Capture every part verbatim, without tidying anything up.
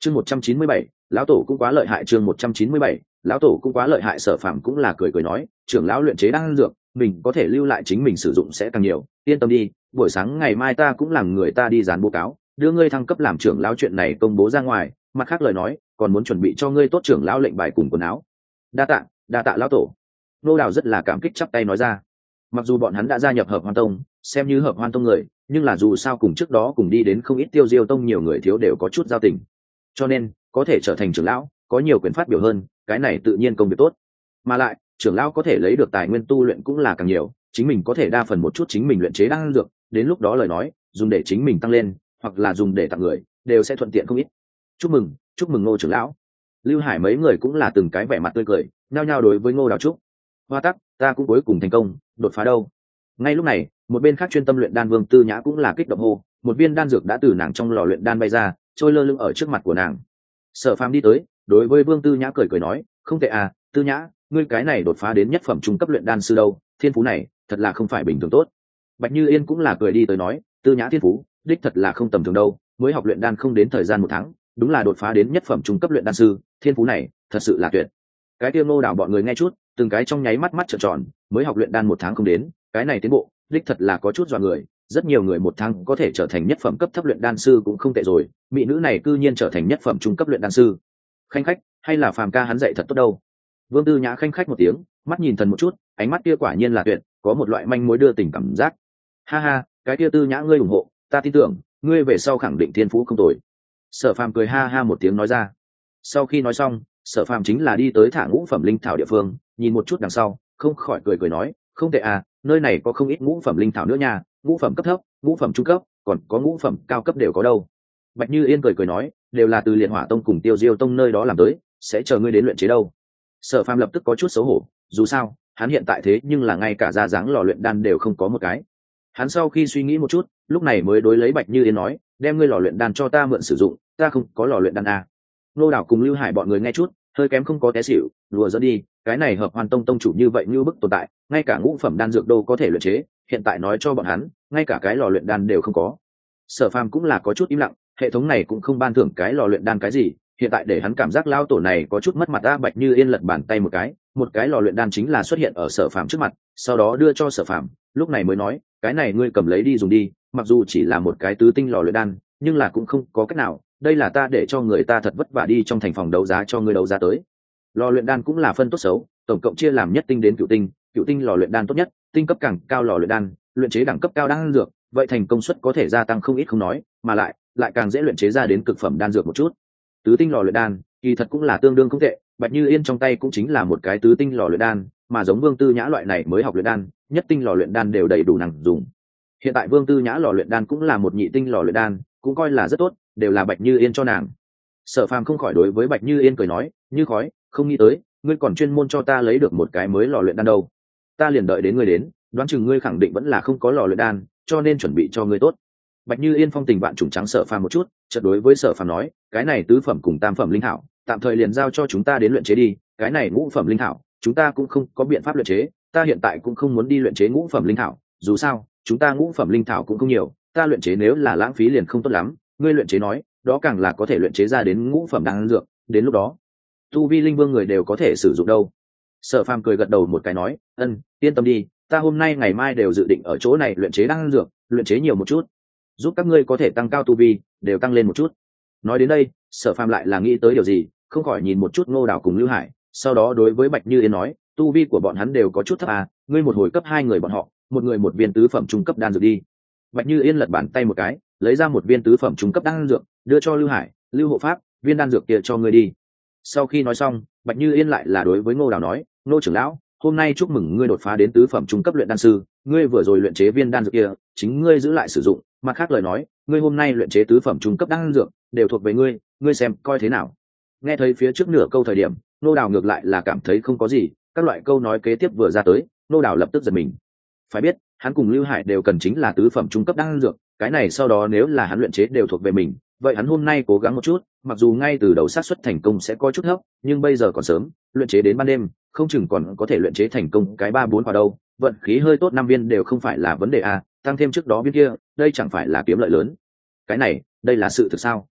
chương một trăm chín mươi bảy lão tổ cũng quá lợi hại. chương một trăm chín mươi bảy lão tổ cũng quá lợi hại. Sở Phàm cũng là cười cười nói, trưởng lão luyện chế đan dược mình có thể lưu lại chính mình sử dụng sẽ càng nhiều, yên tâm đi, buổi sáng ngày mai ta cũng làm người ta đi dán báo cáo đưa ngươi thăng cấp làm trưởng lão chuyện này công bố ra ngoài. Mặt khác lời nói, còn muốn chuẩn bị cho ngươi tốt trưởng lão lệnh bài cùng quần áo. Đa tạ, đa tạ lão tổ. Nô Đào rất là cảm kích chắp tay nói ra. Mặc dù bọn hắn đã gia nhập Hợp Hoan Tông, xem như Hợp Hoan Tông người, nhưng là dù sao cùng trước đó cùng đi đến không ít Tiêu Diêu Tông nhiều người thiếu đều có chút giao tình, cho nên có thể trở thành trưởng lão, có nhiều quyền phát biểu hơn, cái này tự nhiên công việc tốt. Mà lại trưởng lão có thể lấy được tài nguyên tu luyện cũng là càng nhiều, chính mình có thể đa phần một chút chính mình luyện chế đan dược, đến lúc đó lời nói dùng để chính mình tăng lên hoặc là dùng để tặng người đều sẽ thuận tiện không ít. Chúc mừng, chúc mừng Ngô trưởng lão. Lưu Hải mấy người cũng là từng cái vẻ mặt tươi cười, nhao nhao đối với Ngô Đào chúc. Hoa tắc, ta cũng cuối cùng thành công, đột phá đâu. Ngay lúc này, một bên khác chuyên tâm luyện đan Vương Tư Nhã cũng là kích động hô, một viên đan dược đã từ nàng trong lò luyện đan bay ra, trôi lơ lửng ở trước mặt của nàng. Sở Phàm đi tới, đối với Vương Tư Nhã cười cười nói, không tệ à, Tư Nhã, ngươi cái này đột phá đến nhất phẩm trung cấp luyện đan sư đâu, thiên phú này thật là không phải bình thường tốt. Bạch Như Yên cũng là cười đi tới nói, Tư Nhã thiên phú đích thật là không tầm thường đâu, mới học luyện đan không đến thời gian một tháng, đúng là đột phá đến nhất phẩm trung cấp luyện đan sư, thiên phú này thật sự là tuyệt. Cái tiêu Ngô Đào bọn người nghe chút, từng cái trong nháy mắt mắt trợn tròn, mới học luyện đan một tháng không đến, cái này tiến bộ đích thật là có chút dọa người. Rất nhiều người một tháng có thể trở thành nhất phẩm cấp thấp luyện đan sư cũng không tệ rồi, mỹ nữ này cư nhiên trở thành nhất phẩm trung cấp luyện đan sư. Khanh khách, hay là Phàm ca hắn dạy thật tốt đâu. Vương Tư Nhã khanh khách một tiếng, mắt nhìn thần một chút, ánh mắt kia quả nhiên là tuyệt, có một loại manh mối đưa tình cảm giác. Ha ha, cái kia Tư Nhã ngươi ủng hộ, ta tin tưởng ngươi về sau khẳng định thiên phú không tồi. Sở Phàm cười ha ha một tiếng nói ra. Sau khi nói xong, Sở Phàm chính là đi tới thả ngũ phẩm linh thảo địa phương, nhìn một chút đằng sau, không khỏi cười cười nói, không tệ à, nơi này có không ít ngũ phẩm linh thảo nữa nha, ngũ phẩm cấp thấp, ngũ phẩm trung cấp, còn có ngũ phẩm cao cấp đều có đâu. Bạch Như Yên cười cười nói, đều là từ Liệt Hỏa Tông cùng Tiêu Diêu Tông nơi đó làm tới, sẽ chờ ngươi đến luyện chế đâu. Sở Phàm lập tức có chút xấu hổ, dù sao hắn hiện tại thế nhưng là ngay cả ra dáng lò luyện đan đều không có một cái. Hắn sau khi suy nghĩ một chút, lúc này mới đối lấy Bạch Như Yên nói, đem ngươi lò luyện đan cho ta mượn sử dụng, ta không có lò luyện đan à. Nô Đảo cùng Lưu Hải bọn người nghe chút, hơi kém không có té xỉu, đùa giỡn đi, cái này Hợp Hoan Tông tông chủ như vậy như bức tồn tại, ngay cả ngũ phẩm đan dược đâu có thể luyện chế, hiện tại nói cho bọn hắn, ngay cả cái lò luyện đan đều không có. Sở Phàm cũng là có chút im lặng, hệ thống này cũng không ban thưởng cái lò luyện đan cái gì, hiện tại để hắn cảm giác lao tổ này có chút mất mặt. A Bạch Như Yên lật bàn tay một cái, một cái lò luyện đan chính là xuất hiện ở Sở Phàm trước mặt, sau đó đưa cho Sở Phàm, lúc này mới nói, cái này ngươi cầm lấy đi dùng đi, mặc dù chỉ là một cái tứ tinh lò luyện đan, nhưng là cũng không có cách nào, đây là ta để cho người ta thật vất vả đi trong thành phòng đấu giá cho ngươi đấu giá tới. Lò luyện đan cũng là phân tốt xấu, tổng cộng chia làm nhất tinh đến cửu tinh, cửu tinh lò luyện đan tốt nhất, tinh cấp càng cao lò luyện đan, luyện chế đẳng cấp cao đan dược, vậy thành công suất có thể gia tăng không ít không nói, mà lại lại càng dễ luyện chế ra đến cực phẩm đan dược một chút. Tứ tinh lò luyện đan kỳ thật cũng là tương đương không tệ, Bạch Như Yên trong tay cũng chính là một cái tứ tinh lò luyện đan, mà giống Vương Tư Nhã loại này mới học luyện đan, nhất tinh lò luyện đan đều đầy đủ nàng dùng. Hiện tại Vương Tư Nhã lò luyện đan cũng là một nhị tinh lò luyện đan, cũng coi là rất tốt, đều là Bạch Như Yên cho nàng. Sở Phàm không khỏi đối với Bạch Như Yên cười nói, như khói, không nghĩ tới ngươi còn chuyên môn cho ta lấy được một cái mới lò luyện đan đâu. Ta liền đợi đến ngươi đến, đoán chừng ngươi khẳng định vẫn là không có lò luyện đan, cho nên chuẩn bị cho ngươi tốt. Bạch Như Yên phong tình bạn trùng trắng Sở Phàm một chút, chợt đối với Sở Phàm nói, cái này tứ phẩm cùng tam phẩm linh thảo, tạm thời liền giao cho chúng ta đến luyện chế đi, cái này ngũ phẩm linh thảo, chúng ta cũng không có biện pháp luyện chế, ta hiện tại cũng không muốn đi luyện chế ngũ phẩm linh thảo, dù sao, chúng ta ngũ phẩm linh thảo cũng không nhiều, ta luyện chế nếu là lãng phí liền không tốt lắm, ngươi luyện chế nói, đó càng là có thể luyện chế ra đến ngũ phẩm đan dược, đến lúc đó, tu vi linh vương người đều có thể sử dụng đâu. Sở Phàm cười gật đầu một cái nói, ân, yên tâm đi, ta hôm nay ngày mai đều dự định ở chỗ này luyện chế đan dược, luyện chế nhiều một chút, giúp các ngươi có thể tăng cao tu vi, đều tăng lên một chút. Nói đến đây, Sở Phàm lại là nghĩ tới điều gì, không khỏi nhìn một chút Ngô Đảo cùng Lưu Hải, sau đó đối với Bạch Như Yên nói, tu vi của bọn hắn đều có chút thấp à, ngươi một hồi cấp hai người bọn họ, một người một viên tứ phẩm trung cấp đan dược đi. Bạch Như Yên lật bàn tay một cái, lấy ra một viên tứ phẩm trung cấp đan dược, đưa cho Lưu Hải, Lưu hộ pháp, viên đan dược kia cho ngươi đi. Sau khi nói xong, Bạch Như Yên lại là đối với Ngô Đảo nói, Ngô trưởng lão, hôm nay chúc mừng ngươi đột phá đến tứ phẩm trung cấp luyện đan sư, ngươi vừa rồi luyện chế viên đan dược kia, chính ngươi giữ lại sử dụng, mặt khác lời nói, ngươi hôm nay luyện chế tứ phẩm trung cấp đan dược, đều thuộc về ngươi, ngươi xem coi thế nào. Nghe thấy phía trước nửa câu thời điểm, Ngô Đảo ngược lại là cảm thấy không có gì, các loại câu nói kế tiếp vừa ra tới, Ngô Đảo lập tức giật mình. Phải biết, hắn cùng Lưu Hải đều cần chính là tứ phẩm trung cấp đan dược, cái này sau đó nếu là hắn luyện chế đều thuộc về mình, vậy hắn hôm nay cố gắng một chút, mặc dù ngay từ đầu xác suất thành công sẽ có chút thấp, nhưng bây giờ còn sớm, luyện chế đến ban đêm, không chừng còn có thể luyện chế thành công cái ba bốn vào đâu, vận khí hơi tốt năm viên đều không phải là vấn đề à, tăng thêm trước đó viên kia, đây chẳng phải là kiếm lợi lớn. Cái này, đây là sự thực sao?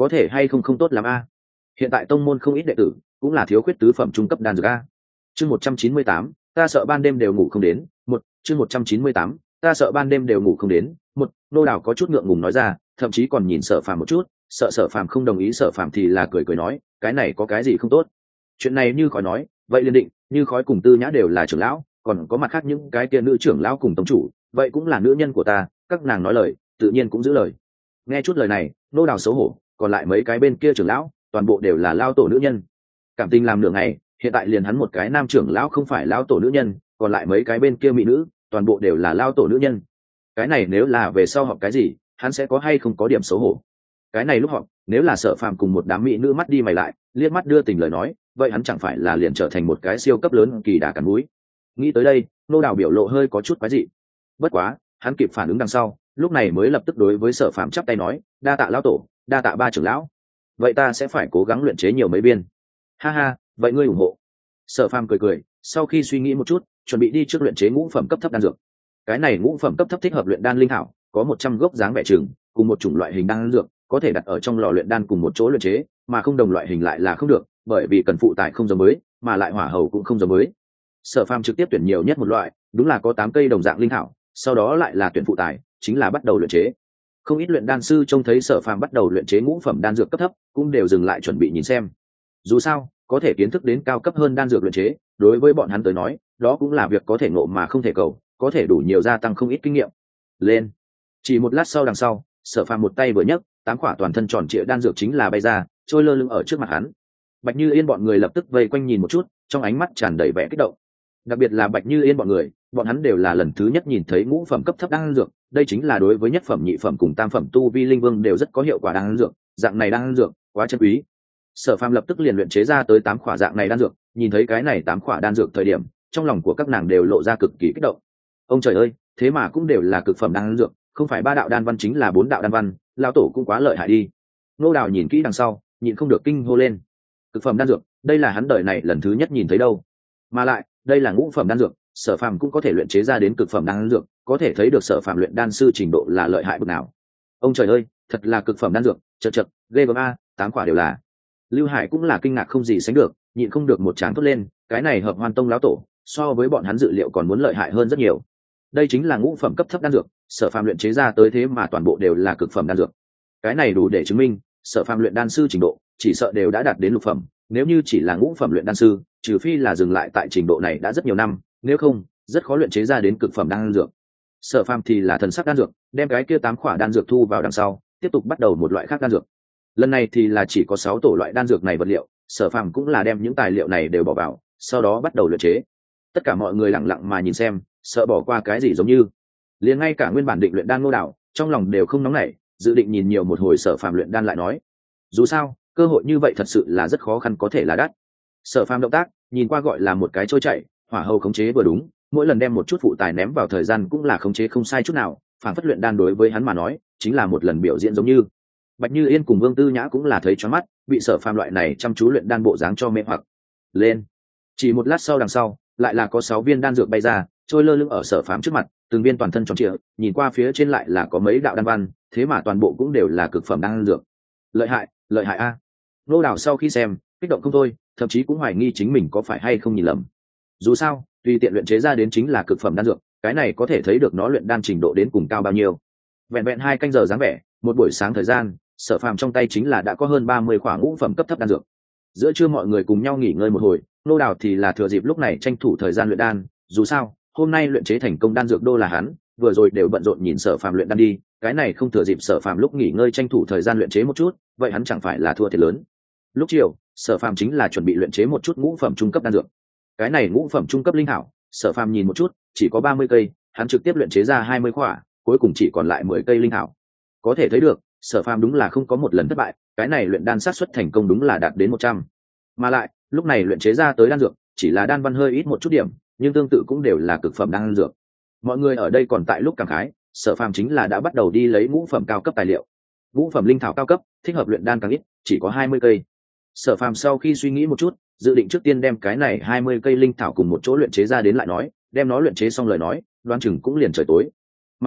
có thể hay không không tốt lắm a. Hiện tại tông môn không ít đệ tử cũng là thiếu khuyết tứ phẩm trung cấp đan dược a. Chương một trăm chín mươi tám, ta sợ ban đêm đều ngủ không đến. Một, chương một trăm chín mươi tám, ta sợ ban đêm đều ngủ không đến. Một, Nô Đào có chút ngượng ngùng nói ra, thậm chí còn nhìn Sở Phàm một chút, sợ Sở Phàm không đồng ý. Sở Phàm thì là cười cười nói, cái này có cái gì không tốt? Chuyện này như khói nói, vậy liền định, như khói cùng Tư Nhã đều là trưởng lão, còn có mặt khác những cái kia nữ trưởng lão cùng tông chủ, vậy cũng là nữ nhân của ta, các nàng nói lời, tự nhiên cũng giữ lời. Nghe chút lời này, Nô Đào xấu hổ, còn lại mấy cái bên kia trưởng lão, toàn bộ đều là lao tổ nữ nhân. Cảm tình làm nửa ngày, hiện tại liền hắn một cái nam trưởng lão không phải lao tổ nữ nhân, còn lại mấy cái bên kia mỹ nữ, toàn bộ đều là lao tổ nữ nhân. Cái này nếu là về sau học cái gì, hắn sẽ có hay không có điểm xấu hổ? Cái này lúc họp, nếu là Sở Phàm cùng một đám mỹ nữ mắt đi mày lại, liếc mắt đưa tình lời nói, vậy hắn chẳng phải là liền trở thành một cái siêu cấp lớn kỳ đà cắn mũi. Nghĩ tới đây, Nô Đào biểu lộ hơi có chút quái dị. Bất quá, hắn kịp phản ứng đằng sau, lúc này mới lập tức đối với Sở Phàm chắp tay nói, đa tạ lão tổ, đa tạ ba trưởng lão. Vậy ta sẽ phải cố gắng luyện chế nhiều mấy viên. Ha ha, vậy ngươi ủng hộ. Sở Phàm cười cười, sau khi suy nghĩ một chút, chuẩn bị đi trước luyện chế ngũ phẩm cấp thấp đan dược. Cái này ngũ phẩm cấp thấp thích hợp luyện đan linh thảo, có một trăm gốc dáng vẻ chừng, cùng một chủng loại hình đan dược, có thể đặt ở trong lò luyện đan cùng một chỗ luyện chế, mà không đồng loại hình lại là không được, bởi vì cần phụ tải không giống mới, mà lại hỏa hầu cũng không giống mới. Sở Phàm trực tiếp tuyển nhiều nhất một loại, đúng là có tám cây đồng dạng linh thảo, sau đó lại là tuyển phụ tải, chính là bắt đầu luyện chế. Không ít luyện đan sư trông thấy Sở Phàm bắt đầu luyện chế ngũ phẩm đan dược cấp thấp, cũng đều dừng lại chuẩn bị nhìn xem. Dù sao, có thể kiến thức đến cao cấp hơn đan dược luyện chế, đối với bọn hắn tới nói, đó cũng là việc có thể ngộ mà không thể cầu, có thể đủ nhiều gia tăng không ít kinh nghiệm. Lên. Chỉ một lát sau đằng sau, Sở Phàm một tay vừa nhấc, tám quả toàn thân tròn trịa đan dược chính là bay ra, trôi lơ lửng ở trước mặt hắn. Bạch Như Yên bọn người lập tức vây quanh nhìn một chút, trong ánh mắt tràn đầy vẻ kích động. Đặc biệt là Bạch Như Yên bọn người, bọn hắn đều là lần thứ nhất nhìn thấy ngũ phẩm cấp thấp đan dược, đây chính là đối với nhất phẩm nhị phẩm cùng tam phẩm tu vi linh vương đều rất có hiệu quả đan dược, dạng này đan dược quá chân quý. Sở Phàm lập tức liền luyện chế ra tới tám quả dạng này đan dược, nhìn thấy cái này tám quả đan dược thời điểm, trong lòng của các nàng đều lộ ra cực kỳ kích động. Ông trời ơi, thế mà cũng đều là cực phẩm đan dược, không phải ba đạo đan văn chính là bốn đạo đan văn, lão tổ cũng quá lợi hại đi. Nô Đào nhìn kỹ đằng sau, nhìn không được kinh hô lên. Cực phẩm đan dược, đây là hắn đời này lần thứ nhất nhìn thấy đâu. Mà lại, đây là ngũ phẩm đan dược, Sở Phàm cũng có thể luyện chế ra đến cực phẩm đan dược, có thể thấy được Sở Phàm luyện đan sư trình độ là lợi hại bậc nào. Ông trời ơi, thật là cực phẩm đan dược, chậc chậc, ghê gớm a, tám quả đều là. Lưu Hải cũng là kinh ngạc không gì sánh được, nhịn không được một tràng thốt lên, cái này Hợp Hoan Tông lão tổ, so với bọn hắn dự liệu còn muốn lợi hại hơn rất nhiều. Đây chính là ngũ phẩm cấp thấp đan dược, Sở Phàm luyện chế ra tới thế mà toàn bộ đều là cực phẩm đan dược. Cái này đủ để chứng minh, Sở Phàm luyện đan sư trình độ, chỉ sợ đều đã đạt đến lục phẩm, nếu như chỉ là ngũ phẩm luyện đan sư, trừ phi là dừng lại tại trình độ này đã rất nhiều năm, nếu không, rất khó luyện chế ra đến cực phẩm đan dược. Sở Phàm thì là thần sắc đan dược, đem cái kia tám quả đan dược thu vào đằng sau, tiếp tục bắt đầu một loại khác đan dược. Lần này thì là chỉ có sáu tổ loại đan dược này vật liệu, Sở Phàm cũng là đem những tài liệu này đều bỏ vào, sau đó bắt đầu luyện chế. Tất cả mọi người lặng lặng mà nhìn xem, sợ bỏ qua cái gì giống như. Liền ngay cả nguyên bản định luyện đan Ngô Đào, trong lòng đều không nóng nảy, dự định nhìn nhiều một hồi Sở Phàm luyện đan lại nói. Dù sao, cơ hội như vậy thật sự là rất khó khăn có thể là đắt. Sở Phàm động tác, nhìn qua gọi là một cái trôi chảy, hỏa hầu khống chế vừa đúng, mỗi lần đem một chút phụ tài ném vào thời gian cũng là khống chế không sai chút nào, phản phất luyện đan đối với hắn mà nói, chính là một lần biểu diễn giống như. Bạch Như Yên cùng Vương Tư Nhã cũng là thấy choáng mắt, bị Sở Phàm loại này chăm chú luyện đan bộ dáng cho mê hoặc. Lên. Chỉ một lát sau đằng sau, lại là có sáu viên đan dược bay ra, trôi lơ lửng ở Sở Phàm trước mặt, từng viên toàn thân tròn trịa, nhìn qua phía trên lại là có mấy đạo đan văn, thế mà toàn bộ cũng đều là cực phẩm đan dược. Lợi hại, lợi hại a. Nô Đào sau khi xem, kích động không thôi, thậm chí cũng hoài nghi chính mình có phải hay không nhìn lầm. Dù sao, tùy tiện luyện chế ra đến chính là cực phẩm đan dược, cái này có thể thấy được nó luyện đan trình độ đến cùng cao bao nhiêu. Vẹn vẹn hai canh giờ dáng vẻ, một buổi sáng thời gian, Sở Phàm trong tay chính là đã có hơn ba mươi quả ngũ phẩm cấp thấp đan dược. Giữa trưa mọi người cùng nhau nghỉ ngơi một hồi, Nô Đào thì là thừa dịp lúc này tranh thủ thời gian luyện đan, dù sao, hôm nay luyện chế thành công đan dược đô là hắn, vừa rồi đều bận rộn nhìn Sở Phàm luyện đan đi, cái này không thừa dịp Sở Phàm lúc nghỉ ngơi tranh thủ thời gian luyện chế một chút, vậy hắn chẳng phải là thua thiệt lớn. Lúc chiều, Sở Phàm chính là chuẩn bị luyện chế một chút ngũ phẩm trung cấp đan dược. Cái này ngũ phẩm trung cấp linh thảo, Sở Phàm nhìn một chút, chỉ có ba mươi cây, hắn trực tiếp luyện chế ra hai mươi quả, cuối cùng chỉ còn lại mười cây linh thảo. Có thể thấy được, Sở Phàm đúng là không có một lần thất bại, cái này luyện đan xác suất thành công đúng là đạt đến một trăm. Mà lại, lúc này luyện chế ra tới đan dược, chỉ là đan văn hơi ít một chút điểm, nhưng tương tự cũng đều là cực phẩm đan dược. Mọi người ở đây còn tại lúc cảm khái, Sở Phàm chính là đã bắt đầu đi lấy ngũ phẩm cao cấp tài liệu. Ngũ phẩm linh thảo cao cấp, thích hợp luyện đan càng ít, chỉ có hai mươi cây. Sở Phàm sau khi suy nghĩ một chút, dự định trước tiên đem cái này hai mươi cây linh thảo cùng một chỗ luyện chế ra đến lại nói, đem nó luyện chế xong lời nói, đoán chừng cũng liền trời tối. Mà lại,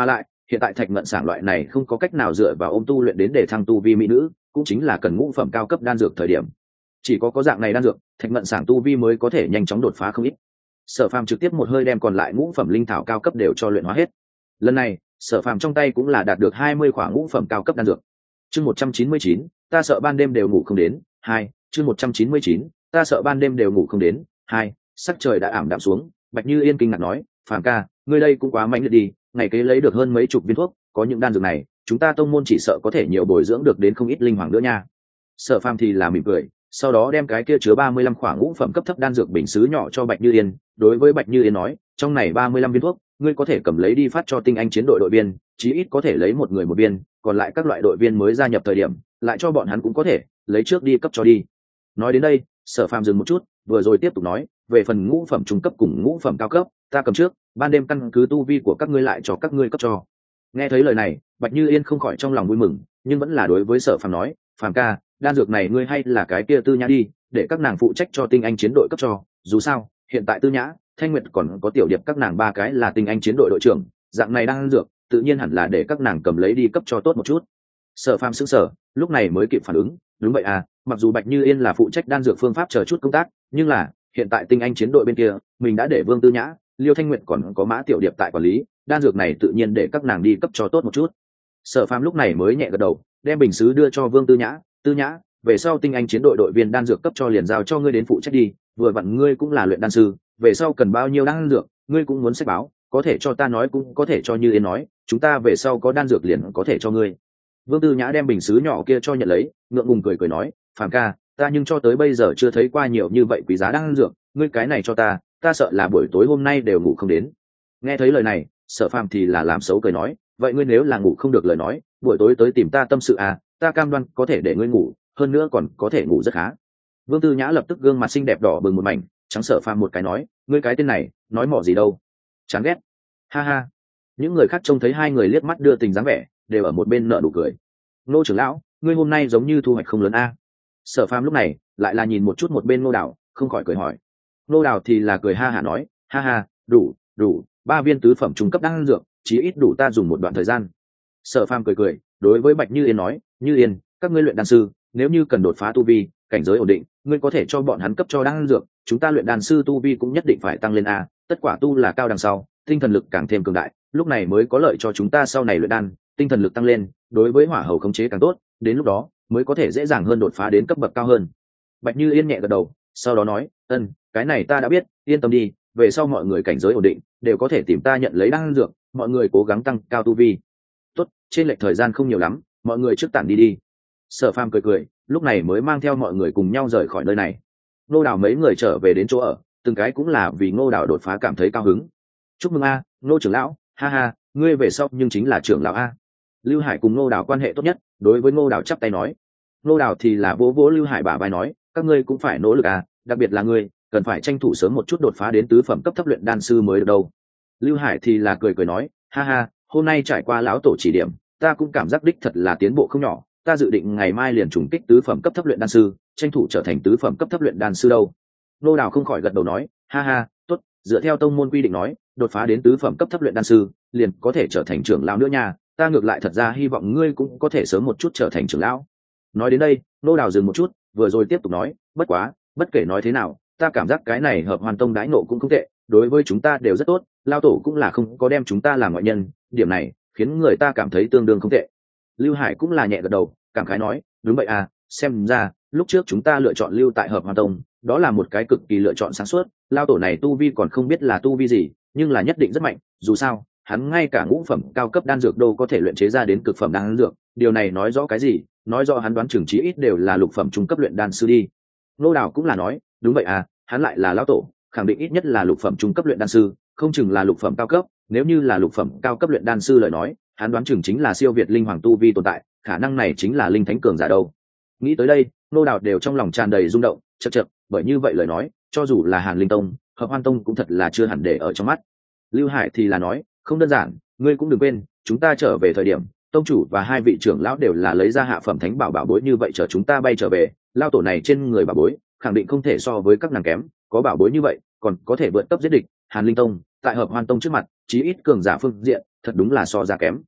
hiện tại thạch ngận sảng loại này không có cách nào dựa vào ôm tu luyện đến để thăng tu vi mỹ nữ, cũng chính là cần ngũ phẩm cao cấp đan dược thời điểm. Chỉ có có dạng này đan dược, thạch ngận sảng tu vi mới có thể nhanh chóng đột phá không ít. Sở Phàm trực tiếp một hơi đem còn lại ngũ phẩm linh thảo cao cấp đều cho luyện hóa hết. Lần này, Sở Phàm trong tay cũng là đạt được hai mươi khỏa ngũ phẩm cao cấp đan dược. Chương một trăm chín mươi chín, ta sợ ban đêm đều ngủ không đến. Hai, chương một trăm chín mươi chín, ta sợ ban đêm đều ngủ không đến. Hai, sắc trời đã ảm đạm xuống, Bạch Như Yên kinh ngạc nói, "Phàm ca, ngươi đây cũng quá mạnh liệt đi, ngày kế lấy được hơn mấy chục viên thuốc, có những đan dược này, chúng ta tông môn chỉ sợ có thể nhiều bồi dưỡng được đến không ít linh hoàng nữa nha." Sở Phàm thì là mỉm cười, sau đó đem cái kia chứa ba mươi lăm khỏa ngũ phẩm cấp thấp đan dược bình sứ nhỏ cho Bạch Như Yên, đối với Bạch Như Yên nói, "Trong này ba mươi lăm viên thuốc, ngươi có thể cầm lấy đi phát cho tinh anh chiến đội đội viên, chí ít có thể lấy một người một viên, còn lại các loại đội viên mới gia nhập thời điểm, lại cho bọn hắn cũng có thể lấy trước đi cấp cho đi." Nói đến đây, Sở Phàm dừng một chút, vừa rồi tiếp tục nói, "Về phần ngũ phẩm trung cấp cùng ngũ phẩm cao cấp, ta cầm trước, ban đêm căn cứ tu vi của các ngươi lại cho các ngươi cấp cho." Nghe thấy lời này, Bạch Như Yên không khỏi trong lòng vui mừng, nhưng vẫn là đối với Sở Phàm nói, "Phàm ca, đan dược này ngươi hay là cái kia Tư Nhã đi, để các nàng phụ trách cho tinh anh chiến đội cấp cho, dù sao, hiện tại Tư Nhã, Thanh Nguyệt còn có Tiểu Điệp các nàng ba cái là tinh anh chiến đội đội trưởng, dạng này đan dược, tự nhiên hẳn là để các nàng cầm lấy đi cấp cho tốt một chút." Sở Phàm sững sờ, lúc này mới kịp phản ứng, đúng vậy à, mặc dù Bạch Như Yên là phụ trách đan dược phương pháp chờ chút công tác, nhưng là, hiện tại tinh anh chiến đội bên kia, mình đã để Vương Tư Nhã, Liêu Thanh Nguyệt còn có Mã Tiểu Điệp tại quản lý, đan dược này tự nhiên để các nàng đi cấp cho tốt một chút. Sở Phàm lúc này mới nhẹ gật đầu, đem bình sứ đưa cho Vương Tư Nhã, "Tư Nhã, về sau tinh anh chiến đội đội viên đan dược cấp cho liền giao cho ngươi đến phụ trách đi, vừa vặn ngươi cũng là luyện đan sư, về sau cần bao nhiêu đan dược, ngươi cũng muốn sách báo, có thể cho ta nói cũng có thể cho Như Yên nói, chúng ta về sau có đan dược liền có thể cho ngươi." Vương Tư Nhã đem bình sứ nhỏ kia cho nhận lấy, ngượng ngùng cười cười nói, "Phàm ca, ta nhưng cho tới bây giờ chưa thấy qua nhiều như vậy quý giá đan dược, ngươi cái này cho ta, ta sợ là buổi tối hôm nay đều ngủ không đến." Nghe thấy lời này, Sở Phàm thì là làm xấu cười nói, "Vậy ngươi nếu là ngủ không được lời nói, buổi tối tới tìm ta tâm sự à, ta cam đoan có thể để ngươi ngủ, hơn nữa còn có thể ngủ rất khá." Vương Tư Nhã lập tức gương mặt xinh đẹp đỏ bừng một mảnh, trắng Sở Phàm một cái nói, "Ngươi cái tên này, nói mỏ gì đâu, chán ghét." Ha ha. Những người khác trông thấy hai người liếc mắt đưa tình dáng vẻ, đều ở một bên nở nụ cười. "Ngô trưởng lão, ngươi hôm nay giống như thu hoạch không lớn a." Sở Phàm lúc này lại là nhìn một chút một bên Ngô Đào, không khỏi cười hỏi. Ngô Đào thì là cười ha hả nói, "Ha ha, đủ, đủ, ba viên tứ phẩm trung cấp đan dược, chí ít đủ ta dùng một đoạn thời gian." Sở Phàm cười cười, đối với Bạch Như Yên nói, "Như Yên, các ngươi luyện đan sư, nếu như cần đột phá tu vi, cảnh giới ổn định, ngươi có thể cho bọn hắn cấp cho đan dược, chúng ta luyện đan sư tu vi cũng nhất định phải tăng lên a, tất quả tu là cao đằng sau, tinh thần lực càng thêm cường đại, lúc này mới có lợi cho chúng ta sau này luyện đan, tinh thần lực tăng lên, đối với hỏa hầu khống chế càng tốt, đến lúc đó mới có thể dễ dàng hơn đột phá đến cấp bậc cao hơn." Bạch Như Yên nhẹ gật đầu, sau đó nói, "Ân, cái này ta đã biết, yên tâm đi, về sau mọi người cảnh giới ổn định, đều có thể tìm ta nhận lấy đan dược, mọi người cố gắng tăng cao tu vi." "Tốt, trên lệch thời gian không nhiều lắm, mọi người trước tản đi đi." Sở Phàm cười cười, lúc này mới mang theo mọi người cùng nhau rời khỏi nơi này. Ngô Đào mấy người trở về đến chỗ ở, từng cái cũng là vì Ngô Đào đột phá cảm thấy cao hứng. "Chúc mừng a, Ngô trưởng lão, ha ha, ngươi về sau nhưng chính là trưởng lão a." Lưu Hải cùng Ngô Đào quan hệ tốt nhất, đối với Ngô Đào chắp tay nói. Ngô Đào thì là vỗ vỗ Lưu Hải bả vai nói, "Các ngươi cũng phải nỗ lực à, đặc biệt là ngươi, cần phải tranh thủ sớm một chút đột phá đến tứ phẩm cấp thấp luyện đan sư mới được đâu." Lưu Hải thì là cười cười nói, "Ha ha, hôm nay trải qua lão tổ chỉ điểm, ta cũng cảm giác đích thật là tiến bộ không nhỏ, ta dự định ngày mai liền trùng kích tứ phẩm cấp thấp luyện đan sư, tranh thủ trở thành tứ phẩm cấp thấp luyện đan sư đâu." Ngô Đào không khỏi gật đầu nói, "Ha ha, tốt, dựa theo tông môn quy định nói, đột phá đến tứ phẩm cấp thấp luyện đan sư, liền có thể trở thành trưởng lão nữa nha, ta ngược lại thật ra hy vọng ngươi cũng có thể sớm một chút trở thành trưởng lão." Nói đến đây, Ngô Đào dừng một chút, vừa rồi tiếp tục nói, "Bất quá, bất kể nói thế nào, ta cảm giác cái này Hợp Hoàn Tông đãi ngộ cũng không tệ, đối với chúng ta đều rất tốt, lao tổ cũng là không có đem chúng ta làm ngoại nhân, điểm này khiến người ta cảm thấy tương đương không tệ." Lưu Hải cũng là nhẹ gật đầu, cảm khái nói, "Đúng vậy à, xem ra lúc trước chúng ta lựa chọn lưu tại Hợp Hoàn Tông, đó là một cái cực kỳ lựa chọn sáng suốt, lao tổ này tu vi còn không biết là tu vi gì, nhưng là nhất định rất mạnh, dù sao hắn ngay cả ngũ phẩm cao cấp đan dược đâu có thể luyện chế ra đến cực phẩm đan dược, điều này nói rõ cái gì? Nói rõ hắn đoán chừng chí ít đều là lục phẩm trung cấp luyện đan sư đi." Ngô Đào cũng là nói, "Đúng vậy à, hắn lại là lão tổ, khẳng định ít nhất là lục phẩm trung cấp luyện đan sư, không chừng là lục phẩm cao cấp, nếu như là lục phẩm cao cấp luyện đan sư lời nói, hắn đoán chừng chính là siêu việt linh hoàng tu vi tồn tại, khả năng này chính là linh thánh cường giả đâu." Nghĩ tới đây, Ngô Đào đều trong lòng tràn đầy rung động, chậc chậc, bởi như vậy lời nói, cho dù là Hàn Linh Tông, Hợp Hoan Tông cũng thật là chưa hẳn để ở trong mắt. Lưu Hải thì là nói, "Không đơn giản, ngươi cũng đừng quên, chúng ta trở về thời điểm, tông chủ và hai vị trưởng lão đều là lấy ra hạ phẩm thánh bảo bảo bối như vậy chờ chúng ta bay trở về, lao tổ này trên người bảo bối, khẳng định không thể so với các nàng kém, có bảo bối như vậy, còn có thể vượt cấp giết địch, Hàn Linh Tông, tại Hợp Hoan Tông trước mặt, chí ít cường giả phương diện, thật đúng là so ra kém."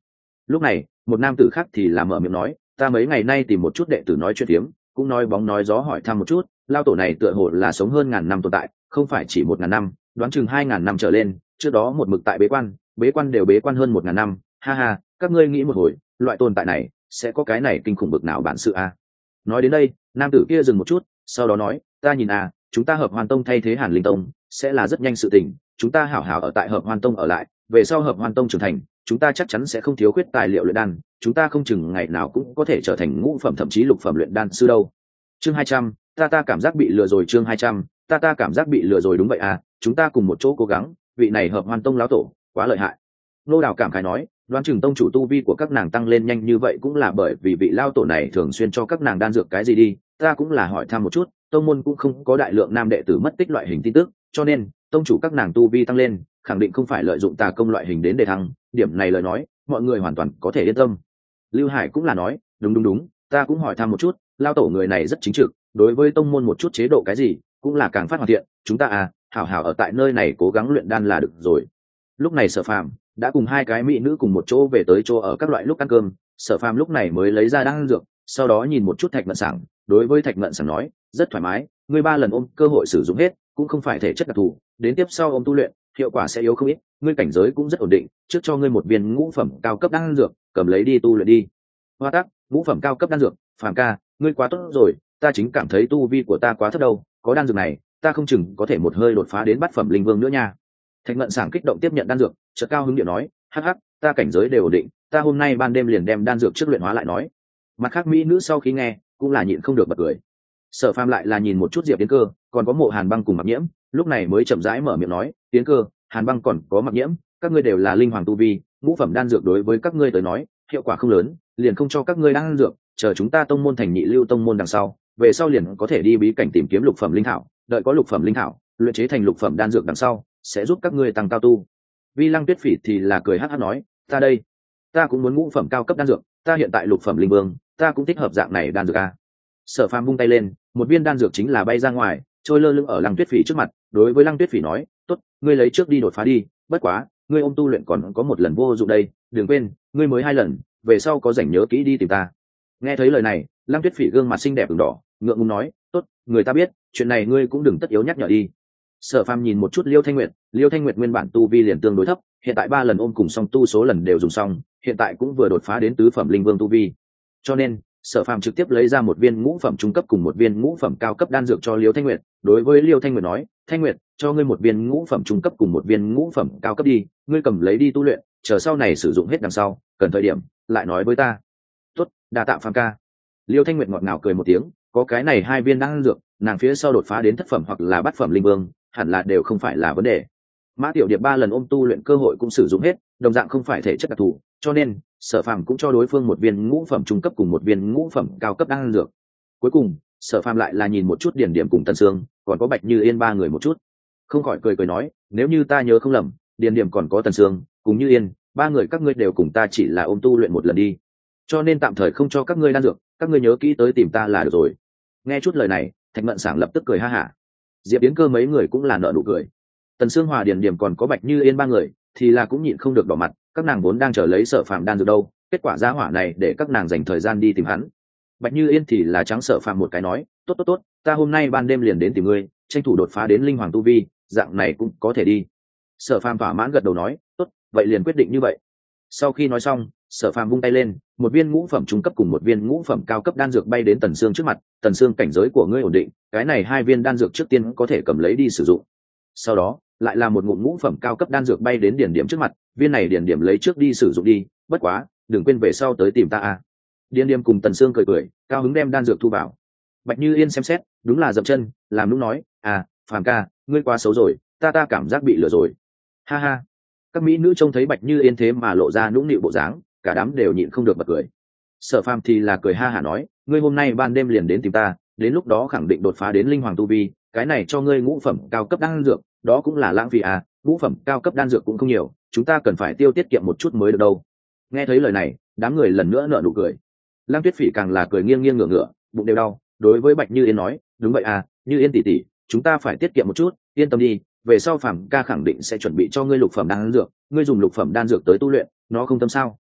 Lúc này một nam tử khác thì làm mở miệng nói, ta mấy ngày nay tìm một chút đệ tử nói chuyện phiếm, cũng nói bóng nói gió hỏi thăm một chút, lao tổ này tựa hồ là sống hơn ngàn năm tồn tại, không phải chỉ một ngàn năm, đoán chừng hai ngàn năm trở lên. Trước đó một mực tại bế quan, bế quan đều bế quan hơn một ngàn năm. Ha ha, các ngươi nghĩ một hồi, loại tồn tại này sẽ có cái này kinh khủng bực nào bản sự a? Nói đến đây, nam tử kia dừng một chút, sau đó nói, ta nhìn à, chúng ta Hợp Hoan Tông thay thế Hàn Linh Tông sẽ là rất nhanh sự tình, chúng ta hảo hảo ở tại Hợp Hoan Tông ở lại, về sau Hợp Hoan Tông trưởng thành, chúng ta chắc chắn sẽ không thiếu khuyết tài liệu luyện đan, chúng ta không chừng ngày nào cũng có thể trở thành ngũ phẩm thậm chí lục phẩm luyện đan sư đâu. Chương hai trăm, ta ta cảm giác bị lừa rồi. Chương hai trăm, ta ta cảm giác bị lừa rồi. Đúng vậy à, chúng ta cùng một chỗ cố gắng, vị này Hợp Hoan Tông lão tổ quá lợi hại. Nô Đào cảm khái nói, đoán chừng tông chủ tu vi của các nàng tăng lên nhanh như vậy cũng là bởi vì vị lao tổ này thường xuyên cho các nàng đan dược cái gì đi. Ta cũng là hỏi thăm một chút, tông môn cũng không có đại lượng nam đệ tử mất tích loại hình tin tức, cho nên tông chủ các nàng tu vi tăng lên khẳng định không phải lợi dụng tà công loại hình đến để thăng, điểm này lời nói mọi người hoàn toàn có thể yên tâm. Lưu Hải cũng là nói, đúng đúng đúng, ta cũng hỏi thăm một chút, lao tổ người này rất chính trực, đối với tông môn một chút chế độ cái gì cũng là càng phát hoàn thiện, chúng ta à hảo hảo ở tại nơi này cố gắng luyện đan là được rồi. Lúc này Sở Phàm đã cùng hai cái mỹ nữ cùng một chỗ về tới chỗ ở các loại lúc ăn cơm. Sở Phàm lúc này mới lấy ra đan dược, sau đó nhìn một chút Thạch Mận Sảng, đối với Thạch Mận Sảng nói, rất thoải mái, ngươi ba lần ôm cơ hội sử dụng hết, cũng không phải thể chất đặc thù, đến tiếp sau ôm tu luyện hiệu quả sẽ yếu không ít, ngươi cảnh giới cũng rất ổn định, trước cho ngươi một viên ngũ phẩm cao cấp đan dược, cầm lấy đi tu luyện đi. Hoa Tắc, ngũ phẩm cao cấp đan dược, Phàm ca, ngươi quá tốt rồi, ta chính cảm thấy tu vi của ta quá thấp đâu, có đan dược này, ta không chừng có thể một hơi đột phá đến bát phẩm linh vương nữa nha. Thạch Mận Sảng kích động tiếp nhận đan dược, chợt cao hứng điệu nói, hắc hắc, ta cảnh giới đều ổn định, ta hôm nay ban đêm liền đem đan dược trước luyện hóa lại nói. Mặt khác mỹ nữ sau khi nghe cũng là nhịn không được bật cười. Sở Phàm lại là nhìn một chút Diệp Tiến Cơ, còn có Mộ Hàn Băng cùng Mặc Nhiễm, lúc này mới chậm rãi mở miệng nói, Tiến Cơ, Hàn Băng còn có Mặc Nhiễm, các ngươi đều là linh hoàng tu vi, ngũ phẩm đan dược đối với các ngươi tới nói hiệu quả không lớn, liền không cho các ngươi đan dược, chờ chúng ta tông môn thành nhị lưu tông môn đằng sau, về sau liền có thể đi bí cảnh tìm kiếm lục phẩm linh thảo, đợi có lục phẩm linh thảo, luyện chế thành lục phẩm đan dược đằng sau, sẽ giúp các ngươi tăng cao tu. Vi Lăng Tuyết Phỉ thì là cười hắc hắc nói, ta đây, ta cũng muốn ngũ phẩm cao cấp đan dược, ta hiện tại lục phẩm linh vương, ta cũng thích hợp dạng này đan dược a. Sở Phàm vung tay lên, một viên đan dược chính là bay ra ngoài, trôi lơ lửng ở Lăng Tuyết Phỉ trước mặt, đối với Lăng Tuyết Phỉ nói, tốt, ngươi lấy trước đi đột phá đi, bất quá, ngươi ôm tu luyện còn có một lần vô dụng đây, đừng quên, ngươi mới hai lần, về sau có rảnh nhớ kỹ đi tìm ta. Nghe thấy lời này, Lăng Tuyết Phỉ gương mặt xinh đẹp ửng đỏ, ngượng ngùng nói, tốt, người ta biết, chuyện này ngươi cũng đừng tất yếu nhắc nhở đi. Sở Phàm nhìn một chút Liêu Thanh Nguyệt, Liêu Thanh Nguyệt nguyên bản tu vi liền tương đối thấp, hiện tại ba lần ôm cùng song tu số lần đều dùng xong, hiện tại cũng vừa đột phá đến tứ phẩm linh vương tu vi. Cho nên, Sở Phàm trực tiếp lấy ra một viên ngũ phẩm trung cấp cùng một viên ngũ phẩm cao cấp đan dược cho Liêu Thanh Nguyệt, đối với Liêu Thanh Nguyệt nói, Thanh Nguyệt, cho ngươi một viên ngũ phẩm trung cấp cùng một viên ngũ phẩm cao cấp đi, ngươi cầm lấy đi tu luyện, chờ sau này sử dụng hết đằng sau, cần thời điểm lại nói với ta. Tốt, đa tạ Phàm ca. Liêu Thanh Nguyệt ngọt ngào cười một tiếng, có cái này hai viên đan dược, nàng phía sau đột phá đến thất phẩm hoặc là bát phẩm linh vương, hẳn là đều không phải là vấn đề. Mã Tiểu Điệp ba lần ôm tu luyện cơ hội cũng sử dụng hết, đồng dạng không phải thể chất đặc thù, cho nên Sở Phàm cũng cho đối phương một viên ngũ phẩm trung cấp cùng một viên ngũ phẩm cao cấp đan dược. Cuối cùng, Sở Phàm lại là nhìn một chút Điển Điểm cùng Tần Sương, còn có Bạch Như Yên ba người một chút, không khỏi cười cười nói, nếu như ta nhớ không lầm, Điển Điểm còn có Tần Sương, cùng Như Yên, ba người các ngươi đều cùng ta chỉ là ôm tu luyện một lần đi, cho nên tạm thời không cho các ngươi đan dược, các ngươi nhớ kỹ tới tìm ta là được rồi. Nghe chút lời này, Thạch Mận Sảng lập tức cười ha hả. Diệp Yến Cơ mấy người cũng là nở nụ cười. Tần Sương Hòa Điền Điểm còn có Bạch Như Yên ba người thì là cũng nhịn không được đỏ mặt, các nàng vốn đang chờ lấy Sở Phàm đan dược đâu, kết quả giá hỏa này để các nàng dành thời gian đi tìm hắn. Bạch Như Yên thì là trắng Sở Phàm một cái nói, tốt tốt tốt, ta hôm nay ban đêm liền đến tìm ngươi, tranh thủ đột phá đến linh hoàng tu vi, dạng này cũng có thể đi. Sở Phàm thỏa mãn gật đầu nói, tốt, vậy liền quyết định như vậy. Sau khi nói xong, Sở Phàm vung tay lên, một viên ngũ phẩm trung cấp cùng một viên ngũ phẩm cao cấp đan dược bay đến Tần Sương trước mặt. Tần Sương, cảnh giới của ngươi ổn định, cái này hai viên đan dược trước tiên có thể cầm lấy đi sử dụng. Sau đó, lại là một ngụm ngũ phẩm cao cấp đan dược bay đến Điển Điểm trước mặt, viên này Điển Điểm lấy trước đi sử dụng đi, bất quá, đừng quên về sau tới tìm ta a. Điển Điểm cùng Tần Sương cười cười, cao hứng đem đan dược thu vào. Bạch Như Yên xem xét, đúng là dậm chân, làm lúc nói, à, Phàm ca, ngươi quá xấu rồi, ta ta cảm giác bị lừa rồi. Ha ha. Các mỹ nữ trông thấy Bạch Như Yên thế mà lộ ra nũng nịu bộ dáng, cả đám đều nhịn không được bật cười. Sở Phàm thì là cười ha hả nói, ngươi hôm nay ban đêm liền đến tìm ta, đến lúc đó khẳng định đột phá đến linh hoàng tu vi, cái này cho ngươi ngũ phẩm cao cấp đan dược, đó cũng là lãng phí à, ngũ phẩm cao cấp đan dược cũng không nhiều, chúng ta cần phải tiêu tiết kiệm một chút mới được đâu. Nghe thấy lời này, đám người lần nữa nở nụ cười. Lăng Tuyết Phỉ càng là cười nghiêng nghiêng ngửa ngửa, bụng đều đau, đối với Bạch Như Yên nói, đúng vậy à, Như Yên tỷ tỷ, chúng ta phải tiết kiệm một chút, yên tâm đi, về sau Phàm ca khẳng định sẽ chuẩn bị cho ngươi lục phẩm đan dược, ngươi dùng lục phẩm đan dược tới tu luyện, nó không tâm sao?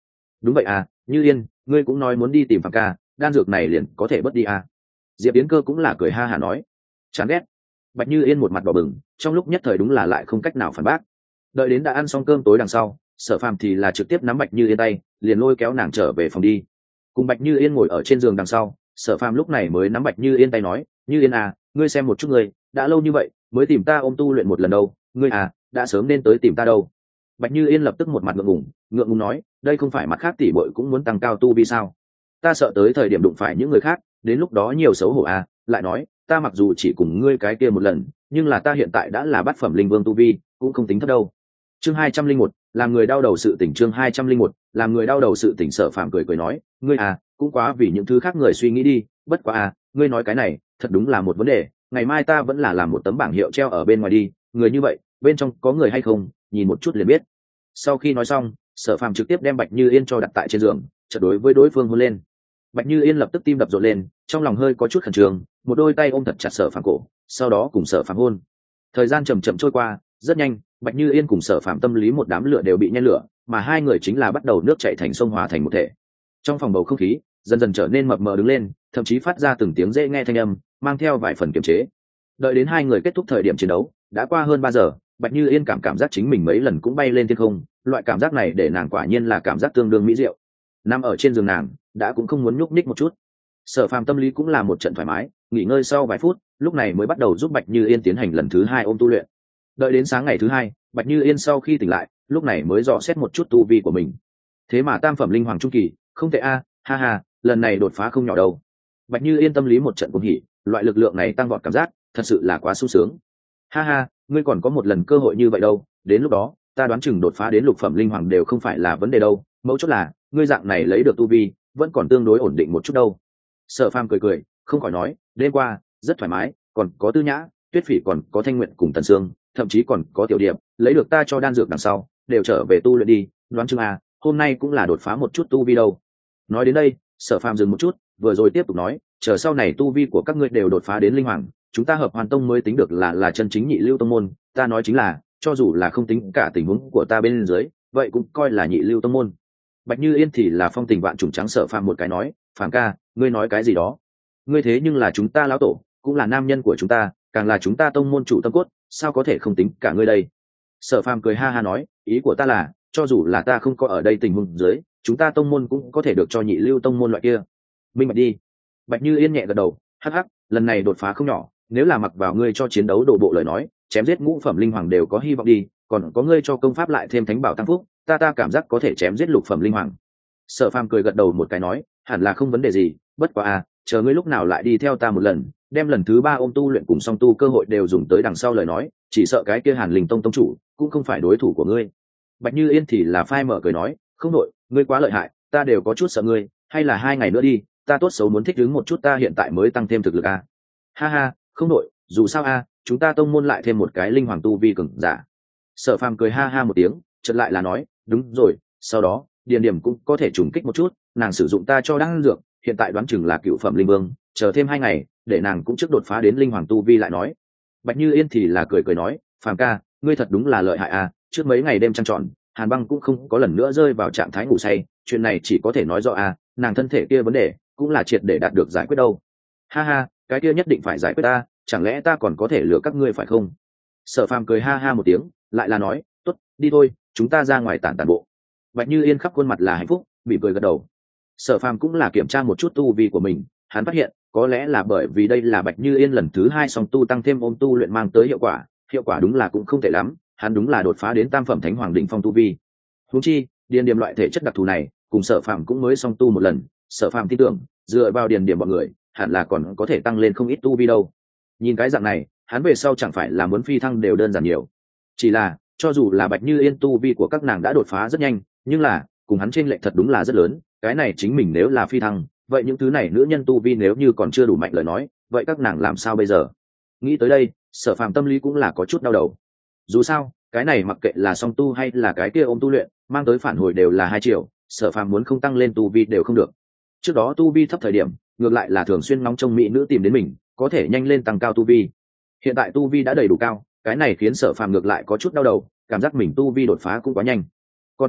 đúng vậy à, Như Yên, ngươi cũng nói muốn đi tìm Phạm ca, đan dược này liền có thể bớt đi à. Diệp Yến Cơ cũng là cười ha hả nói. Chán ghét. Bạch Như Yên một mặt đỏ bừng, trong lúc nhất thời đúng là lại không cách nào phản bác. Đợi đến đã ăn xong cơm tối đằng sau, Sở Phàm thì là trực tiếp nắm Bạch Như Yên tay, liền lôi kéo nàng trở về phòng đi. Cùng Bạch Như Yên ngồi ở trên giường đằng sau, Sở Phàm lúc này mới nắm Bạch Như Yên tay nói, Như Yên à, ngươi xem một chút ngươi, đã lâu như vậy mới tìm ta ôm tu luyện một lần đâu, ngươi à, đã sớm nên tới tìm ta đâu. Bạch Như Yên lập tức một mặt ngượng ngùng, ngượng ngùng nói, đây không phải mặt khác tỷ muội cũng muốn tăng cao tu vi sao? Ta sợ tới thời điểm đụng phải những người khác, đến lúc đó nhiều xấu hổ à, lại nói, ta mặc dù chỉ cùng ngươi cái kia một lần, nhưng là ta hiện tại đã là bát phẩm linh vương tu vi, cũng không tính thấp đâu. Chương hai trăm linh một, làm người đau đầu sự tỉnh chương hai trăm linh một, làm người đau đầu sự tỉnh. Sở Phạm cười cười nói, ngươi à, cũng quá vì những thứ khác người suy nghĩ đi, bất quá à, ngươi nói cái này, thật đúng là một vấn đề, ngày mai ta vẫn là làm một tấm bảng hiệu treo ở bên ngoài đi, người như vậy, bên trong có người hay không, nhìn một chút liền biết. Sau khi nói xong, Sở Phạm trực tiếp đem Bạch Như Yên cho đặt tại trên giường, chợt đối với đối phương hôn lên. Bạch Như Yên lập tức tim đập rộn lên, trong lòng hơi có chút khẩn trương, một đôi tay ôm thật chặt Sở Phạm cổ, sau đó cùng Sở Phạm hôn. Thời gian chậm chậm trôi qua, rất nhanh, Bạch Như Yên cùng Sở Phạm tâm lý một đám lửa đều bị nhen lửa, mà hai người chính là bắt đầu nước chảy thành sông hòa thành một thể. Trong phòng bầu không khí dần dần trở nên mập mờ đứng lên, thậm chí phát ra từng tiếng dễ nghe thanh âm, mang theo vài phần kiềm chế. Đợi đến hai người kết thúc thời điểm chiến đấu, đã qua hơn ba giờ, Bạch Như Yên cảm cảm giác chính mình mấy lần cũng bay lên thiên không, loại cảm giác này để nàng quả nhiên là cảm giác tương đương mỹ diệu. Nằm ở trên giường nàng, đã cũng không muốn nhúc nhích một chút. Sở Phàm tâm lý cũng là một trận thoải mái, nghỉ ngơi sau vài phút, lúc này mới bắt đầu giúp Bạch Như Yên tiến hành lần thứ hai ôm tu luyện. Đợi đến sáng ngày thứ hai, Bạch Như Yên sau khi tỉnh lại, lúc này mới dò xét một chút tu vi của mình. Thế mà tam phẩm linh hoàng trung kỳ, không tệ a, ha ha, lần này đột phá không nhỏ đâu. Bạch Như Yên tâm lý một trận cuồng hỉ, loại lực lượng này tăng vọt cảm giác, thật sự là quá sung sướng. Ha ha, ngươi còn có một lần cơ hội như vậy đâu, đến lúc đó, ta đoán chừng đột phá đến lục phẩm linh hoàng đều không phải là vấn đề đâu, mấu chốt là, ngươi dạng này lấy được tu vi, vẫn còn tương đối ổn định một chút đâu. Sở Phàm cười cười, không khỏi nói, đêm qua rất thoải mái, còn có Tư Nhã, Tuyết Phỉ còn có Thanh Nguyện cùng Tần Sương, thậm chí còn có Tiểu Điệp, lấy được ta cho đan dược đằng sau, đều trở về tu luyện đi, đoán chừng à, hôm nay cũng là đột phá một chút tu vi đâu. Nói đến đây, Sở Phàm dừng một chút, vừa rồi tiếp tục nói, chờ sau này tu vi của các ngươi đều đột phá đến linh hoàng, chúng ta hợp hoàn tông mới tính được là là chân chính nhị lưu tông môn, ta nói chính là, cho dù là không tính cả tình huống của ta bên dưới, vậy cũng coi là nhị lưu tông môn. Bạch Như Yên thì là phong tình vạn trùng trắng Sở Phàm một cái nói, Phàm ca, ngươi nói cái gì đó? Ngươi thế nhưng là chúng ta lão tổ, cũng là nam nhân của chúng ta, càng là chúng ta tông môn chủ tâm cốt, sao có thể không tính cả ngươi đây? Sở Phàm cười ha ha nói, ý của ta là, cho dù là ta không có ở đây tình huống dưới, chúng ta tông môn cũng có thể được cho nhị lưu tông môn loại kia. Minh bạch đi. Bạch Như Yên nhẹ gật đầu, hắc hắc, lần này đột phá không nhỏ, nếu là mặc vào ngươi cho chiến đấu đổ bộ lời nói, chém giết ngũ phẩm linh hoàng đều có hy vọng đi, còn có ngươi cho công pháp lại thêm thánh bảo tăng phúc, ta ta cảm giác có thể chém giết lục phẩm linh hoàng. Sở Phàm cười gật đầu một cái nói, hẳn là không vấn đề gì, bất quá à, chờ ngươi lúc nào lại đi theo ta một lần, đem lần thứ ba ôm tu luyện cùng song tu cơ hội đều dùng tới đằng sau lời nói, chỉ sợ cái kia Hàn Linh Tông tông chủ cũng không phải đối thủ của ngươi. Bạch Như Yên thì là phai mở cười nói, không đội, ngươi quá lợi hại, ta đều có chút sợ ngươi, hay là hai ngày nữa đi, ta tốt xấu muốn thích ứng một chút ta hiện tại mới tăng thêm thực lực à. Ha ha, không đội, dù sao a, à, chúng ta tông môn lại thêm một cái linh hoàng tu vi cường giả. Sở Phàm cười ha ha một tiếng, chợt lại là nói, đúng rồi, sau đó, Điền Điểm cũng có thể trùng kích một chút, nàng sử dụng ta cho đan dược, hiện tại đoán chừng là cựu phẩm linh vương, chờ thêm hai ngày, để nàng cũng trước đột phá đến linh hoàng tu vi lại nói. Bạch Như Yên thì là cười cười nói, Phàm ca, ngươi thật đúng là lợi hại à, trước mấy ngày đêm trăng tròn, Hàn Băng cũng không có lần nữa rơi vào trạng thái ngủ say, chuyện này chỉ có thể nói rõ à, nàng thân thể kia vấn đề cũng là triệt để đạt được giải quyết đâu. Ha ha, cái kia nhất định phải giải quyết ta, chẳng lẽ ta còn có thể lừa các ngươi phải không? Sở Phàm cười ha ha một tiếng, lại là nói, tốt, đi thôi, chúng ta ra ngoài tản tản bộ. Bạch Như Yên khắp khuôn mặt là hạnh phúc, bị cười gật đầu. Sở Phàm cũng là kiểm tra một chút tu vi của mình, hắn phát hiện, có lẽ là bởi vì đây là Bạch Như Yên lần thứ hai song tu tăng thêm ôm tu luyện mang tới hiệu quả, hiệu quả đúng là cũng không tệ lắm, hắn đúng là đột phá đến tam phẩm thánh hoàng đỉnh phong tu vi. Huống chi, điền điểm loại thể chất đặc thù này, cùng Sở Phàm cũng mới song tu một lần, Sở Phàm tin tưởng, dựa vào điền điểm bọn người, hẳn là còn có thể tăng lên không ít tu vi đâu. Nhìn cái dạng này, hắn về sau chẳng phải là muốn phi thăng đều đơn giản nhiều. Chỉ là, cho dù là Bạch Như Yên tu vi của các nàng đã đột phá rất nhanh, nhưng là, cùng hắn chênh lệch thật đúng là rất lớn, cái này chính mình nếu là phi thăng, vậy những thứ này nữ nhân tu vi nếu như còn chưa đủ mạnh lời nói, vậy các nàng làm sao bây giờ? Nghĩ tới đây, Sở Phàm tâm lý cũng là có chút đau đầu. Dù sao, cái này mặc kệ là song tu hay là cái kia ôm tu luyện, mang tới phản hồi đều là hai triệu, Sở Phàm muốn không tăng lên tu vi đều không được. Trước đó tu vi thấp thời điểm, ngược lại là thường xuyên ngóng trông mỹ nữ tìm đến mình, có thể nhanh lên tăng cao tu vi. Hiện tại tu vi đã đầy đủ cao, cái này khiến Sở Phàm ngược lại có chút đau đầu, cảm giác mình tu vi đột phá cũng quá nhanh. Còn tốt,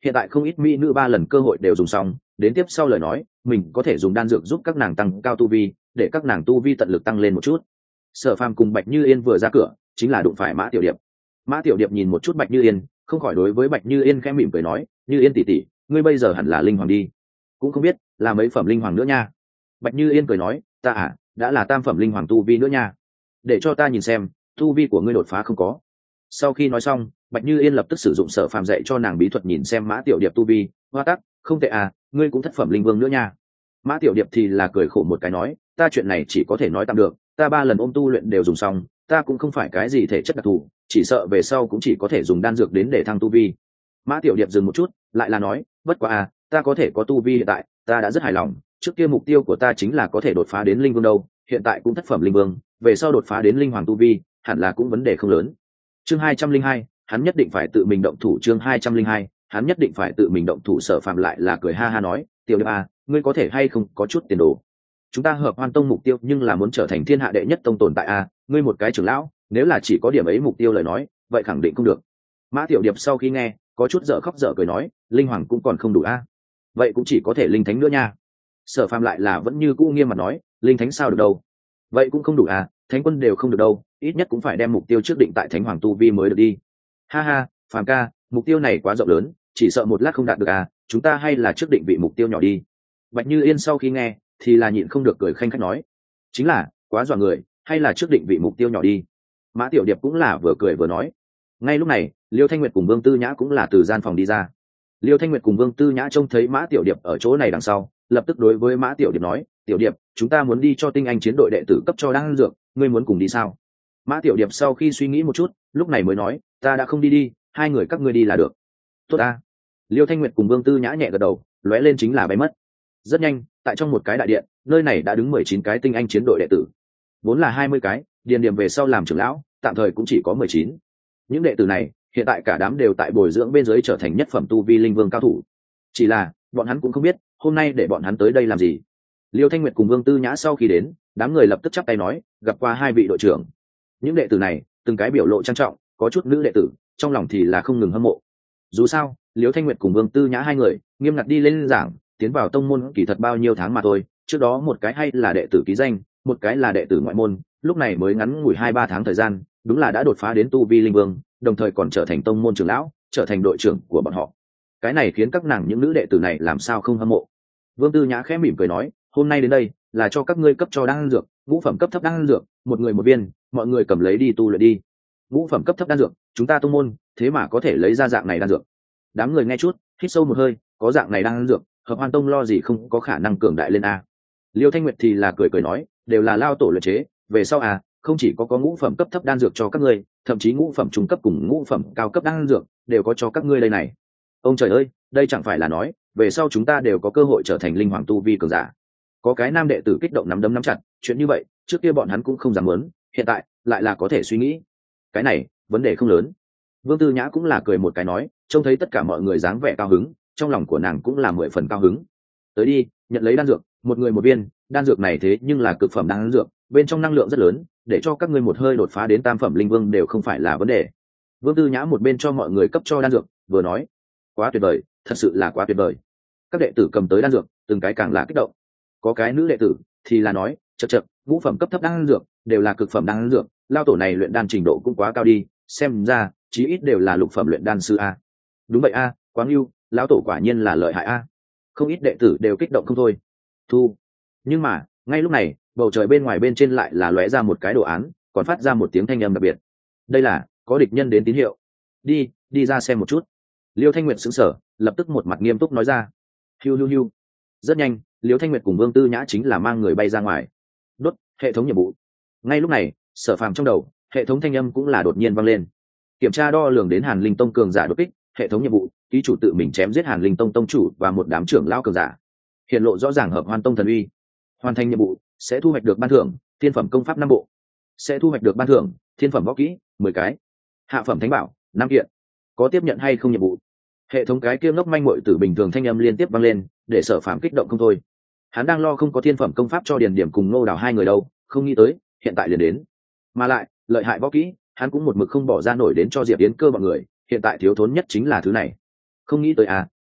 hiện tại không ít mỹ nữ ba lần cơ hội đều dùng xong, đến tiếp sau lời nói mình có thể dùng đan dược giúp các nàng tăng cao tu vi, để các nàng tu vi tận lực tăng lên một chút. Sở Phàm cùng Bạch Như Yên vừa ra cửa chính là đụng phải Mã Tiểu Điệp. Mã Tiểu Điệp nhìn một chút Bạch Như Yên, không khỏi đối với Bạch Như Yên khẽ mỉm cười nói, Như Yên tỷ tỷ, ngươi bây giờ hẳn là linh hoàng đi. Cũng không biết là mấy phẩm linh hoàng nữa nha. Bạch Như Yên cười nói, ta à đã là tam phẩm linh hoàng tu vi nữa nha, để cho ta nhìn xem tu vi của ngươi đột phá không có. Sau khi nói xong, Bạch Như Yên lập tức sử dụng Sở Phàm dạy cho nàng bí thuật nhìn xem Mã Tiểu Điệp tu vi, hoa tắc không tệ à, ngươi cũng thất phẩm linh vương nữa nha. Mã Tiểu Điệp thì là cười khổ một cái nói, ta chuyện này chỉ có thể nói tạm được, ta ba lần ôm tu luyện đều dùng xong, ta cũng không phải cái gì thể chất đặc thù, chỉ sợ về sau cũng chỉ có thể dùng đan dược đến để thăng tu vi. Mã Tiểu Điệp dừng một chút, lại là nói, bất quá à, ta có thể có tu vi hiện tại, ta đã rất hài lòng, trước kia mục tiêu của ta chính là có thể đột phá đến linh vương đâu, hiện tại cũng thất phẩm linh vương, về sau đột phá đến linh hoàng tu vi, hẳn là cũng vấn đề không lớn. Chương hai trăm linh hai, hắn nhất định phải tự mình động thủ. Chương hai trăm linh hai, hắn nhất định phải tự mình động thủ. Sở Phàm lại là cười ha ha nói, Tiểu Điệp à, ngươi có thể hay không có chút tiền đồ. Chúng ta Hợp Hoan Tông mục tiêu nhưng là muốn trở thành thiên hạ đệ nhất tông tồn tại à, ngươi một cái trưởng lão, nếu là chỉ có điểm ấy mục tiêu lời nói, vậy khẳng định không được. Mã Tiểu Điệp sau khi nghe, có chút dở khóc dở cười nói, linh hoàng cũng còn không đủ a, à? Vậy cũng chỉ có thể linh thánh nữa nha. Sở Phàm lại là vẫn như cũ nghiêm mặt nói, linh thánh sao được đâu, vậy cũng không đủ à, thánh quân đều không được đâu, ít nhất cũng phải đem mục tiêu trước định tại thánh hoàng tu vi mới được đi. Ha ha, Phàm ca, mục tiêu này quá rộng lớn, chỉ sợ một lát không đạt được à, chúng ta hay là trước định vị mục tiêu nhỏ đi. Bạch Như Yên sau khi nghe thì là nhịn không được cười khanh khách nói, chính là quá dọa người, hay là trước định vị mục tiêu nhỏ đi. Mã Tiểu Điệp cũng là vừa cười vừa nói. Ngay lúc này, Liêu Thanh Nguyệt cùng Vương Tư Nhã cũng là từ gian phòng đi ra. Liêu Thanh Nguyệt cùng Vương Tư Nhã trông thấy Mã Tiểu Điệp ở chỗ này đằng sau, lập tức đối với Mã Tiểu Điệp nói, Tiểu Điệp, chúng ta muốn đi cho tinh anh chiến đội đệ tử cấp cho đan dược, ngươi muốn cùng đi sao? Mã Tiểu Điệp sau khi suy nghĩ một chút, lúc này mới nói, ta đã không đi đi, hai người các ngươi đi là được. Tốt ta. Liêu Thanh Nguyệt cùng Vương Tư Nhã nhẹ gật đầu, lóe lên chính là bay mất. Rất nhanh, tại trong một cái đại điện, nơi này đã đứng mười chín cái tinh anh chiến đội đệ tử. Vốn là hai mươi cái, điền điểm về sau làm trưởng lão, tạm thời cũng chỉ có mười chín. Những đệ tử này, hiện tại cả đám đều tại bồi dưỡng bên dưới trở thành nhất phẩm tu vi linh vương cao thủ. Chỉ là, bọn hắn cũng không biết, hôm nay để bọn hắn tới đây làm gì. Liêu Thanh Nguyệt cùng Vương Tư Nhã sau khi đến, đám người lập tức chắp tay nói, gặp qua hai vị đội trưởng. Những đệ tử này, từng cái biểu lộ trang trọng, có chút nữ đệ tử, trong lòng thì là không ngừng hâm mộ. Dù sao, Liêu Thanh Nguyệt cùng Vương Tư Nhã hai người, nghiêm ngặt đi lên giảng, tiến vào tông môn kỳ thật bao nhiêu tháng mà thôi, trước đó một cái hay là đệ tử ký danh, một cái là đệ tử ngoại môn, lúc này mới ngắn ngủi hai ba tháng thời gian, đúng là đã đột phá đến tu vi linh vương, đồng thời còn trở thành tông môn trưởng lão, trở thành đội trưởng của bọn họ. Cái này khiến các nàng những nữ đệ tử này làm sao không hâm mộ. Vương Tư Nhã khẽ mỉm cười nói, hôm nay đến đây là cho các ngươi cấp cho đan dược, ngũ phẩm cấp thấp đan dược, một người một viên, mọi người cầm lấy đi tu luyện đi. Ngũ phẩm cấp thấp đan dược, chúng ta tông môn thế mà có thể lấy ra dạng này đan dược. Đám người nghe chút, hít sâu một hơi, có dạng này đan dược, Hợp Hoan Tông lo gì không có khả năng cường đại lên a. Liêu Thanh Nguyệt thì là cười cười nói, đều là lao tổ luyện chế, về sau à, không chỉ có có ngũ phẩm cấp thấp đan dược cho các ngươi, thậm chí ngũ phẩm trung cấp cùng ngũ phẩm cao cấp đan dược đều có cho các ngươi đây này. Ông trời ơi, đây chẳng phải là nói, về sau chúng ta đều có cơ hội trở thành linh hoàng tu vi cường giả. Có cái nam đệ tử kích động nắm đấm nắm chặt, chuyện như vậy, trước kia bọn hắn cũng không dám muốn, hiện tại lại là có thể suy nghĩ. Cái này, vấn đề không lớn. Vương Tư Nhã cũng là cười một cái nói, trông thấy tất cả mọi người dáng vẻ cao hứng, trong lòng của nàng cũng là mười phần cao hứng. Tới đi, nhận lấy đan dược, một người một viên, đan dược này thế nhưng là cực phẩm đan dược, bên trong năng lượng rất lớn, để cho các ngươi một hơi đột phá đến tam phẩm linh vương đều không phải là vấn đề. Vương Tư Nhã một bên cho mọi người cấp cho đan dược, vừa nói, quá tuyệt vời, thật sự là quá tuyệt vời. Các đệ tử cầm tới đan dược, từng cái càng là kích động. Có cái nữ đệ tử thì là nói, chậc chậc, ngũ phẩm cấp thấp đan dược đều là cực phẩm đan dược, lao tổ này luyện đan trình độ cũng quá cao đi, xem ra chí ít đều là lục phẩm luyện đan sư a. Đúng vậy a, quá ngưu, lão tổ quả nhiên là lợi hại a. Không ít đệ tử đều kích động không thôi. Thu. Nhưng mà, ngay lúc này, bầu trời bên ngoài bên trên lại là lóe ra một cái đồ án, còn phát ra một tiếng thanh âm đặc biệt. Đây là có địch nhân đến tín hiệu. Đi, đi ra xem một chút. Liêu Thanh Nguyệt sững sờ, lập tức một mặt nghiêm túc nói ra. Hiu hiu hiu. Rất nhanh, Liêu Thanh Nguyệt cùng Vương Tư Nhã chính là mang người bay ra ngoài. Đốt, hệ thống nhiệm vụ. Ngay lúc này, Sở Phàm trong đầu, hệ thống thanh âm cũng là đột nhiên vang lên. Kiểm tra đo lường đến Hàn Linh Tông cường giả đột kích, hệ thống nhiệm vụ, ký chủ tự mình chém giết Hàn Linh Tông tông chủ và một đám trưởng lão cường giả. Hiện lộ rõ ràng Hợp Hoan Tông thần uy. Hoàn thành nhiệm vụ, sẽ thu hoạch được ban thưởng, thiên phẩm công pháp năm bộ. Sẽ thu hoạch được ban thưởng, thiên phẩm võ kỹ mười cái. Hạ phẩm thánh bảo năm kiện. Có tiếp nhận hay không nhiệm vụ? Hệ thống cái kia ngốc manh muội tử bình thường thanh âm liên tiếp vang lên, để Sở Phàm kích động không thôi. Hắn đang lo không có thiên phẩm công pháp cho Điền Điểm cùng Ngô Đào hai người đâu, không nghĩ tới, hiện tại liền đến. Mà lại, lợi hại võ kỹ, hắn cũng một mực không bỏ ra nổi đến cho Diệp Yến Cơ bọn người, hiện tại thiếu thốn nhất chính là thứ này. Không nghĩ tới à,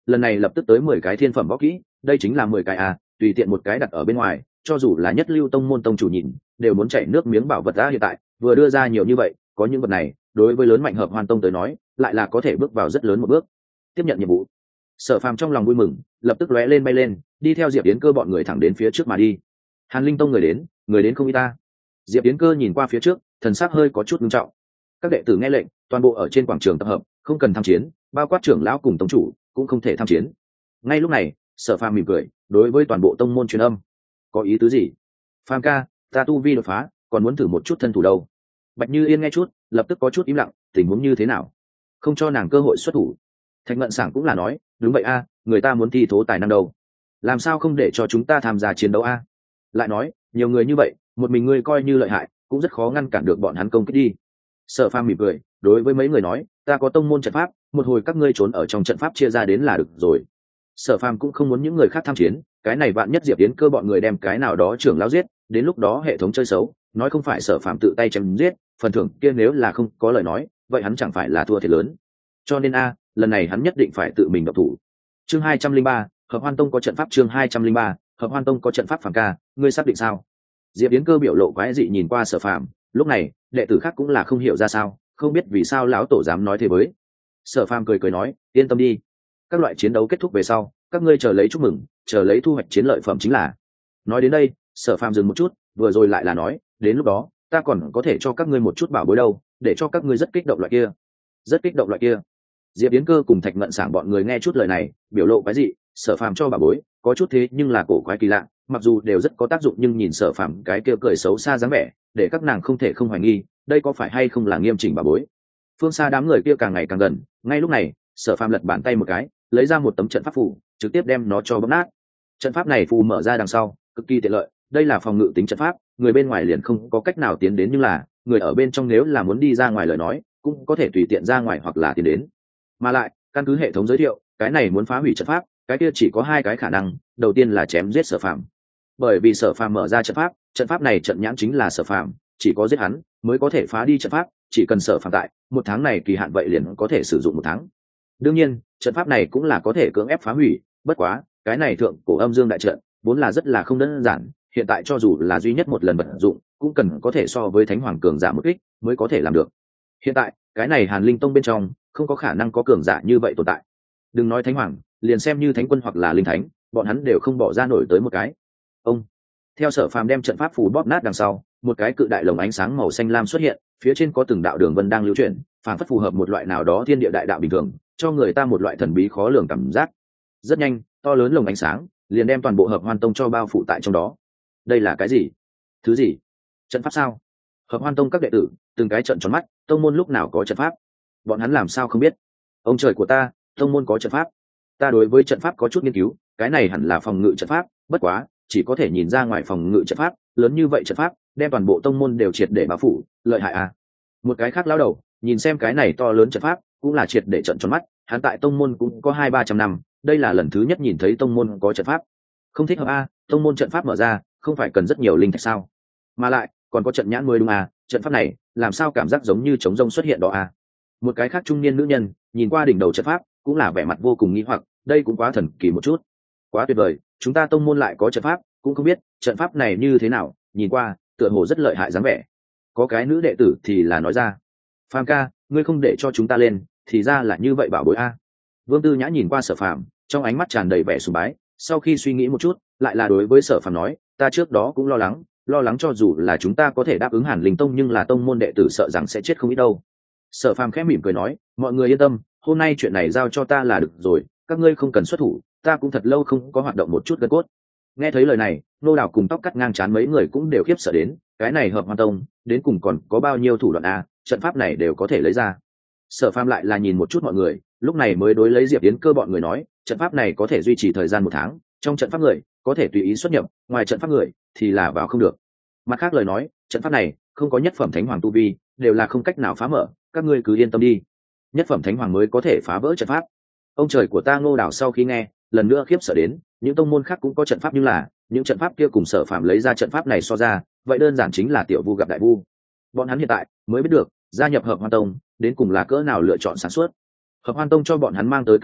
lần này lập tức tới mười cái thiên phẩm võ kỹ, đây chính là mười cái à, tùy tiện một cái đặt ở bên ngoài, cho dù là nhất lưu tông môn tông chủ nhìn đều muốn chảy nước miếng bảo vật ra. Hiện tại vừa đưa ra nhiều như vậy, có những vật này đối với lớn mạnh Hợp Hoan tông tới nói lại là có thể bước vào rất lớn một bước. Tiếp nhận nhiệm vụ, Sở Phàm trong lòng vui mừng, lập tức lóe lên bay lên, đi theo Diệp Yến Cơ bọn người thẳng đến phía trước mà đi. Hàn Linh tông người đến, người đến không ít ta. Diệp Yến Cơ nhìn qua phía trước, thần sắc hơi có chút nghiêm trọng. Các đệ tử nghe lệnh, toàn bộ ở trên quảng trường tập hợp, không cần tham chiến, bao quát trưởng lão cùng tông chủ cũng không thể tham chiến. Ngay lúc này, Sở Phàm mỉm cười, đối với toàn bộ tông môn truyền âm. Có ý tứ gì? Phàm ca, ta tu vi đột phá, còn muốn thử một chút thân thủ đâu. Bạch Như Yên nghe chút, lập tức có chút im lặng, tình huống như thế nào? Không cho nàng cơ hội xuất thủ. Thạch Ngận Sảng cũng là nói, đúng vậy a, người ta muốn thi thố tài năng đâu, làm sao không để cho chúng ta tham gia chiến đấu a? Lại nói, nhiều người như vậy, một mình ngươi coi như lợi hại, cũng rất khó ngăn cản được bọn hắn công kích đi. Sở Phàm mỉm cười, đối với mấy người nói, ta có tông môn trận pháp, một hồi các ngươi trốn ở trong trận pháp chia ra đến là được rồi. Sở Phàm cũng không muốn những người khác tham chiến, cái này vạn nhất Diệp Yến Cơ bọn người đem cái nào đó trưởng lão giết, đến lúc đó hệ thống chơi xấu, nói không phải Sở Phàm tự tay chém giết, phần thưởng kia nếu là không có lời nói, vậy hắn chẳng phải là thua thiệt lớn. Cho nên a, lần này hắn nhất định phải tự mình động thủ. Chương hai trăm linh ba, Hợp Hoan tông có trận pháp. Chương hai trăm linh ba, Hợp Hoan tông có trận pháp. Phàm ca, ngươi xác định sao? Diệp Yến Cơ biểu lộ quái dị nhìn qua Sở Phàm, lúc này đệ tử khác cũng là không hiểu ra sao, không biết vì sao lão tổ dám nói thế với. Sở Phàm cười cười nói, yên tâm đi, các loại chiến đấu kết thúc về sau, các ngươi chờ lấy chúc mừng, chờ lấy thu hoạch chiến lợi phẩm chính là. Nói đến đây, Sở Phàm dừng một chút, vừa rồi lại là nói, đến lúc đó ta còn có thể cho các ngươi một chút bảo bối đâu, để cho các ngươi rất kích động loại kia. Rất kích động loại kia. Diệp Yến Cơ cùng Thạch Ngận Sảng bọn người nghe chút lời này, biểu lộ quái dị, Sở Phàm cho bảo bối, có chút thế nhưng là cổ quái kỳ lạ, mặc dù đều rất có tác dụng nhưng nhìn Sở Phàm cái kia cười xấu xa dáng vẻ, để các nàng không thể không hoài nghi, đây có phải hay không là nghiêm chỉnh bảo bối. Phương xa đám người kia càng ngày càng gần, ngay lúc này, Sở Phàm lật bàn tay một cái, lấy ra một tấm trận pháp phù, trực tiếp đem nó cho bóp nát. Trận pháp này phù mở ra đằng sau, cực kỳ tiện lợi, đây là phòng ngự tính trận pháp, người bên ngoài liền không có cách nào tiến đến, nhưng là người ở bên trong nếu là muốn đi ra ngoài lời nói, cũng có thể tùy tiện ra ngoài hoặc là tiến đến. Mà lại, căn cứ hệ thống giới thiệu, cái này muốn phá hủy trận pháp, cái kia chỉ có hai cái khả năng, đầu tiên là chém giết Sở Phàm. Bởi vì Sở Phàm mở ra trận pháp, trận pháp này trận nhãn chính là Sở Phàm, chỉ có giết hắn mới có thể phá đi trận pháp, chỉ cần Sở Phàm tại, một tháng này kỳ hạn vậy liền có thể sử dụng một tháng. Đương nhiên, trận pháp này cũng là có thể cưỡng ép phá hủy, bất quá, cái này thượng cổ âm dương đại trận, vốn là rất là không đơn giản, hiện tại cho dù là duy nhất một lần vận dụng, cũng cần có thể so với Thánh Hoàng cường giả một kích mới có thể làm được. Hiện tại, cái này Hàn Linh tông bên trong không có khả năng có cường giả như vậy tồn tại. Đừng nói Thánh Hoàng, liền xem như Thánh quân hoặc là Linh Thánh, bọn hắn đều không bỏ ra nổi tới một cái. Ông, theo Sở Phàm đem trận pháp phù bóp nát đằng sau, một cái cự đại lồng ánh sáng màu xanh lam xuất hiện, phía trên có từng đạo đường vân đang lưu chuyển, phản phất phù hợp một loại nào đó thiên địa đại đạo bình thường, cho người ta một loại thần bí khó lường cảm giác. Rất nhanh, to lớn lồng ánh sáng liền đem toàn bộ Hợp Hoan tông cho bao phủ tại trong đó. Đây là cái gì? Thứ gì? Trận pháp sao? Hợp Hoan tông các đệ tử từng cái trợn tròn mắt, tông môn lúc nào có trận pháp? Bọn hắn làm sao không biết? Ông trời của ta, tông môn có trận pháp. Ta đối với trận pháp có chút nghiên cứu, cái này hẳn là phòng ngự trận pháp, bất quá chỉ có thể nhìn ra ngoài phòng ngự trận pháp, lớn như vậy trận pháp đem toàn bộ tông môn đều triệt để bao phủ, lợi hại à. Một cái khác lão đầu nhìn xem cái này to lớn trận pháp, cũng là triệt để trợn tròn mắt, hắn tại tông môn cũng có hai ba trăm năm, đây là lần thứ nhất nhìn thấy tông môn có trận pháp. Không thích hợp a, tông môn trận pháp mở ra không phải cần rất nhiều linh thạch sao? Mà lại còn có trận nhãn mới đúng à, trận pháp này làm sao cảm giác giống như trống rông xuất hiện đó à. Một cái khác trung niên nữ nhân nhìn qua đỉnh đầu trận pháp, cũng là vẻ mặt vô cùng nghi hoặc, đây cũng quá thần kỳ một chút, quá tuyệt vời, chúng ta tông môn lại có trận pháp, cũng không biết trận pháp này như thế nào, nhìn qua tựa hồ rất lợi hại dáng vẻ. Có cái nữ đệ tử thì là nói ra, Phàm ca, ngươi không để cho chúng ta lên, thì ra là như vậy bảo bối a. Vương Tư Nhã nhìn qua Sở Phàm, trong ánh mắt tràn đầy vẻ sùng bái, sau khi suy nghĩ một chút, lại là đối với Sở Phàm nói, ta trước đó cũng lo lắng, lo lắng cho dù là chúng ta có thể đáp ứng Hàn Linh tông, nhưng là tông môn đệ tử sợ rằng sẽ chết không ít đâu. Sở Phàm khẽ mỉm cười nói, mọi người yên tâm, hôm nay chuyện này giao cho ta là được rồi, các ngươi không cần xuất thủ, ta cũng thật lâu không có hoạt động một chút gân cốt. Nghe thấy lời này, Nô Đào cùng tóc cắt ngang trán mấy người cũng đều khiếp sợ đến, cái này Hợp Hoan tông đến cùng còn có bao nhiêu thủ đoạn a, trận pháp này đều có thể lấy ra. Sở Phàm lại là nhìn một chút mọi người, lúc này mới đối lấy Diệp Yến Cơ bọn người nói, trận pháp này có thể duy trì thời gian một tháng, trong trận pháp người có thể tùy ý xuất nhập, ngoài trận pháp người thì là vào không được. Mặt khác lời nói, trận pháp này không có nhất phẩm thánh hoàng tu vi, đều là không cách nào phá mở, các ngươi cứ yên tâm đi. Nhất phẩm thánh hoàng mới có thể phá vỡ trận pháp. Ông trời của ta Ngô Đảo sau khi nghe, lần nữa khiếp sợ đến, những tông môn khác cũng có trận pháp, nhưng là những trận pháp kia cùng Sở Phàm lấy ra trận pháp này so ra, vậy đơn giản chính là tiểu vu gặp đại vu. Bọn hắn hiện tại mới biết được, gia nhập Hợp Hoan tông đến cùng là cỡ nào lựa chọn sáng suốt. Hợp Hoan tông cho bọn hắn mang tới kinh hỉ,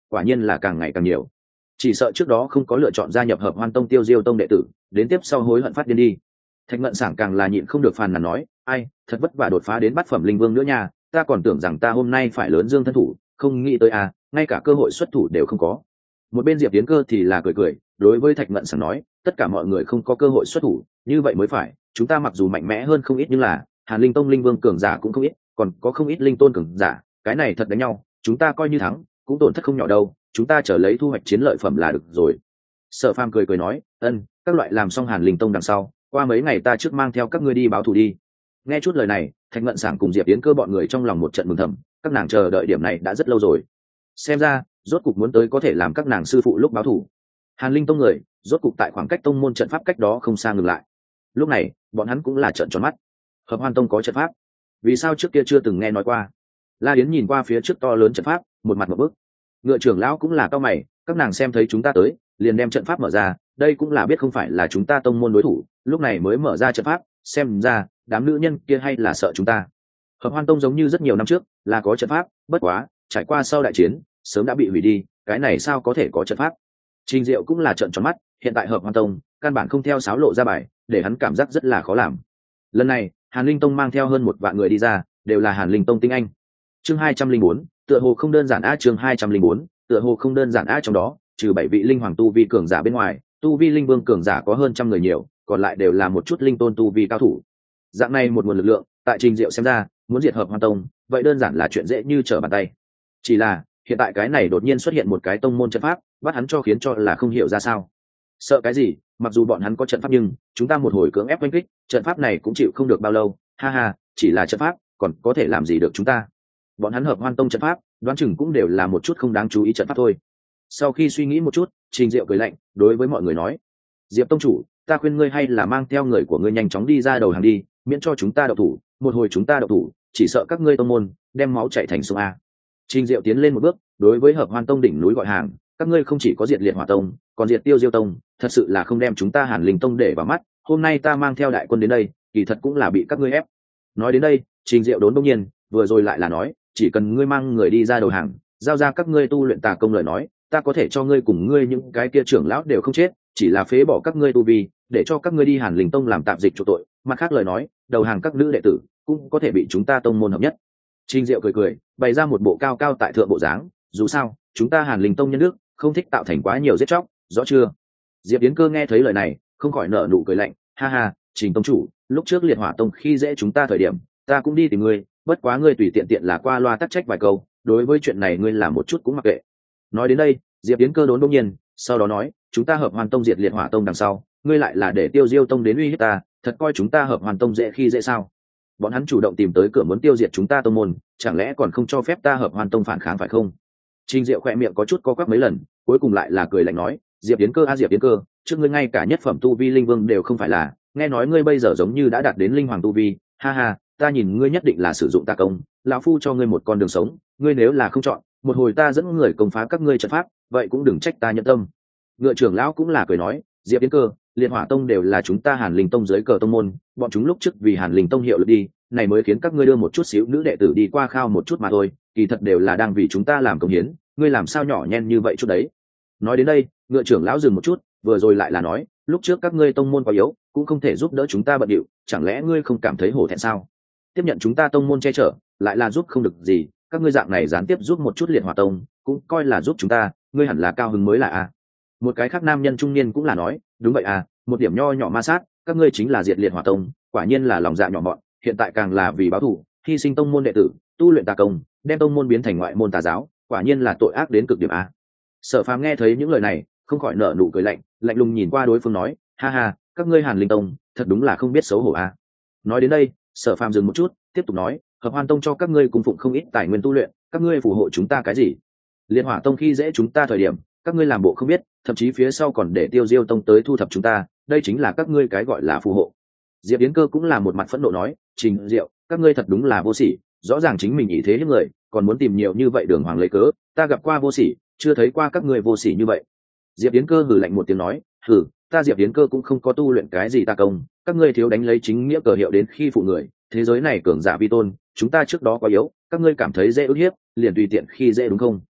quả nhiên là càng ngày càng nhiều. Chỉ sợ trước đó không có lựa chọn gia nhập Hợp Hoan Tông Tiêu Diêu Tông đệ tử, đến tiếp sau hối hận phát điên đi. Thạch Ngận Sảng càng là nhịn không được phàn nàn nói, ai, thật vất vả đột phá đến bát phẩm linh vương nữa nha, ta còn tưởng rằng ta hôm nay phải lớn dương thân thủ, không nghĩ tới à, ngay cả cơ hội xuất thủ đều không có. Một bên Diệp Tiến Cơ thì là cười cười, đối với Thạch Ngận Sảng nói, tất cả mọi người không có cơ hội xuất thủ, như vậy mới phải, chúng ta mặc dù mạnh mẽ hơn không ít nhưng là Hàn Linh Tông linh vương cường giả cũng không ít, còn có không ít linh tôn cường giả, cái này thật đánh nhau, chúng ta coi như thắng, cũng tổn thất không nhỏ đâu, chúng ta chờ lấy thu hoạch chiến lợi phẩm là được rồi. Sở Phàm cười cười nói, ân, các loại làm xong Hàn Linh Tông đằng sau, qua mấy ngày ta trước mang theo các ngươi đi báo thù đi. Nghe chút lời này, Thạch Ngận Sảng cùng Diệp Yến Cơ bọn người trong lòng một trận mừng thầm, các nàng chờ đợi điểm này đã rất lâu rồi. Xem ra, rốt cục muốn tới có thể làm các nàng sư phụ lúc báo thù. Hàn Linh Tông người, rốt cục tại khoảng cách tông môn trận pháp cách đó không xa ngừng lại. Lúc này, bọn hắn cũng là trợn tròn mắt. Hợp Hoan Tông có trận pháp, vì sao trước kia chưa từng nghe nói qua? La Yến nhìn qua phía trước to lớn trận pháp, một mặt một bức. Ngựa trưởng lão cũng là cao mày, các nàng xem thấy chúng ta tới, liền đem trận pháp mở ra, đây cũng là biết không phải là chúng ta tông môn đối thủ, lúc này mới mở ra trận pháp, xem ra đám nữ nhân kia hay là sợ chúng ta. Hợp Hoan Tông giống như rất nhiều năm trước là có trận pháp, bất quá trải qua sau đại chiến sớm đã bị hủy đi, cái này sao có thể có trận pháp? Trình Diệu cũng là trợn tròn mắt, hiện tại Hợp Hoan Tông căn bản không theo sáo lộ ra bài, để hắn cảm giác rất là khó làm. Lần này Hàn Linh Tông mang theo hơn một vạn người đi ra, đều là Hàn Linh Tông tinh anh. Chương hai trăm linh bốn, tựa hồ không đơn giản a, chương hai trăm linh bốn, tựa hồ không đơn giản a, trong đó trừ bảy vị linh hoàng tu vi cường giả bên ngoài, tu vi linh vương cường giả có hơn trăm người nhiều, còn lại đều là một chút linh tôn tu vi cao thủ. Dạng này một nguồn lực lượng, tại Trình Diệu xem ra, muốn diệt Hợp Hoan Tông, vậy đơn giản là chuyện dễ như trở bàn tay. Chỉ là, hiện tại cái này đột nhiên xuất hiện một cái tông môn trận pháp, bắt hắn cho khiến cho là không hiểu ra sao. Sợ cái gì, mặc dù bọn hắn có trận pháp nhưng chúng ta một hồi cưỡng ép oanh kích, trận pháp này cũng chịu không được bao lâu, ha ha, chỉ là trận pháp, còn có thể làm gì được chúng ta? Bọn hắn Hợp Hoan Tông trận pháp, đoán chừng cũng đều là một chút không đáng chú ý trận pháp thôi. Sau khi suy nghĩ một chút, Trình Diệu cười lạnh, đối với mọi người nói, Diệp tông chủ, ta khuyên ngươi hay là mang theo người của ngươi nhanh chóng đi ra đầu hàng đi, miễn cho chúng ta đậu thủ, một hồi chúng ta đậu thủ, chỉ sợ các ngươi tông môn đem máu chảy thành sông a. Trình Diệu tiến lên một bước, đối với Hợp Hoan Tông đỉnh núi gọi hàng, các ngươi không chỉ có diệt Liệt Hỏa Tông, còn diệt Tiêu Diêu Tông, thật sự là không đem chúng ta Hàn Linh Tông để vào mắt, hôm nay ta mang theo đại quân đến đây, kỳ thật cũng là bị các ngươi ép. Nói đến đây, Trình Diệu đốn đông nhiên, vừa rồi lại là nói, chỉ cần ngươi mang người đi ra đầu hàng, giao ra các ngươi tu luyện tà công lời nói, ta có thể cho ngươi cùng ngươi những cái kia trưởng lão đều không chết, chỉ là phế bỏ các ngươi tu vi, để cho các ngươi đi Hàn Linh Tông làm tạp dịch chỗ tội, mặt khác lời nói, đầu hàng các nữ đệ tử cũng có thể bị chúng ta tông môn hợp nhất. Trình Diệu cười cười, bày ra một bộ cao cao tại thượng bộ dáng, dù sao, chúng ta Hàn Linh Tông nhân đức, không thích tạo thành quá nhiều giết chóc, rõ chưa? Diệp Yến Cơ nghe thấy lời này, không khỏi nở nụ cười lạnh, ha ha, Trình tông chủ, lúc trước Liệt Hỏa Tông khi dễ chúng ta thời điểm, ta cũng đi tìm ngươi, bất quá ngươi tùy tiện tiện là qua loa tắc trách vài câu, đối với chuyện này ngươi làm một chút cũng mặc kệ. Nói đến đây, Diệp Yến Cơ đốn đột nhiên, sau đó nói, chúng ta Hợp Hoan Tông diệt Liệt Hỏa Tông đằng sau, ngươi lại là để Tiêu Diêu Tông đến uy hiếp ta, thật coi chúng ta Hợp Hoan Tông dễ khi dễ sao? Bọn hắn chủ động tìm tới cửa muốn tiêu diệt chúng ta tông môn, chẳng lẽ còn không cho phép ta Hợp Hoan Tông phản kháng phải không? Trình Diệu khẽ miệng có chút co quắp mấy lần, cuối cùng lại là cười lạnh nói, Diệp Yến Cơ a Diệp Yến Cơ, trước ngươi ngay cả nhất phẩm tu vi linh vương đều không phải là, nghe nói ngươi bây giờ giống như đã đạt đến linh hoàng tu vi, ha ha, ta nhìn ngươi nhất định là sử dụng tà công, lão phu cho ngươi một con đường sống, ngươi nếu là không chọn, một hồi ta dẫn người công phá các ngươi trận pháp, vậy cũng đừng trách ta nhẫn tâm. Ngựa trưởng lão cũng là cười nói, Diệp Yến Cơ, Liệt Hỏa Tông đều là chúng ta Hàn Linh Tông dưới cờ tông môn, bọn chúng lúc trước vì Hàn Linh Tông hiệu lực đi, này mới khiến các ngươi đưa một chút xíu nữ đệ tử đi qua khao một chút mà thôi, kỳ thật đều là đang vì chúng ta làm công hiến, ngươi làm sao nhỏ nhen như vậy chút đấy. Nói đến đây, ngựa trưởng lão dừng một chút, vừa rồi lại là nói, lúc trước các ngươi tông môn quá yếu, cũng không thể giúp đỡ chúng ta bận điệu, chẳng lẽ ngươi không cảm thấy hổ thẹn sao? Tiếp nhận chúng ta tông môn che chở, lại là giúp không được gì, các ngươi dạng này gián tiếp giúp một chút Liệt Hỏa Tông, cũng coi là giúp chúng ta, ngươi hẳn là cao hứng mới là a. Một cái khác nam nhân trung niên cũng là nói, đúng vậy à, một điểm nho nhỏ ma sát, các ngươi chính là diệt Liệt Hỏa Tông, quả nhiên là lòng dạ nhỏ mọn, hiện tại càng là vì báo thù, hy sinh tông môn đệ tử, tu luyện tà công, đem tông môn biến thành ngoại môn tà giáo, quả nhiên là tội ác đến cực điểm a. Sở Phàm nghe thấy những lời này, không khỏi nở nụ cười lạnh, lạnh lùng nhìn qua đối phương nói, ha ha, các ngươi Hàn Linh Tông, thật đúng là không biết xấu hổ a. Nói đến đây, Sở Phàm dừng một chút, tiếp tục nói, Hợp Hoan Tông cho các ngươi cung phụng không ít tài nguyên tu luyện, các ngươi phù hộ chúng ta cái gì? Liệt Hỏa Tông khi dễ chúng ta thời điểm, các ngươi làm bộ không biết, thậm chí phía sau còn để Tiêu Diêu Tông tới thu thập chúng ta, đây chính là các ngươi cái gọi là phù hộ. Diệp Yến Cơ cũng là một mặt phẫn nộ nói, Trình Diệu, các ngươi thật đúng là vô sỉ, rõ ràng chính mình ý thế hiếp người, còn muốn tìm nhiều như vậy đường hoàng lấy cớ, ta gặp qua vô sỉ, chưa thấy qua các ngươi vô sỉ như vậy. Diệp Yến Cơ hừ lạnh một tiếng nói, hừ, ta Diệp Yến Cơ cũng không có tu luyện cái gì ta công, các ngươi thiếu đánh lấy chính nghĩa cờ hiệu đến khi phụ người, thế giới này cường giả vi tôn, chúng ta trước đó quá yếu, các ngươi cảm thấy dễ ức hiếp, liền tùy tiện khi dễ đúng không?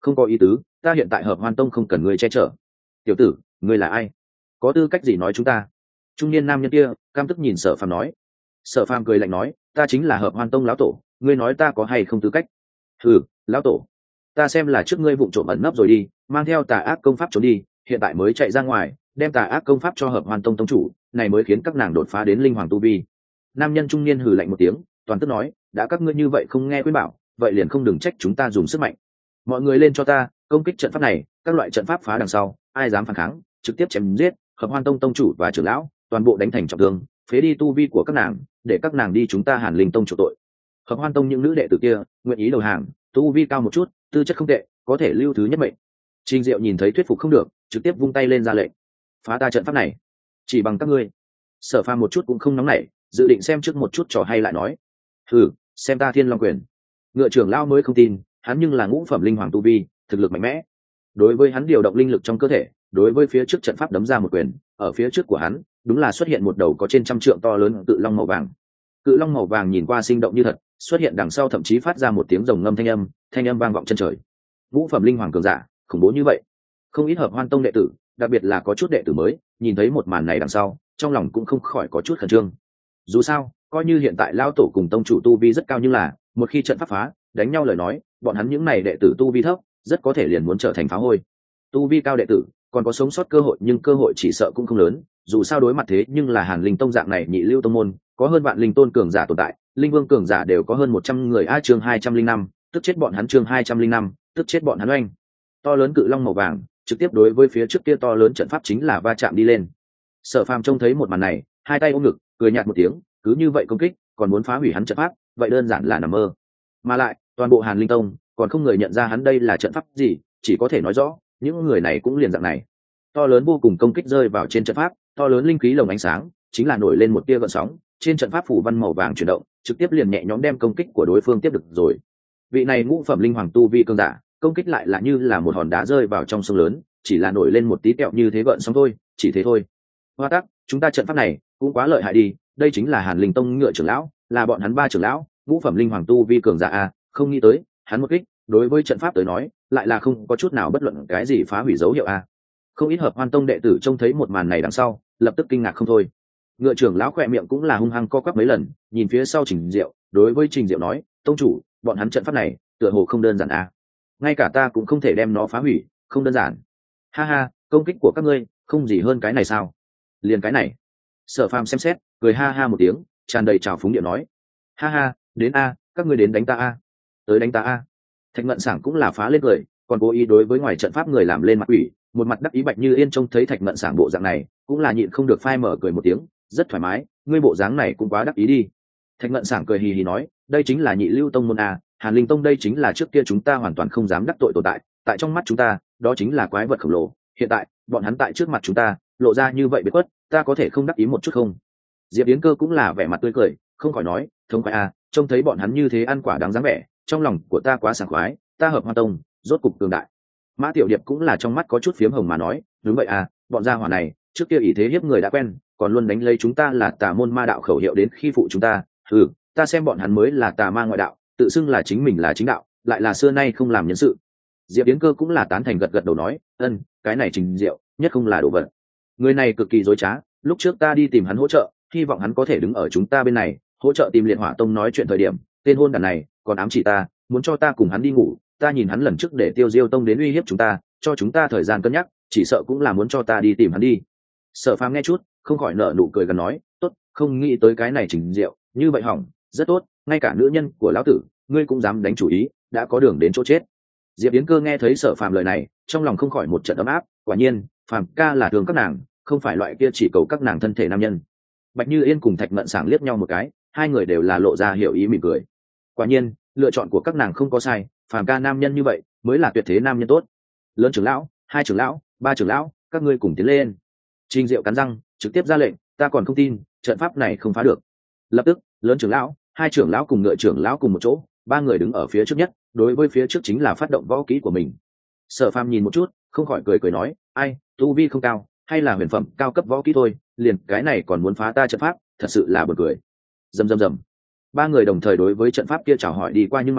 Không có ý tứ, ta hiện tại Hợp Hoan Tông không cần ngươi che chở. Tiểu tử, ngươi là ai, có tư cách gì nói chúng ta? Trung niên nam nhân kia cam tức nhìn Sở Phàm nói. Sở Phàm cười lạnh nói, ta chính là Hợp Hoan Tông lão tổ, ngươi nói ta có hay không tư cách? Ừ, lão tổ, ta xem là trước ngươi vụng trộm ẩn nấp rồi đi, mang theo tà ác công pháp trốn đi, hiện tại mới chạy ra ngoài, đem tà ác công pháp cho Hợp Hoan Tông tông chủ, này mới khiến các nàng đột phá đến linh hoàng tu vi. Nam nhân trung niên hừ lạnh một tiếng, toàn tức nói, đã các ngươi như vậy không nghe khuyên bảo, vậy liền không đừng trách chúng ta dùng sức mạnh. Mọi người lên cho ta công kích trận pháp này, các loại trận pháp phá đằng sau, ai dám phản kháng trực tiếp chém giết. Hợp Hoan Tông tông chủ và trưởng lão toàn bộ đánh thành trọng thương, phế đi tu vi của các nàng, để các nàng đi chúng ta Hàn Linh Tông chịu tội. Hợp Hoan Tông những nữ đệ tử kia nguyện ý đầu hàng, tu vi cao một chút, tư chất không tệ, có thể lưu thứ nhất mệnh. Trình Diệu nhìn thấy thuyết phục không được, trực tiếp vung tay lên ra lệnh, phá ta trận pháp này, chỉ bằng các ngươi. Sở Phàm một chút cũng không nóng nảy, dự định xem trước một chút trò hay lại nói. Hừ, xem ta Thiên Long Quyền. Ngựa trưởng lão mới không tin, hắn nhưng là ngũ phẩm linh hoàng tu vi, thực lực mạnh mẽ. Đối với hắn điều động linh lực trong cơ thể, đối với phía trước trận pháp đấm ra một quyền, ở phía trước của hắn đúng là xuất hiện một đầu có trên trăm trượng to lớn cự long màu vàng. Cự long màu vàng nhìn qua sinh động như thật, xuất hiện đằng sau thậm chí phát ra một tiếng rồng ngâm thanh âm, thanh âm vang vọng chân trời. Ngũ phẩm linh hoàng cường giả khủng bố như vậy, không ít Hợp Hoan Tông đệ tử, đặc biệt là có chút đệ tử mới, nhìn thấy một màn này đằng sau, trong lòng cũng không khỏi có chút khẩn trương. Dù sao, coi như hiện tại lão tổ cùng tông chủ tu vi rất cao, nhưng là một khi trận pháp phá, đánh nhau lời nói, bọn hắn những này đệ tử tu vi thấp, rất có thể liền muốn trở thành phá hôi. Tu vi cao đệ tử còn có sống sót cơ hội, nhưng cơ hội chỉ sợ cũng không lớn, dù sao đối mặt thế nhưng là Hàn Linh Tông dạng này nhị lưu tông môn, có hơn vạn linh tôn cường giả tồn tại, linh vương cường giả đều có hơn một trăm người. A chương hai trăm linh năm, tức chết bọn hắn. Chương hai trăm linh năm, tức chết bọn hắn. Oanh. To lớn cự long màu vàng trực tiếp đối với phía trước kia to lớn trận pháp chính là va chạm đi lên. Sở Phàm trông thấy một màn này, hai tay ôm ngực, cười nhạt một tiếng, cứ như vậy công kích, còn muốn phá hủy hắn trận pháp, vậy đơn giản là nằm mơ. Mà lại, toàn bộ Hàn Linh Tông còn không người nhận ra hắn đây là trận pháp gì, chỉ có thể nói rõ, những người này cũng liền dạng này. To lớn vô cùng công kích rơi vào trên trận pháp, to lớn linh khí lồng ánh sáng, chính là nổi lên một tia gợn sóng, trên trận pháp phủ văn màu vàng chuyển động, trực tiếp liền nhẹ nhõm đem công kích của đối phương tiếp được rồi. Vị này ngũ phẩm linh hoàng tu vi cường giả, công kích lại là như là một hòn đá rơi vào trong sông lớn, chỉ là nổi lên một tí kẹo như thế gợn sóng thôi, chỉ thế thôi. Hoa tắc, chúng ta trận pháp này cũng quá lợi hại đi, đây chính là Hàn Linh Tông ngựa trưởng lão, là bọn hắn ba trưởng lão, ngũ phẩm linh hoàng tu vi cường giả a, không nghĩ tới, hắn một kích, đối với trận pháp tới nói, lại là không có chút nào bất luận cái gì phá hủy dấu hiệu a. Không ít Hợp Hoan Tông đệ tử trông thấy một màn này đằng sau, lập tức kinh ngạc không thôi. Ngựa trưởng lão khỏe miệng cũng là hung hăng co quắp mấy lần, nhìn phía sau Trình Diệu, đối với Trình Diệu nói, tông chủ, bọn hắn trận pháp này tựa hồ không đơn giản a, ngay cả ta cũng không thể đem nó phá hủy, không đơn giản. Ha ha, công kích của các ngươi không gì hơn cái này sao? Liền cái này. Sở Phàm xem xét, cười ha ha một tiếng, tràn đầy trào phúng điệu nói, ha ha, đến a, các ngươi đến đánh ta a, tới đánh ta a. Thạch Ngận Sảng cũng là phá lên cười, còn cố ý đối với ngoài trận pháp người làm lên mặt quỷ, một mặt đắc ý. Bạch Như Yên trông thấy Thạch Ngận Sảng bộ dạng này, cũng là nhịn không được phai mở cười một tiếng, rất thoải mái, ngươi bộ dáng này cũng quá đắc ý đi. Thạch Ngận Sảng cười hì hì nói, đây chính là nhị lưu tông môn a, Hàn Linh Tông đây chính là trước kia chúng ta hoàn toàn không dám đắc tội tồn tại, tại trong mắt chúng ta, đó chính là quái vật khổng lồ, hiện tại, bọn hắn tại trước mặt chúng ta, lộ ra như vậy biệt khuất, ta có thể không đắc ý một chút không? Diệp Yến Cơ cũng là vẻ mặt tươi cười, không khỏi nói, thông khoái a, trông thấy bọn hắn như thế ăn quả đáng dáng vẻ, trong lòng của ta quá sảng khoái, ta Hợp Hoan Tông rốt cục cường đại. Mã Tiểu Điệp cũng là trong mắt có chút phiếm hồng mà nói, đúng vậy à, bọn gia hỏa này trước kia ỷ thế hiếp người đã quen, còn luôn đánh lấy chúng ta là tà môn ma đạo khẩu hiệu đến khi phụ chúng ta. Ừ, ta xem bọn hắn mới là tà ma ngoại đạo, tự xưng là chính mình là chính đạo, lại là xưa nay không làm nhân sự. Diệp Yến Cơ cũng là tán thành gật gật đầu nói, ân, cái này Trình Diệu nhất không là đồ vật, người này cực kỳ dối trá. Lúc trước ta đi tìm hắn hỗ trợ, hy vọng hắn có thể đứng ở chúng ta bên này, hỗ trợ tìm Liệt Hỏa Tông nói chuyện thời điểm, tên hôn đản này còn ám chỉ ta, muốn cho ta cùng hắn đi ngủ. Ta nhìn hắn lần trước để Tiêu Diêu Tông đến uy hiếp chúng ta, cho chúng ta thời gian cân nhắc, chỉ sợ cũng là muốn cho ta đi tìm hắn đi. Sở Phàm nghe chút, không khỏi nở nụ cười gần nói, tốt, không nghĩ tới cái này Trình Diệu như vậy hỏng, rất tốt, ngay cả nữ nhân của lão tử ngươi cũng dám đánh chủ ý, đã có đường đến chỗ chết. Diệp Yến Cơ nghe thấy Sở Phàm lời này, trong lòng không khỏi một trận ấm áp, quả nhiên Phàm ca là thường các nàng, không phải loại kia chỉ cầu các nàng thân thể nam nhân. Bạch Như Yên cùng Thạch Ngận Sảng liếc nhau một cái, hai người đều là lộ ra hiểu ý mỉm cười. Quả nhiên lựa chọn của các nàng không có sai, Phàm ca nam nhân như vậy mới là tuyệt thế nam nhân tốt. Lớn trưởng lão, hai trưởng lão, ba trưởng lão, các ngươi cùng tiến lên. Trình Diệu cắn răng trực tiếp ra lệnh, ta còn không tin trận pháp này không phá được. Lập tức lớn trưởng lão, hai trưởng lão cùng ngựa trưởng lão cùng một chỗ, ba người đứng ở phía trước nhất, đối với phía trước chính là phát động võ kỹ của mình. Sở Phàm nhìn một chút, không khỏi cười cười nói, ai, tu vi không cao, hay là huyền phẩm cao cấp võ kỹ thôi, liền cái này còn muốn phá ta trận pháp, thật sự là buồn cười. Rầm rầm rầm, ba người đồng thời đối với trận pháp kia chào hỏi đi qua, nhưng mà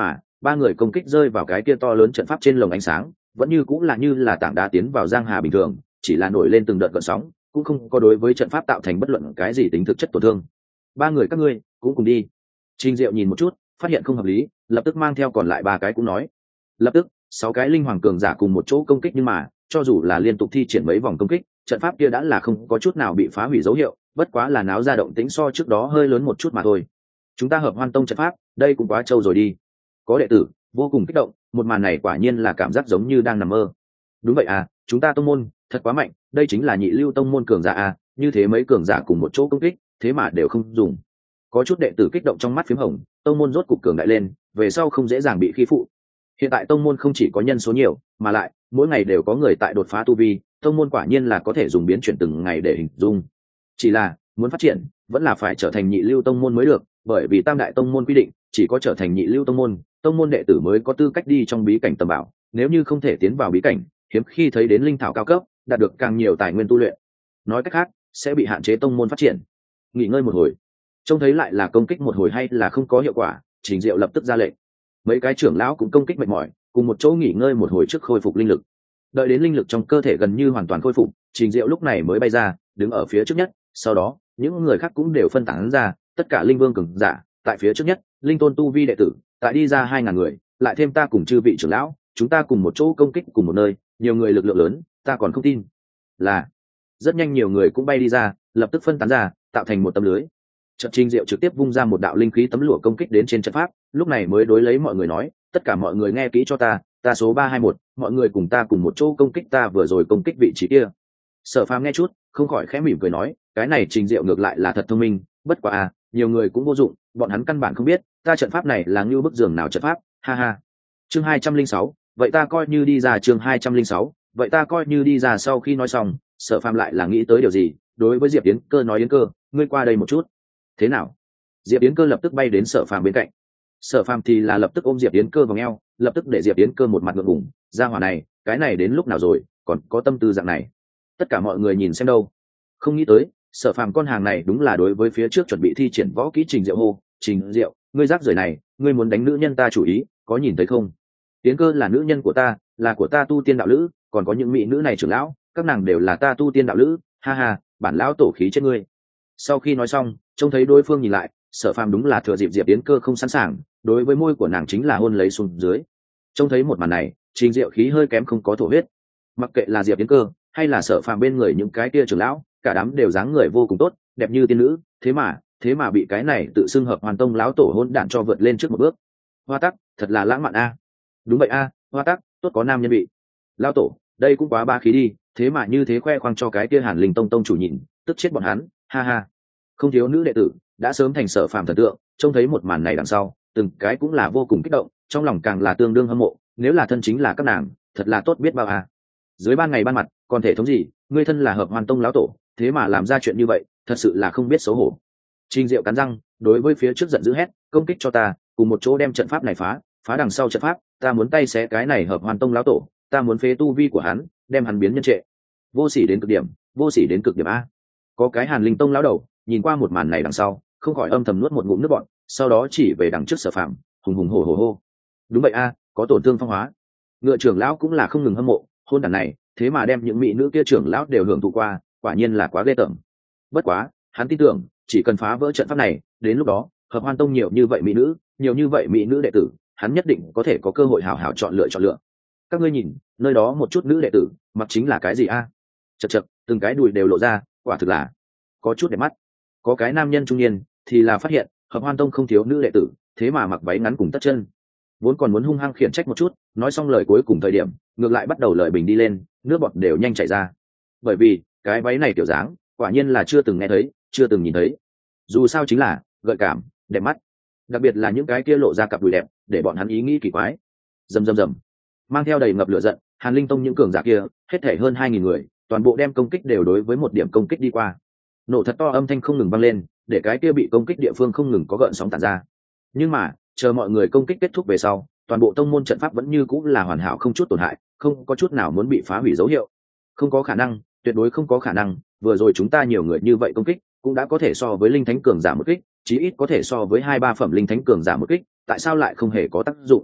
ba người công kích rơi vào cái kia to lớn trận pháp trên lồng ánh sáng vẫn như cũng là như là tảng đá tiến vào giang hà bình thường, chỉ là nổi lên từng đợt gợn sóng, cũng không có đối với trận pháp tạo thành bất luận cái gì tính thực chất tổn thương. Ba người các ngươi cũng cùng đi. Trình Diệu nhìn một chút, phát hiện không hợp lý, lập tức mang theo còn lại ba cái cũng nói. Lập tức sáu cái linh hoàng cường giả cùng một chỗ công kích, nhưng mà cho dù là liên tục thi triển mấy vòng công kích, trận pháp kia đã là không có chút nào bị phá hủy dấu hiệu, bất quá là náo ra động tĩnh so trước đó hơi lớn một chút mà thôi. Chúng ta hợp Hoan Tông trận pháp, đây cũng quá trâu rồi đi. Có đệ tử vô cùng kích động, một màn này quả nhiên là cảm giác giống như đang nằm mơ. Đúng vậy à, chúng ta tông môn thật quá mạnh, đây chính là nhị lưu tông môn cường giả à, như thế mấy cường giả cùng một chỗ công kích, thế mà đều không dùng. Có chút đệ tử kích động trong mắt phím hồng, tông môn rốt cục cường đại lên, về sau không dễ dàng bị khi phụ. Hiện tại tông môn không chỉ có nhân số nhiều, mà lại mỗi ngày đều có người tại đột phá tu vi, tông môn quả nhiên là có thể dùng biến chuyển từng ngày để hình dung. Chỉ là muốn phát triển, vẫn là phải trở thành nhị lưu tông môn mới được, bởi vì tam đại tông môn quy định, chỉ có trở thành nhị lưu tông môn, tông môn đệ tử mới có tư cách đi trong bí cảnh tầm bảo, nếu như không thể tiến vào bí cảnh, hiếm khi thấy đến linh thảo cao cấp, đạt được càng nhiều tài nguyên tu luyện. Nói cách khác, sẽ bị hạn chế tông môn phát triển. Nghỉ ngơi một hồi, trông thấy lại là công kích một hồi hay là không có hiệu quả, Trình Diệu lập tức ra lệnh. Mấy cái trưởng lão cũng công kích mệt mỏi, cùng một chỗ nghỉ ngơi một hồi trước khôi phục linh lực. Đợi đến linh lực trong cơ thể gần như hoàn toàn khôi phục, Trình Diệu lúc này mới bay ra, đứng ở phía trước nhất, sau đó, những người khác cũng đều phân tán ra, tất cả linh vương cường giả, tại phía trước nhất, linh tôn tu vi đệ tử, tại đi ra hai ngàn người, lại thêm ta cùng chư vị trưởng lão, chúng ta cùng một chỗ công kích cùng một nơi, nhiều người lực lượng lớn, ta còn không tin. Là, rất nhanh nhiều người cũng bay đi ra, lập tức phân tán ra, tạo thành một tấm lưới. Trận Trình Diệu trực tiếp vung ra một đạo linh khí tấm lụa công kích đến trên trận pháp, lúc này mới đối lấy mọi người nói, tất cả mọi người nghe kỹ cho ta, ta số ba hai một, mọi người cùng ta cùng một chỗ công kích ta vừa rồi công kích vị trí kia. Sở Phàm nghe chút, không khỏi khẽ mỉm cười nói, cái này Trình Diệu ngược lại là thật thông minh, bất quá à, nhiều người cũng vô dụng, bọn hắn căn bản không biết, ta trận pháp này là như bức giường nào trận pháp, ha ha. Chương hai trăm linh sáu, vậy ta coi như đi ra chương hai trăm linh sáu, vậy ta coi như đi ra sau khi nói xong, Sở Phàm lại là nghĩ tới điều gì, đối với Diệp Yến Cơ nói Yến Cơ, ngươi qua đây một chút. Thế nào? Diệp Yến Cơ lập tức bay đến Sở Phàm bên cạnh. Sở Phàm thì là lập tức ôm Diệp Yến Cơ vào eo, lập tức để Diệp Yến Cơ một mặt ngượng ngùng, ra hỏa này, cái này đến lúc nào rồi, còn có tâm tư dạng này. Tất cả mọi người nhìn xem đâu. Không nghĩ tới, Sở Phàm con hàng này đúng là đối với phía trước chuẩn bị thi triển võ kỹ Trình Diệu hô, Trình Diệu, ngươi rác rưởi này, ngươi muốn đánh nữ nhân ta chủ ý, có nhìn thấy không? Yến Cơ là nữ nhân của ta, là của ta tu tiên đạo lữ, còn có những mỹ nữ này trưởng lão, các nàng đều là ta tu tiên đạo lữ, ha ha, bản lão tổ khí chết ngươi. Sau khi nói xong, trông thấy đối phương nhìn lại, Sở Phàm đúng là thừa dịp Diệp Yến Cơ không sẵn sàng, đối với môi của nàng chính là hôn lấy xuống dưới. Trông thấy một màn này, Trình Diệu khí hơi kém không có thổ huyết. Mặc kệ là Diệp Yến Cơ hay là Sở Phàm bên người những cái kia trưởng lão, cả đám đều dáng người vô cùng tốt, đẹp như tiên nữ, thế mà, thế mà bị cái này tự xưng Hợp Hoàn Tông lão tổ hôn đản cho vượt lên trước một bước. Hoa Tắc, thật là lãng mạn a. Đúng vậy a, Hoa Tắc, tốt có nam nhân bị. Lão tổ, đây cũng quá ba khí đi, thế mà như thế khoe khoang cho cái kia Hàn Linh Tông tông chủ nhìn, tức chết bọn hắn, ha ha. Không thiếu nữ đệ tử đã sớm thành Sở Phàm thần tượng, trông thấy một màn này đằng sau, từng cái cũng là vô cùng kích động, trong lòng càng là tương đương hâm mộ, nếu là thân chính là các nàng, thật là tốt biết bao à. Dưới ban ngày ban mặt, còn thể thống gì, ngươi thân là Hợp Hoàn Tông lão tổ, thế mà làm ra chuyện như vậy, thật sự là không biết xấu hổ. Trình Diệu cắn răng, đối với phía trước giận dữ hét, công kích cho ta, cùng một chỗ đem trận pháp này phá, phá đằng sau trận pháp, ta muốn tay xé cái này Hợp Hoàn Tông lão tổ, ta muốn phế tu vi của hắn, đem hắn biến nhân trệ. Vô sỉ đến cực điểm, vô sỉ đến cực điểm a. Có cái Hàn Linh Tông lão đầu, nhìn qua một màn này đằng sau, không khỏi âm thầm nuốt một ngụm nước bọt, sau đó chỉ về đằng trước Sở Phàm, hùng hùng hổ hổ hô. Đúng vậy a, có tổn thương phong hóa. Ngựa trưởng lão cũng là không ngừng hâm mộ, hôn đàn này, thế mà đem những mỹ nữ kia trưởng lão đều hưởng thụ qua, quả nhiên là quá ghê tởm. Bất quá, hắn tin tưởng, chỉ cần phá vỡ trận pháp này, đến lúc đó, Hợp Hoan Tông nhiều như vậy mỹ nữ, nhiều như vậy mỹ nữ đệ tử, hắn nhất định có thể có cơ hội hào hào chọn lựa chọn lựa. Các ngươi nhìn, nơi đó một chút nữ đệ tử, mặc chính là cái gì a? Chậc chậc, từng cái đùi đều lộ ra, quả thực là có chút đẹp mắt. Có cái nam nhân trung niên thì là phát hiện Hợp Hoan Tông không thiếu nữ đệ tử, thế mà mặc váy ngắn cùng tất chân, vốn còn muốn hung hăng khiển trách một chút, nói xong lời cuối cùng thời điểm, ngược lại bắt đầu lời bình đi lên, nước bọt đều nhanh chảy ra. Bởi vì cái váy này kiểu dáng, quả nhiên là chưa từng nghe thấy, chưa từng nhìn thấy. Dù sao chính là gợi cảm, đẹp mắt, đặc biệt là những cái kia lộ ra cặp đùi đẹp, để bọn hắn ý nghĩ kỳ quái. Rầm rầm rầm, mang theo đầy ngập lửa giận, Hàn Linh Tông những cường giả kia, hết thảy hơn hai nghìn người, toàn bộ đem công kích đều đối với một điểm công kích đi qua. Nổ thật to âm thanh không ngừng vang lên, để cái kia bị công kích địa phương không ngừng có gợn sóng tản ra. Nhưng mà, chờ mọi người công kích kết thúc về sau, toàn bộ tông môn trận pháp vẫn như cũng là hoàn hảo không chút tổn hại, không có chút nào muốn bị phá hủy dấu hiệu. Không có khả năng, tuyệt đối không có khả năng, vừa rồi chúng ta nhiều người như vậy công kích, cũng đã có thể so với linh thánh cường giả một kích, chí ít có thể so với hai ba phẩm linh thánh cường giả một kích, tại sao lại không hề có tác dụng?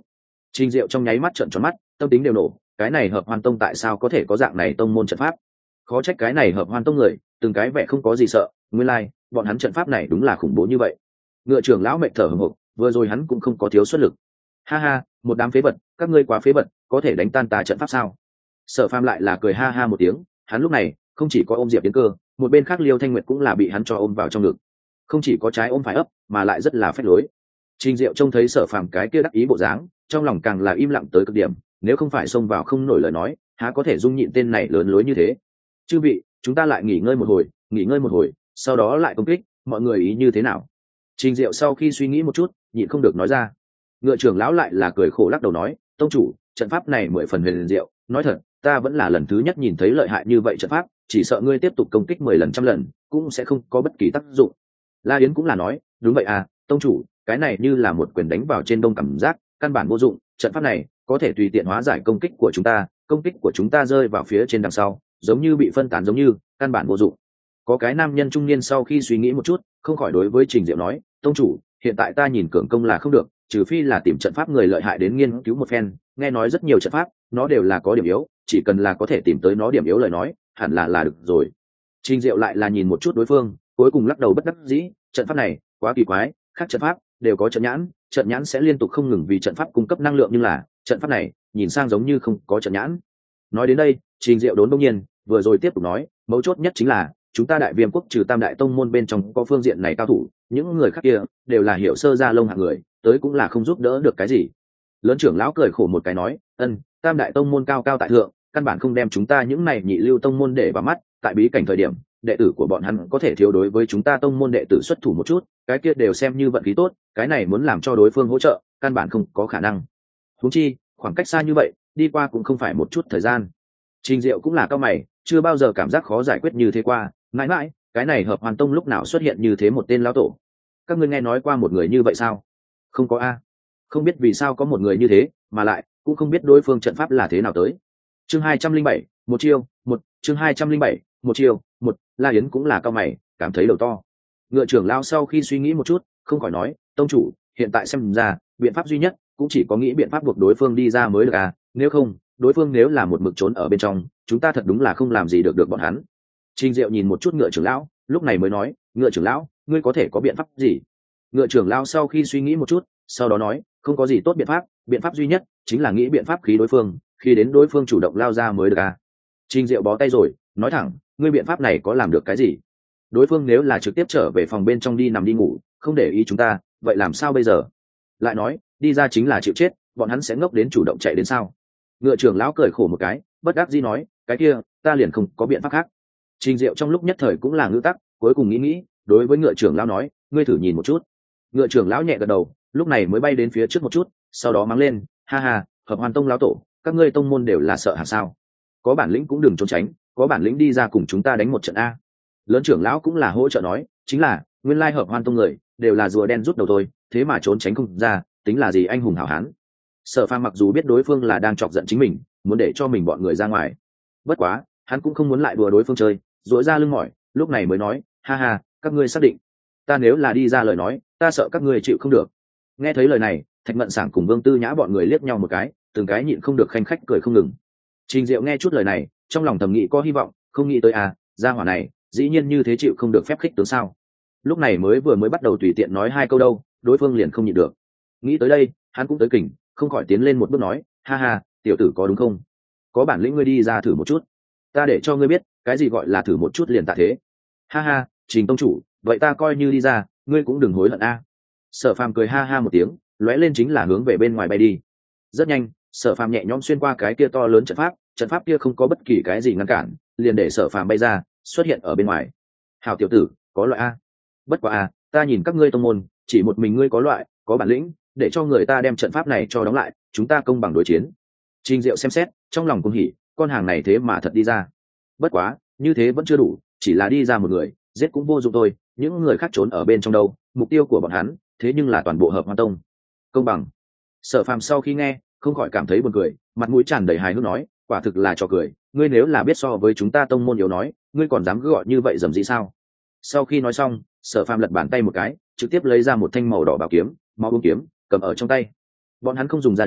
Trình Diệu trong nháy mắt trợn tròn mắt, tâm tính đều nổ, cái này Hợp Hoan Tông tại sao có thể có dạng này tông môn trận pháp? Khó trách cái này Hợp Hoan Tông người, từng cái vẻ không có gì sợ, nguyên lai, like, bọn hắn trận pháp này đúng là khủng bố như vậy. Ngựa trưởng lão mệt thở hổn hộc, vừa rồi hắn cũng không có thiếu xuất lực. Ha ha, một đám phế vật, các ngươi quá phế vật, có thể đánh tan tà trận pháp sao? Sở Phàm lại là cười ha ha một tiếng, hắn lúc này không chỉ có ôm Diệp Yến Cơ, một bên khác Liêu Thanh Nguyệt cũng là bị hắn cho ôm vào trong ngực. Không chỉ có trái ôm phải ấp, mà lại rất là phách lối. Trình Diệu trông thấy Sở Phàm cái kia đắc ý bộ dáng, trong lòng càng là im lặng tới cực điểm, nếu không phải xông vào không nổi lời nói, há có thể dung nhịn tên này lớn lối như thế. Chư vị, chúng ta lại nghỉ ngơi một hồi, nghỉ ngơi một hồi, sau đó lại công kích, mọi người ý như thế nào? Trình Diệu sau khi suy nghĩ một chút, nhịn không được nói ra. Ngựa trưởng lão lại là cười khổ lắc đầu nói, tông chủ, trận pháp này mười phần huyền diệu, nói thật, ta vẫn là lần thứ nhất nhìn thấy lợi hại như vậy trận pháp, chỉ sợ ngươi tiếp tục công kích mười lần trăm lần, cũng sẽ không có bất kỳ tác dụng. La Yến cũng là nói, đúng vậy à, tông chủ, cái này như là một quyền đánh vào trên đông cảm giác, căn bản vô dụng, trận pháp này có thể tùy tiện hóa giải công kích của chúng ta, công kích của chúng ta rơi vào phía trên đằng sau, giống như bị phân tán giống như, căn bản vô dụng. Có cái nam nhân trung niên sau khi suy nghĩ một chút, không khỏi đối với Trình Diệu nói, tông chủ, hiện tại ta nhìn cường công là không được, trừ phi là tìm trận pháp người lợi hại đến nghiên cứu một phen, nghe nói rất nhiều trận pháp, nó đều là có điểm yếu, chỉ cần là có thể tìm tới nó điểm yếu lời nói, hẳn là là được rồi. Trình Diệu lại là nhìn một chút đối phương, cuối cùng lắc đầu bất đắc dĩ, trận pháp này quá kỳ quái, khác trận pháp đều có trận nhãn, trận nhãn sẽ liên tục không ngừng vì trận pháp cung cấp năng lượng, nhưng là trận pháp này nhìn sang giống như không có trận nhãn. Nói đến đây, Trình Diệu đốn đông nhiên, vừa rồi tiếp tục nói, mấu chốt nhất chính là chúng ta Đại Viêm quốc trừ Tam đại tông môn bên trong có phương diện này cao thủ, những người khác kia đều là hiểu sơ gia lông hạng người, tới cũng là không giúp đỡ được cái gì. Lớn trưởng lão cười khổ một cái nói, ân, Tam đại tông môn cao cao tại thượng, căn bản không đem chúng ta những này nhị lưu tông môn để vào mắt, tại bí cảnh thời điểm, đệ tử của bọn hắn có thể thiếu đối với chúng ta tông môn đệ tử xuất thủ một chút, cái kia đều xem như vận khí tốt, cái này muốn làm cho đối phương hỗ trợ, căn bản không có khả năng. Huống chi, khoảng cách xa như vậy, đi qua cũng không phải một chút thời gian. Trình Diệu cũng là cao mày, chưa bao giờ cảm giác khó giải quyết như thế qua, mãi mãi, cái này Hợp Hoàn Tông lúc nào xuất hiện như thế một tên lão tổ? Các ngươi nghe nói qua một người như vậy sao? Không có a. Không biết vì sao có một người như thế, mà lại cũng không biết đối phương trận pháp là thế nào tới. Chương hai trăm linh bảy, một chiêu, một, chương hai trăm linh bảy, một chiêu, một, La Yến cũng là cao mày, cảm thấy đầu to. Ngựa trưởng lao sau khi suy nghĩ một chút, không khỏi nói, tông chủ, hiện tại xem ra, biện pháp duy nhất cũng chỉ có nghĩ biện pháp buộc đối phương đi ra mới được à, nếu không, đối phương nếu là một mực trốn ở bên trong, chúng ta thật đúng là không làm gì được được bọn hắn. Trình Diệu nhìn một chút ngựa trưởng lão, lúc này mới nói, ngựa trưởng lão, ngươi có thể có biện pháp gì? Ngựa trưởng lão sau khi suy nghĩ một chút, sau đó nói, không có gì tốt biện pháp, biện pháp duy nhất chính là nghĩ biện pháp khí đối phương, khi đến đối phương chủ động lao ra mới được à. Trình Diệu bó tay rồi, nói thẳng, ngươi biện pháp này có làm được cái gì? Đối phương nếu là trực tiếp trở về phòng bên trong đi nằm đi ngủ, không để ý chúng ta, vậy làm sao bây giờ? Lại nói, đi ra chính là chịu chết, bọn hắn sẽ ngốc đến chủ động chạy đến sao? Ngựa trưởng lão cười khổ một cái, bất đắc dĩ nói, cái kia, ta liền không có biện pháp khác. Trình Diệu trong lúc nhất thời cũng là ngữ tắc, cuối cùng nghĩ nghĩ, đối với ngựa trưởng lão nói, ngươi thử nhìn một chút. Ngựa trưởng lão nhẹ gật đầu, lúc này mới bay đến phía trước một chút, sau đó mắng lên, ha ha, Hợp Hoàn Tông lão tổ, các ngươi tông môn đều là sợ hả sao? Có bản lĩnh cũng đừng trốn tránh, có bản lĩnh đi ra cùng chúng ta đánh một trận a. Lớn trưởng lão cũng là hỗ trợ nói, chính là, nguyên lai Hợp Hoan Tông người đều là rùa đen rút đầu thôi, thế mà trốn tránh không ra, tính là gì anh hùng hảo hán. Sở Phàm mặc dù biết đối phương là đang chọc giận chính mình, muốn để cho mình bọn người ra ngoài, bất quá hắn cũng không muốn lại đùa đối phương chơi, duỗi ra lưng mỏi, lúc này mới nói, ha ha, các ngươi xác định, ta nếu là đi ra lời nói, ta sợ các ngươi chịu không được. Nghe thấy lời này, Thạch Mận Sảng cùng Vương Tư Nhã bọn người liếc nhau một cái, từng cái nhịn không được khanh khách cười không ngừng. Trình Diệu nghe chút lời này, trong lòng thầm nghĩ có hy vọng, không nghĩ tới à, gia hỏa này dĩ nhiên như thế chịu không được phép khích tướng sao? Lúc này mới vừa mới bắt đầu tùy tiện nói hai câu đâu, đối phương liền không nhịn được. Nghĩ tới đây, hắn cũng tới kỉnh, không khỏi tiến lên một bước nói, ha ha, tiểu tử có đúng không? Có bản lĩnh ngươi đi ra thử một chút, ta để cho ngươi biết cái gì gọi là thử một chút liền tạ thế. Ha ha, Trình tông chủ, vậy ta coi như đi ra, ngươi cũng đừng hối hận a. Sở Phàm cười ha ha một tiếng, lóe lên chính là hướng về bên ngoài bay đi. Rất nhanh, Sở Phàm nhẹ nhõm xuyên qua cái kia to lớn trận pháp, trận pháp kia không có bất kỳ cái gì ngăn cản, liền để Sở Phàm bay ra, xuất hiện ở bên ngoài. Hảo tiểu tử, có loại a. Bất quá a, ta nhìn các ngươi tông môn, chỉ một mình ngươi có loại, có bản lĩnh, để cho người ta đem trận pháp này cho đóng lại, chúng ta công bằng đối chiến. Trình Diệu xem xét, trong lòng cũng hỉ, con hàng này thế mà thật đi ra. Bất quá, như thế vẫn chưa đủ, chỉ là đi ra một người, giết cũng vô dụng thôi, những người khác trốn ở bên trong đâu, mục tiêu của bọn hắn, thế nhưng là toàn bộ Hợp Hoan Tông. Công bằng. Sở Phàm sau khi nghe, không khỏi cảm thấy buồn cười, mặt mũi tràn đầy hài hước nói, quả thực là trò cười, ngươi nếu là biết so với chúng ta tông môn yếu nói, ngươi còn dám cứ gọi như vậy dầm gì sao? Sau khi nói xong, Sở Phàm lật bàn tay một cái, trực tiếp lấy ra một thanh màu đỏ bảo kiếm, máu uống kiếm, cầm ở trong tay. Bọn hắn không dùng ra đến,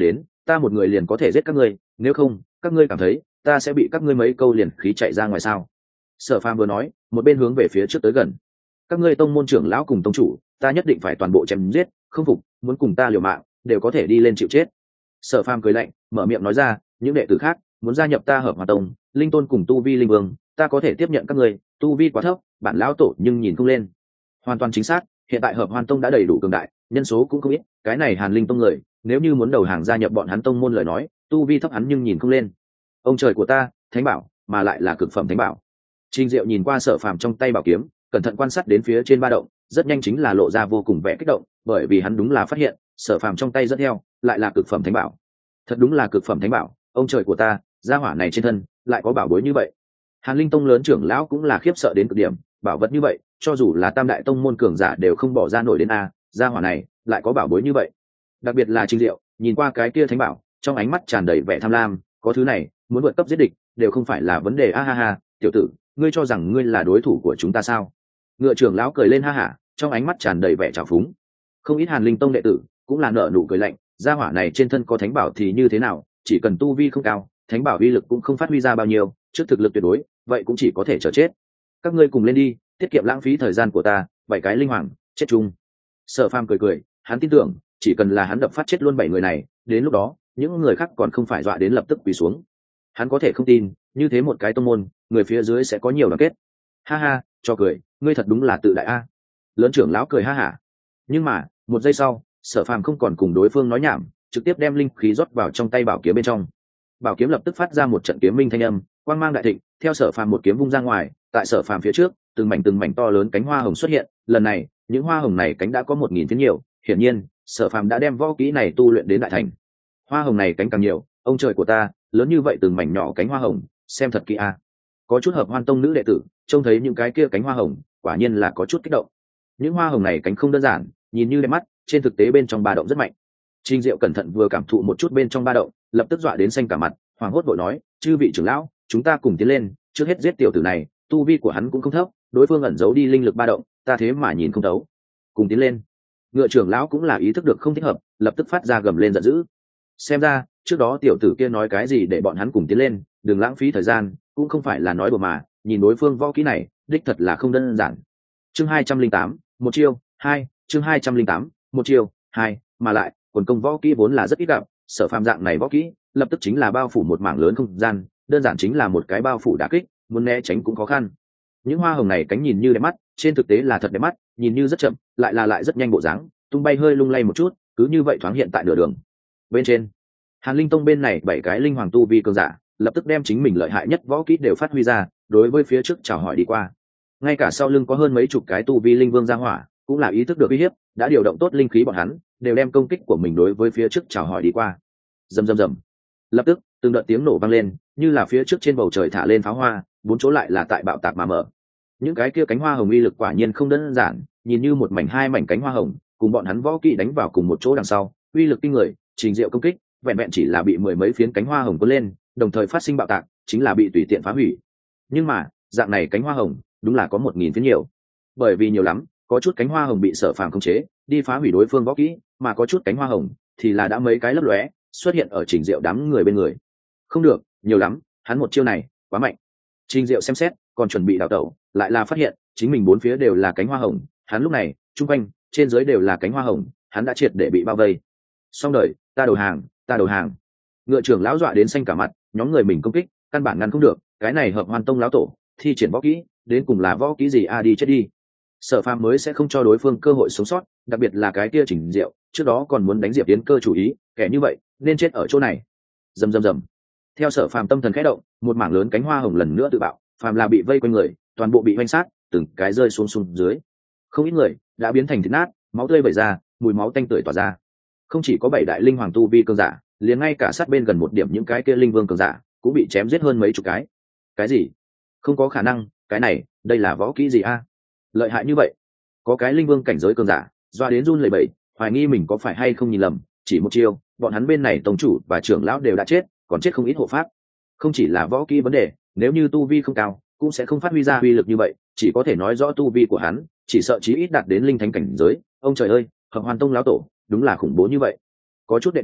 ta một người liền có thể giết các ngươi, nếu không các ngươi cảm thấy ta sẽ bị các ngươi mấy câu liền khí chạy ra ngoài sao? Sở Phàm vừa nói một bên hướng về phía trước tới gần. Các ngươi tông môn trưởng lão cùng tông chủ ta nhất định phải toàn bộ chém giết, không phục muốn cùng ta liều mạng đều có thể đi lên chịu chết. Sở Phàm cười lạnh mở miệng nói ra, những đệ tử khác muốn gia nhập ta Hợp Hoa Tông, linh tôn cùng tu vi linh vương ta có thể tiếp nhận các ngươi, tu vi quá thấp bản lão tổ nhưng nhìn không lên. Hoàn toàn chính xác, hiện tại Hợp Hoan Tông đã đầy đủ cường đại, nhân số cũng không ít, cái này Hàn Linh Tông người nếu như muốn đầu hàng gia nhập bọn hắn tông môn lời nói, tu vi thấp hắn nhưng nhìn không lên. Ông trời của ta, thánh bảo, mà lại là cực phẩm thánh bảo. Trình Diệu nhìn qua Sở Phàm trong tay bảo kiếm, cẩn thận quan sát đến phía trên ba động, rất nhanh chính là lộ ra vô cùng vẻ kích động, bởi vì hắn đúng là phát hiện, Sở Phàm trong tay dẫn theo, lại là cực phẩm thánh bảo. Thật đúng là cực phẩm thánh bảo, ông trời của ta, gia hỏa này trên thân lại có bảo bối như vậy. Hàn Linh Tông lớn trưởng lão cũng là khiếp sợ đến cực điểm, bảo vật như vậy, cho dù là tam đại tông môn cường giả đều không bỏ ra nổi đến a, gia hỏa này lại có bảo bối như vậy. Đặc biệt là Trình Diệu, nhìn qua cái kia thánh bảo, trong ánh mắt tràn đầy vẻ tham lam, có thứ này, muốn vượt cấp giết địch, đều không phải là vấn đề a ha ha, tiểu tử, ngươi cho rằng ngươi là đối thủ của chúng ta sao? Ngựa trưởng lão cười lên ha hả, trong ánh mắt tràn đầy vẻ trào phúng. Không ít Hàn Linh Tông đệ tử cũng là nở nụ cười lạnh, gia hỏa này trên thân có thánh bảo thì như thế nào, chỉ cần tu vi không cao, thánh bảo uy lực cũng không phát huy ra bao nhiêu, trước thực lực tuyệt đối, vậy cũng chỉ có thể chờ chết. Các ngươi cùng lên đi, tiết kiệm lãng phí thời gian của ta, bảy cái linh hoàng, chết chung. Sở Phàm cười cười, hắn tin tưởng, chỉ cần là hắn đập phát chết luôn bảy người này, đến lúc đó, những người khác còn không phải dọa đến lập tức quỳ xuống. Hắn có thể không tin, như thế một cái tông môn, người phía dưới sẽ có nhiều đoàn kết. Ha ha, cho cười, ngươi thật đúng là tự đại a. Lớn trưởng lão cười ha hả. Nhưng mà, một giây sau, Sở Phàm không còn cùng đối phương nói nhảm, trực tiếp đem linh khí rót vào trong tay bảo kiếm bên trong. Bảo kiếm lập tức phát ra một trận kiếm minh thanh âm, quang mang đại thịnh, theo Sở Phàm một kiếm vung ra ngoài, tại Sở Phàm phía trước, từng mảnh từng mảnh to lớn cánh hoa hồng xuất hiện, lần này, những hoa hồng này cánh đã có một nghìn phiến nhiều, hiển nhiên, Sở Phàm đã đem võ kỹ này tu luyện đến đại thành. Hoa hồng này cánh càng nhiều, ông trời của ta, lớn như vậy từng mảnh nhỏ cánh hoa hồng, xem thật kỹ a. Có chút Hợp Hoan Tông nữ đệ tử, trông thấy những cái kia cánh hoa hồng, quả nhiên là có chút kích động. Những hoa hồng này cánh không đơn giản, nhìn như đẹp mắt, trên thực tế bên trong ba động rất mạnh. Trình Diệu cẩn thận vừa cảm thụ một chút bên trong ba động, lập tức dọa đến xanh cả mặt, hoảng hốt vội nói, chư vị trưởng lão, chúng ta cùng tiến lên, trước hết giết tiểu tử này, tu vi của hắn cũng không thấp, đối phương ẩn giấu đi linh lực ba động, ta thế mà nhìn không thấu. Cùng tiến lên. Ngựa trưởng lão cũng là ý thức được không thích hợp, lập tức phát ra gầm lên giận dữ. Xem ra, trước đó tiểu tử kia nói cái gì để bọn hắn cùng tiến lên, đừng lãng phí thời gian, cũng không phải là nói đùa mà, nhìn đối phương võ kỹ này, đích thật là không đơn giản. Chương hai trăm linh tám, một chiêu, hai, chương hai trăm linh tám, một chiêu, hai, mà lại, quần công võ kỹ vốn là rất ít gặp, Sở Phàm dạng này võ kỹ, lập tức chính là bao phủ một mảng lớn không gian, đơn giản chính là một cái bao phủ đả kích, muốn né tránh cũng khó khăn. Những hoa hồng này cánh nhìn như đẹp mắt, trên thực tế là thật đẹp mắt, nhìn như rất chậm, lại là lại rất nhanh bộ dáng, tung bay hơi lung lay một chút, cứ như vậy thoáng hiện tại nửa đường. Bên trên, Hàn Linh Tông bên này bảy cái linh hoàng tu vi cường giả, lập tức đem chính mình lợi hại nhất võ kỹ đều phát huy ra, đối với phía trước chào hỏi đi qua. Ngay cả sau lưng có hơn mấy chục cái tu vi linh vương ra hỏa, cũng là ý thức được uy hiếp, đã điều động tốt linh khí bọn hắn, đều đem công kích của mình đối với phía trước chào hỏi đi qua. Rầm rầm rầm. Lập tức, từng đợt tiếng nổ vang lên, như là phía trước trên bầu trời thả lên pháo hoa, bốn chỗ lại là tại bạo tạc mà mở. Những cái kia cánh hoa hồng uy lực quả nhiên không đơn giản, nhìn như một mảnh hai mảnh cánh hoa hồng, cùng bọn hắn võ kỹ đánh vào cùng một chỗ đằng sau, uy lực kinh người, Trình Diệu công kích, vẹn vẹn chỉ là bị mười mấy phiến cánh hoa hồng cuốn lên, đồng thời phát sinh bạo tạc, chính là bị tùy tiện phá hủy. Nhưng mà, dạng này cánh hoa hồng, đúng là có một nghìn phiến nhiều. Bởi vì nhiều lắm, có chút cánh hoa hồng bị Sở Phàm khống chế, đi phá hủy đối phương võ kỹ, mà có chút cánh hoa hồng thì là đã mấy cái lấp lóe, xuất hiện ở Trình Diệu đám người bên người. Không được, nhiều lắm, hắn một chiêu này, quá mạnh. Trình Diệu xem xét, còn chuẩn bị đào tẩu, lại là phát hiện, chính mình bốn phía đều là cánh hoa hồng, hắn lúc này, trung quanh, trên dưới đều là cánh hoa hồng, hắn đã triệt để bị bao vây. Xong đời, ta đầu hàng, ta đầu hàng. Ngựa trưởng lão dọa đến xanh cả mặt, nhóm người mình công kích, căn bản ngăn không được, cái này Hợp Hoan Tông lão tổ, thi triển võ kỹ, đến cùng là võ kỹ gì a, đi chết đi. Sở Phàm mới sẽ không cho đối phương cơ hội sống sót, đặc biệt là cái kia Trình Diệu, trước đó còn muốn đánh Diệp Tiến Cơ chủ ý, kẻ như vậy, nên chết ở chỗ này. Rầm rầm rầm. Theo Sở Phàm tâm thần khẽ động, một mảng lớn cánh hoa hồng lần nữa tự bạo, phàm là bị vây quanh người, toàn bộ bị hoành sát, từng cái rơi xuống xuống dưới. Không ít người đã biến thành thịt nát, máu tươi vẩy ra, mùi máu tanh tưởi tỏa ra. Không chỉ có bảy đại linh hoàng tu vi cường giả, liền ngay cả sát bên gần một điểm những cái kia linh vương cường giả cũng bị chém giết hơn mấy chục cái. Cái gì? Không có khả năng, cái này, đây là võ kỹ gì a? Lợi hại như vậy? Có cái linh vương cảnh giới cường giả, doa đến run lẩy bẩy, hoài nghi mình có phải hay không nhìn lầm, chỉ một chiêu, bọn hắn bên này tổng chủ và trưởng lão đều đã chết, còn chết không ít hộ pháp. Không chỉ là võ kỹ vấn đề, nếu như tu vi không cao, cũng sẽ không phát huy ra uy lực như vậy, chỉ có thể nói rõ tu vi của hắn, chỉ sợ chí ít đạt đến linh thánh cảnh giới. Ông trời ơi, Hợp Hoan Tông lão tổ, đúng là khủng bố như vậy. Có chút đệ tử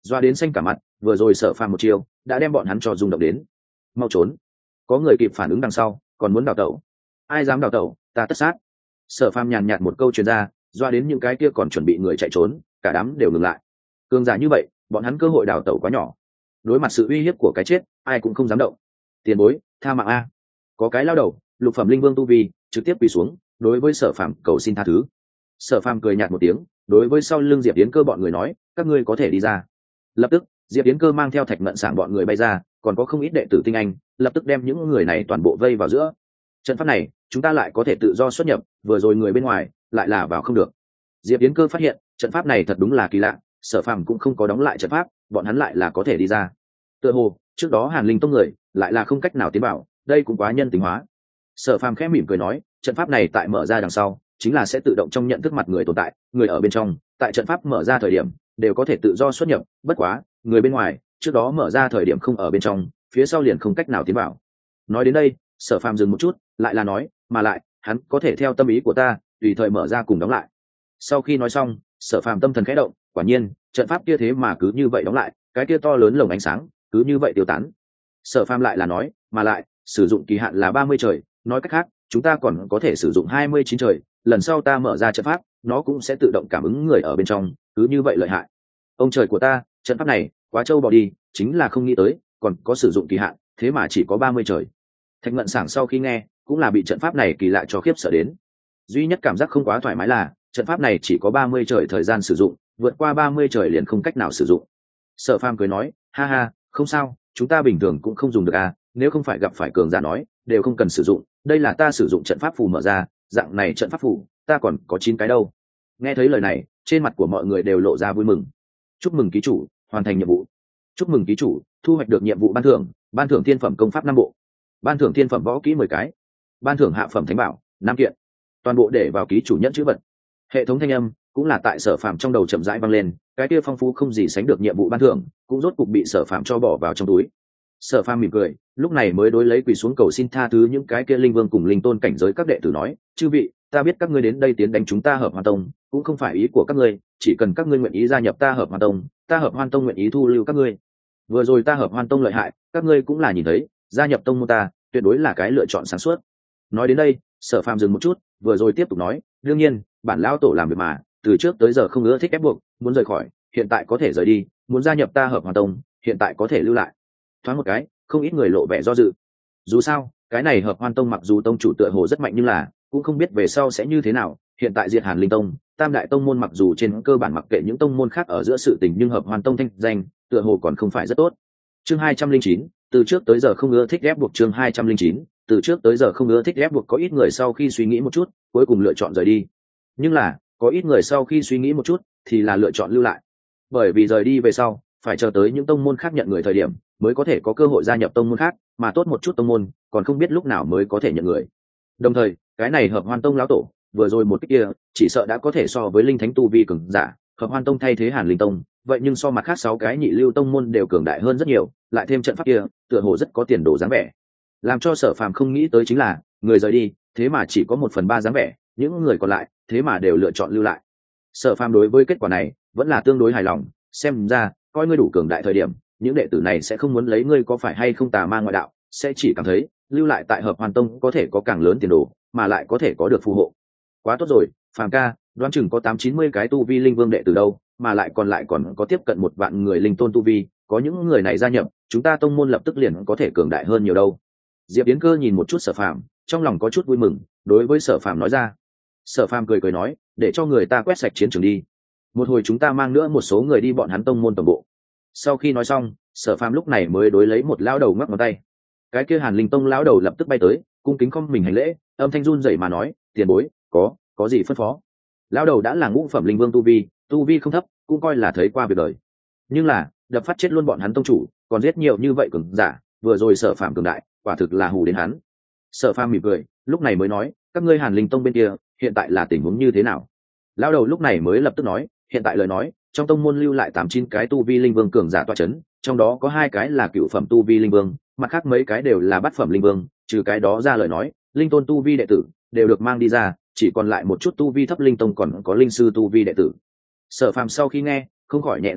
doa đến xanh cả mặt. Vừa rồi Sở Phàm một chiều đã đem bọn hắn cho rung động đến. Mau trốn! Có người kịp phản ứng đằng sau, còn muốn đào tẩu. Ai dám đào tẩu, ta tất sát. Sở Phàm nhàn nhạt một câu truyền ra, doa đến những cái kia còn chuẩn bị người chạy trốn, cả đám đều ngừng lại. Cường giả như vậy, bọn hắn cơ hội đào tẩu quá nhỏ. Đối mặt sự uy hiếp của cái chết, ai cũng không dám động. Tiền bối, tha mạng a! Có cái lao đầu, lục phẩm linh vương tu vi, trực tiếp quỳ xuống, đối với Sở Phàm cầu xin tha thứ. Sở Phàm cười nhạt một tiếng, đối với sau lưng Diệp Yến Cơ bọn người nói, các ngươi có thể đi ra. Lập tức, Diệp Yến Cơ mang theo Thạch Ngận Sảng bọn người bay ra, còn có không ít đệ tử tinh anh, lập tức đem những người này toàn bộ vây vào giữa. Trận pháp này, chúng ta lại có thể tự do xuất nhập, vừa rồi người bên ngoài lại là vào không được. Diệp Yến Cơ phát hiện, trận pháp này thật đúng là kỳ lạ, Sở Phàm cũng không có đóng lại trận pháp, bọn hắn lại là có thể đi ra. Tựa hồ, trước đó Hàn Linh tông người lại là không cách nào tiến vào, đây cũng quá nhân tính hóa. Sở Phàm khẽ mỉm cười nói, trận pháp này tại mở ra đằng sau, chính là sẽ tự động trong nhận thức mặt người tồn tại, người ở bên trong, tại trận pháp mở ra thời điểm, đều có thể tự do xuất nhập, bất quá, người bên ngoài, trước đó mở ra thời điểm không ở bên trong, phía sau liền không cách nào tiến vào. Nói đến đây, Sở Phàm dừng một chút, lại là nói, mà lại, hắn có thể theo tâm ý của ta, tùy thời mở ra cùng đóng lại. Sau khi nói xong, Sở Phàm tâm thần khẽ động, quả nhiên, trận pháp kia thế mà cứ như vậy đóng lại, cái kia to lớn lồng ánh sáng, cứ như vậy tiêu tán. Sở Phàm lại là nói, mà lại, sử dụng kỳ hạn là ba mươi trời, nói cách khác, chúng ta còn có thể sử dụng hai mươi chín trời, lần sau ta mở ra trận pháp, nó cũng sẽ tự động cảm ứng người ở bên trong, cứ như vậy lợi hại. Ông trời của ta, trận pháp này, quá trâu bò đi, chính là không nghĩ tới, còn có sử dụng kỳ hạn, thế mà chỉ có ba mươi trời. Thạch Ngận Sảng sau khi nghe, cũng là bị trận pháp này kỳ lạ cho khiếp sợ đến. Duy nhất cảm giác không quá thoải mái là, trận pháp này chỉ có ba mươi trời thời gian sử dụng, vượt qua ba mươi trời liền không cách nào sử dụng. Sở Phàm cười nói, ha ha, không sao, chúng ta bình thường cũng không dùng được à, nếu không phải gặp phải cường giả nói, đều không cần sử dụng, đây là ta sử dụng trận pháp phù mở ra, dạng này trận pháp phù, ta còn có chín cái đâu. Nghe thấy lời này, trên mặt của mọi người đều lộ ra vui mừng. Chúc mừng ký chủ, hoàn thành nhiệm vụ. Chúc mừng ký chủ, thu hoạch được nhiệm vụ ban thưởng, ban thưởng thiên phẩm công pháp năm bộ, ban thưởng thiên phẩm võ kỹ mười cái, ban thưởng hạ phẩm thánh bảo năm kiện, toàn bộ để vào ký chủ nhẫn chữ vật. Hệ thống thanh âm cũng là tại Sở Phàm trong đầu chậm rãi vang lên, cái kia phong phú không gì sánh được nhiệm vụ ban thưởng, cũng rốt cục bị Sở Phàm cho bỏ vào trong túi. Sở Phàm mỉm cười, lúc này mới đối lấy quỳ xuống cầu xin tha thứ những cái kia linh vương cùng linh tôn cảnh giới các đệ tử nói, chư vị, ta biết các ngươi đến đây tiến đánh chúng ta Hợp Hoan Tông, cũng không phải ý của các ngươi, chỉ cần các ngươi nguyện ý gia nhập ta Hợp Hoan Tông, ta Hợp Hoan Tông nguyện ý thu lưu các ngươi. Vừa rồi ta Hợp Hoan Tông lợi hại, các ngươi cũng là nhìn thấy, gia nhập tông môn ta, tuyệt đối là cái lựa chọn sáng suốt. Nói đến đây, Sở Phàm dừng một chút, vừa rồi tiếp tục nói, đương nhiên, bản lão tổ làm việc mà, từ trước tới giờ không ưa thích ép buộc, muốn rời khỏi, hiện tại có thể rời đi, muốn gia nhập ta Hợp Hoan Tông, hiện tại có thể lưu lại. Thoáng một cái, không ít người lộ vẻ do dự. Dù sao, cái này Hợp Hoan Tông mặc dù tông chủ tựa hồ rất mạnh nhưng là, cũng không biết về sau sẽ như thế nào. Hiện tại diệt Hàn Linh Tông, Tam đại tông môn mặc dù trên cơ bản mặc kệ những tông môn khác ở giữa sự tình, nhưng Hợp Hoan Tông thanh danh, tựa hồ còn không phải rất tốt. Chương hai trăm linh chín, từ trước tới giờ không ưa thích ép buộc. Chương hai trăm linh chín, từ trước tới giờ không ưa thích ép buộc. Có ít người sau khi suy nghĩ một chút, cuối cùng lựa chọn rời đi. Nhưng là, có ít người sau khi suy nghĩ một chút, thì là lựa chọn lưu lại. Bởi vì rời đi về sau, phải chờ tới những tông môn khác nhận người thời điểm, mới có thể có cơ hội gia nhập tông môn khác, mà tốt một chút tông môn, còn không biết lúc nào mới có thể nhận người. Đồng thời, cái này Hợp Hoan Tông lão tổ, vừa rồi một cái kia, chỉ sợ đã có thể so với linh thánh tu vi cường giả, Hợp Hoan Tông thay thế Hàn Linh Tông, vậy nhưng so mặt khác sáu cái nhị lưu tông môn đều cường đại hơn rất nhiều, lại thêm trận pháp kia, tựa hồ rất có tiền đồ dáng vẻ. Làm cho Sở Phàm không nghĩ tới chính là, người rời đi, thế mà chỉ có một phần ba dáng vẻ, những người còn lại, thế mà đều lựa chọn lưu lại. Sở Phàm đối với kết quả này, vẫn là tương đối hài lòng, xem ra, coi ngươi đủ cường đại thời điểm, những đệ tử này sẽ không muốn lấy ngươi có phải hay không tà ma ngoại đạo, sẽ chỉ cảm thấy lưu lại tại Hợp Hoan Tông có thể có càng lớn tiền đồ, mà lại có thể có được phù hộ. Quá tốt rồi, Phàm ca, đoán chừng có tám chín mươi cái tu vi linh vương đệ tử đâu, mà lại còn lại còn có tiếp cận một vạn người linh tôn tu vi, có những người này gia nhập, chúng ta tông môn lập tức liền có thể cường đại hơn nhiều đâu. Diệp Yến Cơ nhìn một chút Sở Phàm, trong lòng có chút vui mừng, đối với Sở Phàm nói ra. Sở Phàm cười cười nói, để cho người ta quét sạch chiến trường đi. Một hồi chúng ta mang nữa một số người đi bọn hắn tông môn tổng bộ. Sau khi nói xong, Sở Phàm lúc này mới đối lấy một lão đầu ngoắc ngón tay. Cái kia Hàn Linh Tông lão đầu lập tức bay tới, cung kính không mình hành lễ, âm thanh run rẩy mà nói, tiền bối, có, có gì phân phó. Lão đầu đã là ngũ phẩm linh vương tu vi, tu vi không thấp, cũng coi là thấy qua việc đời. Nhưng là, đập phát chết luôn bọn hắn tông chủ, còn giết nhiều như vậy cường giả, vừa rồi Sở Phàm cường đại, quả thực là hù đến hắn. Sở Phàm mỉm cười, lúc này mới nói, các ngươi Hàn Linh Tông bên kia, hiện tại là tình huống như thế nào? Lão đầu lúc này mới lập tức nói, hiện tại lời nói, trong tông môn lưu lại tám chín cái tu vi linh vương cường giả tọa chấn, trong đó có hai cái là cựu phẩm tu vi linh vương, mặt khác mấy cái đều là bát phẩm linh vương, trừ cái đó ra lời nói, linh tôn tu vi đệ tử đều được mang đi ra, chỉ còn lại một chút tu vi thấp linh tông còn có linh sư tu vi đệ tử. Sở Phàm sau khi nghe, không khỏi nhẹ gật đầu,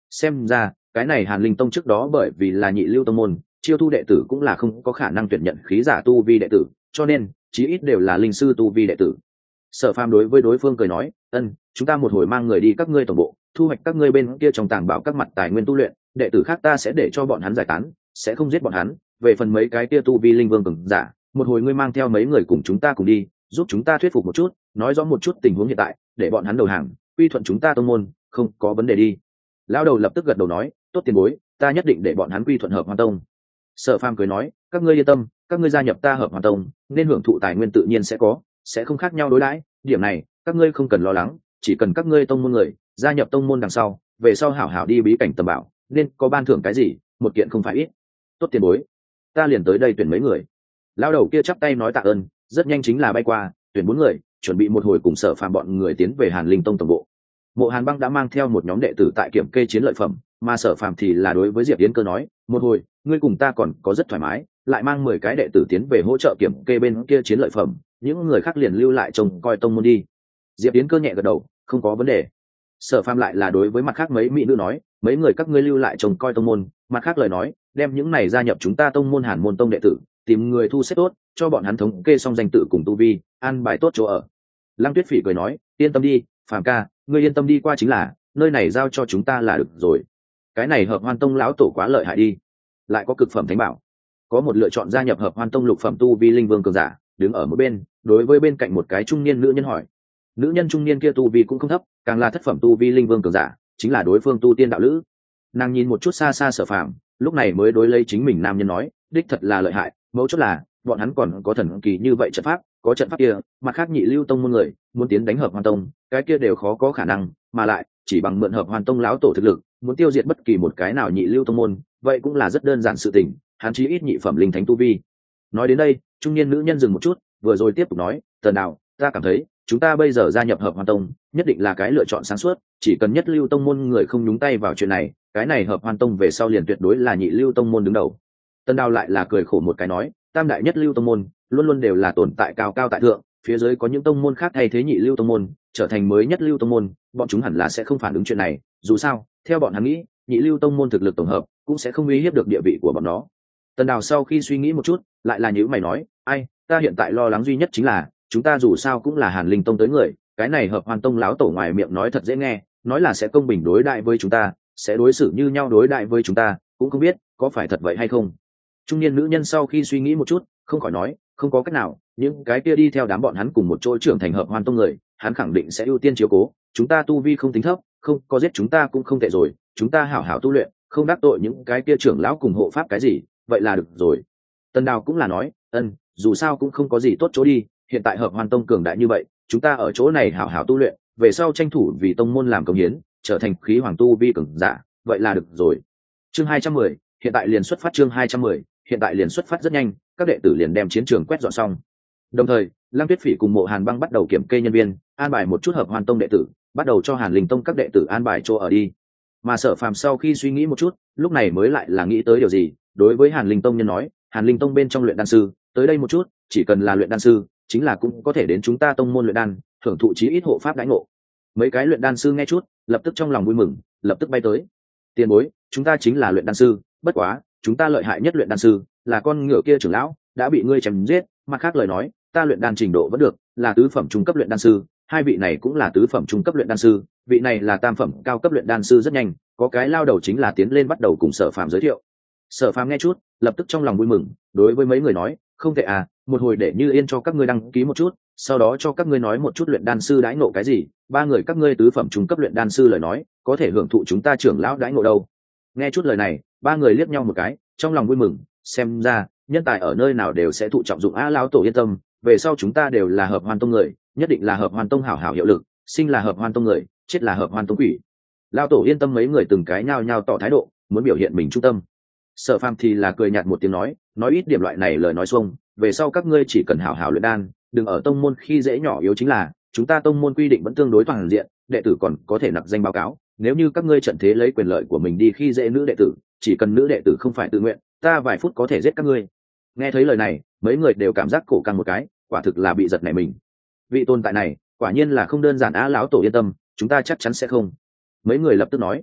xem ra cái này Hàn Linh Tông trước đó bởi vì là nhị lưu tông môn, chiêu thu đệ tử cũng là không có khả năng tuyển nhận khí giả tu vi đệ tử, cho nên chí ít đều là linh sư tu vi đệ tử. Sở Phàm đối với đối phương cười nói, ân, chúng ta một hồi mang người đi các ngươi tổng bộ, thu hoạch các ngươi bên kia trong tàng bảo các mặt tài nguyên tu luyện, đệ tử khác ta sẽ để cho bọn hắn giải tán, sẽ không giết bọn hắn. Về phần mấy cái kia tu vi linh vương cường giả, một hồi ngươi mang theo mấy người cùng chúng ta cùng đi, giúp chúng ta thuyết phục một chút, nói rõ một chút tình huống hiện tại, để bọn hắn đầu hàng, quy thuận chúng ta tông môn, không có vấn đề đi. Lão đầu lập tức gật đầu nói, tốt tiền bối, ta nhất định để bọn hắn quy thuận Hợp Hoan Tông. Sở Phàm cười nói, các ngươi yên tâm, các ngươi gia nhập ta Hợp Hoan Tông, nên hưởng thụ tài nguyên tự nhiên sẽ có, sẽ không khác nhau đối đãi, điểm này các ngươi không cần lo lắng, chỉ cần các ngươi tông môn người gia nhập tông môn đằng sau, về sau hảo hảo đi bí cảnh tầm bảo, nên có ban thưởng cái gì, một kiện không phải ít. Tốt tiền bối, ta liền tới đây tuyển mấy người. Lão đầu kia chắp tay nói tạ ơn, rất nhanh chính là bay qua, tuyển bốn người, chuẩn bị một hồi cùng Sở Phàm bọn người tiến về Hàn Linh Tông tổng bộ. Mộ Hàn Băng đã mang theo một nhóm đệ tử tại kiểm kê chiến lợi phẩm, mà Sở Phàm thì là đối với Diệp Yến Cơ nói, một hồi ngươi cùng ta còn có rất thoải mái, lại mang mười cái đệ tử tiến về hỗ trợ kiểm kê bên kia chiến lợi phẩm, những người khác liền lưu lại trông coi tông môn đi. Diệp Yến Cơ nhẹ gật đầu, không có vấn đề. Sở Phàm lại là đối với mặt khác mấy mỹ nữ nói, mấy người các ngươi lưu lại trông coi tông môn, mặt khác lời nói, đem những này gia nhập chúng ta tông môn Hàn Môn Tông đệ tử, tìm người thu xếp tốt, cho bọn hắn thống kê xong danh tự cùng tu vi, an bài tốt chỗ ở. Lăng Tuyết Phỉ cười nói, yên tâm đi, Phàm ca, ngươi yên tâm đi qua chính là, nơi này giao cho chúng ta là được rồi. Cái này Hợp Hoan Tông lão tổ quá lợi hại đi, lại có cực phẩm thánh bảo. Có một lựa chọn gia nhập Hợp Hoan Tông lục phẩm tu vi linh vương cường giả, đứng ở một bên, đối với bên cạnh một cái trung niên nữ nhân hỏi. Nữ nhân trung niên kia tu vi cũng không thấp, càng là thất phẩm tu vi linh vương cường giả, chính là đối phương tu tiên đạo lữ. Nàng nhìn một chút xa xa Sở Phàm, lúc này mới đối lấy chính mình nam nhân nói, đích thật là lợi hại, mấu chốt là bọn hắn còn có thần kỳ như vậy trận pháp, có trận pháp kia, mặt khác nhị lưu tông môn người muốn tiến đánh Hợp Hoan Tông, cái kia đều khó có khả năng, mà lại chỉ bằng mượn Hợp Hoan Tông lão tổ thực lực, muốn tiêu diệt bất kỳ một cái nào nhị lưu tông môn, vậy cũng là rất đơn giản sự tình, hắn chí ít nhị phẩm linh thánh tu vi. Nói đến đây, trung niên nữ nhân dừng một chút, vừa rồi tiếp tục nói, Tần Đào, ta cảm thấy chúng ta bây giờ gia nhập Hợp Hoan Tông nhất định là cái lựa chọn sáng suốt, chỉ cần nhất lưu tông môn người không nhúng tay vào chuyện này, cái này Hợp Hoan Tông về sau liền tuyệt đối là nhị lưu tông môn đứng đầu. Tần Đào lại là cười khổ một cái nói, tam đại nhất lưu tông môn luôn luôn đều là tồn tại cao cao tại thượng, phía dưới có những tông môn khác thay thế nhị lưu tông môn trở thành mới nhất lưu tông môn, bọn chúng hẳn là sẽ không phản ứng chuyện này, dù sao theo bọn hắn nghĩ, nhị lưu tông môn thực lực tổng hợp cũng sẽ không uy hiếp được địa vị của bọn nó. Tần Đào sau khi suy nghĩ một chút, lại là nhíu mày nói, ai, ta hiện tại lo lắng duy nhất chính là chúng ta dù sao cũng là Hàn Linh Tông tới người, cái này Hợp Hoan Tông láo tổ ngoài miệng nói thật dễ nghe, nói là sẽ công bình đối đại với chúng ta, sẽ đối xử như nhau đối đại với chúng ta, cũng không biết có phải thật vậy hay không. Trung niên nữ nhân sau khi suy nghĩ một chút, không khỏi nói, không có cách nào, những cái kia đi theo đám bọn hắn cùng một chỗ trưởng thành Hợp Hoan Tông người, hắn khẳng định sẽ ưu tiên chiếu cố, chúng ta tu vi không tính thấp, không có giết chúng ta cũng không tệ rồi, chúng ta hảo hảo tu luyện, không đắc tội những cái kia trưởng lão cùng hộ pháp cái gì, vậy là được rồi. Tần Đào cũng là nói, ân, dù sao cũng không có gì tốt chỗ đi, hiện tại Hợp Hoan Tông cường đại như vậy, chúng ta ở chỗ này hảo hảo tu luyện, về sau tranh thủ vì tông môn làm công hiến, trở thành khí hoàng tu vi cường giả, vậy là được rồi. Chương hai trăm mười, hiện tại liền xuất phát. Chương hai trăm mười, hiện tại liền xuất phát. Rất nhanh, các đệ tử liền đem chiến trường quét dọn xong. Đồng thời, Lăng Tuyết Phỉ cùng Mộ Hàn Băng bắt đầu kiểm kê nhân viên, an bài một chút Hợp Hoan Tông đệ tử, bắt đầu cho Hàn Linh Tông các đệ tử an bài chỗ ở đi. Mà Sở Phàm sau khi suy nghĩ một chút, lúc này mới lại là nghĩ tới điều gì, đối với Hàn Linh Tông nhân nói, Hàn Linh Tông bên trong luyện đan sư, tới đây một chút, chỉ cần là luyện đan sư, chính là cũng có thể đến chúng ta tông môn luyện đan, thưởng thụ chí ít hộ pháp đãi ngộ. Mấy cái luyện đan sư nghe chút, lập tức trong lòng vui mừng, lập tức bay tới. Tiền bối, chúng ta chính là luyện đan sư, bất quá, chúng ta lợi hại nhất luyện đan sư là con ngựa kia trưởng lão, đã bị ngươi chém giết, mặt khác lời nói, ta luyện đan trình độ vẫn được, là tứ phẩm trung cấp luyện đan sư, hai vị này cũng là tứ phẩm trung cấp luyện đan sư, vị này là tam phẩm cao cấp luyện đan sư. Rất nhanh, có cái lao đầu chính là tiến lên bắt đầu cùng Sở Phàm giới thiệu. Sở Phàm nghe chút, lập tức trong lòng vui mừng, đối với mấy người nói, không tệ à, một hồi để Như Yên cho các ngươi đăng ký một chút, sau đó cho các ngươi nói một chút luyện đan sư đãi ngộ cái gì, ba người các ngươi tứ phẩm trung cấp luyện đan sư lời nói, có thể hưởng thụ chúng ta trưởng lão đãi ngộ đâu. Nghe chút lời này, ba người liếc nhau một cái, trong lòng vui mừng, xem ra nhân tài ở nơi nào đều sẽ thụ trọng dụng. A lão tổ yên tâm, về sau chúng ta đều là Hợp Hoan Tông người, nhất định là Hợp Hoan Tông hảo hảo hiệu lực, sinh là Hợp Hoan Tông người, chết là Hợp Hoan Tông quỷ. Lão tổ yên tâm, mấy người từng cái nhao nhao tỏ thái độ, muốn biểu hiện mình trung tâm. Sở Phàm thì là cười nhạt một tiếng nói, nói ít điểm loại này lời nói xuông, về sau các ngươi chỉ cần hảo hảo luyện đan, đừng ở tông môn khi dễ nhỏ yếu chính là, chúng ta tông môn quy định vẫn tương đối toàn diện, đệ tử còn có thể nặc danh báo cáo, nếu như các ngươi trận thế lấy quyền lợi của mình đi khi dễ nữ đệ tử, chỉ cần nữ đệ tử không phải tự nguyện, ta vài phút có thể giết các ngươi. Nghe thấy lời này, mấy người đều cảm giác cổ căng một cái, quả thực là bị giật nảy mình. Vị tồn tại này quả nhiên là không đơn giản. Á lão tổ yên tâm, chúng ta chắc chắn sẽ không. Mấy người lập tức nói,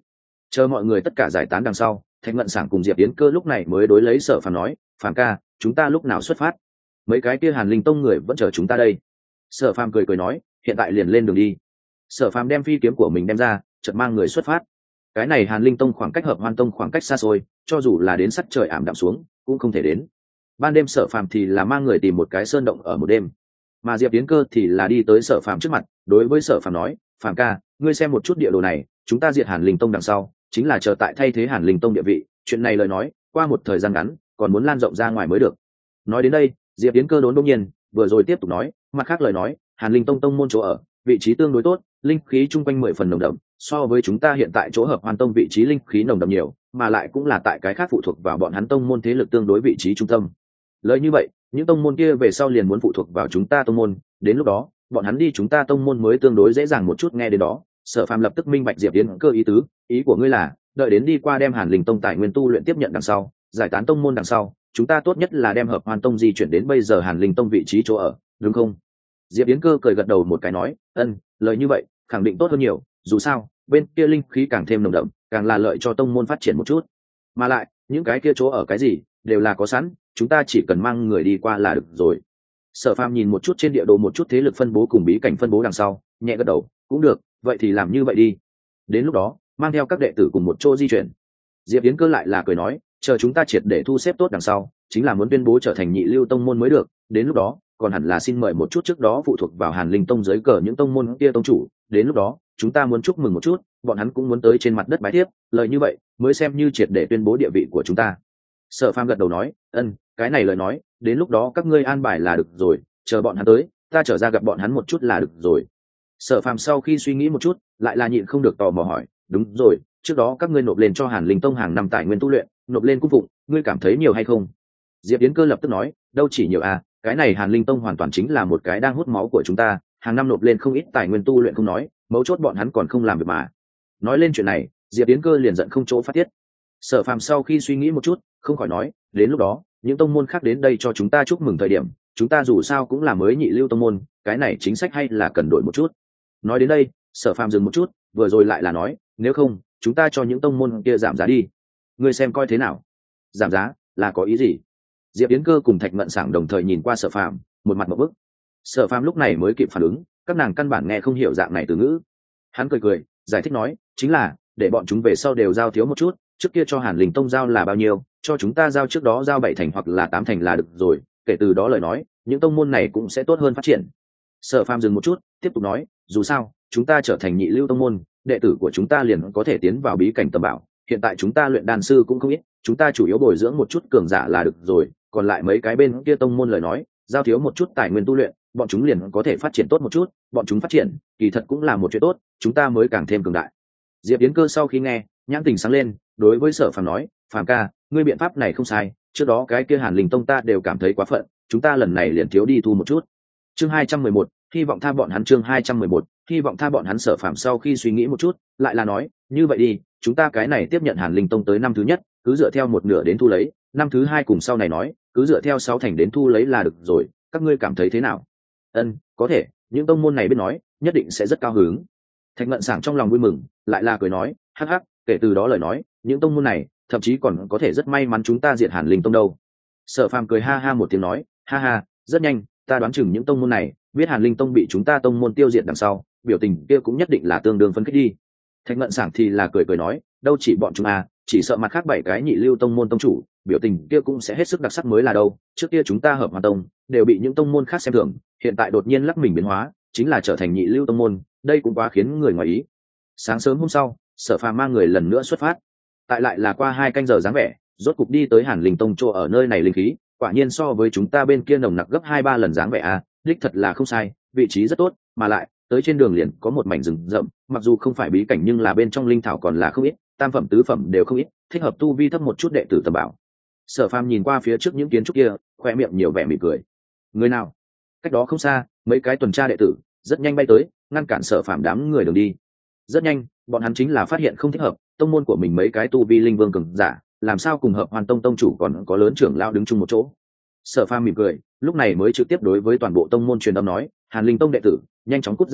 Chờ mọi người tất cả giải tán đằng sau, Thạch Ngận Sảng cùng Diệp Yến Cơ lúc này mới đối lấy Sở Phàm nói, Phàm ca, chúng ta lúc nào xuất phát? Mấy cái kia Hàn Linh Tông người vẫn chờ chúng ta đây. Sở Phàm cười cười nói, hiện tại liền lên đường đi. Sở Phàm đem phi kiếm của mình đem ra, chợt mang người xuất phát. Cái này Hàn Linh Tông khoảng cách Hợp Hoan Tông khoảng cách xa xôi, cho dù là đến sắc trời ảm đạm xuống cũng không thể đến. Ban đêm Sở Phàm thì là mang người tìm một cái sơn động ở một đêm, mà Diệp Yến Cơ thì là đi tới Sở Phàm trước mặt, đối với Sở Phàm nói, Phàm ca, ngươi xem một chút địa đồ này, chúng ta diệt Hàn Linh Tông đằng sau chính là chờ tại thay thế Hàn Linh Tông địa vị, chuyện này lời nói qua một thời gian ngắn còn muốn lan rộng ra ngoài mới được. Nói đến đây, Diệp Yến Cơ đốn đột nhiên vừa rồi tiếp tục nói, mặt khác lời nói, Hàn Linh Tông tông môn chỗ ở vị trí tương đối tốt, linh khí chung quanh mười phần nồng đậm, so với chúng ta hiện tại chỗ Hợp Hoan Tông vị trí linh khí nồng đậm nhiều, mà lại cũng là tại cái khác phụ thuộc vào bọn hắn tông môn thế lực tương đối vị trí trung tâm. Lời như vậy, những tông môn kia về sau liền muốn phụ thuộc vào chúng ta tông môn, đến lúc đó bọn hắn đi chúng ta tông môn mới tương đối dễ dàng một chút. Nghe đến đó, Sở Phàm lập tức minh bạch Diệp Yến Cơ ý tứ, ý của ngươi là đợi đến đi qua đem Hàn Linh Tông tài nguyên tu luyện tiếp nhận đằng sau, giải tán tông môn đằng sau, chúng ta tốt nhất là đem Hợp Hoan Tông di chuyển đến bây giờ Hàn Linh Tông vị trí chỗ ở, đúng không? Diệp Yến Cơ cười gật đầu một cái nói, ân, lời như vậy khẳng định tốt hơn nhiều, dù sao bên kia linh khí càng thêm nồng đậm, càng là lợi cho tông môn phát triển một chút, mà lại những cái kia chỗ ở cái gì đều là có sẵn, chúng ta chỉ cần mang người đi qua là được rồi. Sở Phàm nhìn một chút trên địa đồ một chút thế lực phân bố cùng bí cảnh phân bố đằng sau, nhẹ gật đầu, cũng được, vậy thì làm như vậy đi. Đến lúc đó mang theo các đệ tử cùng một chỗ di chuyển. Diệp Yến Cơ lại là cười nói, chờ chúng ta triệt để thu xếp tốt đằng sau, chính là muốn tuyên bố trở thành nhị lưu tông môn mới được, đến lúc đó còn hẳn là xin mời một chút trước đó phụ thuộc vào Hàn Linh Tông dưới cờ những tông môn kia tông chủ, đến lúc đó chúng ta muốn chúc mừng một chút, bọn hắn cũng muốn tới trên mặt đất bái tiếp, lời như vậy mới xem như triệt để tuyên bố địa vị của chúng ta. Sở Phàm gật đầu nói, ân, cái này lời nói đến lúc đó các ngươi an bài là được rồi, chờ bọn hắn tới ta trở ra gặp bọn hắn một chút là được rồi. Sở Phàm sau khi suy nghĩ một chút, lại là nhịn không được tò mò hỏi, đúng rồi, trước đó các ngươi nộp lên cho Hàn Linh Tông hàng năm tài nguyên tu luyện, nộp lên cung phụng, ngươi cảm thấy nhiều hay không? Diệp Yến Cơ lập tức nói, đâu chỉ nhiều à, cái này Hàn Linh Tông hoàn toàn chính là một cái đang hút máu của chúng ta, hàng năm nộp lên không ít tài nguyên tu luyện không nói, mấu chốt bọn hắn còn không làm việc mà. Nói lên chuyện này, Diệp Yến Cơ liền giận không chỗ phát tiết. Sở Phàm sau khi suy nghĩ một chút, không khỏi nói, đến lúc đó những tông môn khác đến đây cho chúng ta chúc mừng thời điểm, chúng ta dù sao cũng là mới nhị lưu tông môn, cái này chính sách hay là cần đổi một chút. Nói đến đây, Sở Phàm dừng một chút, vừa rồi lại là nói, nếu không chúng ta cho những tông môn kia giảm giá đi, ngươi xem coi thế nào? Giảm giá là có ý gì? Diệp Yến Cơ cùng Thạch Ngận Sảng đồng thời nhìn qua Sở Phàm, một mặt một bức. Sở Phàm lúc này mới kịp phản ứng, các nàng căn bản nghe không hiểu dạng này từ ngữ. Hắn cười cười giải thích nói, chính là để bọn chúng về sau đều giao thiếu một chút, trước kia cho Hàn Linh Tông giao là bao nhiêu, cho chúng ta giao trước đó giao bảy thành hoặc là tám thành là được rồi, kể từ đó lời nói những tông môn này cũng sẽ tốt hơn phát triển. Sở Phàm dừng một chút, tiếp tục nói, dù sao chúng ta trở thành nhị lưu tông môn, đệ tử của chúng ta liền có thể tiến vào bí cảnh tầm bảo, hiện tại chúng ta luyện đan sư cũng không ít, chúng ta chủ yếu bồi dưỡng một chút cường giả là được rồi, còn lại mấy cái bên kia tông môn lời nói giao thiếu một chút tài nguyên tu luyện, bọn chúng liền có thể phát triển tốt một chút, bọn chúng phát triển kỳ thật cũng là một chuyện tốt, chúng ta mới càng thêm cường đại. Diệp Yến Cơ sau khi nghe, nhãn tình sáng lên, đối với Sở Phàm nói, Phàm ca, ngươi biện pháp này không sai, trước đó cái kia Hàn Linh Tông ta đều cảm thấy quá phận, chúng ta lần này liền thiếu đi thu một chút. Chương hai trăm mười một, hy vọng tha bọn hắn. Chương hai trăm mười một, hy vọng tha bọn hắn. Sở Phàm sau khi suy nghĩ một chút, lại là nói, như vậy đi, chúng ta cái này tiếp nhận Hàn Linh Tông tới năm thứ nhất, cứ dựa theo một nửa đến thu lấy, năm thứ hai cùng sau này nói, cứ dựa theo sáu thành đến thu lấy là được rồi, các ngươi cảm thấy thế nào? Ân, có thể, những tông môn này biết nói, nhất định sẽ rất cao hứng. Thạch Ngận Sảng trong lòng vui mừng, lại là cười nói, hắc hắc, kể từ đó lời nói, những tông môn này thậm chí còn có thể rất may mắn chúng ta diệt Hàn Linh Tông đâu. Sở Phàm cười ha ha một tiếng nói, ha ha, rất nhanh, ta đoán chừng những tông môn này biết Hàn Linh Tông bị chúng ta tông môn tiêu diệt đằng sau, biểu tình kia cũng nhất định là tương đương phấn khích đi. Thạch Ngận Sảng thì là cười cười nói, đâu chỉ bọn chúng à, chỉ sợ mặt khác bảy cái nhị lưu tông môn tông chủ, biểu tình kia cũng sẽ hết sức đặc sắc mới là đâu. Trước kia chúng ta Hợp Hoan Tông đều bị những tông môn khác xem thường, hiện tại đột nhiên lắc mình biến hóa, chính là trở thành nhị lưu tông môn, đây cũng quá khiến người ngoài ý. Sáng sớm hôm sau, Sở Phàm mang người lần nữa xuất phát. Tại lại là qua hai canh giờ dáng vẻ, rốt cục đi tới Hàn Linh Tông chỗ ở nơi này linh khí, quả nhiên so với chúng ta bên kia nồng nặc gấp hai ba lần dáng vẻ à, đích thật là không sai, vị trí rất tốt, mà lại tới trên đường liền có một mảnh rừng rậm, mặc dù không phải bí cảnh nhưng là bên trong linh thảo còn là không ít, tam phẩm tứ phẩm đều không ít, thích hợp tu vi thấp một chút đệ tử tầm bảo. Sở Phàm nhìn qua phía trước những kiến trúc kia, khoe miệng nhiều vẻ mỉm cười. Người nào? Cách đó không xa, mấy cái tuần tra đệ tử rất nhanh bay tới, ngăn cản Sở Phàm đám người đường đi. Rất nhanh, bọn hắn chính là phát hiện không thích hợp, tông môn của mình mấy cái tu vi linh vương cường giả, làm sao cùng Hợp Hoan Tông tông chủ còn có lớn trưởng lão đứng chung một chỗ. Sở Phàm mỉm cười, lúc này mới trực tiếp đối với toàn bộ tông môn truyền âm nói, Hàn Linh Tông đệ tử, nhanh chóng cút ra đây,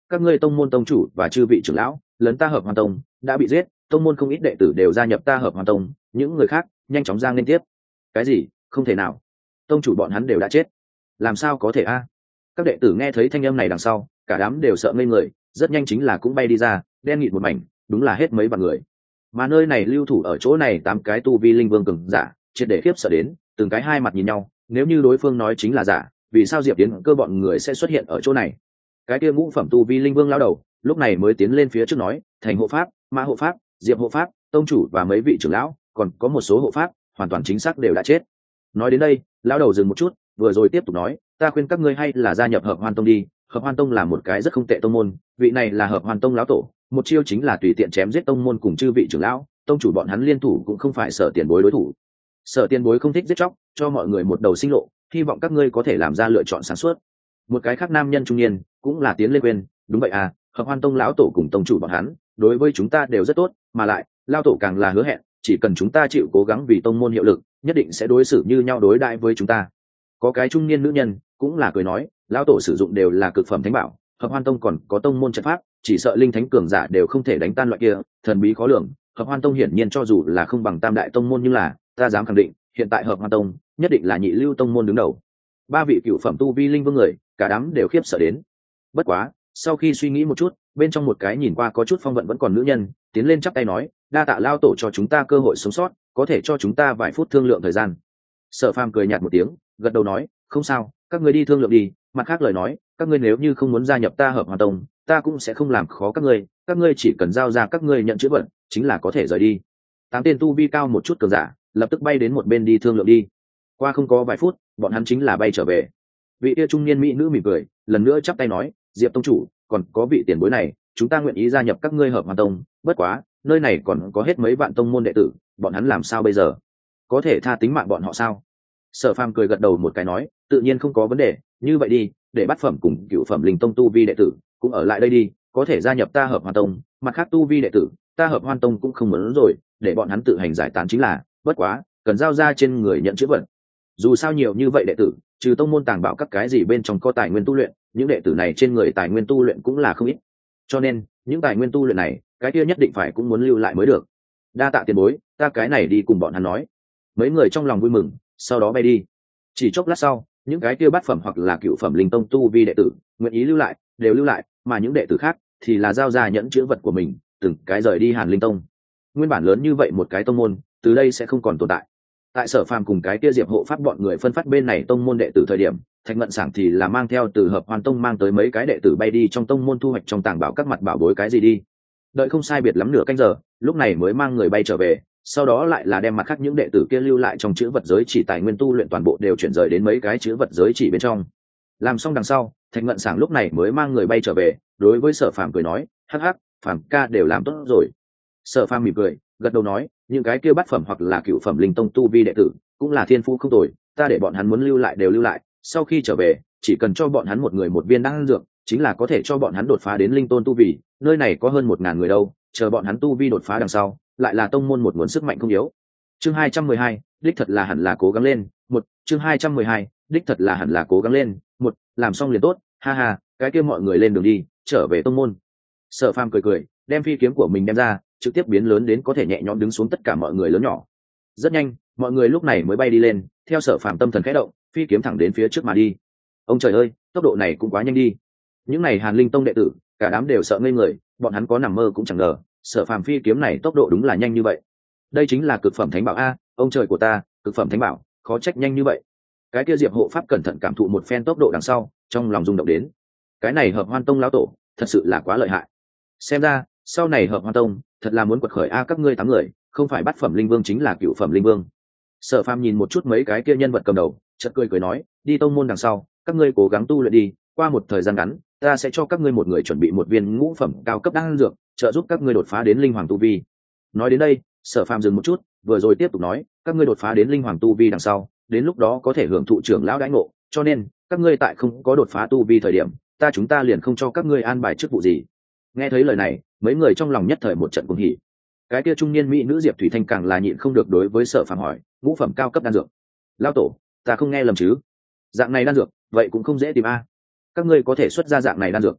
các ngươi tông môn tông chủ và chư vị trưởng lão lấn ta Hợp Hoan Tông đã bị giết, tông môn không ít đệ tử đều gia nhập ta Hợp Hoan Tông, những người khác nhanh chóng giang lên tiếp. Cái gì? Không thể nào, tông chủ bọn hắn đều đã chết, làm sao có thể a? Các đệ tử nghe thấy thanh âm này đằng sau, cả đám đều sợ ngây người, rất nhanh chính là cũng bay đi ra, đen nghịt một mảnh, đúng là hết mấy vạn người. Mà nơi này lưu thủ ở chỗ này tám cái tu vi linh vương cường giả, triệt để khiếp sợ đến, từng cái hai mặt nhìn nhau, nếu như đối phương nói chính là giả, vì sao Diệp Tiến cơ bọn người sẽ xuất hiện ở chỗ này? Cái kia ngũ phẩm tu vi linh vương lao đầu, lúc này mới tiến lên phía trước nói, Thành hộ pháp, Mã hộ pháp, Diệp hộ pháp, tông chủ và mấy vị trưởng lão, còn có một số hộ pháp, hoàn toàn chính xác đều đã chết. Nói đến đây, lao đầu dừng một chút, vừa rồi tiếp tục nói, ta khuyên các ngươi hay là gia nhập Hợp Hoan Tông đi, Hợp Hoan Tông là một cái rất không tệ tông môn, vị này là Hợp Hoan Tông lão tổ, một chiêu chính là tùy tiện chém giết tông môn cùng chư vị trưởng lão, tông chủ bọn hắn liên thủ cũng không phải Sở Tiền Bối đối thủ. Sở Tiền Bối không thích giết chóc, cho mọi người một đầu sinh lộ, hy vọng các ngươi có thể làm ra lựa chọn sáng suốt. Một cái khác nam nhân trung niên cũng là tiến lên quên, đúng vậy à, Hợp Hoan Tông lão tổ cùng tông chủ bọn hắn đối với chúng ta đều rất tốt, mà lại lão tổ càng là hứa hẹn, chỉ cần chúng ta chịu cố gắng vì tông môn hiệu lực, nhất định sẽ đối xử như nhau đối đãi với chúng ta. Có cái trung niên nữ nhân cũng là cười nói, lão tổ sử dụng đều là cực phẩm thánh bảo, Hợp Hoan Tông còn có tông môn trận pháp, chỉ sợ linh thánh cường giả đều không thể đánh tan loại kia thần bí khó lường. Hợp Hoan Tông hiển nhiên cho dù là không bằng tam đại tông môn, nhưng là ta dám khẳng định, hiện tại Hợp Hoan Tông nhất định là nhị lưu tông môn đứng đầu. Ba vị cựu phẩm tu vi linh vương người, cả đám đều khiếp sợ đến. Bất quá, sau khi suy nghĩ một chút, bên trong một cái nhìn qua có chút phong vận vẫn còn nữ nhân tiến lên chắp tay nói, đa tạ lao tổ cho chúng ta cơ hội sống sót, có thể cho chúng ta vài phút thương lượng thời gian. Sở Phàm cười nhạt một tiếng, gật đầu nói, không sao, các ngươi đi thương lượng đi, mặt khác lời nói, các ngươi nếu như không muốn gia nhập ta Hợp Hoan Tông, ta cũng sẽ không làm khó các ngươi, các ngươi chỉ cần giao ra các ngươi nhận chữ vật, chính là có thể rời đi. Tám tên tu vi cao một chút cường giả, lập tức bay đến một bên đi thương lượng đi. Qua không có vài phút, bọn hắn chính là bay trở về. Vị kia trung niên mỹ nữ mỉm cười, lần nữa chắp tay nói, Diệp tông chủ, còn có vị tiền bối này, chúng ta nguyện ý gia nhập các ngươi Hợp Hoan Tông, bất quá, nơi này còn có hết mấy vạn tông môn đệ tử, bọn hắn làm sao bây giờ? Có thể tha tính mạng bọn họ sao? Sở Phàm cười gật đầu một cái nói, tự nhiên không có vấn đề, như vậy đi, để bát phẩm cùng cựu phẩm linh tông tu vi đệ tử cũng ở lại đây đi, có thể gia nhập ta Hợp Hoan Tông, mặt khác tu vi đệ tử, ta Hợp Hoan Tông cũng không muốn rồi, để bọn hắn tự hành giải tán chính là, bất quá, cần giao ra trên người nhận chữ vật. Dù sao nhiều như vậy đệ tử, trừ tông môn tàng bảo các cái gì bên trong có tài nguyên tu luyện, những đệ tử này trên người tài nguyên tu luyện cũng là không ít. Cho nên, những tài nguyên tu luyện này, cái kia nhất định phải cũng muốn lưu lại mới được. Đa tạ tiền bối, ta cái này đi cùng bọn hắn nói. Mấy người trong lòng vui mừng, sau đó bay đi. Chỉ chốc lát sau, những cái kia bát phẩm hoặc là cựu phẩm linh tông tu vi đệ tử nguyện ý lưu lại đều lưu lại, mà những đệ tử khác thì là giao ra nhẫn chữ vật của mình, từng cái rời đi Hàn Linh Tông. Nguyên bản lớn như vậy một cái tông môn, từ đây sẽ không còn tồn tại. Tại Sở Phàm cùng cái kia Diệp hộ pháp bọn người phân phát bên này tông môn đệ tử thời điểm, Thạch Ngận Sảng thì là mang theo từ Hợp Hoan Tông mang tới mấy cái đệ tử bay đi trong tông môn thu hoạch trong tàng bảo các mặt bảo bối cái gì đi. Đợi không sai biệt lắm nửa canh giờ, lúc này mới mang người bay trở về, sau đó lại là đem mặt khác những đệ tử kia lưu lại trong chữ vật giới chỉ tài nguyên tu luyện toàn bộ đều chuyển rời đến mấy cái chữ vật giới chỉ bên trong. Làm xong đằng sau, Thạch Ngận Sảng lúc này mới mang người bay trở về, đối với Sở Phàm cười nói, hắc hắc, Phàm ca đều làm tốt rồi. Sở Phàm mỉm cười, gật đầu nói, những cái kia bát phẩm hoặc là cựu phẩm linh tông tu vi đệ tử cũng là thiên phú không tồi, ta để bọn hắn muốn lưu lại đều lưu lại, sau khi trở về chỉ cần cho bọn hắn một người một viên đan dược, chính là có thể cho bọn hắn đột phá đến linh tôn tu vi, nơi này có hơn một ngàn người đâu, chờ bọn hắn tu vi đột phá đằng sau, lại là tông môn một nguồn sức mạnh không yếu. Chương hai trăm mười hai, đích thật là hẳn là cố gắng lên, một, chương hai trăm mười hai, đích thật là hẳn là cố gắng lên, một, làm xong liền tốt, ha ha, cái kia mọi người lên đường đi, trở về tông môn. Sở Phàm cười cười, đem phi kiếm của mình đem ra, trực tiếp biến lớn đến có thể nhẹ nhõm đứng xuống tất cả mọi người lớn nhỏ. Rất nhanh, mọi người lúc này mới bay đi lên, theo Sở Phàm tâm thần khẽ động, phi kiếm thẳng đến phía trước mà đi. Ông trời ơi, tốc độ này cũng quá nhanh đi. Những này Hàn Linh Tông đệ tử, cả đám đều sợ ngây người, bọn hắn có nằm mơ cũng chẳng ngờ, Sở Phàm phi kiếm này tốc độ đúng là nhanh như vậy. Đây chính là cực phẩm thánh bảo a, ông trời của ta, cực phẩm thánh bảo, khó trách nhanh như vậy. Cái kia Diệp hộ pháp cẩn thận cảm thụ một phen tốc độ đằng sau, trong lòng rung động đến. Cái này Hợp Hoan Tông lão tổ, thật sự là quá lợi hại. Xem ra, sau này Hợp Hoan Tông thật là muốn quật khởi a, các ngươi tám người, không phải bát phẩm linh vương chính là cựu phẩm linh vương. Sở Phàm nhìn một chút mấy cái kia nhân vật cầm đầu, chợt cười cười nói, đi tông môn đằng sau, các ngươi cố gắng tu luyện đi, qua một thời gian ngắn, ta sẽ cho các ngươi một người chuẩn bị một viên ngũ phẩm cao cấp đan dược, trợ giúp các ngươi đột phá đến linh hoàng tu vi. Nói đến đây, Sở Phàm dừng một chút, vừa rồi tiếp tục nói, các ngươi đột phá đến linh hoàng tu vi đằng sau, đến lúc đó có thể hưởng thụ trưởng lão đãi ngộ, cho nên các ngươi tại không có đột phá tu vi thời điểm, ta chúng ta liền không cho các ngươi an bài chức vụ gì. Nghe thấy lời này, mấy người trong lòng nhất thời một trận cuồng hỉ. Cái kia trung niên mỹ nữ Diệp Thủy Thanh càng là nhịn không được đối với Sở Phàm hỏi, ngũ phẩm cao cấp đan dược? Lão tổ, ta không nghe lầm chứ? Dạng này đan dược, vậy cũng không dễ tìm a. Các ngươi có thể xuất ra dạng này đan dược?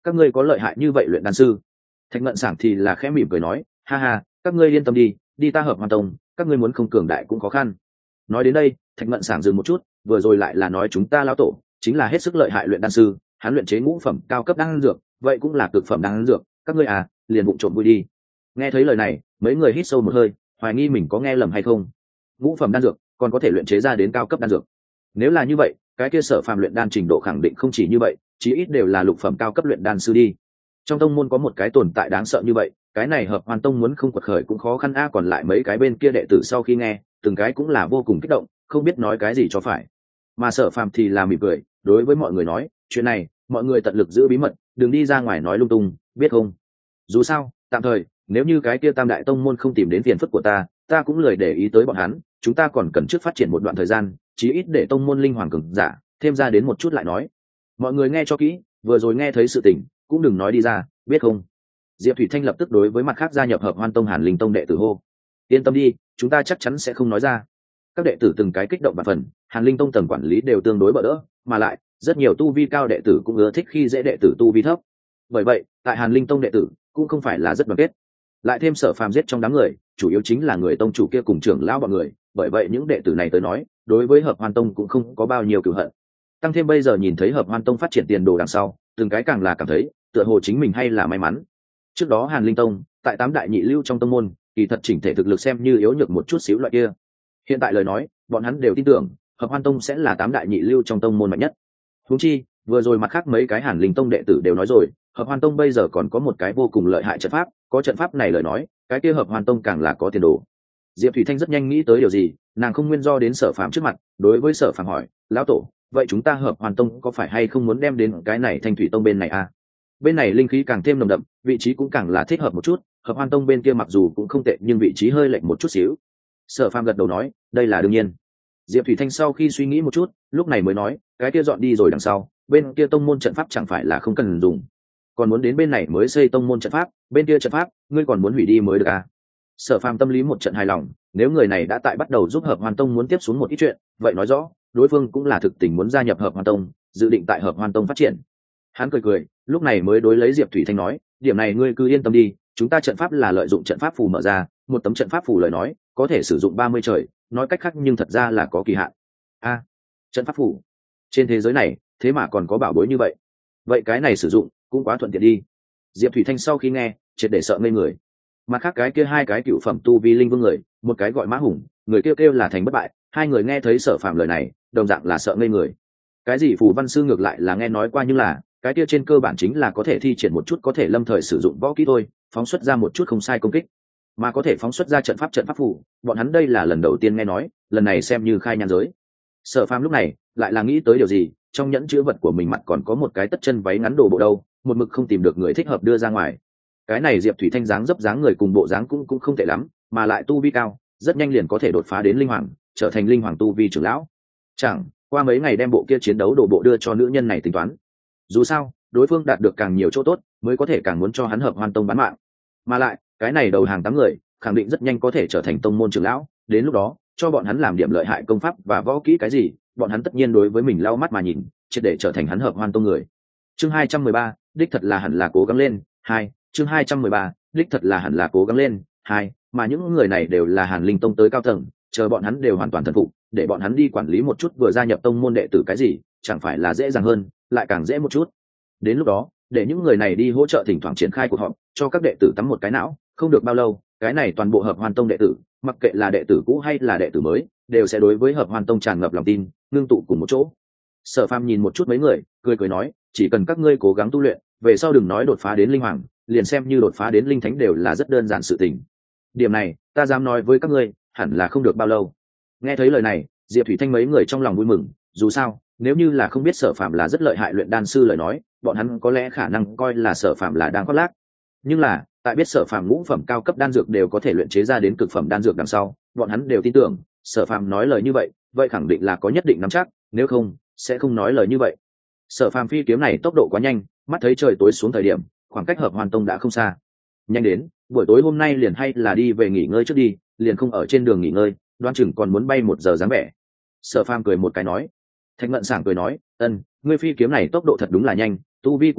các ngươi có lợi hại như vậy luyện đan sư? Thạch Ngận Sảng thì là khẽ mỉm cười nói, ha ha, các ngươi yên tâm đi, đi ta Hợp Hoan Tông, các ngươi muốn không cường đại cũng khó khăn. Nói đến đây, Thạch Ngận Sảng dừng một chút, vừa rồi lại là nói chúng ta lão tổ chính là hết sức lợi hại luyện đan sư, hắn luyện chế ngũ phẩm cao cấp đan dược, vậy cũng là cực phẩm đan dược, các ngươi à, liền vụng trộm vui đi. Nghe thấy lời này, mấy người hít sâu một hơi, hoài nghi mình có nghe lầm hay không. Ngũ phẩm đan dược còn có thể luyện chế ra đến cao cấp đan dược. Nếu là như vậy, cái kia Sở Phàm luyện đan trình độ khẳng định không chỉ như vậy, chí ít đều là lục phẩm cao cấp luyện đan sư đi. Trong tông môn có một cái tồn tại đáng sợ như vậy, cái này Hợp Hoan Tông muốn không quật khởi cũng khó khăn a. Còn lại mấy cái bên kia đệ tử sau khi nghe, từng cái cũng là vô cùng kích động, không biết nói cái gì cho phải. Mà Sở Phàm thì là mỉm cười, đối với mọi người nói, chuyện này mọi người tận lực giữ bí mật, đừng đi ra ngoài nói lung tung, biết không? Dù sao, tạm thời, nếu như cái kia Tam đại tông môn không tìm đến phiền phức của ta, ta cũng lười để ý tới bọn hắn, chúng ta còn cần trước phát triển một đoạn thời gian, chí ít để tông môn linh hoàng cường giả thêm ra đến một chút lại nói. Mọi người nghe cho kỹ, vừa rồi nghe thấy sự tình cũng đừng nói đi ra, biết không? Diệp Thủy Thanh lập tức đối với mặt khác gia nhập Hợp Hoan Tông Hàn Linh Tông đệ tử hô, yên tâm đi, chúng ta chắc chắn sẽ không nói ra. Các đệ tử từng cái kích động và phần, Hàn Linh Tông tầng quản lý đều tương đối bỡ đỡ, mà lại rất nhiều tu vi cao đệ tử cũng ưa thích khi dễ đệ tử tu vi thấp. Bởi vậy, tại Hàn Linh Tông đệ tử cũng không phải là rất đoàn kết. Lại thêm Sở Phàm giết trong đám người, chủ yếu chính là người tông chủ kia cùng trưởng lão bọn người, bởi vậy những đệ tử này tới nói, đối với Hợp Hoan Tông cũng không có bao nhiêu cừu hận. Tăng thêm bây giờ nhìn thấy Hợp Hoan Tông phát triển tiền đồ đằng sau, từng cái càng là cảm thấy, tựa hồ chính mình hay là may mắn. Trước đó Hàn Linh Tông, tại tám đại nhị lưu trong tông môn, kỳ thật chỉnh thể thực lực xem như yếu nhược một chút xíu loại kia. Hiện tại lời nói, bọn hắn đều tin tưởng, Hợp Hoan Tông sẽ là tám đại nhị lưu trong tông môn mạnh nhất. Huống chi, vừa rồi mặt khác mấy cái Hàn Linh Tông đệ tử đều nói rồi, Hợp Hoan Tông bây giờ còn có một cái vô cùng lợi hại trận pháp, có trận pháp này lời nói, cái kia Hợp Hoan Tông càng là có tiền đồ. Diệp Thủy Thanh rất nhanh nghĩ tới điều gì, nàng không nguyên do đến Sở Phàm trước mặt, đối với Sở Phàm hỏi, lão tổ, vậy chúng ta Hợp Hoan Tông có phải hay không muốn đem đến cái này Thanh Thủy Tông bên này à? Bên này linh khí càng thêm nồng đậm, vị trí cũng càng là thích hợp một chút, Hợp Hoan Tông bên kia mặc dù cũng không tệ nhưng vị trí hơi lệch một chút xíu. Sở Phàm gật đầu nói, đây là đương nhiên. Diệp Thủy Thanh sau khi suy nghĩ một chút, lúc này mới nói, cái kia dọn đi rồi đằng sau, bên kia tông môn trận pháp chẳng phải là không cần dùng, còn muốn đến bên này mới xây tông môn trận pháp, bên kia trận pháp ngươi còn muốn hủy đi mới được à? Sở Phàm tâm lý một trận hài lòng, nếu người này đã tại bắt đầu giúp Hợp Hoan Tông muốn tiếp xuống một ít chuyện, vậy nói rõ đối phương cũng là thực tình muốn gia nhập Hợp Hoan Tông, dự định tại Hợp Hoan Tông phát triển. Hắn cười cười, lúc này mới đối lấy Diệp Thủy Thanh nói, điểm này ngươi cứ yên tâm đi, chúng ta trận pháp là lợi dụng trận pháp phù mở ra, một tấm trận pháp phù lời nói có thể sử dụng ba mươi trời, nói cách khác nhưng thật ra là có kỳ hạn. A, à, trận pháp phù, trên thế giới này thế mà còn có bảo bối như vậy, vậy cái này sử dụng cũng quá thuận tiện đi. Diệp Thủy Thanh sau khi nghe, triệt để sợ ngây người. Mặt khác cái kia hai cái cựu phẩm tu vi linh vương người, một cái gọi Mã Hùng, người kêu kêu là Thành Bất Bại, hai người nghe thấy Sở Phàm lời này, đồng dạng là sợ ngây người. Cái gì phù văn sư ngược lại là nghe nói qua, nhưng là cái kia trên cơ bản chính là có thể thi triển một chút có thể lâm thời sử dụng võ kỹ thôi, phóng xuất ra một chút không sai công kích, mà có thể phóng xuất ra trận pháp trận pháp phù, bọn hắn đây là lần đầu tiên nghe nói, lần này xem như khai nhan giới. Sở Phàm lúc này lại là nghĩ tới điều gì, trong nhẫn chứa vật của mình mặt còn có một cái tất chân váy ngắn đồ bộ đâu, một mực không tìm được người thích hợp đưa ra ngoài. Cái này Diệp Thủy Thanh dáng dấp dáng người cùng bộ dáng cũng cũng không tệ lắm, mà lại tu vi cao, rất nhanh liền có thể đột phá đến linh hoàng, trở thành linh hoàng tu vi trưởng lão. Chẳng qua mấy ngày đem bộ kia chiến đấu đồ bộ đưa cho nữ nhân này tính toán. Dù sao, đối phương đạt được càng nhiều chỗ tốt, mới có thể càng muốn cho hắn Hợp Hoan Tông bán mạng. Mà lại, cái này đầu hàng tám người, khẳng định rất nhanh có thể trở thành tông môn trưởng lão, đến lúc đó, cho bọn hắn làm điểm lợi hại công pháp và võ kỹ cái gì, bọn hắn tất nhiên đối với mình lau mắt mà nhìn, triệt để trở thành hắn Hợp Hoan Tông người. Chương hai trăm mười ba, đích thật là hẳn là cố gắng lên, hai, chương hai trăm mười ba, đích thật là hẳn là cố gắng lên, hai, mà những người này đều là Hàn Linh Tông tới cao tầng, chờ bọn hắn đều hoàn toàn thần phục, để bọn hắn đi quản lý một chút vừa gia nhập tông môn đệ tử cái gì, chẳng phải là dễ dàng hơn, lại càng dễ một chút. Đến lúc đó, để những người này đi hỗ trợ thỉnh thoảng triển khai cuộc họp, cho các đệ tử tắm một cái não, không được bao lâu, cái này toàn bộ Hợp Hoan Tông đệ tử, mặc kệ là đệ tử cũ hay là đệ tử mới, đều sẽ đối với Hợp Hoan Tông tràn ngập lòng tin, ngưng tụ cùng một chỗ. Sở Phàm nhìn một chút mấy người, cười cười nói, chỉ cần các ngươi cố gắng tu luyện, về sau đừng nói đột phá đến linh hoàng, liền xem như đột phá đến linh thánh đều là rất đơn giản sự tình. Điểm này, ta dám nói với các ngươi, hẳn là không được bao lâu. Nghe thấy lời này, Diệp Thủy Thanh mấy người trong lòng vui mừng, dù sao, nếu như là không biết Sở Phàm là rất lợi hại luyện đan sư lời nói, bọn hắn có lẽ khả năng coi là Sở Phàm là đang khoác lác. Nhưng là, tại biết Sở Phàm ngũ phẩm cao cấp đan dược đều có thể luyện chế ra đến cực phẩm đan dược đằng sau, bọn hắn đều tin tưởng, Sở Phàm nói lời như vậy, vậy khẳng định là có nhất định nắm chắc, nếu không, sẽ không nói lời như vậy. Sở Phàm phi kiếm này tốc độ quá nhanh, mắt thấy trời tối xuống thời điểm, khoảng cách Hợp Hoan Tông đã không xa. Nhanh đến, buổi tối hôm nay liền hay là đi về nghỉ ngơi trước đi, liền không ở trên đường nghỉ ngơi, đoán chừng còn muốn bay một giờ dáng vẻ. Sở Phàm cười một cái nói. Thạch Ngận Sảng cười nói, ân, ngươi phi kiếm này tốc độ thật đúng là nhanh, tu vi của ngươi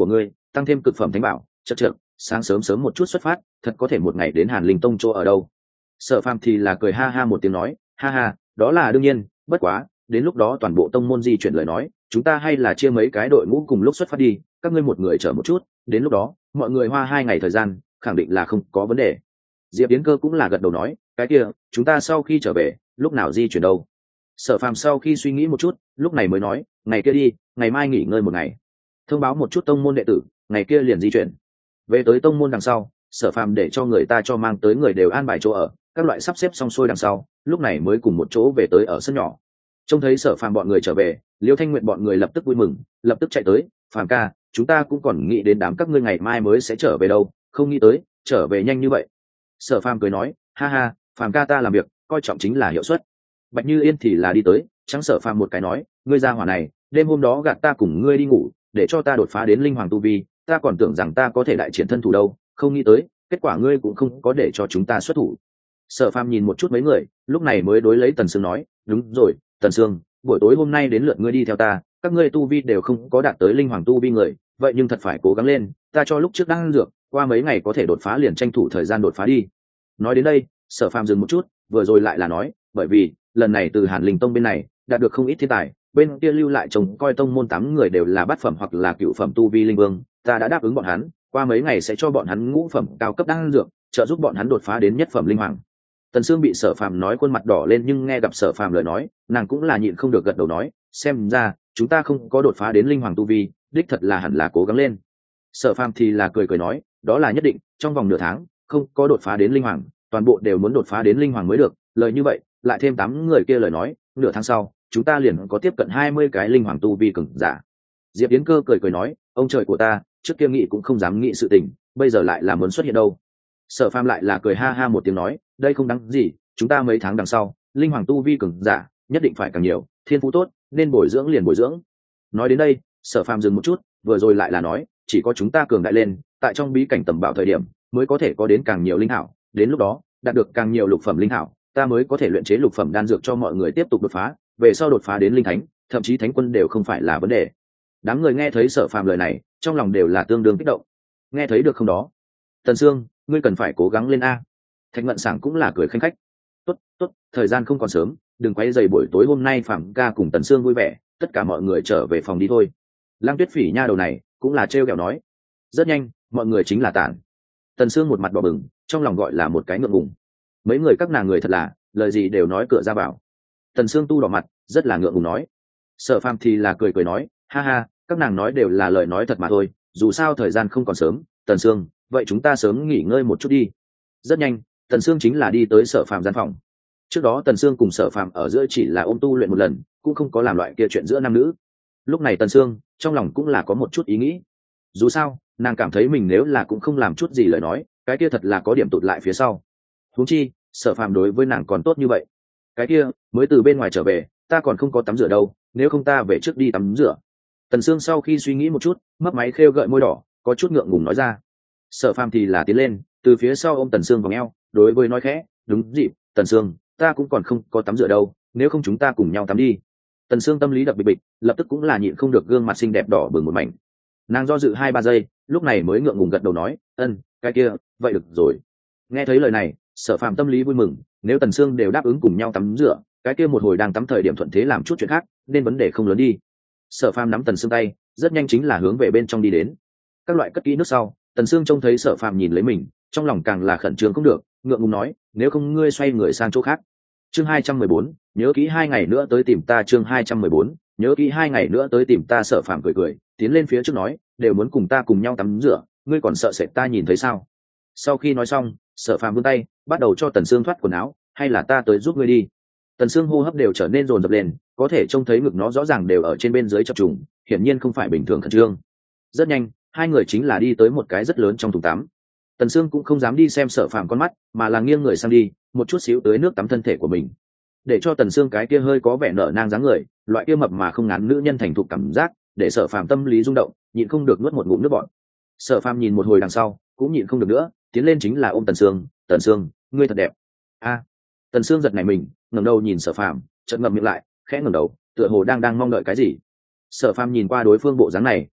tăng thêm cực phẩm thánh bảo chật chật, sáng sớm sớm một chút xuất phát, thật có thể một ngày đến Hàn Linh Tông chỗ ở đâu. Sở Phàm thì là cười ha ha một tiếng nói, ha ha, đó là đương nhiên, bất quá, đến lúc đó toàn bộ tông môn di chuyển lời nói, chúng ta hay là chia mấy cái đội ngũ cùng lúc xuất phát đi, các ngươi một người chở một chút, đến lúc đó, mọi người hoa hai ngày thời gian, khẳng định là không có vấn đề. Diệp Yến Cơ cũng là gật đầu nói, cái kia, chúng ta sau khi trở về, lúc nào di chuyển đâu? Sở Phàm sau khi suy nghĩ một chút, lúc này mới nói, ngày kia đi, ngày mai nghỉ ngơi một ngày, thông báo một chút tông môn đệ tử, ngày kia liền di chuyển. Về tới tông môn đằng sau, Sở Phàm để cho người ta cho mang tới người đều an bài chỗ ở, các loại sắp xếp xong xuôi đằng sau, lúc này mới cùng một chỗ về tới ở sân nhỏ. Trông thấy Sở Phàm bọn người trở về, Liêu Thanh Nguyệt bọn người lập tức vui mừng, lập tức chạy tới, "Phàm ca, chúng ta cũng còn nghĩ đến đám các ngươi ngày mai mới sẽ trở về đâu, không nghĩ tới, trở về nhanh như vậy." Sở Phàm cười nói, "Ha ha, Phàm ca ta làm việc, coi trọng chính là hiệu suất." Bạch Như Yên thì là đi tới, trắng Sở Phàm một cái nói, "Ngươi ra hỏa này, đêm hôm đó gạt ta cùng ngươi đi ngủ, để cho ta đột phá đến linh hoàng tu vi, ta còn tưởng rằng ta có thể đại triển thân thủ đâu, không nghĩ tới, kết quả ngươi cũng không có để cho chúng ta xuất thủ." Sở Phàm nhìn một chút mấy người, lúc này mới đối lấy Tần Sương nói, "Đúng rồi, Tần Sương, buổi tối hôm nay đến lượt ngươi đi theo ta, các ngươi tu vi đều không có đạt tới linh hoàng tu vi người, vậy nhưng thật phải cố gắng lên, ta cho lúc trước đang ăn dược, qua mấy ngày có thể đột phá liền tranh thủ thời gian đột phá đi." Nói đến đây, Sở Phàm dừng một chút, vừa rồi lại là nói, bởi vì lần này từ Hàn Linh Tông bên này đạt được không ít thiên tài, bên kia lưu lại trông coi tông môn tám người đều là bát phẩm hoặc là cựu phẩm tu vi linh vương, ta đã đáp ứng bọn hắn, qua mấy ngày sẽ cho bọn hắn ngũ phẩm cao cấp đang ăn dược, trợ giúp bọn hắn đột phá đến nhất phẩm linh hoàng. Tần Sương bị Sở Phàm nói khuôn mặt đỏ lên, nhưng nghe gặp Sở Phàm lời nói, nàng cũng là nhịn không được gật đầu nói, xem ra chúng ta không có đột phá đến linh hoàng tu vi, đích thật là hẳn là cố gắng lên. Sở Phàm thì là cười cười nói, đó là nhất định, trong vòng nửa tháng không có đột phá đến linh hoàng, toàn bộ đều muốn đột phá đến linh hoàng mới được, lời như vậy, lại thêm tám người kia lời nói, nửa tháng sau, chúng ta liền có tiếp cận hai mươi cái linh hoàng tu vi cường giả. Diệp Yến Cơ cười cười nói, ông trời của ta, trước kia nghĩ cũng không dám nghĩ sự tình, bây giờ lại là muốn xuất hiện đâu. Sở Phàm lại là cười ha ha một tiếng nói, đây không đáng gì, chúng ta mấy tháng đằng sau, linh hoàng tu vi cường giả nhất định phải càng nhiều, thiên phú tốt, nên bồi dưỡng liền bồi dưỡng. Nói đến đây, Sở Phàm dừng một chút, vừa rồi lại là nói, chỉ có chúng ta cường đại lên, tại trong bí cảnh tầm bảo thời điểm, mới có thể có đến càng nhiều linh hảo, đến lúc đó, đạt được càng nhiều lục phẩm linh hảo, ta mới có thể luyện chế lục phẩm đan dược cho mọi người tiếp tục đột phá, về sau đột phá đến linh thánh, thậm chí thánh quân đều không phải là vấn đề. Đám người nghe thấy Sở Phàm lời này, trong lòng đều là tương đương kích động. Nghe thấy được không đó? Tần Sương, ngươi cần phải cố gắng lên a. Thạch Ngận Sảng cũng là cười khanh khách. Tốt, tốt, thời gian không còn sớm, đừng quấy rầy buổi tối hôm nay Phạm ca cùng Tần Sương vui vẻ, tất cả mọi người trở về phòng đi thôi. Lăng Tuyết Phỉ nha đầu này, cũng là trêu ghẹo nói. Rất nhanh, mọi người chính là tản. Tần Sương một mặt đỏ bừng, trong lòng gọi là một cái ngượng ngùng. Mấy người các nàng người thật là, lời gì đều nói cửa ra vào. Tần Sương tu đỏ mặt, rất là ngượng ngùng nói. Sở Phàm thì là cười cười nói, ha ha, các nàng nói đều là lời nói thật mà thôi, dù sao thời gian không còn sớm, Tần Sương, vậy chúng ta sớm nghỉ ngơi một chút đi. Rất nhanh, Tần Sương chính là đi tới Sở Phàm gian phòng. Trước đó Tần Sương cùng Sở Phàm ở giữa chỉ là ôm tu luyện một lần, cũng không có làm loại kia chuyện giữa nam nữ. Lúc này Tần Sương trong lòng cũng là có một chút ý nghĩ. Dù sao, nàng cảm thấy mình nếu là cũng không làm chút gì lời nói, cái kia thật là có điểm tụt lại phía sau. Huống chi, Sở Phàm đối với nàng còn tốt như vậy. Cái kia, mới từ bên ngoài trở về, ta còn không có tắm rửa đâu, nếu không ta về trước đi tắm rửa. Tần Sương sau khi suy nghĩ một chút, mấp máy khêu gợi môi đỏ, có chút ngượng ngùng nói ra. Sở Phàm thì là tiến lên, từ phía sau ôm Tần Sương vòng eo, đối với nói khẽ, đúng dịp, Tần Sương, ta cũng còn không có tắm rửa đâu, nếu không chúng ta cùng nhau tắm đi. Tần Sương tâm lý đập bịch bịch, lập tức cũng là nhịn không được gương mặt xinh đẹp đỏ bừng một mảnh. Nàng do dự hai ba giây, lúc này mới ngượng ngùng gật đầu nói, ân, cái kia, vậy được rồi. Nghe thấy lời này, Sở Phàm tâm lý vui mừng, nếu Tần Sương đều đáp ứng cùng nhau tắm rửa, cái kia một hồi đang tắm thời điểm thuận thế làm chút chuyện khác, nên vấn đề không lớn đi. Sở Phàm nắm Tần Sương tay, rất nhanh chính là hướng về bên trong đi đến. Các loại cất kỹ nước sau, Tần Sương trông thấy Sở Phàm nhìn lấy mình, trong lòng càng là khẩn trương không được, ngượng ngùng nói, nếu không ngươi xoay người sang chỗ khác. Chương hai trăm mười bốn, nhớ kỹ hai ngày nữa tới tìm ta. Chương hai trăm mười bốn, nhớ kỹ hai ngày nữa tới tìm ta. Sở Phàm cười cười, tiến lên phía trước nói, đều muốn cùng ta cùng nhau tắm rửa, ngươi còn sợ sệt ta nhìn thấy sao? Sau khi nói xong, Sở Phàm vươn tay, bắt đầu cho Tần Sương thoát quần áo, hay là ta tới giúp ngươi đi. Tần Sương hô hấp đều trở nên dồn dập lên, có thể trông thấy ngực nó rõ ràng đều ở trên bên dưới chập trùng, hiển nhiên không phải bình thường khẩn trương. Rất nhanh, hai người chính là đi tới một cái rất lớn trong thùng tắm. Tần Sương cũng không dám đi xem Sở Phàm con mắt, mà là nghiêng người sang đi, một chút xíu tới nước tắm thân thể của mình, để cho Tần Sương cái kia hơi có vẻ nở nang dáng người, loại kia mập mà không ngán nữ nhân thành thục cảm giác, để Sở Phàm tâm lý rung động, nhịn không được nuốt một ngụm nước bọt. Sở Phàm nhìn một hồi đằng sau, cũng nhịn không được nữa, tiến lên chính là ôm Tần Sương, "Tần Sương, ngươi thật đẹp." A. Tần Sương giật nảy mình, ngẩng đầu nhìn Sở Phàm, chợt ngậm miệng lại, khẽ ngẩng đầu, tựa hồ đang đang mong đợi cái gì. Sở Phàm nhìn qua đối phương bộ dáng này,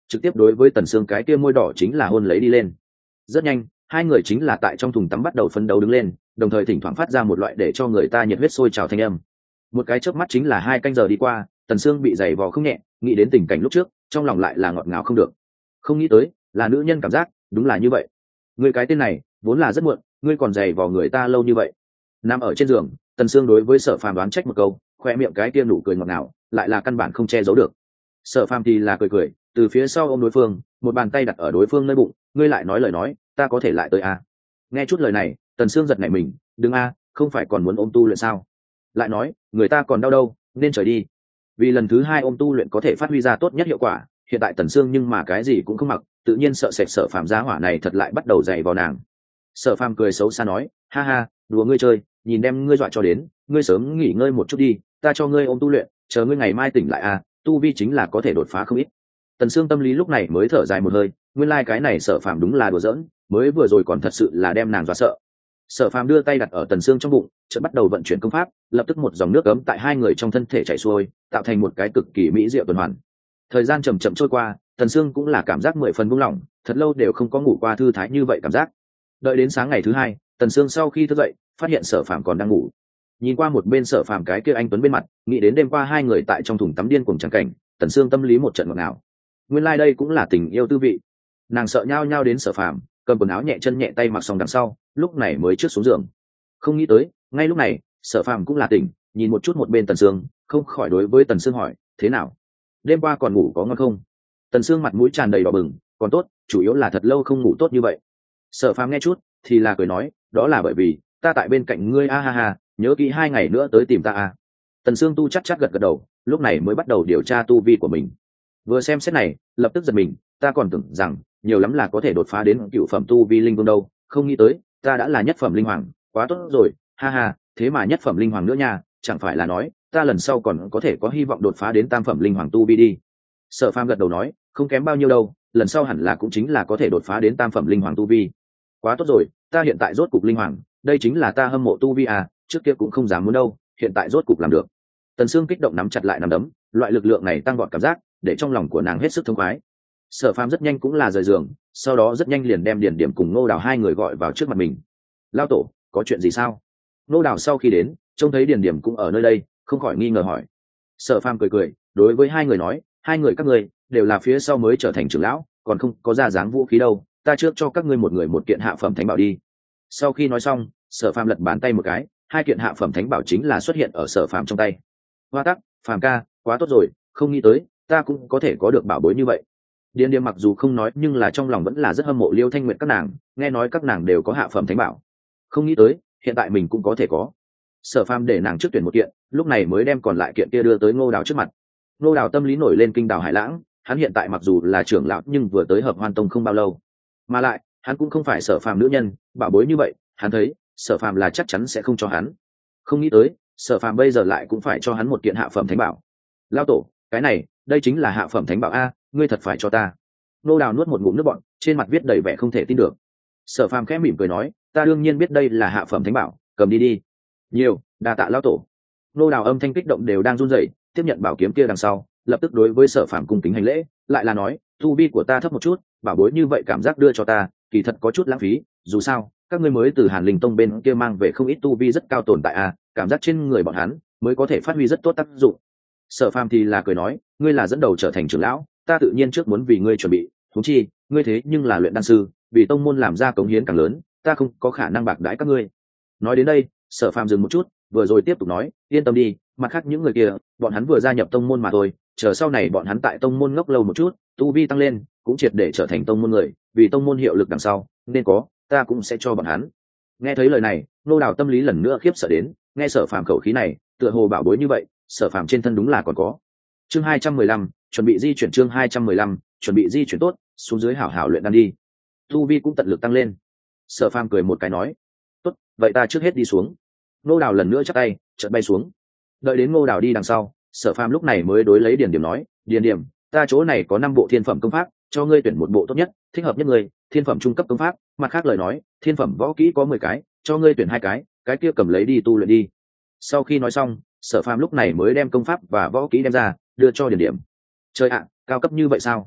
trực tiếp đối với Tần Sương cái kia môi đỏ chính là hôn lấy đi lên. Rất nhanh hai người chính là tại trong thùng tắm bắt đầu phấn đấu đứng lên, đồng thời thỉnh thoảng phát ra một loại để cho người ta nhiệt huyết sôi trào thanh âm. Một cái chớp mắt chính là hai canh giờ đi qua, Tần Sương bị giày vò không nhẹ, nghĩ đến tình cảnh lúc trước trong lòng lại là ngọt ngào không được. Không nghĩ tới là nữ nhân cảm giác đúng là như vậy. Người cái tên này vốn là rất muộn, ngươi còn giày vò người ta lâu như vậy. Nằm ở trên giường, Tần Sương đối với Sở Phàm đoán trách một câu, khoe miệng cái kia nụ cười ngọt ngào lại là căn bản không che giấu được. Sở Phàm thì là cười cười, từ phía sau ôm đối phương, một bàn tay đặt ở đối phương nơi bụng, ngươi lại nói lời nói, ta có thể lại tới à? Nghe chút lời này, Tần Sương giật nảy mình, đừng a, không phải còn muốn ôm tu luyện sao? Lại nói, người ta còn đau đâu, nên trời đi. Vì lần thứ hai ôm tu luyện có thể phát huy ra tốt nhất hiệu quả, hiện tại Tần Sương nhưng mà cái gì cũng không mặc, tự nhiên sợ sệt Sở Phàm giá hỏa này thật lại bắt đầu dày vào nàng. Sở Phàm cười xấu xa nói, ha ha, đùa ngươi chơi, nhìn đem ngươi dọa cho đến, ngươi sớm nghỉ ngơi một chút đi, ta cho ngươi ôm tu luyện, chờ ngươi ngày mai tỉnh lại à, tu vi chính là có thể đột phá không ít. Tần Sương tâm lý lúc này mới thở dài một hơi, nguyên lai like cái này Sở Phàm đúng là đùa giỡn, mới vừa rồi còn thật sự là đem nàng dọa sợ. Sở Phàm đưa tay đặt ở Tần Sương trong bụng, chợt bắt đầu vận chuyển công pháp, lập tức một dòng nước ấm tại hai người trong thân thể chảy xuôi, tạo thành một cái cực kỳ mỹ diệu tuần hoàn. Thời gian chậm chậm trôi qua, Tần Sương cũng là cảm giác mười phần buông lỏng, thật lâu đều không có ngủ qua thư thái như vậy cảm giác. Đợi đến sáng ngày thứ hai, Tần Sương sau khi thức dậy, phát hiện Sở Phàm còn đang ngủ. Nhìn qua một bên Sở Phàm cái kia anh tuấn bên mặt, nghĩ đến đêm qua hai người tại trong thùng tắm điên cuồng chẳng cảnh, Tần Sương tâm lý một trận ngọt ngào. Nguyên lai like đây cũng là tình yêu tư vị. Nàng sợ nhao nhao đến Sở Phàm, cầm quần áo nhẹ chân nhẹ tay mặc xong đằng sau, lúc này mới trước xuống giường. Không nghĩ tới, ngay lúc này, Sở Phàm cũng là tỉnh, nhìn một chút một bên Tần Sương, không khỏi đối với Tần Sương hỏi, thế nào? Đêm qua còn ngủ có ngon không? Tần Sương mặt mũi tràn đầy đỏ bừng, còn tốt, chủ yếu là thật lâu không ngủ tốt như vậy. Sở Phàm nghe chút, thì là cười nói, đó là bởi vì ta tại bên cạnh ngươi a ha ha, nhớ kỹ hai ngày nữa tới tìm ta a. Tần Sương tu chắc chắc gật gật đầu, lúc này mới bắt đầu điều tra tu vi của mình. Vừa xem xét này, lập tức giật mình, ta còn tưởng rằng nhiều lắm là có thể đột phá đến cựu phẩm tu vi linh vương đâu, không nghĩ tới ta đã là nhất phẩm linh hoàng, quá tốt rồi, ha ha, thế mà nhất phẩm linh hoàng nữa nha, chẳng phải là nói ta lần sau còn có thể có hy vọng đột phá đến tam phẩm linh hoàng tu vi đi. Sở Phàm gật đầu nói, không kém bao nhiêu đâu, lần sau hẳn là cũng chính là có thể đột phá đến tam phẩm linh hoàng tu vi. Quá tốt rồi, ta hiện tại rốt cục linh hoàng, đây chính là ta hâm mộ tu vi à, trước kia cũng không dám muốn đâu, hiện tại rốt cục làm được. Tần Sương kích động nắm chặt lại nắm đấm, loại lực lượng này tăng vọt cảm giác, để trong lòng của nàng hết sức thông khoái. Sở Phàm rất nhanh cũng là rời giường, sau đó rất nhanh liền đem Điền Điểm cùng Ngô Đào hai người gọi vào trước mặt mình. Lao tổ, có chuyện gì sao? Ngô Đào sau khi đến, trông thấy Điền Điểm cũng ở nơi đây, không khỏi nghi ngờ hỏi. Sở Phàm cười cười, đối với hai người nói, hai người các ngươi đều là phía sau mới trở thành trưởng lão, còn không có ra dáng vũ khí đâu, ta trước cho các ngươi một người một kiện hạ phẩm thánh bảo đi. Sau khi nói xong, Sở Phàm lật bàn tay một cái, hai kiện hạ phẩm thánh bảo chính là xuất hiện ở Sở Phàm trong tay. Hoa tắc, Phàm ca, quá tốt rồi, không nghĩ tới ta cũng có thể có được bảo bối như vậy. Điền Điềm mặc dù không nói nhưng là trong lòng vẫn là rất hâm mộ Liêu Thanh Nguyệt các nàng, nghe nói các nàng đều có hạ phẩm thánh bảo, không nghĩ tới hiện tại mình cũng có thể có. Sở Phàm để nàng trước tuyển một kiện, lúc này mới đem còn lại kiện kia đưa tới Ngô Đào trước mặt. Ngô Đào tâm lý nổi lên kinh đào hải lãng, hắn hiện tại mặc dù là trưởng lão nhưng vừa tới Hợp Hoan Tông không bao lâu, mà lại hắn cũng không phải Sở Phàm nữ nhân, bảo bối như vậy hắn thấy Sở Phàm là chắc chắn sẽ không cho hắn. Không nghĩ tới Sở Phàm bây giờ lại cũng phải cho hắn một kiện hạ phẩm thánh bảo. Lão tổ, cái này đây chính là hạ phẩm thánh bảo a, ngươi thật phải cho ta? Ngô Đào nuốt một ngụm nước bọt, trên mặt viết đầy vẻ không thể tin được. Sở Phàm khẽ mỉm cười nói, ta đương nhiên biết đây là hạ phẩm thánh bảo, cầm đi đi. Nhiều, đa tạ lão tổ. Ngô Đào âm thanh kích động đều đang run rẩy, tiếp nhận bảo kiếm kia đằng sau, lập tức đối với Sở Phàm cung kính hành lễ, lại là nói, tu vi của ta thấp một chút, bảo bối như vậy cảm giác đưa cho ta, kỳ thật có chút lãng phí, dù sao, các ngươi mới từ Hàn Linh Tông bên kia mang về không ít tu vi rất cao tồn tại à, cảm giác trên người bọn hắn mới có thể phát huy rất tốt tác dụng. Sở Phàm thì là cười nói, ngươi là dẫn đầu trở thành trưởng lão, ta tự nhiên trước muốn vì ngươi chuẩn bị, huống chi, ngươi thế nhưng là luyện đan sư, vì tông môn làm ra cống hiến càng lớn, ta không có khả năng bạc đãi các ngươi. Nói đến đây, Sở Phàm dừng một chút, vừa rồi tiếp tục nói, yên tâm đi, mặt khác những người kia, bọn hắn vừa gia nhập tông môn mà thôi, chờ sau này bọn hắn tại tông môn ngốc lâu một chút, tu vi tăng lên, cũng triệt để trở thành tông môn người, vì tông môn hiệu lực đằng sau, nên có, ta cũng sẽ cho bọn hắn. Nghe thấy lời này, Ngô Đào tâm lý lần nữa khiếp sợ đến, nghe Sở Phàm khẩu khí này, tựa hồ bảo bối như vậy, Sở Phàm trên thân đúng là còn có. Chương hai trăm mười lăm, chuẩn bị di chuyển chương hai trăm mười lăm, chuẩn bị di chuyển tốt, xuống dưới hảo hảo luyện đan đi. Tu vi cũng tận lực tăng lên. Sở Phàm cười một cái nói, tốt, vậy ta trước hết đi xuống. Ngô Đào lần nữa chắp tay, chợt bay xuống. Đợi đến Ngô Đào đi đằng sau, Sở Phàm lúc này mới đối lấy Điền Điểm nói, Điền Điểm, ta chỗ này có năm bộ thiên phẩm công pháp, cho ngươi tuyển một bộ tốt nhất, thích hợp nhất ngươi, thiên phẩm trung cấp công pháp, mặt khác lời nói, thiên phẩm võ kỹ có mười cái, cho ngươi tuyển hai cái, cái kia cầm lấy đi tu luyện đi. Sau khi nói xong, Sở Phàm lúc này mới đem công pháp và võ kỹ đem ra, đưa cho Điền Điểm. Trời ạ, cao cấp như vậy sao?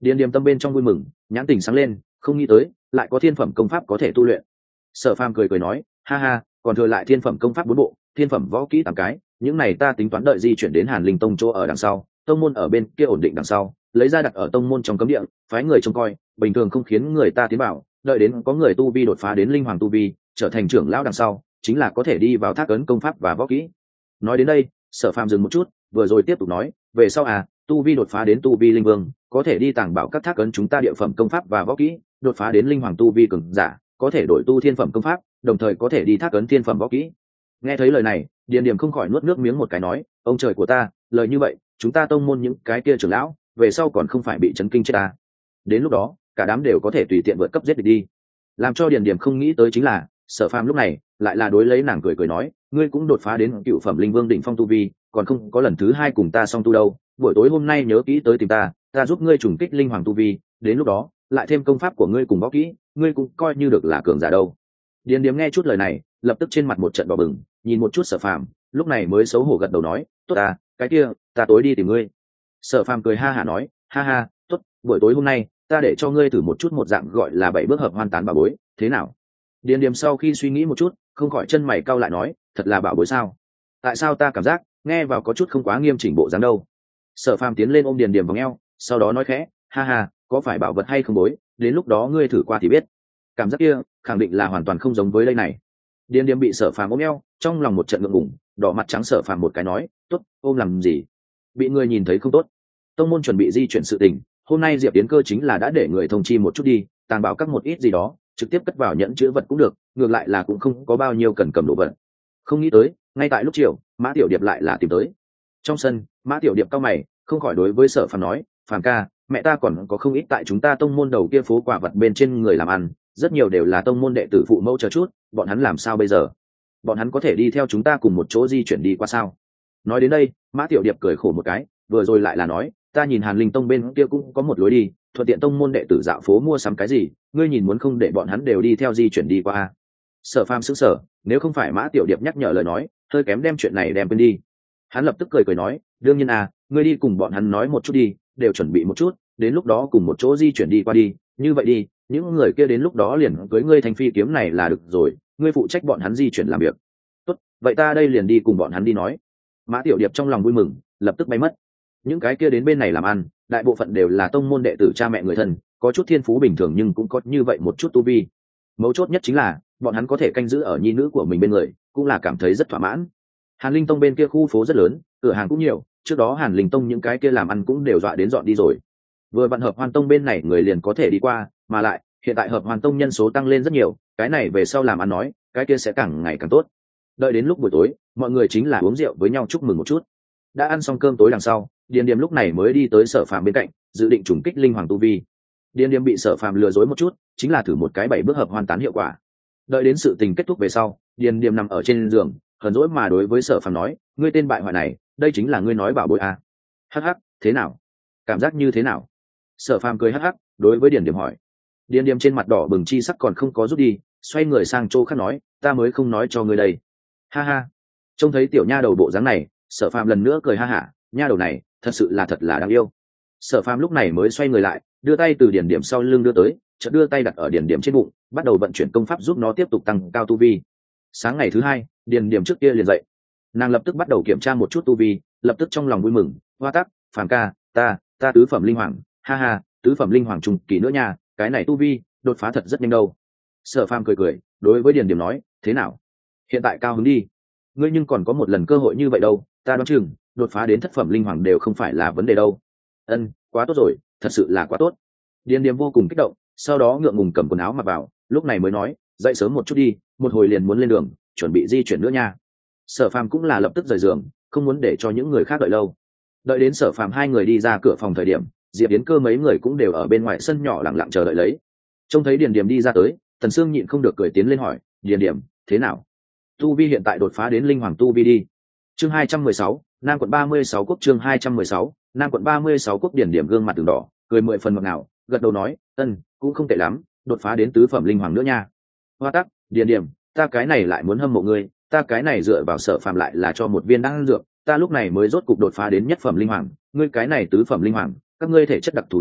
Điền Điềm tâm bên trong vui mừng, nhãn tình sáng lên, không nghĩ tới lại có thiên phẩm công pháp có thể tu luyện. Sở Phàm cười cười nói, ha ha, còn thừa lại thiên phẩm công pháp bốn bộ, thiên phẩm võ kỹ tám cái, những này ta tính toán đợi di chuyển đến Hàn Linh Tông chỗ ở đằng sau, tông môn ở bên kia ổn định đằng sau, lấy ra đặt ở tông môn trong cấm địa, phái người trông coi, bình thường không khiến người ta tiến vào, đợi đến có người tu vi đột phá đến linh hoàng tu vi, trở thành trưởng lão đằng sau, chính là có thể đi vào thác ấn công pháp và võ kỹ. Nói đến đây, Sở Phàm dừng một chút, vừa rồi tiếp tục nói, về sau à, tu vi đột phá đến tu vi linh vương, có thể đi tàng bảo các thác ấn chúng ta địa phẩm công pháp và võ kỹ, đột phá đến linh hoàng tu vi cường giả, có thể đổi tu thiên phẩm công pháp, đồng thời có thể đi thác ấn thiên phẩm võ kỹ. Nghe thấy lời này, Điền Điềm không khỏi nuốt nước miếng một cái nói, ông trời của ta, lời như vậy, chúng ta tông môn những cái kia trưởng lão, về sau còn không phải bị chấn kinh chết ta. Đến lúc đó, cả đám đều có thể tùy tiện vượt cấp giết địch đi. Làm cho Điền Điềm không nghĩ tới chính là, Sở Phàm lúc này lại là đối lấy nàng cười cười nói, ngươi cũng đột phá đến cựu phẩm linh vương đỉnh phong tu vi, còn không có lần thứ hai cùng ta song tu đâu, buổi tối hôm nay nhớ kỹ tới tìm ta, ta giúp ngươi trùng kích linh hoàng tu vi, đến lúc đó, lại thêm công pháp của ngươi cùng võ kỹ, ngươi cũng coi như được là cường giả đâu. Điền Điềm nghe chút lời này, lập tức trên mặt một trận đỏ bừng, nhìn một chút Sở Phàm, lúc này mới xấu hổ gật đầu nói, tốt à, cái kia, ta tối đi tìm ngươi. Sở Phàm cười ha hả nói, ha ha, tốt, buổi tối hôm nay, ta để cho ngươi thử một chút một dạng gọi là bảy bước hợp hoan tán bảo bối, thế nào? Điền Điềm sau khi suy nghĩ một chút, không khỏi chân mày cau lại nói, thật là bảo bối sao? Tại sao ta cảm giác nghe vào có chút không quá nghiêm chỉnh bộ dáng đâu? Sở Phàm tiến lên ôm Điền Điềm vòng eo, sau đó nói khẽ, ha ha, có phải bảo vật hay không bối, đến lúc đó ngươi thử qua thì biết. Cảm giác kia, khẳng định là hoàn toàn không giống với đây này. Điền Điềm bị Sở Phàm ôm eo, trong lòng một trận ngượng ngùng, đỏ mặt trắng Sở Phàm một cái nói, tốt, ôm làm gì? Bị người nhìn thấy không tốt. Tông môn chuẩn bị di chuyển sự tình, hôm nay Diệp Tiến Cơ chính là đã để người thông chi một chút đi, tàng bảo các một ít gì đó, trực tiếp cất vào nhẫn chữ vật cũng được, ngược lại là cũng không có bao nhiêu cần cầm đồ vật. Không nghĩ tới, ngay tại lúc chiều, Mã Tiểu Điệp lại là tìm tới. Trong sân, Mã Tiểu Điệp cao mày, không khỏi đối với Sở Phàm nói, Phàm ca, mẹ ta còn có không ít tại chúng ta tông môn đầu kia phố quả vật bên trên người làm ăn, rất nhiều đều là tông môn đệ tử phụ mẫu chờ chút, bọn hắn làm sao bây giờ? Bọn hắn có thể đi theo chúng ta cùng một chỗ di chuyển đi qua sao? Nói đến đây, Mã Tiểu Điệp cười khổ một cái, vừa rồi lại là nói, ta nhìn Hàn Linh Tông bên kia cũng có một lối đi, thuận tiện tông môn đệ tử dạo phố mua sắm cái gì, ngươi nhìn muốn không để bọn hắn đều đi theo di chuyển đi qua. Sở Phàm sững sờ, nếu không phải Mã Tiểu Điệp nhắc nhở lời nói, hơi kém đem chuyện này đem quên đi. Hắn lập tức cười cười nói, đương nhiên à, ngươi đi cùng bọn hắn nói một chút đi, đều chuẩn bị một chút, đến lúc đó cùng một chỗ di chuyển đi qua đi, như vậy đi, những người kia đến lúc đó liền cưới ngươi thành phi kiếm này là được rồi, ngươi phụ trách bọn hắn di chuyển làm việc. Tốt, vậy ta đây liền đi cùng bọn hắn đi nói. Mã Tiểu Điệp trong lòng vui mừng, lập tức bay mất. Những cái kia đến bên này làm ăn, đại bộ phận đều là tông môn đệ tử cha mẹ người thân, có chút thiên phú bình thường nhưng cũng có như vậy một chút tu vi. Mấu chốt nhất chính là bọn hắn có thể canh giữ ở nhi nữ của mình bên người, cũng là cảm thấy rất thỏa mãn. Hàn Linh Tông bên kia khu phố rất lớn, cửa hàng cũng nhiều, trước đó Hàn Linh Tông những cái kia làm ăn cũng đều dọa đến dọn đi rồi. Vừa vặn Hợp Hoan Tông bên này người liền có thể đi qua, mà lại hiện tại Hợp Hoan Tông nhân số tăng lên rất nhiều, cái này về sau làm ăn nói, cái kia sẽ càng ngày càng tốt. Đợi đến lúc buổi tối, mọi người chính là uống rượu với nhau chúc mừng một chút. Đã ăn xong cơm tối đằng sau, Điền Điềm lúc này mới đi tới Sở Phàm bên cạnh, dự định trùng kích linh hoàng tu vi. Điền Điềm bị Sở Phàm lừa dối một chút, chính là thử một cái bảy bước hợp hoàn tán hiệu quả. Đợi đến sự tình kết thúc về sau, Điền Điềm nằm ở trên giường, hờn dỗi mà đối với Sở Phàm nói, ngươi tên bại hoại này, đây chính là ngươi nói bảo bối à? Hắc hắc, thế nào? Cảm giác như thế nào? Sở Phàm cười hắc hắc, đối với Điền Điềm hỏi. Điền Điềm trên mặt đỏ bừng chi sắc còn không có rút đi, xoay người sang chỗ khác nói, ta mới không nói cho ngươi đây. Ha ha. Trông thấy tiểu nha đầu bộ dáng này, Sở Phàm lần nữa cười ha hả, nha đầu này thật sự là thật là đáng yêu. Sở Phàm lúc này mới xoay người lại, đưa tay từ Điền Điểm sau lưng đưa tới, chợt đưa tay đặt ở Điền Điểm trên bụng, bắt đầu vận chuyển công pháp giúp nó tiếp tục tăng cao tu vi. Sáng ngày thứ hai, Điền Điểm trước kia liền dậy, nàng lập tức bắt đầu kiểm tra một chút tu vi, lập tức trong lòng vui mừng, hoa tắc, Phàm ca, ta, ta tứ phẩm linh hoàng, ha ha, tứ phẩm linh hoàng trùng kỳ nữa nha, cái này tu vi đột phá thật rất nhanh đâu. Sở Phàm cười cười, đối với Điền Điểm nói, thế nào? Hiện tại cao hứng đi, ngươi nhưng còn có một lần cơ hội như vậy đâu, ta đoán chừng đột phá đến thất phẩm linh hoàng đều không phải là vấn đề đâu. Ân, quá tốt rồi, thật sự là quá tốt. Điền Điềm vô cùng kích động, sau đó ngượng ngùng cầm quần áo mặc vào, lúc này mới nói, dậy sớm một chút đi, một hồi liền muốn lên đường, chuẩn bị di chuyển nữa nha. Sở Phàm cũng là lập tức rời giường, không muốn để cho những người khác đợi lâu. Đợi đến Sở Phàm hai người đi ra cửa phòng thời điểm, Diệp Yến Cơ mấy người cũng đều ở bên ngoài sân nhỏ lặng lặng chờ đợi lấy. Trông thấy Điền Điềm đi ra tới, Tần Sương nhịn không được cười tiến lên hỏi, Điền Điềm, thế nào? Tu vi hiện tại đột phá đến linh hoàng tu vi đi. Chương hai trăm mười sáu, Nam quận ba mươi sáu quốc chương hai trăm mười sáu, Nam quận ba mươi sáu quốc. Điển Điểm gương mặt từng đỏ, cười mười phần ngọt ngào, gật đầu nói, "Ân, cũng không tệ lắm, đột phá đến tứ phẩm linh hoàng nữa nha." Hoa tắc, Điền Điểm, ta cái này lại muốn hâm mộ ngươi, ta cái này dựa vào Sở Phàm lại là cho một viên đan dược, ta lúc này mới rốt cục đột phá đến nhất phẩm linh hoàng, ngươi cái này tứ phẩm linh hoàng, các ngươi thể chất đặc thù này,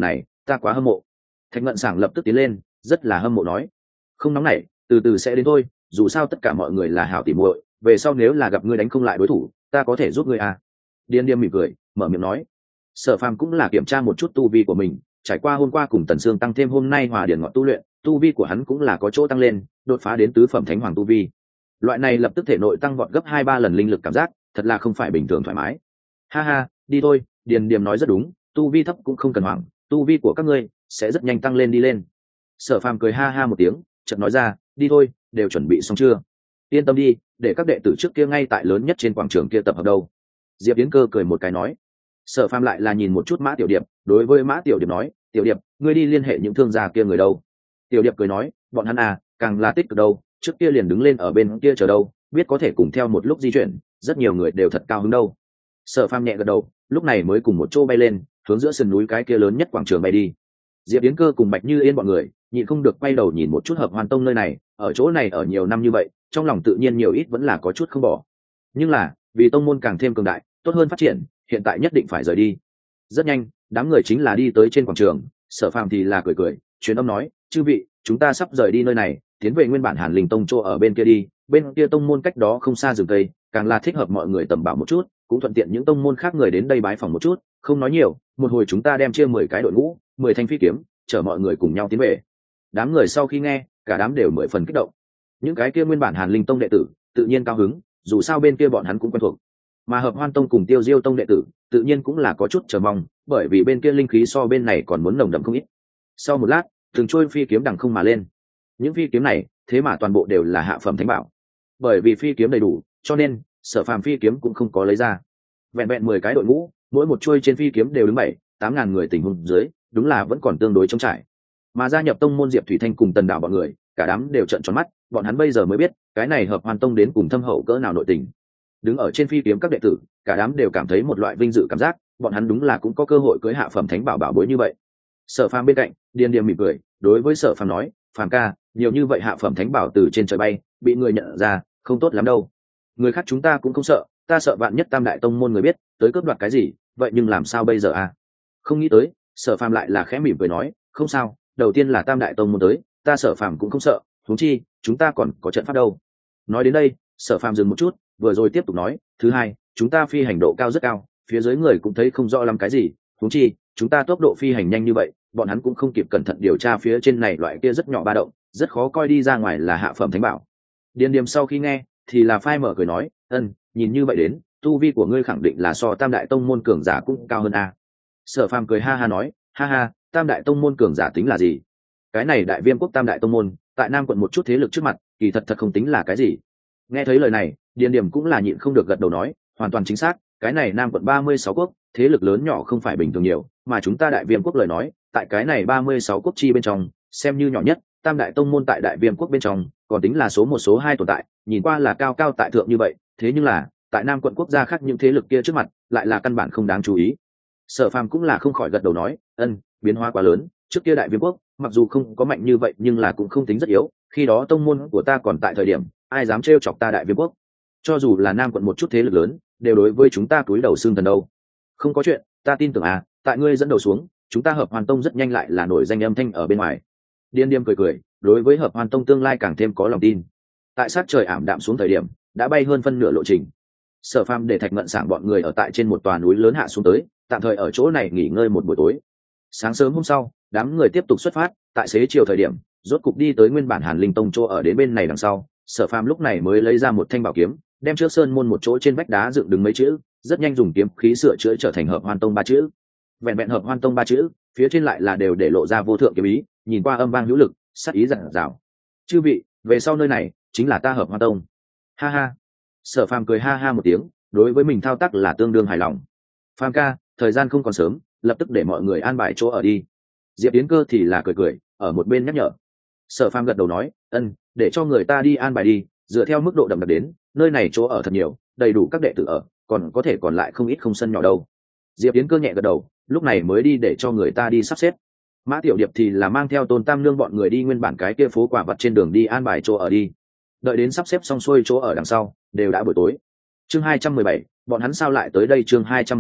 ta quá hâm mộ. Thạch Ngận Sảng lập tức tiến lên, rất là hâm mộ nói, không nóng nảy, từ từ sẽ đến thôi, dù sao tất cả mọi người là hảo tỉ muội, về sau nếu là gặp ngươi đánh không lại đối thủ, ta có thể giúp ngươi à. Điên Điềm mỉm cười, mở miệng nói. Sở Phàm cũng là kiểm tra một chút tu vi của mình, trải qua hôm qua cùng Tần Sương tăng thêm hôm nay hòa điển ngọn tu luyện, tu vi của hắn cũng là có chỗ tăng lên, đột phá đến tứ phẩm thánh hoàng tu vi. Loại này lập tức thể nội tăng vọt gấp hai ba lần linh lực cảm giác, thật là không phải bình thường thoải mái. Ha ha, đi thôi, Điền Điềm nói rất đúng, tu vi thấp cũng không cần hoảng, tu vi của các ngươi sẽ rất nhanh tăng lên đi lên. Sở Phàm cười ha ha một tiếng, chợt nói ra, đi thôi, đều chuẩn bị xong chưa? Yên tâm đi, để các đệ tử trước kia ngay tại lớn nhất trên quảng trường kia tập hợp đâu. Diệp Yến Cơ cười một cái nói. Sở Phàm lại là nhìn một chút Mã Tiểu Điệp, đối với Mã Tiểu Điệp nói, Tiểu Điệp, ngươi đi liên hệ những thương gia kia người đâu? Tiểu Điệp cười nói, bọn hắn à, càng là tích cực đâu, trước kia liền đứng lên ở bên kia chờ đâu, biết có thể cùng theo một lúc di chuyển, rất nhiều người đều thật cao hứng đâu. Sở Phàm nhẹ gật đầu, lúc này mới cùng một chỗ bay lên, hướng giữa sườn núi cái kia lớn nhất quảng trường bay đi. Diệp Yến Cơ cùng Bạch Như Yên bọn người nhịn không được quay đầu nhìn một chút Hợp Hoan Tông nơi này, ở chỗ này ở nhiều năm như vậy, trong lòng tự nhiên nhiều ít vẫn là có chút không bỏ. Nhưng là, vì tông môn càng thêm cường đại, tốt hơn phát triển, hiện tại nhất định phải rời đi. Rất nhanh, đám người chính là đi tới trên quảng trường, Sở Phàm thì là cười cười, truyền âm nói, chư vị, chúng ta sắp rời đi nơi này, tiến về nguyên bản Hàn Linh Tông chỗ ở bên kia đi, bên kia tông môn cách đó không xa rừng cây, càng là thích hợp mọi người tầm bảo một chút, cũng thuận tiện những tông môn khác người đến đây bái phỏng một chút, không nói nhiều, một hồi chúng ta đem chia mười cái đội ngũ, mười thanh phi kiếm, chở mọi người cùng nhau tiến về. Đám người sau khi nghe, cả đám đều mười phần kích động. Những cái kia nguyên bản Hàn Linh Tông đệ tử, tự nhiên cao hứng, dù sao bên kia bọn hắn cũng quen thuộc. Mà Hợp Hoan Tông cùng Tiêu Diêu Tông đệ tử, tự nhiên cũng là có chút chờ mong, bởi vì bên kia linh khí so bên này còn muốn nồng đậm không ít. Sau một lát, từng trôi phi kiếm đằng không mà lên. Những phi kiếm này, thế mà toàn bộ đều là hạ phẩm thánh bảo. Bởi vì phi kiếm đầy đủ, cho nên Sở Phàm phi kiếm cũng không có lấy ra. Vẹn vẹn mười cái đội ngũ, mỗi một trôi trên phi kiếm đều đứng bảy, tám ngàn người tình huống dưới, đúng là vẫn còn tương đối trống trải. Mà gia nhập tông môn Diệp Thủy Thanh cùng Tần Đạo bọn người, cả đám đều trợn tròn mắt, bọn hắn bây giờ mới biết, cái này Hợp Hoan Tông đến cùng thâm hậu cỡ nào nội tình. Đứng ở trên phi kiếm các đệ tử, cả đám đều cảm thấy một loại vinh dự cảm giác, bọn hắn đúng là cũng có cơ hội cưới hạ phẩm thánh bảo bảo bối như vậy. Sở Phàm bên cạnh, Điền Điềm mỉm cười, đối với Sở Phàm nói, Phàm ca, nhiều như vậy hạ phẩm thánh bảo từ trên trời bay, bị người nhận ra, không tốt lắm đâu. Người khác chúng ta cũng không sợ, ta sợ bạn nhất Tam đại tông môn người biết, tới cướp đoạt cái gì, vậy nhưng làm sao bây giờ à? Không nghĩ tới, Sở Phàm lại là khẽ mỉm cười nói, không sao, đầu tiên là Tam đại tông môn tới, ta Sở Phàm cũng không sợ, huống chi, chúng ta còn có trận pháp đâu. Nói đến đây, Sở Phàm dừng một chút, vừa rồi tiếp tục nói, thứ hai, chúng ta phi hành độ cao rất cao, phía dưới người cũng thấy không rõ lắm cái gì, huống chi, chúng ta tốc độ phi hành nhanh như vậy, bọn hắn cũng không kịp cẩn thận điều tra phía trên này loại kia rất nhỏ ba động, rất khó coi đi ra ngoài là hạ phẩm thánh bảo. Điền Điềm sau khi nghe, thì là phai mở cười nói, ân, nhìn như vậy đến, tu vi của ngươi khẳng định là so Tam đại tông môn cường giả cũng cao hơn a. Sở Phàm cười ha ha nói, ha ha, Tam đại tông môn cường giả tính là gì? Cái này Đại Viêm quốc Tam đại tông môn, tại Nam quận một chút thế lực trước mặt, kỳ thật thật không tính là cái gì. Nghe thấy lời này, Điền Điểm cũng là nhịn không được gật đầu nói, hoàn toàn chính xác, cái này Nam quận ba mươi sáu quốc, thế lực lớn nhỏ không phải bình thường nhiều, mà chúng ta Đại Viêm quốc lời nói, tại cái này ba mươi sáu quốc chi bên trong, xem như nhỏ nhất, Tam đại tông môn tại Đại Viêm quốc bên trong, còn tính là số một số hai tồn tại, nhìn qua là cao cao tại thượng như vậy, thế nhưng là, tại Nam quận quốc gia khác những thế lực kia trước mặt, lại là căn bản không đáng chú ý. Sở Phàm cũng là không khỏi gật đầu nói, ân, biến hóa quá lớn, trước kia Đại Viêm quốc, mặc dù không có mạnh như vậy nhưng là cũng không tính rất yếu, khi đó tông môn của ta còn tại thời điểm, ai dám trêu chọc ta Đại Viêm quốc? Cho dù là Nam quận một chút thế lực lớn, đều đối với chúng ta cúi đầu xương thần đâu. Không có chuyện, ta tin tưởng à, tại ngươi dẫn đầu xuống, chúng ta Hợp Hoan Tông rất nhanh lại là nổi danh âm thanh ở bên ngoài. Điên Điềm cười cười, đối với Hợp Hoan Tông tương lai càng thêm có lòng tin. Tại sát trời ảm đạm xuống thời điểm, đã bay hơn phân nửa lộ trình. Sở Phàm để Thạch Ngận Sảng bọn người ở tại trên một tòa núi lớn hạ xuống tới, tạm thời ở chỗ này nghỉ ngơi một buổi tối. Sáng sớm hôm sau, đám người tiếp tục xuất phát, tại xế chiều thời điểm, rốt cục đi tới nguyên bản Hàn Linh Tông chỗ ở đến bên này đằng sau, Sở Phàm lúc này mới lấy ra một thanh bảo kiếm, đem trước sơn môn một chỗ trên vách đá dựng đứng mấy chữ, rất nhanh dùng kiếm khí sửa chữa trở thành Hợp Hoan Tông ba chữ. Vẹn vẹn Hợp Hoan Tông ba chữ, phía trên lại là đều để lộ ra vô thượng kiếm ý, nhìn qua âm vang hữu lực, sắc ý dặn dào. Chư vị, về sau nơi này chính là ta Hợp Hoan Tông. Ha ha. Sở Phàm cười ha ha một tiếng, đối với mình thao tác là tương đương hài lòng. Phàm ca, thời gian không còn sớm, lập tức để mọi người an bài chỗ ở đi. Diệp Yến Cơ thì là cười cười, ở một bên nhắc nhở. Sở Phàm gật đầu nói, ân, để cho người ta đi an bài đi, dựa theo mức độ đậm đặc đến, nơi này chỗ ở thật nhiều, đầy đủ các đệ tử ở, còn có thể còn lại không ít không sân nhỏ đâu. Diệp Yến Cơ nhẹ gật đầu, lúc này mới đi để cho người ta đi sắp xếp. Mã Tiểu Điệp thì là mang theo Tôn Tam Nương bọn người đi nguyên bản cái kia phố quả vật trên đường đi an bài chỗ ở đi. Đợi đến sắp xếp xong xuôi chỗ ở đằng sau, đều đã buổi tối. Chương hai trăm mười bảy, bọn hắn sao lại tới đây? Chương hai trăm mười bảy,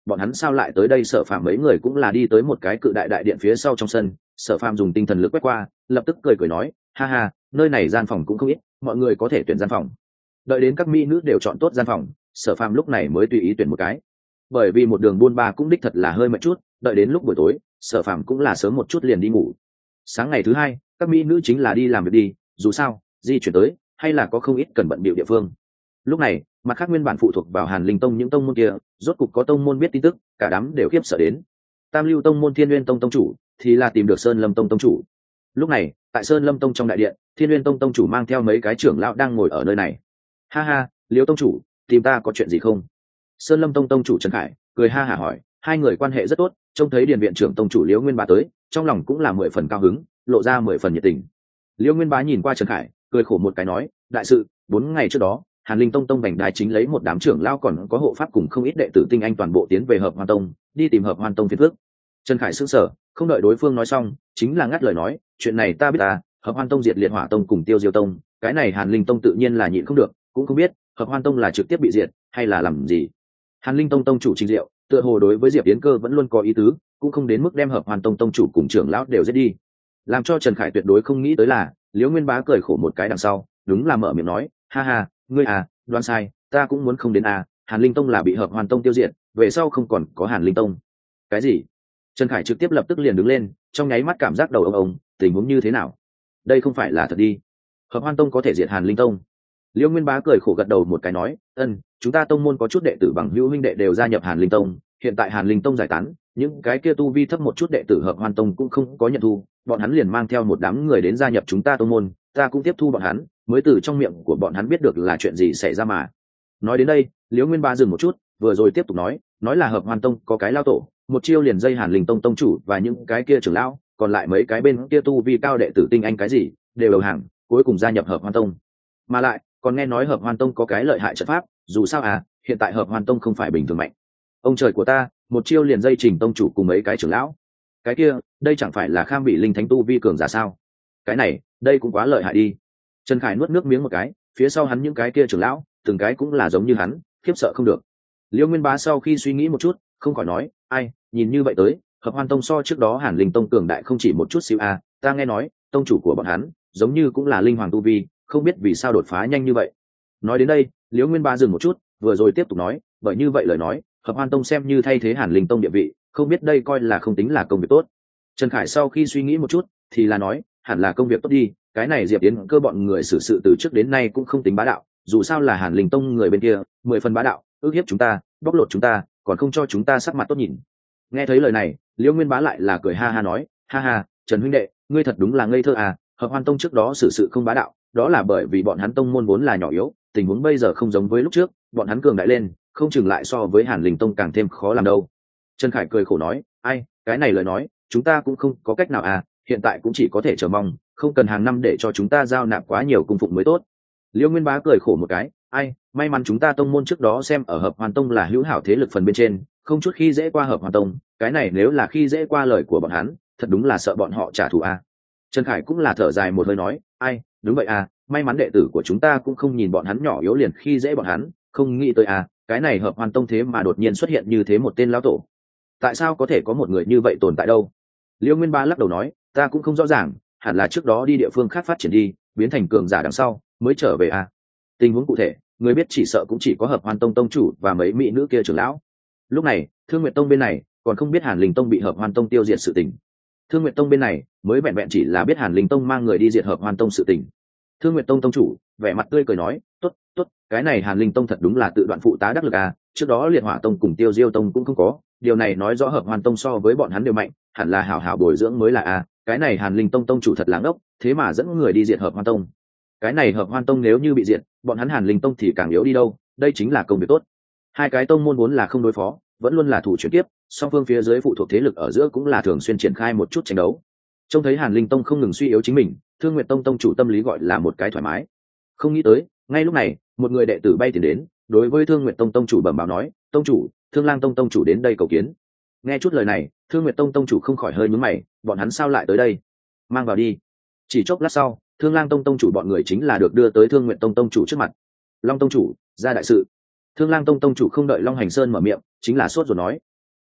bọn hắn sao lại tới đây? Sở Phàm mấy người cũng là đi tới một cái cự đại đại điện phía sau trong sân. Sở Phàm dùng tinh thần lực quét qua, lập tức cười cười nói, ha ha, nơi này gian phòng cũng không ít, mọi người có thể tuyển gian phòng. Đợi đến các mỹ nữ đều chọn tốt gian phòng, Sở Phàm lúc này mới tùy ý tuyển một cái. Bởi vì một đường buôn ba cũng đích thật là hơi mệt chút, đợi đến lúc buổi tối, Sở Phàm cũng là sớm một chút liền đi ngủ. Sáng ngày thứ hai, các mỹ nữ chính là đi làm việc đi, dù sao di chuyển tới hay là có không ít cần bận bịu địa phương. Lúc này mặt khác nguyên bản phụ thuộc vào Hàn Linh Tông những tông môn kia, rốt cục có tông môn biết tin tức, cả đám đều khiếp sợ đến. Tam lưu tông môn Thiên Nguyên Tông tông chủ thì là tìm được Sơn Lâm Tông tông chủ. Lúc này tại Sơn Lâm Tông trong đại điện, Thiên Nguyên Tông tông chủ mang theo mấy cái trưởng lão đang ngồi ở nơi này. Ha ha, Liễu tông chủ, tìm ta có chuyện gì không? Sơn Lâm Tông tông chủ Trần Khải cười ha hả hỏi. Hai người quan hệ rất tốt, trông thấy điền viện trưởng tông chủ Liễu Nguyên Bá tới, trong lòng cũng là mười phần cao hứng, lộ ra mười phần nhiệt tình. Liễu Nguyên Bá nhìn qua Trần Khải, cười khổ một cái nói, đại sự, bốn ngày trước đó Hàn Linh Tông tông bành đài chính lấy một đám trưởng lao còn có hộ pháp cùng không ít đệ tử tinh anh toàn bộ tiến về Hợp Hoan Tông, đi tìm Hợp Hoan Tông phiền phức. Trần Khải sững sờ, không đợi đối phương nói xong, chính là ngắt lời nói, chuyện này ta biết ta, Hợp Hoan Tông diệt Liệt Hỏa Tông cùng Tiêu Diêu Tông, cái này Hàn Linh Tông tự nhiên là nhịn không được, cũng không biết Hợp Hoan Tông là trực tiếp bị diệt hay là làm gì. Hàn Linh Tông tông chủ Trình Diệu, tựa hồ đối với Diệp Yến Cơ vẫn luôn có ý tứ, cũng không đến mức đem Hợp Hoan Tông tông chủ cùng trưởng lão đều giết đi. Làm cho Trần Khải tuyệt đối không nghĩ tới là, Liễu Nguyên Bá cười khổ một cái đằng sau, đúng là mở miệng nói, ha ha, ngươi à, đoán sai, ta cũng muốn không đến à, Hàn Linh Tông là bị Hợp Hoan Tông tiêu diệt, về sau không còn có Hàn Linh Tông. Cái gì? Trần Khải trực tiếp lập tức liền đứng lên, trong nháy mắt cảm giác đầu ông ông, tình huống như thế nào? Đây không phải là thật đi. Hợp Hoan Tông có thể diệt Hàn Linh Tông? Liễu Nguyên Bá cười khổ gật đầu một cái nói, ân, chúng ta tông môn có chút đệ tử bằng hữu huynh đệ đều gia nhập Hàn Linh Tông, hiện tại Hàn Linh Tông giải tán, những cái kia tu vi thấp một chút đệ tử Hợp Hoan Tông cũng không có nhận thu, bọn hắn liền mang theo một đám người đến gia nhập chúng ta tông môn, ta cũng tiếp thu bọn hắn, mới từ trong miệng của bọn hắn biết được là chuyện gì xảy ra mà. Nói đến đây, Liễu Nguyên Bá dừng một chút, vừa rồi tiếp tục nói, nói là Hợp Hoan Tông có cái lao tổ, một chiêu liền dây Hàn Linh Tông tông chủ và những cái kia trưởng lão, còn lại mấy cái bên kia tu vi cao đệ tử tinh anh cái gì, đều đầu hàng, cuối cùng gia nhập Hợp Hoan Tông. Mà lại, còn nghe nói Hợp Hoan Tông có cái lợi hại trận pháp, dù sao à, hiện tại Hợp Hoan Tông không phải bình thường mạnh. Ông trời của ta, một chiêu liền dây Trình tông chủ cùng mấy cái trưởng lão. Cái kia, đây chẳng phải là Kham Bị Linh Thánh tu vi cường giả sao? Cái này, đây cũng quá lợi hại đi. Trần Khải nuốt nước miếng một cái, phía sau hắn những cái kia trưởng lão, từng cái cũng là giống như hắn, khiếp sợ không được. Liễu Nguyên Bá sau khi suy nghĩ một chút, không khỏi nói, ai, nhìn như vậy tới, Hợp Hoan Tông so trước đó Hàn Linh Tông cường đại không chỉ một chút xíu a, à, ta nghe nói, tông chủ của bọn hắn, giống như cũng là linh hoàng tu vi, không biết vì sao đột phá nhanh như vậy. Nói đến đây, Liễu Nguyên Bá dừng một chút, vừa rồi tiếp tục nói, bởi như vậy lời nói, Hợp Hoan Tông xem như thay thế Hàn Linh Tông địa vị, không biết đây coi là không tính là công việc tốt. Trần Khải sau khi suy nghĩ một chút, thì là nói, hẳn là công việc tốt đi, cái này Diệp Yến Cơ bọn người xử sự từ trước đến nay cũng không tính bá đạo, dù sao là Hàn Linh Tông người bên kia, mười phần bá đạo, ước hiếp chúng ta, bóc lột chúng ta, còn không cho chúng ta sắc mặt tốt nhìn. Nghe thấy lời này, Liễu Nguyên Bá lại là cười ha ha nói, ha ha, Trần huynh đệ, ngươi thật đúng là ngây thơ à, Hợp Hoan Tông trước đó xử sự không bá đạo, đó là bởi vì bọn hắn tông môn vốn là nhỏ yếu, tình huống bây giờ không giống với lúc trước, bọn hắn cường đại lên, không chừng lại so với Hàn Linh Tông càng thêm khó làm đâu. Trần Khải cười khổ nói, ai, cái này lời nói, chúng ta cũng không có cách nào à, hiện tại cũng chỉ có thể chờ mong, không cần hàng năm để cho chúng ta giao nạp quá nhiều cung phụng mới tốt. Liễu Nguyên Bá cười khổ một cái, ai, may mắn chúng ta tông môn trước đó xem ở Hợp Hoan Tông là hữu hảo thế lực phần bên trên, không chút khi dễ qua Hợp Hoan Tông, cái này nếu là khi dễ qua lời của bọn hắn, thật đúng là sợ bọn họ trả thù à. Trần Khải cũng là thở dài một hơi nói, ai, đúng vậy à, may mắn đệ tử của chúng ta cũng không nhìn bọn hắn nhỏ yếu liền khi dễ bọn hắn, không nghĩ tới à, cái này Hợp Hoan Tông thế mà đột nhiên xuất hiện như thế một tên lão tổ. Tại sao có thể có một người như vậy tồn tại đâu? Liễu Nguyên Bá lắc đầu nói, ta cũng không rõ ràng, hẳn là trước đó đi địa phương khác phát triển đi, biến thành cường giả đằng sau mới trở về à. Tình huống cụ thể, người biết chỉ sợ cũng chỉ có Hợp Hoan Tông tông chủ và mấy mỹ nữ kia trưởng lão. Lúc này, Thương Nguyệt Tông bên này còn không biết Hàn Linh Tông bị Hợp Hoan Tông tiêu diệt sự tình. Thương Nguyệt Tông bên này mới vẹn vẹn chỉ là biết Hàn Linh Tông mang người đi diệt Hợp Hoan Tông sự tình. Thương Nguyệt Tông tông chủ vẻ mặt tươi cười nói, tốt, tốt, cái này Hàn Linh Tông thật đúng là tự đoạn phụ tá đắc lực à, trước đó Liệt Hỏa Tông cùng Tiêu Diêu Tông cũng không có, điều này nói rõ Hợp Hoan Tông so với bọn hắn đều mạnh, hẳn là hảo hảo bồi dưỡng mới là à, cái này Hàn Linh Tông tông chủ thật láng ốc, thế mà dẫn người đi diệt Hợp Hoan Tông. Cái này Hợp Hoan Tông nếu như bị diệt, bọn hắn Hàn Linh Tông thì càng yếu đi đâu, đây chính là công việc tốt. Hai cái tông môn vốn là không đối phó, vẫn luôn là thủ chuyển tiếp, song phương phía dưới phụ thuộc thế lực ở giữa cũng là thường xuyên triển khai một chút tranh đấu. Trông thấy Hàn Linh Tông không ngừng suy yếu chính mình, Thương Nguyệt Tông tông chủ tâm lý gọi là một cái thoải mái. Không nghĩ tới, ngay lúc này, một người đệ tử bay tiền đến, đối với Thương Nguyệt Tông tông chủ bẩm báo nói, tông chủ, Thương Lang Tông tông chủ đến đây cầu kiến. Nghe chút lời này, Thương Nguyệt Tông tông chủ không khỏi hơi nhướng mày, bọn hắn sao lại tới đây? Mang vào đi. Chỉ chốc lát sau, Thương Lang Tông tông chủ bọn người chính là được đưa tới Thương Nguyệt Tông tông chủ trước mặt. Long tông chủ, ra đại sự. Thương Lang Tông tông chủ không đợi Long Hành Sơn mở miệng, chính là sốt rồi nói,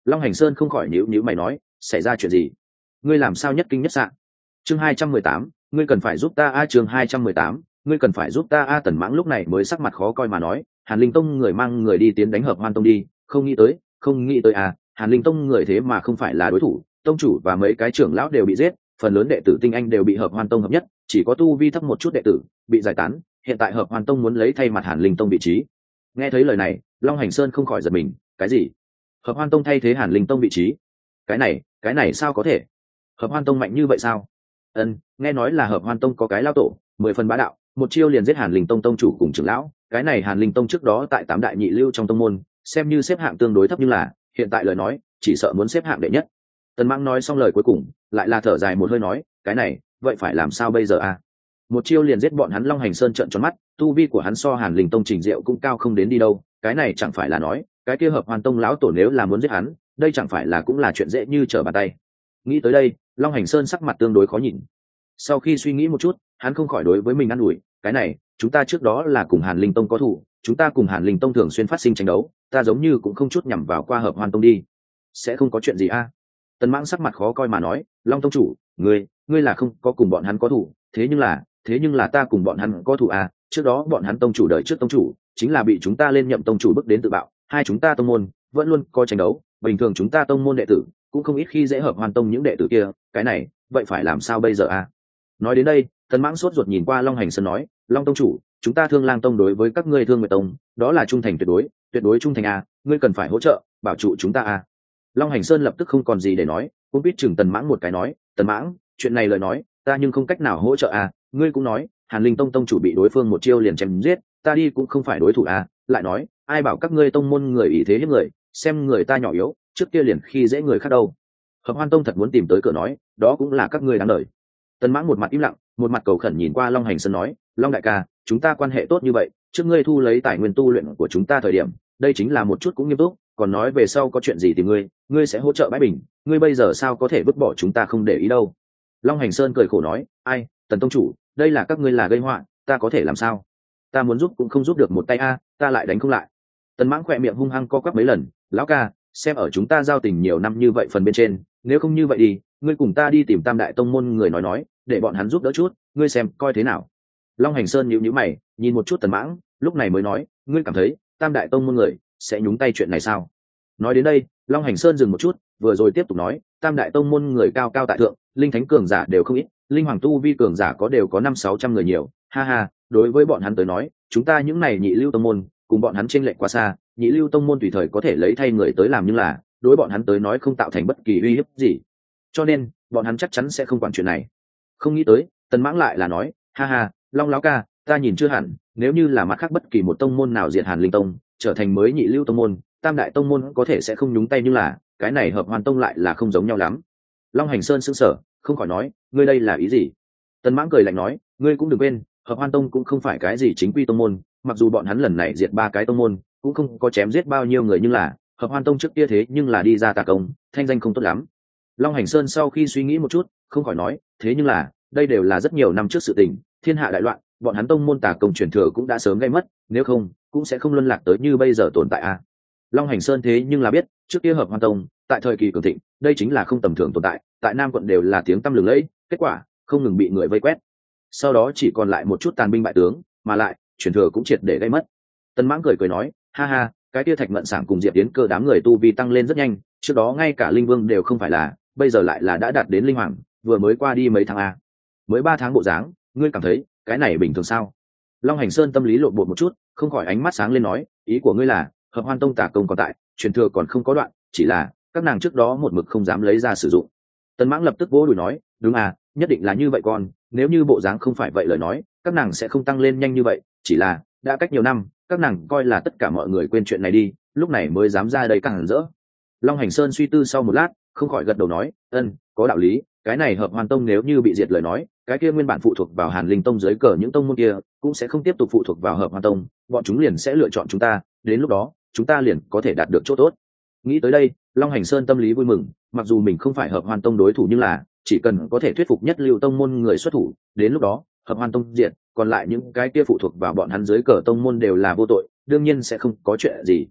Long Hành Sơn không khỏi nhíu nhíu mày nói, xảy ra chuyện gì? Ngươi làm sao nhất kinh nhất sạn? Chương hai trăm mười tám, ngươi cần phải giúp ta a chương hai trăm mười tám, ngươi cần phải giúp ta a Tần Mãng lúc này mới sắc mặt khó coi mà nói, Hàn Linh Tông người mang người đi tiến đánh Hợp Hoan Tông đi, không nghĩ tới, không nghĩ tới à, Hàn Linh Tông người thế mà không phải là đối thủ, tông chủ và mấy cái trưởng lão đều bị giết, phần lớn đệ tử tinh anh đều bị Hợp Hoan Tông hợp nhất, chỉ có tu vi thấp một chút đệ tử bị giải tán, hiện tại Hợp Hoan Tông muốn lấy thay mặt Hàn Linh Tông vị trí. Nghe thấy lời này, Long Hành Sơn không khỏi giật mình, cái gì? Hợp Hoan Tông thay thế Hàn Linh Tông vị trí? Cái này, cái này sao có thể? Hợp Hoan Tông mạnh như vậy sao? Ân, nghe nói là Hợp Hoan Tông có cái lao tổ, mười phần bá đạo, một chiêu liền giết Hàn Linh Tông tông chủ cùng trưởng lão, cái này Hàn Linh Tông trước đó tại tám đại nhị lưu trong tông môn, xem như xếp hạng tương đối thấp nhưng là, hiện tại lời nói, chỉ sợ muốn xếp hạng đệ nhất. Tần Mãng nói xong lời cuối cùng, lại là thở dài một hơi nói, cái này, vậy phải làm sao bây giờ a? Một chiêu liền giết bọn hắn. Long Hành Sơn trợn tròn mắt, tu vi của hắn so Hàn Linh Tông Trình Diệu cũng cao không đến đi đâu, cái này chẳng phải là nói, cái kia Hợp Hoan Tông lão tổ nếu là muốn giết hắn, đây chẳng phải là cũng là chuyện dễ như trở bàn tay. Nghĩ tới đây, Long Hành Sơn sắc mặt tương đối khó nhìn. Sau khi suy nghĩ một chút, hắn không khỏi đối với mình ăn ủi, cái này, chúng ta trước đó là cùng Hàn Linh Tông có thủ, chúng ta cùng Hàn Linh Tông thường xuyên phát sinh tranh đấu, ta giống như cũng không chút nhằm vào qua Hợp Hoan Tông đi. Sẽ không có chuyện gì a? Tần Mãng sắc mặt khó coi mà nói, Long tông chủ, ngươi, ngươi là không có cùng bọn hắn có thủ, thế nhưng là, thế nhưng là ta cùng bọn hắn có thủ à, trước đó bọn hắn tông chủ đời trước tông chủ, chính là bị chúng ta lên nhậm tông chủ bức đến tự bạo, hai chúng ta tông môn vẫn luôn có tranh đấu, bình thường chúng ta tông môn đệ tử cũng không ít khi dễ Hợp Hoan Tông những đệ tử kia, cái này, vậy phải làm sao bây giờ à? Nói đến đây, Tần Mãng sốt ruột nhìn qua Long Hành Sơn nói, Long tông chủ, chúng ta Thương Lang Tông đối với các ngươi Thương Nguyệt Tông, đó là trung thành tuyệt đối, tuyệt đối trung thành à, ngươi cần phải hỗ trợ, bảo trụ chúng ta à. Long Hành Sơn lập tức không còn gì để nói, cũng biết chừng Tần Mãng một cái nói, Tần Mãng, chuyện này lời nói, ta nhưng không cách nào hỗ trợ à, ngươi cũng nói, Hàn Linh Tông tông chủ bị đối phương một chiêu liền chém giết, ta đi cũng không phải đối thủ à, lại nói, ai bảo các ngươi tông môn người ý thế hiếp người, xem người ta nhỏ yếu, trước kia liền khi dễ người khác đâu. Hợp Hoan Tông thật muốn tìm tới cửa nói, đó cũng là các ngươi đáng đời. Tần Mãng một mặt im lặng, một mặt cầu khẩn nhìn qua Long Hành Sơn nói, Long đại ca, chúng ta quan hệ tốt như vậy, trước ngươi thu lấy tài nguyên tu luyện của chúng ta thời điểm, đây chính là một chút cũng nghiêm túc, còn nói về sau có chuyện gì thì ngươi, ngươi sẽ hỗ trợ bãi bình, ngươi bây giờ sao có thể vứt bỏ chúng ta không để ý đâu. Long Hành Sơn cười khổ nói, ai, Tần tông chủ, đây là các ngươi là gây họa, ta có thể làm sao? Ta muốn giúp cũng không giúp được một tay a, ta lại đánh không lại. Tần Mãng khỏe miệng hung hăng co quắp mấy lần, lão ca, xem ở chúng ta giao tình nhiều năm như vậy phần bên trên, nếu không như vậy đi, ngươi cùng ta đi tìm Tam đại tông môn người nói nói, để bọn hắn giúp đỡ chút, ngươi xem coi thế nào. Long Hành Sơn nhíu nhíu mày, nhìn một chút Tần Mãng, lúc này mới nói, ngươi cảm thấy Tam đại tông môn người sẽ nhúng tay chuyện này sao? Nói đến đây, Long Hành Sơn dừng một chút, vừa rồi tiếp tục nói, Tam đại tông môn người cao cao tại thượng, linh thánh cường giả đều không ít, linh hoàng tu vi cường giả có đều có năm sáu trăm người nhiều, ha ha, đối với bọn hắn tới nói, chúng ta những này nhị lưu tông môn, cùng bọn hắn chênh lệch quá xa, nhị lưu tông môn tùy thời có thể lấy thay người tới làm, nhưng là, đối bọn hắn tới nói không tạo thành bất kỳ uy hiếp gì. Cho nên, bọn hắn chắc chắn sẽ không quản chuyện này. Không nghĩ tới, Tần Mãng lại là nói, ha ha, Long lão ca, ta nhìn chưa hẳn, nếu như là mặt khác bất kỳ một tông môn nào diệt Hàn Linh Tông, trở thành mới nhị lưu tông môn, Tam đại tông môn có thể sẽ không nhúng tay, nhưng là, cái này Hợp Hoan Tông lại là không giống nhau lắm. Long Hành Sơn sững sờ, không khỏi nói, ngươi đây là ý gì? Tần Mãng cười lạnh nói, ngươi cũng đừng quên, Hợp Hoan Tông cũng không phải cái gì chính quy tông môn, mặc dù bọn hắn lần này diệt ba cái tông môn, cũng không có chém giết bao nhiêu người, nhưng là, Hợp Hoan Tông trước kia thế nhưng là đi ra tà công, thanh danh không tốt lắm. Long Hành Sơn sau khi suy nghĩ một chút, không khỏi nói, thế nhưng là, đây đều là rất nhiều năm trước sự tình, thiên hạ đại loạn, bọn hắn tông môn tà công truyền thừa cũng đã sớm gây mất, nếu không, cũng sẽ không luân lạc tới như bây giờ tồn tại a. À. Long Hành Sơn thế nhưng là biết, trước kia Hợp Hoan Tông, tại thời kỳ cường thịnh, đây chính là không tầm thường tồn tại, tại Nam quận đều là tiếng tăm lừng lẫy, kết quả, không ngừng bị người vây quét. Sau đó chỉ còn lại một chút tàn binh bại tướng, mà lại, truyền thừa cũng triệt để gây mất. Tần Mãng cười cười nói, ha ha, cái kia Thạch Mận Sảng cùng Diệp Tiến Cơ đám người tu vi tăng lên rất nhanh, trước đó ngay cả linh vương đều không phải là, bây giờ lại là đã đạt đến linh hoàng, vừa mới qua đi mấy tháng a, mới ba tháng bộ dáng, ngươi cảm thấy cái này bình thường sao? Long Hành Sơn tâm lý lộn bột một chút, không khỏi ánh mắt sáng lên nói, ý của ngươi là Hợp Hoan Tông tà công còn tại, truyền thừa còn không có đoạn, chỉ là các nàng trước đó một mực không dám lấy ra sử dụng. Tần Mãng lập tức vỗ đùi nói, đúng à, nhất định là như vậy, con nếu như bộ dáng không phải vậy lời nói, các nàng sẽ không tăng lên nhanh như vậy, chỉ là đã cách nhiều năm, các nàng coi là tất cả mọi người quên chuyện này đi, lúc này mới dám ra đây càng hẳn rỡ. Long Hành Sơn suy tư sau một lát, không khỏi gật đầu nói, ân, có đạo lý, cái này Hợp Hoan Tông nếu như bị diệt lời nói, cái kia nguyên bản phụ thuộc vào Hàn Linh Tông dưới cờ những tông môn kia cũng sẽ không tiếp tục phụ thuộc vào Hợp Hoan Tông, bọn chúng liền sẽ lựa chọn chúng ta, đến lúc đó chúng ta liền có thể đạt được chỗ tốt. Nghĩ tới đây, Long Hành Sơn tâm lý vui mừng, mặc dù mình không phải Hợp Hoan Tông đối thủ, nhưng là chỉ cần có thể thuyết phục nhất lưu tông môn người xuất thủ, đến lúc đó Hợp Hoan Tông diệt, còn lại những cái kia phụ thuộc vào bọn hắn dưới cờ tông môn đều là vô tội, đương nhiên sẽ không có chuyện gì.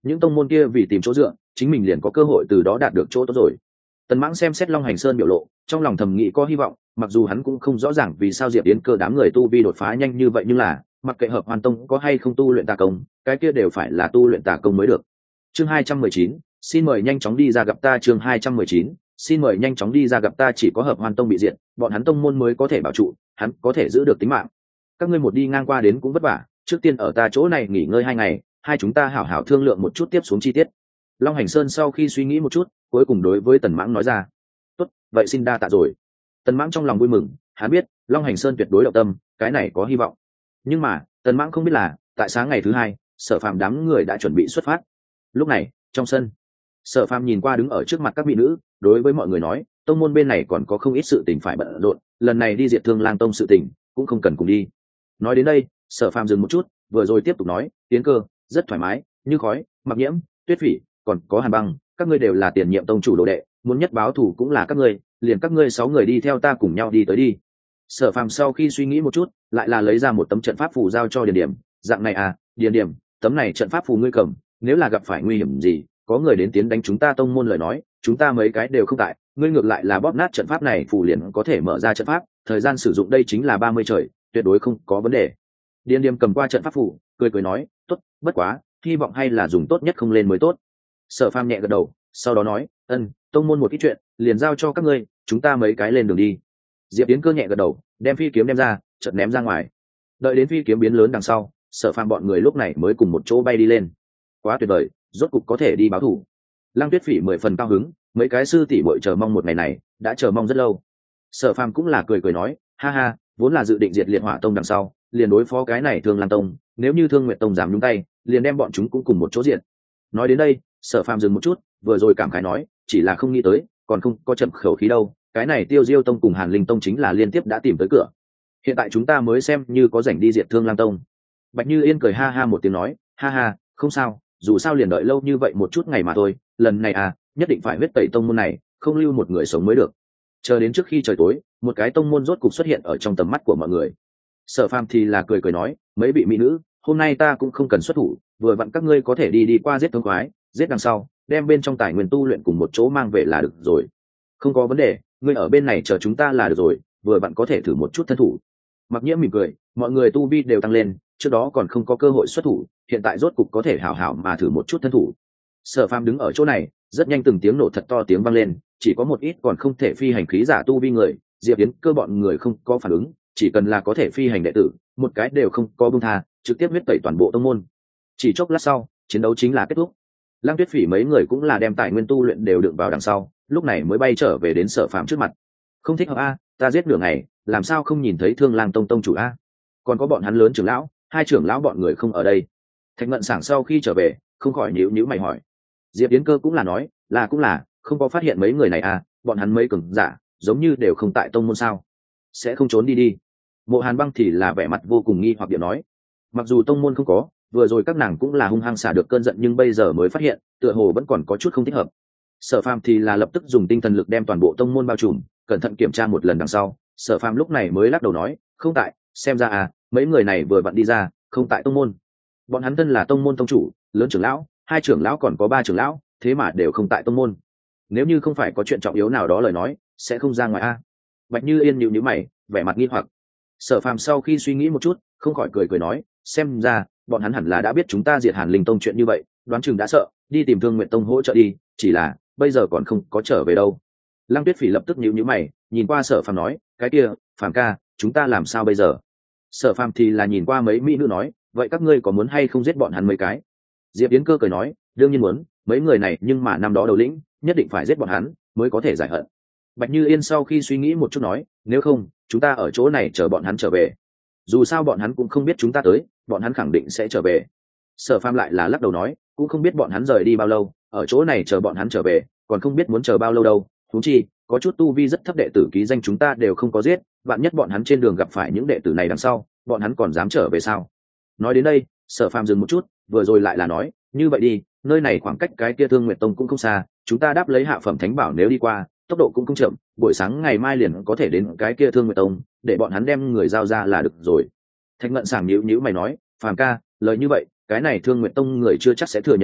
những tông môn kia vì tìm chỗ dựa chính mình liền có cơ hội từ đó đạt được chỗ tốt rồi. Tần Mãng xem xét Long Hành Sơn biểu lộ, trong lòng thầm nghĩ có hy vọng, mặc dù hắn cũng không rõ ràng vì sao Diệp Yến Cơ đám người tu vi đột phá nhanh như vậy, nhưng là mặc kệ Hợp Hoàn Tông có hay không tu luyện tà công, cái kia đều phải là tu luyện tà công mới được. Chương hai trăm mười chín, xin mời nhanh chóng đi ra gặp ta. Chương hai trăm mười chín, xin mời nhanh chóng đi ra gặp ta. Chỉ có Hợp Hoàn Tông bị diệt, bọn hắn tông môn mới có thể bảo trụ, hắn có thể giữ được tính mạng. Các ngươi một đi ngang qua đến cũng vất vả, trước tiên ở ta chỗ này nghỉ ngơi hai ngày, hai chúng ta hảo hảo thương lượng một chút tiếp xuống chi tiết. Long Hành Sơn sau khi suy nghĩ một chút, cuối cùng đối với Tần Mãng nói ra. Tốt, vậy xin đa tạ rồi. Tần Mãng trong lòng vui mừng, hắn biết Long Hành Sơn tuyệt đối động tâm, cái này có hy vọng. Nhưng mà Tần Mãng không biết là tại sáng ngày thứ hai, Sở Phàm đám người đã chuẩn bị xuất phát. Lúc này trong sân, Sở Phàm nhìn qua đứng ở trước mặt các mỹ nữ, đối với mọi người nói, tông môn bên này còn có không ít sự tình phải bận rộn, lần này đi diệt Thương Lang Tông sự tình cũng không cần cùng đi. Nói đến đây, Sở Phàm dừng một chút, vừa rồi tiếp tục nói, Tiến Cơ rất thoải mái, Như Khói, Mặc Nhiễm, Tuyết Phỉ, còn có Hàn Băng, các ngươi đều là tiền nhiệm tông chủ đồ đệ, muốn nhất báo thù cũng là các ngươi, liền các ngươi sáu người đi theo ta cùng nhau đi tới đi. Sở Phàm sau khi suy nghĩ một chút, lại là lấy ra một tấm trận pháp phù giao cho Điền Điểm, dạng này à, Điền Điểm, tấm này trận pháp phù ngươi cầm, nếu là gặp phải nguy hiểm gì, có người đến tiến đánh chúng ta tông môn lời nói, chúng ta mấy cái đều không tại, ngươi ngược lại là bóp nát trận pháp này phù liền có thể mở ra trận pháp, thời gian sử dụng đây chính là ba mươi trời, tuyệt đối không có vấn đề. Điền Điểm cầm qua trận pháp phù, cười cười nói, tốt, bất quá, hy vọng hay là dùng tốt nhất không lên mới tốt. Sở Phàm nhẹ gật đầu, sau đó nói, ân, tông môn một ít chuyện, liền giao cho các ngươi, chúng ta mấy cái lên đường đi. Diệp Yến Cơ nhẹ gật đầu, đem phi kiếm đem ra, chợt ném ra ngoài. Đợi đến phi kiếm biến lớn đằng sau, Sở Phàm bọn người lúc này mới cùng một chỗ bay đi lên. Quá tuyệt vời, rốt cục có thể đi báo thù. Lăng Tuyết Phỉ mười phần cao hứng, mấy cái sư tỷ muội chờ mong một ngày này, đã chờ mong rất lâu. Sở Phàm cũng là cười cười nói, ha ha, vốn là dự định diệt Liệt Hỏa Tông đằng sau, liền đối phó cái này Thương Lan Tông, nếu như Thương Nguyệt Tông dám nhúng tay, liền đem bọn chúng cũng cùng một chỗ diệt. Nói đến đây, Sở Phàm dừng một chút, vừa rồi cảm khái nói, chỉ là không nghĩ tới, còn không có chậm khẩu khí đâu, cái này Tiêu Diêu Tông cùng Hàn Linh Tông chính là liên tiếp đã tìm tới cửa. Hiện tại chúng ta mới xem như có rảnh đi diệt Thương Lang Tông. Bạch Như Yên cười ha ha một tiếng nói, ha ha, không sao, dù sao liền đợi lâu như vậy một chút ngày mà thôi, lần này à, nhất định phải huyết tẩy tông môn này, không lưu một người sống mới được. Chờ đến trước khi trời tối, một cái tông môn rốt cục xuất hiện ở trong tầm mắt của mọi người. Sở Phàm thì là cười cười nói, mấy vị mỹ nữ, hôm nay ta cũng không cần xuất thủ, vừa vặn các ngươi có thể đi đi qua giết thống khoái, giết đằng sau, đem bên trong tài nguyên tu luyện cùng một chỗ mang về là được rồi. Không có vấn đề, ngươi ở bên này chờ chúng ta là được rồi, vừa vặn có thể thử một chút thân thủ. Mặc Nhiễm mỉm cười, mọi người tu vi đều tăng lên, trước đó còn không có cơ hội xuất thủ, hiện tại rốt cục có thể hảo hảo mà thử một chút thân thủ. Sở Phàm đứng ở chỗ này, rất nhanh từng tiếng nổ thật to tiếng vang lên, chỉ có một ít còn không thể phi hành khí giả tu vi người, Diệp Yến Cơ bọn người không có phản ứng, chỉ cần là có thể phi hành đệ tử, một cái đều không có buông tha, trực tiếp huyết tẩy toàn bộ tông môn. Chỉ chốc lát sau, chiến đấu chính là kết thúc. Lăng Tuyết Phỉ mấy người cũng là đem tài nguyên tu luyện đều đựng vào đằng sau, lúc này mới bay trở về đến Sở Phàm trước mặt. Không thích hợp a, ta giết nửa ngày, làm sao không nhìn thấy Thương Lang Tông tông chủ a? Còn có bọn hắn lớn trưởng lão, hai trưởng lão bọn người không ở đây. Thạch Ngận Sảng sau khi trở về, không khỏi nhíu nhíu mày hỏi. Diệp Yến Cơ cũng là nói, là cũng là, không có phát hiện mấy người này à, bọn hắn mấy cường giả, giống như đều không tại tông môn sao? Sẽ không trốn đi đi. Mộ Hàn Băng thì là vẻ mặt vô cùng nghi hoặc điệu nói, mặc dù tông môn không có, vừa rồi các nàng cũng là hung hăng xả được cơn giận, nhưng bây giờ mới phát hiện, tựa hồ vẫn còn có chút không thích hợp. Sở Phàm thì là lập tức dùng tinh thần lực đem toàn bộ tông môn bao trùm, cẩn thận kiểm tra một lần đằng sau, Sở Phàm lúc này mới lắc đầu nói, không tại, xem ra à, mấy người này vừa vặn đi ra, không tại tông môn. Bọn hắn thân là tông môn tông chủ, lớn trưởng lão, hai trưởng lão còn có ba trưởng lão, thế mà đều không tại tông môn. Nếu như không phải có chuyện trọng yếu nào đó lời nói, sẽ không ra ngoài a. Bạch Như Yên nhíu nhíu mày, vẻ mặt nghi hoặc. Sở Phàm sau khi suy nghĩ một chút, không khỏi cười cười nói, xem ra bọn hắn hẳn là đã biết chúng ta diệt Hàn Linh Tông chuyện như vậy, đoán chừng đã sợ, đi tìm Thương Nguyệt Tông hỗ trợ đi, chỉ là bây giờ còn không có trở về đâu. Lăng Tuyết Phỉ lập tức nhíu nhíu mày, nhìn qua Sở Phàm nói, cái kia, Phàm ca, chúng ta làm sao bây giờ? Sở Phàm thì là nhìn qua mấy mỹ nữ nói, vậy các ngươi có muốn hay không giết bọn hắn mấy cái? Diệp Yến Cơ cười nói, đương nhiên muốn, mấy người này nhưng mà năm đó đầu lĩnh, nhất định phải giết bọn hắn mới có thể giải hận. Bạch Như Yên sau khi suy nghĩ một chút nói, nếu không, chúng ta ở chỗ này chờ bọn hắn trở về. Dù sao bọn hắn cũng không biết chúng ta tới, bọn hắn khẳng định sẽ trở về. Sở Phàm lại là lắc đầu nói, cũng không biết bọn hắn rời đi bao lâu, ở chỗ này chờ bọn hắn trở về, còn không biết muốn chờ bao lâu đâu. Huống chi, có chút tu vi rất thấp đệ tử ký danh chúng ta đều không có giết, vạn nhất bọn hắn trên đường gặp phải những đệ tử này đằng sau, bọn hắn còn dám trở về sao? Nói đến đây, Sở Phàm dừng một chút, vừa rồi lại là nói, như vậy đi, nơi này khoảng cách cái kia Thương Nguyệt Tông cũng không xa, chúng ta đáp lấy hạ phẩm thánh bảo nếu đi qua, tốc độ cũng không chậm, buổi sáng ngày mai liền có thể đến cái kia Thương Nguyệt Tông, để bọn hắn đem người giao ra là được rồi. Thạch Ngận Sảng nhíu nhíu mày nói, Phàm ca, lời như vậy, cái này Thương Nguyệt Tông người chưa chắc sẽ thừa nhận à,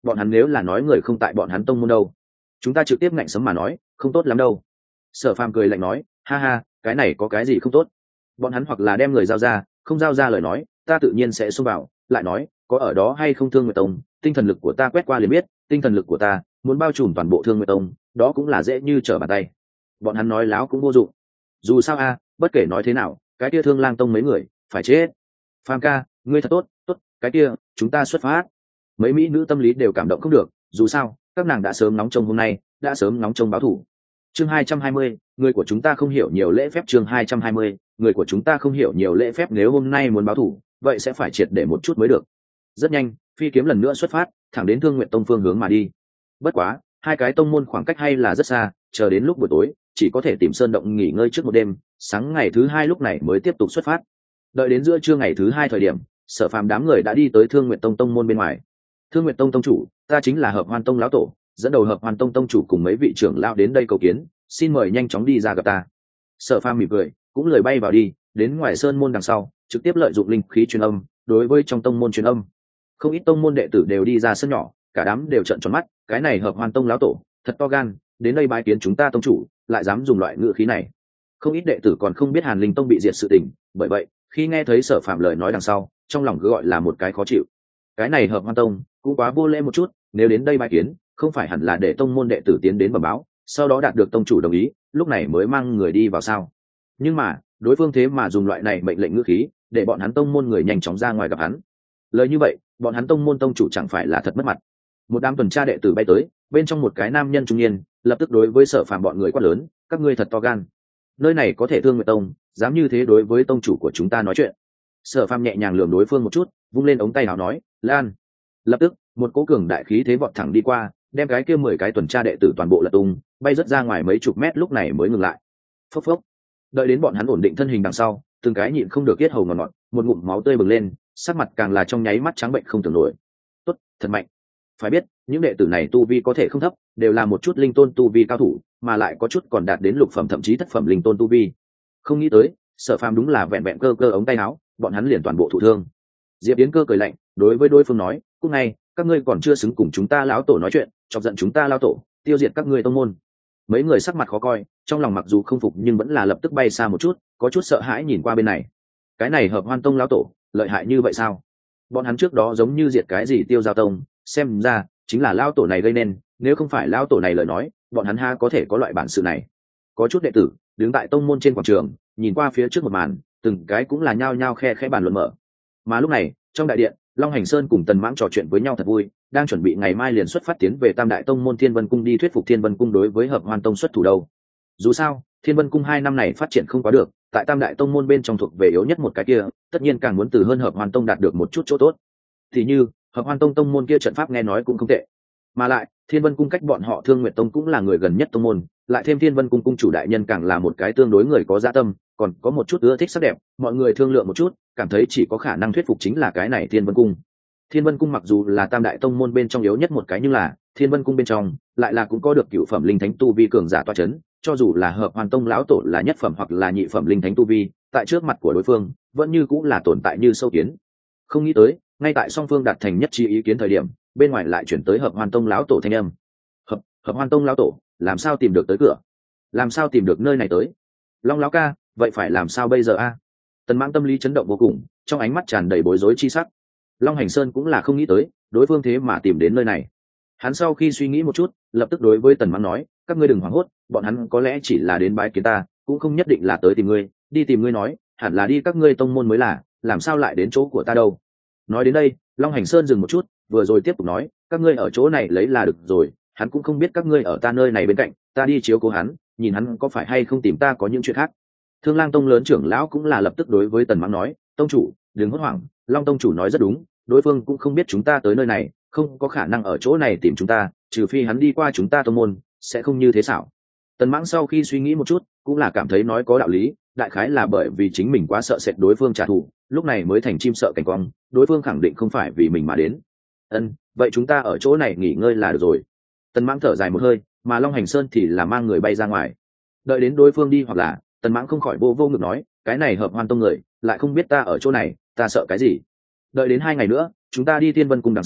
bọn hắn nếu là nói người không tại bọn hắn tông môn đâu, chúng ta trực tiếp ngạnh sấm mà nói không tốt lắm đâu. Sở Phàm cười lạnh nói, ha ha, cái này có cái gì không tốt? Bọn hắn hoặc là đem người giao ra, không giao ra lời nói ta tự nhiên sẽ xông vào. Lại nói có ở đó hay không Thương Nguyệt Tông, tinh thần lực của ta quét qua liền biết, tinh thần lực của ta muốn bao trùm toàn bộ Thương Nguyệt Tông đó cũng là dễ như trở bàn tay. Bọn hắn nói láo cũng vô dụng, dù sao a bất kể nói thế nào cái kia Thương Lang Tông mấy người phải chết. Phàm ca, ngươi thật tốt. Tốt, cái kia chúng ta xuất phát. Mấy mỹ nữ tâm lý đều cảm động không được, dù sao các nàng đã sớm nóng trông hôm nay, đã sớm nóng trông báo thủ. Chương hai trăm hai mươi, người của chúng ta không hiểu nhiều lễ phép. Chương hai trăm hai mươi, người của chúng ta không hiểu nhiều lễ phép. Nếu hôm nay muốn báo thủ, vậy sẽ phải triệt để một chút mới được. Rất nhanh, phi kiếm lần nữa xuất phát, thẳng đến Thương Nguyện Tông phương hướng mà đi. Bất quá, hai cái tông môn khoảng cách hay là rất xa, chờ đến lúc buổi tối, chỉ có thể tìm sơn động nghỉ ngơi trước một đêm, sáng ngày thứ hai lúc này mới tiếp tục xuất phát. Đợi đến giữa trưa ngày thứ hai thời điểm, Sở Phàm đám người đã đi tới Thương Nguyện Tông tông môn bên ngoài. Thương Nguyện Tông tông chủ, ta chính là Hợp Hoan Tông lão tổ, dẫn đầu Hợp Hoan Tông tông chủ cùng mấy vị trưởng lão đến đây cầu kiến, xin mời nhanh chóng đi ra gặp ta. Sở Phàm mỉm cười, cũng lời bay vào đi, đến ngoài sơn môn đằng sau, trực tiếp lợi dụng linh khí truyền âm, đối với trong tông môn truyền âm. Không ít tông môn đệ tử đều đi ra sân nhỏ, cả đám đều trợn tròn mắt, cái này Hợp Hoan Tông lão tổ, thật to gan, đến đây bái kiến chúng ta tông chủ, lại dám dùng loại ngữ khí này. Không ít đệ tử còn không biết Hàn Linh Tông bị diệt sự tình, bởi vậy, khi nghe thấy Sở Phàm lời nói đằng sau, trong lòng cứ gọi là một cái khó chịu. Cái này Hợp Hoan Tông cũng quá vô lễ một chút, nếu đến đây bái kiến, không phải hẳn là để tông môn đệ tử tiến đến bẩm báo, sau đó đạt được tông chủ đồng ý, lúc này mới mang người đi vào sao? Nhưng mà, đối phương thế mà dùng loại này mệnh lệnh ngữ khí, để bọn hắn tông môn người nhanh chóng ra ngoài gặp hắn. Lời như vậy, bọn hắn tông môn tông chủ chẳng phải là thật mất mặt. Một đám tuần tra đệ tử bay tới, bên trong một cái nam nhân trung niên, lập tức đối với Sở Phàm bọn người quát lớn, các ngươi thật to gan. Nơi này có thể Thương Nguyệt Tông, dám như thế đối với tông chủ của chúng ta nói chuyện. Sở Phàm nhẹ nhàng lườm đối phương một chút, vung lên ống tay áo nói, "Lan." Lập tức, một cỗ cường đại khí thế vọt thẳng đi qua, đem cái kia mười cái tuần tra đệ tử toàn bộ lật tung, bay rất ra ngoài mấy chục mét lúc này mới ngừng lại. Phốc phốc. Đợi đến bọn hắn ổn định thân hình đằng sau, từng cái nhịn không được yết hầu ngọt ngọt, một ngụm máu tươi bừng lên, sắc mặt càng là trong nháy mắt trắng bệnh không tưởng nổi. Tốt, thật mạnh. Phải biết, những đệ tử này tu vi có thể không thấp, đều là một chút linh tôn tu vi cao thủ, mà lại có chút còn đạt đến lục phẩm thậm chí thất phẩm linh tôn tu vi. Không nghĩ tới, Sở Phàm đúng là vẹn vẹn cơ cơ ống tay áo, bọn hắn liền toàn bộ thụ thương. Diệp Yến Cơ cười lạnh, đối với đối phương nói, "Cúc ngay, các ngươi còn chưa xứng cùng chúng ta lão tổ nói chuyện, chọc giận chúng ta lão tổ, tiêu diệt các ngươi tông môn." Mấy người sắc mặt khó coi, trong lòng mặc dù không phục nhưng vẫn là lập tức bay xa một chút, có chút sợ hãi nhìn qua bên này. Cái này Hợp Hoan Tông lão tổ, lợi hại như vậy sao? Bọn hắn trước đó giống như diệt cái gì Tiêu Giao Tông, xem ra chính là lão tổ này gây nên, nếu không phải lão tổ này lời nói, bọn hắn ha có thể có loại bản sự này. Có chút đệ tử đứng tại tông môn trên quảng trường, nhìn qua phía trước một màn, từng cái cũng là nhao nhao khe khẽ bàn luận mở. Mà lúc này, trong đại điện, Long Hành Sơn cùng Tần Mãng trò chuyện với nhau thật vui, đang chuẩn bị ngày mai liền xuất phát tiến về Tam Đại Tông môn Thiên Vân Cung đi thuyết phục Thiên Vân Cung đối với Hợp Hoan Tông xuất thủ đâu. Dù sao, Thiên Vân Cung hai năm này phát triển không quá được, tại Tam Đại Tông môn bên trong thuộc về yếu nhất một cái kia, tất nhiên càng muốn từ hơn Hợp Hoan Tông đạt được một chút chỗ tốt. Thì như, Hợp Hoan Tông tông môn kia trận pháp nghe nói cũng không tệ. Mà lại, Thiên Vân Cung cách bọn họ Thương Nguyệt Tông cũng là người gần nhất tông môn, lại thêm Thiên Vân Cung cung chủ đại nhân càng là một cái tương đối người có dạ tâm, còn có một chút ưa thích sắc đẹp, mọi người thương lượng một chút, cảm thấy chỉ có khả năng thuyết phục chính là cái này Thiên Vân Cung. Thiên Vân Cung mặc dù là Tam Đại Tông môn bên trong yếu nhất một cái nhưng là Thiên Vân Cung bên trong lại là cũng có được cửu phẩm linh thánh tu vi cường giả tọa chấn, cho dù là Hợp Hoan Tông lão tổ là nhất phẩm hoặc là nhị phẩm linh thánh tu vi, tại trước mặt của đối phương vẫn như cũng là tồn tại như sâu kiến. Không nghĩ tới, ngay tại song phương đạt thành nhất trí ý kiến thời điểm, bên ngoài lại chuyển tới Hợp Hoan Tông lão tổ thanh âm. Hợp Hợp Hoan Tông lão tổ, làm sao tìm được tới cửa? Làm sao tìm được nơi này tới? Long lão ca, vậy phải làm sao bây giờ a? Tần Mãng tâm lý chấn động vô cùng, trong ánh mắt tràn đầy bối rối chi sắc. Long Hành Sơn cũng là không nghĩ tới, đối phương thế mà tìm đến nơi này. Hắn sau khi suy nghĩ một chút, lập tức đối với Tần Mãng nói, các ngươi đừng hoảng hốt, bọn hắn có lẽ chỉ là đến bái kiến ta, cũng không nhất định là tới tìm ngươi, đi tìm ngươi nói, hẳn là đi các ngươi tông môn mới là, làm sao lại đến chỗ của ta đâu. Nói đến đây, Long Hành Sơn dừng một chút, vừa rồi tiếp tục nói, các ngươi ở chỗ này lấy là được rồi, hắn cũng không biết các ngươi ở ta nơi này bên cạnh, ta đi chiếu cố hắn, nhìn hắn có phải hay không tìm ta có những chuyện khác. Thương Lang Tông lớn trưởng lão cũng là lập tức đối với Tần Mãng nói, tông chủ, đừng hốt hoảng, Long tông chủ nói rất đúng, đối phương cũng không biết chúng ta tới nơi này, không có khả năng ở chỗ này tìm chúng ta, trừ phi hắn đi qua chúng ta tông môn, sẽ không như thế xảo. Tần Mãng sau khi suy nghĩ một chút, cũng là cảm thấy nói có đạo lý, đại khái là bởi vì chính mình quá sợ sệt đối phương trả thù, lúc này mới thành chim sợ cảnh quang, đối phương khẳng định không phải vì mình mà đến. Ân, vậy chúng ta ở chỗ này nghỉ ngơi là được rồi. Tần Mãng thở dài một hơi, mà Long Hành Sơn thì là mang người bay ra ngoài. Đợi đến đối phương đi hoặc là, Tần Mãng không khỏi vô vô ngực nói, cái này Hợp Hoan Tông người, lại không biết ta ở chỗ này, ta sợ cái gì? Đợi đến hai ngày nữa, chúng ta đi Thiên Vân Cung đằng sau,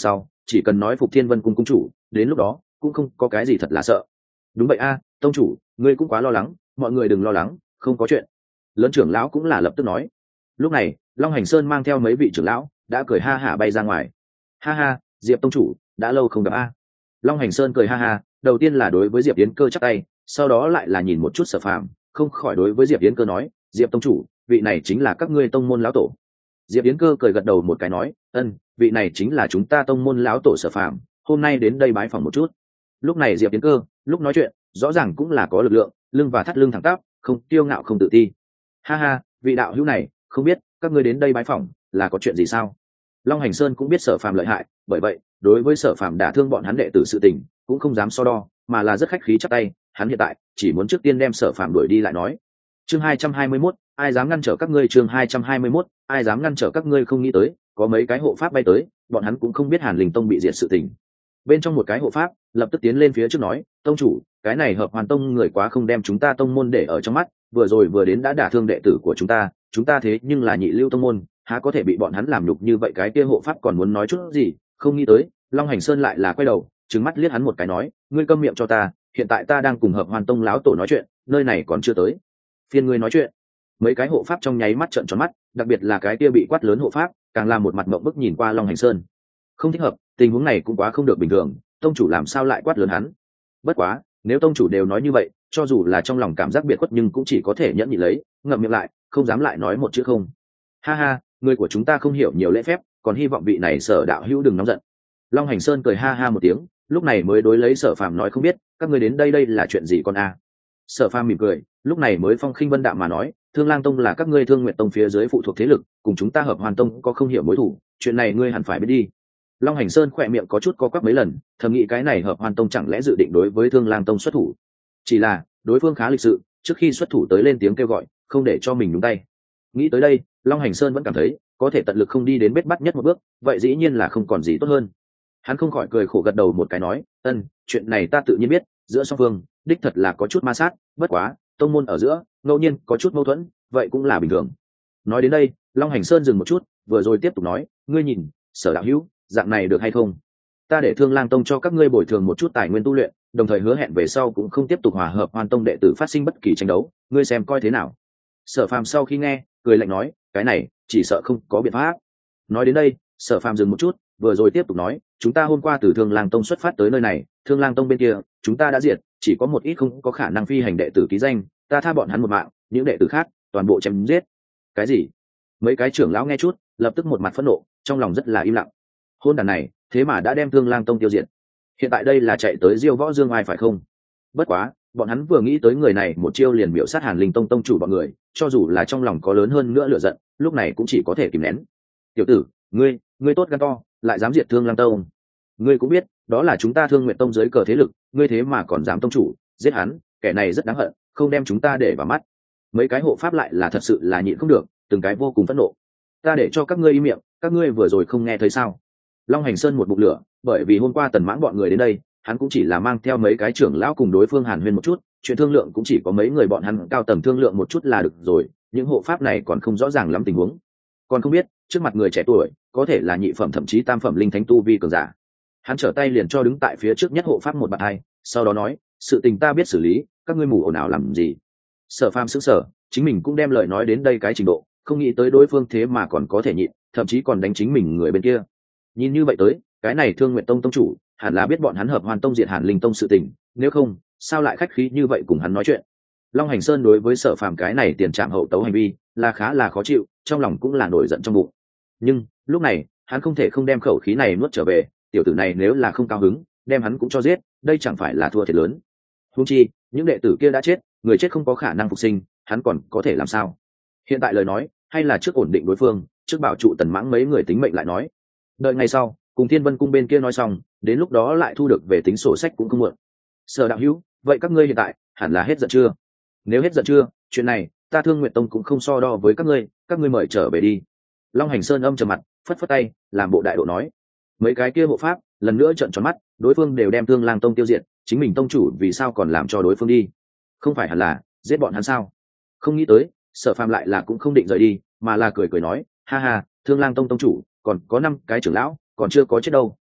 chỉ cần nói phục thiên vân cung cung chủ, đến lúc đó cũng không có cái gì thật là sợ. Đúng vậy a, tông chủ, ngươi cũng quá lo lắng, mọi người đừng lo lắng, không có chuyện. Lớn trưởng lão cũng là lập tức nói. Lúc này Long Hành Sơn mang theo mấy vị trưởng lão đã cười ha hả bay ra ngoài. Ha ha, Diệp tông chủ, đã lâu không gặp a. Long Hành Sơn cười ha ha, đầu tiên là đối với Diệp Yến Cơ chắp tay, sau đó lại là nhìn một chút Sở Phàm, không khỏi đối với Diệp Yến Cơ nói, Diệp tông chủ, vị này chính là các ngươi tông môn lão tổ. Diệp Yến Cơ cười gật đầu một cái nói, ân, vị này chính là chúng ta tông môn lão tổ Sở Phàm, hôm nay đến đây bái phỏng một chút. Lúc này Diệp Yến Cơ lúc nói chuyện rõ ràng cũng là có lực lượng, lưng và thắt lưng thẳng tắp, không tiêu ngạo không tự ti. Ha ha, vị đạo hữu này, không biết các ngươi đến đây bái phỏng là có chuyện gì sao? Long Hành Sơn cũng biết Sở Phàm lợi hại, bởi vậy đối với Sở Phàm đả thương bọn hắn đệ tử sự tình cũng không dám so đo, mà là rất khách khí chắp tay. Hắn hiện tại chỉ muốn trước tiên đem Sở Phàm đuổi đi lại nói. Chương hai trăm hai mươi mốt, ai dám ngăn trở các ngươi? Chương hai trăm hai mươi mốt, ai dám ngăn trở các ngươi? Không nghĩ tới có mấy cái hộ pháp bay tới, bọn hắn cũng không biết Hàn Linh Tông bị diệt sự tình. Bên trong một cái hộ pháp lập tức tiến lên phía trước nói, tông chủ, cái này Hợp Hoàn Tông người quá không đem chúng ta tông môn để ở trong mắt, vừa rồi vừa đến đã đả thương đệ tử của chúng ta, chúng ta thế nhưng là nhị lưu tông môn, há có thể bị bọn hắn làm nhục như vậy? Cái kia hộ pháp còn muốn nói chút gì, không nghĩ tới Long Hành Sơn lại là quay đầu trừng mắt liếc hắn một cái nói, ngươi câm miệng cho ta, hiện tại ta đang cùng Hợp Hoàn Tông lão tổ nói chuyện, nơi này còn chưa tới phiên ngươi nói chuyện. Mấy cái hộ pháp trong nháy mắt trợn tròn mắt, đặc biệt là cái kia bị quát lớn hộ pháp càng làm một mặt mộng bức nhìn qua Long Hành Sơn. Không thích hợp, tình huống này cũng quá không được bình thường, tông chủ làm sao lại quát lớn hắn? Bất quá nếu tông chủ đều nói như vậy, cho dù là trong lòng cảm giác biệt khuất nhưng cũng chỉ có thể nhẫn nhịn lấy, ngậm miệng lại, không dám lại nói một chữ không. Ha ha, người của chúng ta không hiểu nhiều lễ phép, còn hy vọng vị này Sở đạo hữu đừng nóng giận. Long Hành Sơn cười ha ha một tiếng, lúc này mới đối lấy Sở Phàm nói, không biết các ngươi đến đây đây là chuyện gì con a? Sở Phàm mỉm cười, lúc này mới phong khinh vân đạm mà nói, Thương Lang Tông là các ngươi Thương Nguyệt Tông phía dưới phụ thuộc thế lực, cùng chúng ta Hợp Hoàn Tông có không hiểu mối thù, chuyện này ngươi hẳn phải biết đi. Long Hành Sơn khỏe miệng có chút co quắp mấy lần, thầm nghĩ cái này Hợp Hoàn Tông chẳng lẽ dự định đối với Thương Lang Tông xuất thủ? Chỉ là đối phương khá lịch sự, trước khi xuất thủ tới lên tiếng kêu gọi, không để cho mình nhúng tay. Nghĩ tới đây, Long Hành Sơn vẫn cảm thấy có thể tận lực không đi đến bết bắt nhất một bước, vậy dĩ nhiên là không còn gì tốt hơn. Hắn không khỏi cười khổ gật đầu một cái nói, ân, chuyện này ta tự nhiên biết, giữa song phương đích thật là có chút ma sát, bất quá tông môn ở giữa ngẫu nhiên có chút mâu thuẫn, vậy cũng là bình thường. Nói đến đây, Long Hành Sơn dừng một chút, vừa rồi tiếp tục nói, ngươi nhìn, Sở đạo hữu, dạng này được hay không? Ta để Thương Lang Tông cho các ngươi bồi thường một chút tài nguyên tu luyện, đồng thời hứa hẹn về sau cũng không tiếp tục hòa hợp Hoàn Tông đệ tử phát sinh bất kỳ tranh đấu, ngươi xem coi thế nào? Sở Phàm sau khi nghe, cười lạnh nói, cái này chỉ sợ không có biện pháp. Nói đến đây, Sở Phàm dừng một chút, vừa rồi tiếp tục nói, chúng ta hôm qua từ Thương Lang Tông xuất phát tới nơi này, Thương Lang Tông bên kia chúng ta đã diệt, chỉ có một ít không có khả năng phi hành đệ tử ký danh, ta tha bọn hắn một mạng, những đệ tử khác toàn bộ chém giết. Cái gì? Mấy cái trưởng lão nghe chút, lập tức một mặt phẫn nộ, trong lòng rất là im lặng. Hôn đàn này thế mà đã đem Thương Lang Tông tiêu diệt, hiện tại đây là chạy tới diêu võ dương ai phải không? Bất quá bọn hắn vừa nghĩ tới người này một chiêu liền biểu sát Hàn Linh Tông tông chủ bọn người, cho dù là trong lòng có lớn hơn nữa lửa giận, lúc này cũng chỉ có thể kìm nén. Tiểu tử, ngươi ngươi tốt gan to, lại dám diệt Thương Lang Tông. Ngươi cũng biết đó là chúng ta Thương Nguyệt Tông dưới cờ thế lực, ngươi thế mà còn dám tông chủ giết hắn, kẻ này rất đáng hận, không đem chúng ta để vào mắt. Mấy cái hộ pháp lại là thật sự là nhịn không được, từng cái vô cùng phẫn nộ. Ta để cho các ngươi im miệng, các ngươi vừa rồi không nghe thấy sao? Long Hành Sơn một bụng lửa, bởi vì hôm qua Tần Mãng bọn người đến đây, hắn cũng chỉ là mang theo mấy cái trưởng lão cùng đối phương hàn huyên một chút, chuyện thương lượng cũng chỉ có mấy người bọn hắn cao tầng thương lượng một chút là được rồi, những hộ pháp này còn không rõ ràng lắm tình huống, còn không biết trước mặt người trẻ tuổi có thể là nhị phẩm thậm chí tam phẩm linh thánh tu vi cường giả. Hắn trở tay liền cho đứng tại phía trước nhất hộ pháp một bạt hai, sau đó nói, sự tình ta biết xử lý, các ngươi mù ồn ào làm gì? Sở Phàm sững sờ, chính mình cũng đem lời nói đến đây cái trình độ, không nghĩ tới đối phương thế mà còn có thể nhịn, thậm chí còn đánh chính mình người bên kia. Nhìn như vậy tới, cái này Thương Nguyệt Tông tông chủ hẳn là biết bọn hắn Hợp Hoàn Tông diệt Hàn Linh Tông sự tình, nếu không sao lại khách khí như vậy cùng hắn nói chuyện. Long Hành Sơn đối với Sở Phàm cái này tiền trạm hậu tấu hành vi là khá là khó chịu, trong lòng cũng là nổi giận trong bụng. Nhưng lúc này hắn không thể không đem khẩu khí này nuốt trở về, tiểu tử này nếu là không cao hứng, đem hắn cũng cho giết, đây chẳng phải là thua thiệt lớn. Huống chi những đệ tử kia đã chết, người chết không có khả năng phục sinh, hắn còn có thể làm sao? Hiện tại lời nói hay là trước ổn định đối phương, trước bảo trụ Tần Mãng mấy người tính mệnh lại nói. Đợi ngày sau cùng Thiên Vân cung bên kia nói xong, đến lúc đó lại thu được về tính sổ sách cũng không muộn. Sở đạo hữu, vậy các ngươi hiện tại hẳn là hết giận chưa? Nếu hết giận chưa, chuyện này ta Thương Nguyệt Tông cũng không so đo với các ngươi, các ngươi mời trở về đi. Long Hành Sơn âm trầm mặt, phất phất tay làm bộ đại độ nói. Mấy cái kia hộ pháp lần nữa trợn tròn mắt, đối phương đều đem Thương Lang Tông tiêu diệt, chính mình tông chủ vì sao còn làm cho đối phương đi? Không phải hẳn là giết bọn hắn sao? Không nghĩ tới Sở Phàm lại là cũng không định rời đi, mà là cười cười nói, ha ha, Thương Lang Tông tông chủ còn có năm cái trưởng lão còn chưa có chết đâu,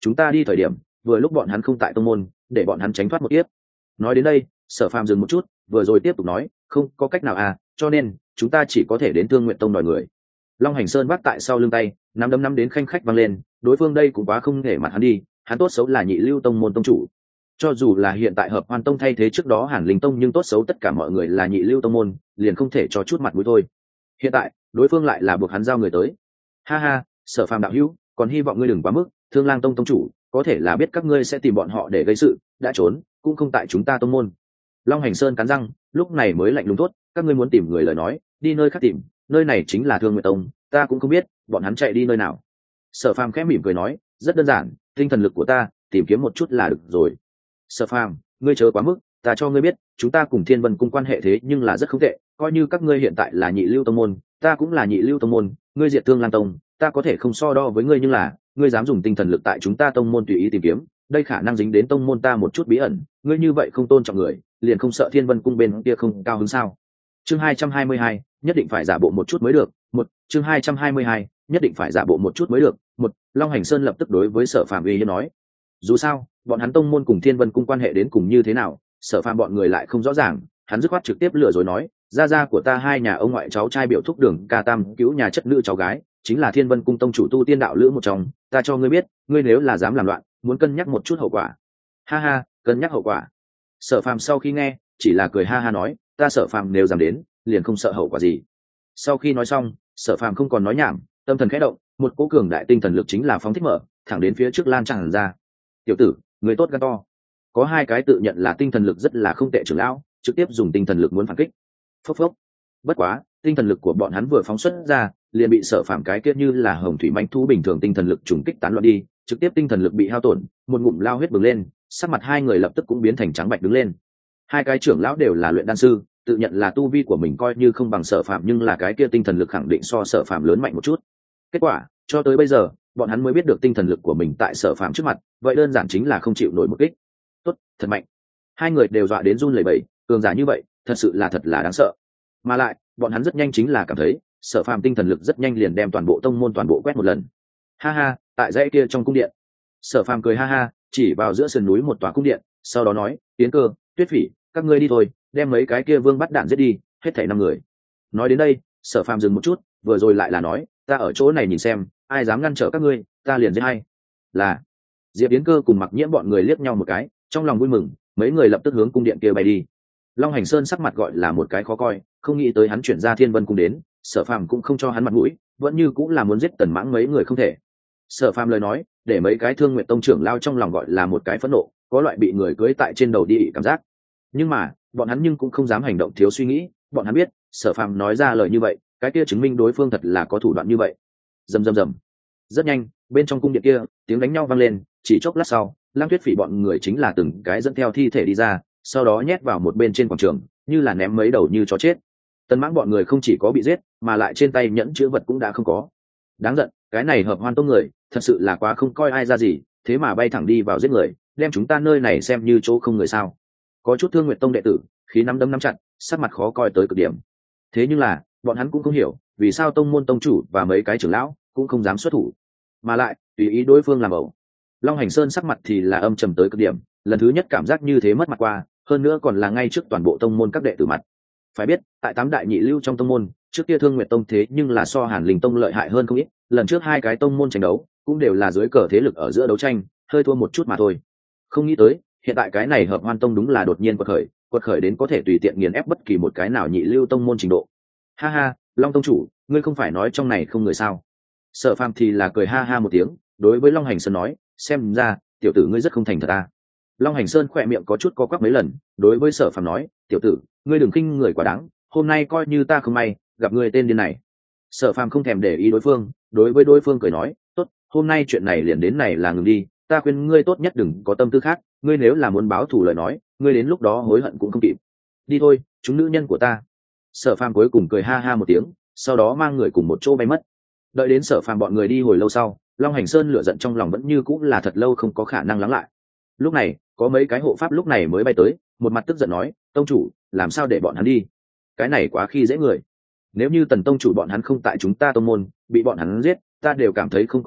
chúng ta đi thời điểm vừa lúc bọn hắn không tại tông môn, để bọn hắn tránh thoát một kiếp. Nói đến đây Sở Phàm dừng một chút, vừa rồi tiếp tục nói, không có cách nào à, cho nên chúng ta chỉ có thể đến Thương Nguyện Tông đòi người. Long Hành Sơn vác tại sau lưng tay, nắm đấm nắm đến khanh khách vang lên, đối phương đây cũng quá không để mặt hắn đi, hắn tốt xấu là nhị lưu tông môn tông chủ. Cho dù là hiện tại Hợp Hoan Tông thay thế trước đó Hàn Linh Tông, nhưng tốt xấu tất cả mọi người là nhị lưu tông môn, liền không thể cho chút mặt mũi thôi. Hiện tại đối phương lại là buộc hắn giao người tới. Ha ha, Sở Phàm đạo hữu, còn hy vọng ngươi đừng quá mức, Thương Lang Tông tông chủ có thể là biết các ngươi sẽ tìm bọn họ để gây sự, đã trốn cũng không tại chúng ta tông môn. Long Hành Sơn cắn răng, lúc này mới lạnh lùng tốt, các ngươi muốn tìm người lời nói, đi nơi khác tìm, nơi này chính là Thương Nguyệt Tông, ta cũng không biết bọn hắn chạy đi nơi nào. Sở Phàm khẽ mỉm cười nói, rất đơn giản, tinh thần lực của ta, tìm kiếm một chút là được rồi. Sở Phàm, ngươi chớ quá mức, ta cho ngươi biết, chúng ta cùng Thiên Vân Cung quan hệ thế nhưng là rất không tệ, coi như các ngươi hiện tại là nhị lưu tông môn, ta cũng là nhị lưu tông môn, ngươi diệt Thương Lang Tông, ta có thể không so đo với ngươi, nhưng là ngươi dám dùng tinh thần lực tại chúng ta tông môn tùy ý tìm kiếm, đây khả năng dính đến tông môn ta một chút bí ẩn, ngươi như vậy không tôn trọng người, liền không sợ Thiên Vân Cung bên kia không cao hứng sao? Chương hai trăm hai mươi hai, nhất định phải giả bộ một chút mới được. Một, chương hai trăm hai mươi hai, nhất định phải giả bộ một chút mới được. Một, Long Hành Sơn lập tức đối với Sở Phàm uy hiếp nói, dù sao, bọn hắn tông môn cùng Thiên Vân Cung quan hệ đến cùng như thế nào, Sở Phàm bọn người lại không rõ ràng, hắn dứt khoát trực tiếp lừa rồi nói, gia gia của ta hai nhà ông ngoại cháu trai biểu thúc Đường Ca Tam cứu nhà chất nữ cháu gái, chính là Thiên Vân Cung tông chủ tu tiên đạo lữ một trong, ta cho ngươi biết, ngươi nếu là dám làm loạn, muốn cân nhắc một chút hậu quả. Ha ha, cân nhắc hậu quả. Sở Phàm sau khi nghe, chỉ là cười ha ha nói, ta Sở Phàm nếu dám đến, liền không sợ hậu quả gì. Sau khi nói xong, Sở Phàm không còn nói nhảm, tâm thần khẽ động, một cỗ cường đại tinh thần lực chính là phóng thích mở, thẳng đến phía trước lan tràn ra. Tiểu tử, người tốt gan to. Có hai cái tự nhận là tinh thần lực rất là không tệ trưởng lão, trực tiếp dùng tinh thần lực muốn phản kích. Phốc phốc. Bất quá, tinh thần lực của bọn hắn vừa phóng xuất ra, liền bị Sở Phàm cái kia như là hồng thủy mãnh thú bình thường tinh thần lực trùng kích tán loạn đi, trực tiếp tinh thần lực bị hao tổn, một ngụm lao huyết bừng lên, sắc mặt hai người lập tức cũng biến thành trắng bạch đứng lên. Hai cái trưởng lão đều là luyện đan sư, tự nhận là tu vi của mình coi như không bằng Sở Phàm, nhưng là cái kia tinh thần lực khẳng định so Sở Phàm lớn mạnh một chút. Kết quả, cho tới bây giờ, bọn hắn mới biết được tinh thần lực của mình tại Sở Phàm trước mặt, vậy đơn giản chính là không chịu nổi một kích. Tốt, thật mạnh. Hai người đều dọa đến run lẩy bẩy, cường giả như vậy, thật sự là thật là đáng sợ. Mà lại, bọn hắn rất nhanh chính là cảm thấy, Sở Phàm tinh thần lực rất nhanh liền đem toàn bộ tông môn toàn bộ quét một lần. Ha ha, tại dãy kia trong cung điện. Sở Phàm cười ha ha, chỉ vào giữa sườn núi một tòa cung điện, sau đó nói, Tiến Cơ, Tuyết Phỉ, các ngươi đi thôi, đem mấy cái kia vương bắt đạn giết đi, hết thảy năm người. Nói đến đây, Sở Phàm dừng một chút, vừa rồi lại là nói, ta ở chỗ này nhìn xem, ai dám ngăn trở các ngươi, ta liền giết hay. Là. Diệp Tiến Cơ cùng Mặc Nhiễm bọn người liếc nhau một cái, trong lòng vui mừng, mấy người lập tức hướng cung điện kia bay đi. Long Hành Sơn sắc mặt gọi là một cái khó coi, không nghĩ tới hắn chuyển ra Thiên Vân Cung đến, Sở Phàm cũng không cho hắn mặt mũi, vẫn như cũng là muốn giết Tần Mãng mấy người không thể. Sở Phàm lời nói, để mấy cái Thương Nguyện Tông trưởng lao trong lòng gọi là một cái phẫn nộ, có loại bị người cưỡi tại trên đầu đi cảm giác. Nhưng mà, bọn hắn nhưng cũng không dám hành động thiếu suy nghĩ, bọn hắn biết, Sở Phàm nói ra lời như vậy, cái kia chứng minh đối phương thật là có thủ đoạn như vậy. Rầm rầm rầm. Rất nhanh, bên trong cung điện kia, tiếng đánh nhau vang lên, chỉ chốc lát sau, Lăng Tuyết Phỉ bọn người chính là từng cái dẫn theo thi thể đi ra, sau đó nhét vào một bên trên quảng trường, như là ném mấy đầu như chó chết. Tần Mãng bọn người không chỉ có bị giết, mà lại trên tay nhẫn chứa vật cũng đã không có. Đáng giận, cái này Hợp Hoan Tông người, thật sự là quá không coi ai ra gì, thế mà bay thẳng đi vào giết người, đem chúng ta nơi này xem như chỗ không người sao? Có chút Thương Nguyệt Tông đệ tử, khí nắm đấm nắm chặt, sắc mặt khó coi tới cực điểm. Thế nhưng là, bọn hắn cũng không hiểu, vì sao tông môn tông chủ và mấy cái trưởng lão cũng không dám xuất thủ, mà lại tùy ý đối phương làm ẩu. Long Hành Sơn sắc mặt thì là âm trầm tới cực điểm, lần thứ nhất cảm giác như thế mất mặt qua, hơn nữa còn là ngay trước toàn bộ tông môn các đệ tử mặt. Phải biết, tại tám đại nhị lưu trong tông môn, trước kia Thương Nguyệt Tông thế nhưng là so Hàn Linh Tông lợi hại hơn không ít, lần trước hai cái tông môn tranh đấu, cũng đều là dưới cờ thế lực ở giữa đấu tranh, hơi thua một chút mà thôi. Không nghĩ tới, hiện tại cái này Hợp Hoan Tông đúng là đột nhiên quật khởi, quật khởi đến có thể tùy tiện nghiền ép bất kỳ một cái nào nhị lưu tông môn trình độ. Ha ha, Long tông chủ, ngươi không phải nói trong này không người sao? Sở Phàm thì là cười ha ha một tiếng, đối với Long Hành Sơn nói, xem ra tiểu tử ngươi rất không thành thật ta. Long Hành Sơn khỏe miệng có chút co quắp mấy lần, đối với Sở Phàm nói, tiểu tử, ngươi đừng khinh người quá đáng, hôm nay coi như ta không may gặp ngươi tên điên này. Sở Phàm không thèm để ý đối phương, đối với đối phương cười nói, tốt, hôm nay chuyện này liền đến này là ngừng đi, ta khuyên ngươi tốt nhất đừng có tâm tư khác, ngươi nếu là muốn báo thù lời nói, ngươi đến lúc đó hối hận cũng không kịp. Đi thôi, chúng nữ nhân của ta. Sở Phàm cuối cùng cười ha ha một tiếng, sau đó mang người cùng một chỗ bay mất. Đợi đến Sở Phàm bọn người đi hồi lâu sau, Long Hành Sơn lửa giận trong lòng vẫn như cũng là thật lâu không có khả năng lắng lại. Lúc này, có mấy cái hộ pháp lúc này mới bay tới, một mặt tức giận nói, tông chủ, làm sao để bọn hắn đi? Cái này quá khi dễ người. Nếu như Tần tông chủ bọn hắn không tại chúng ta tông môn, bị bọn hắn giết, ta đều cảm thấy không có gì,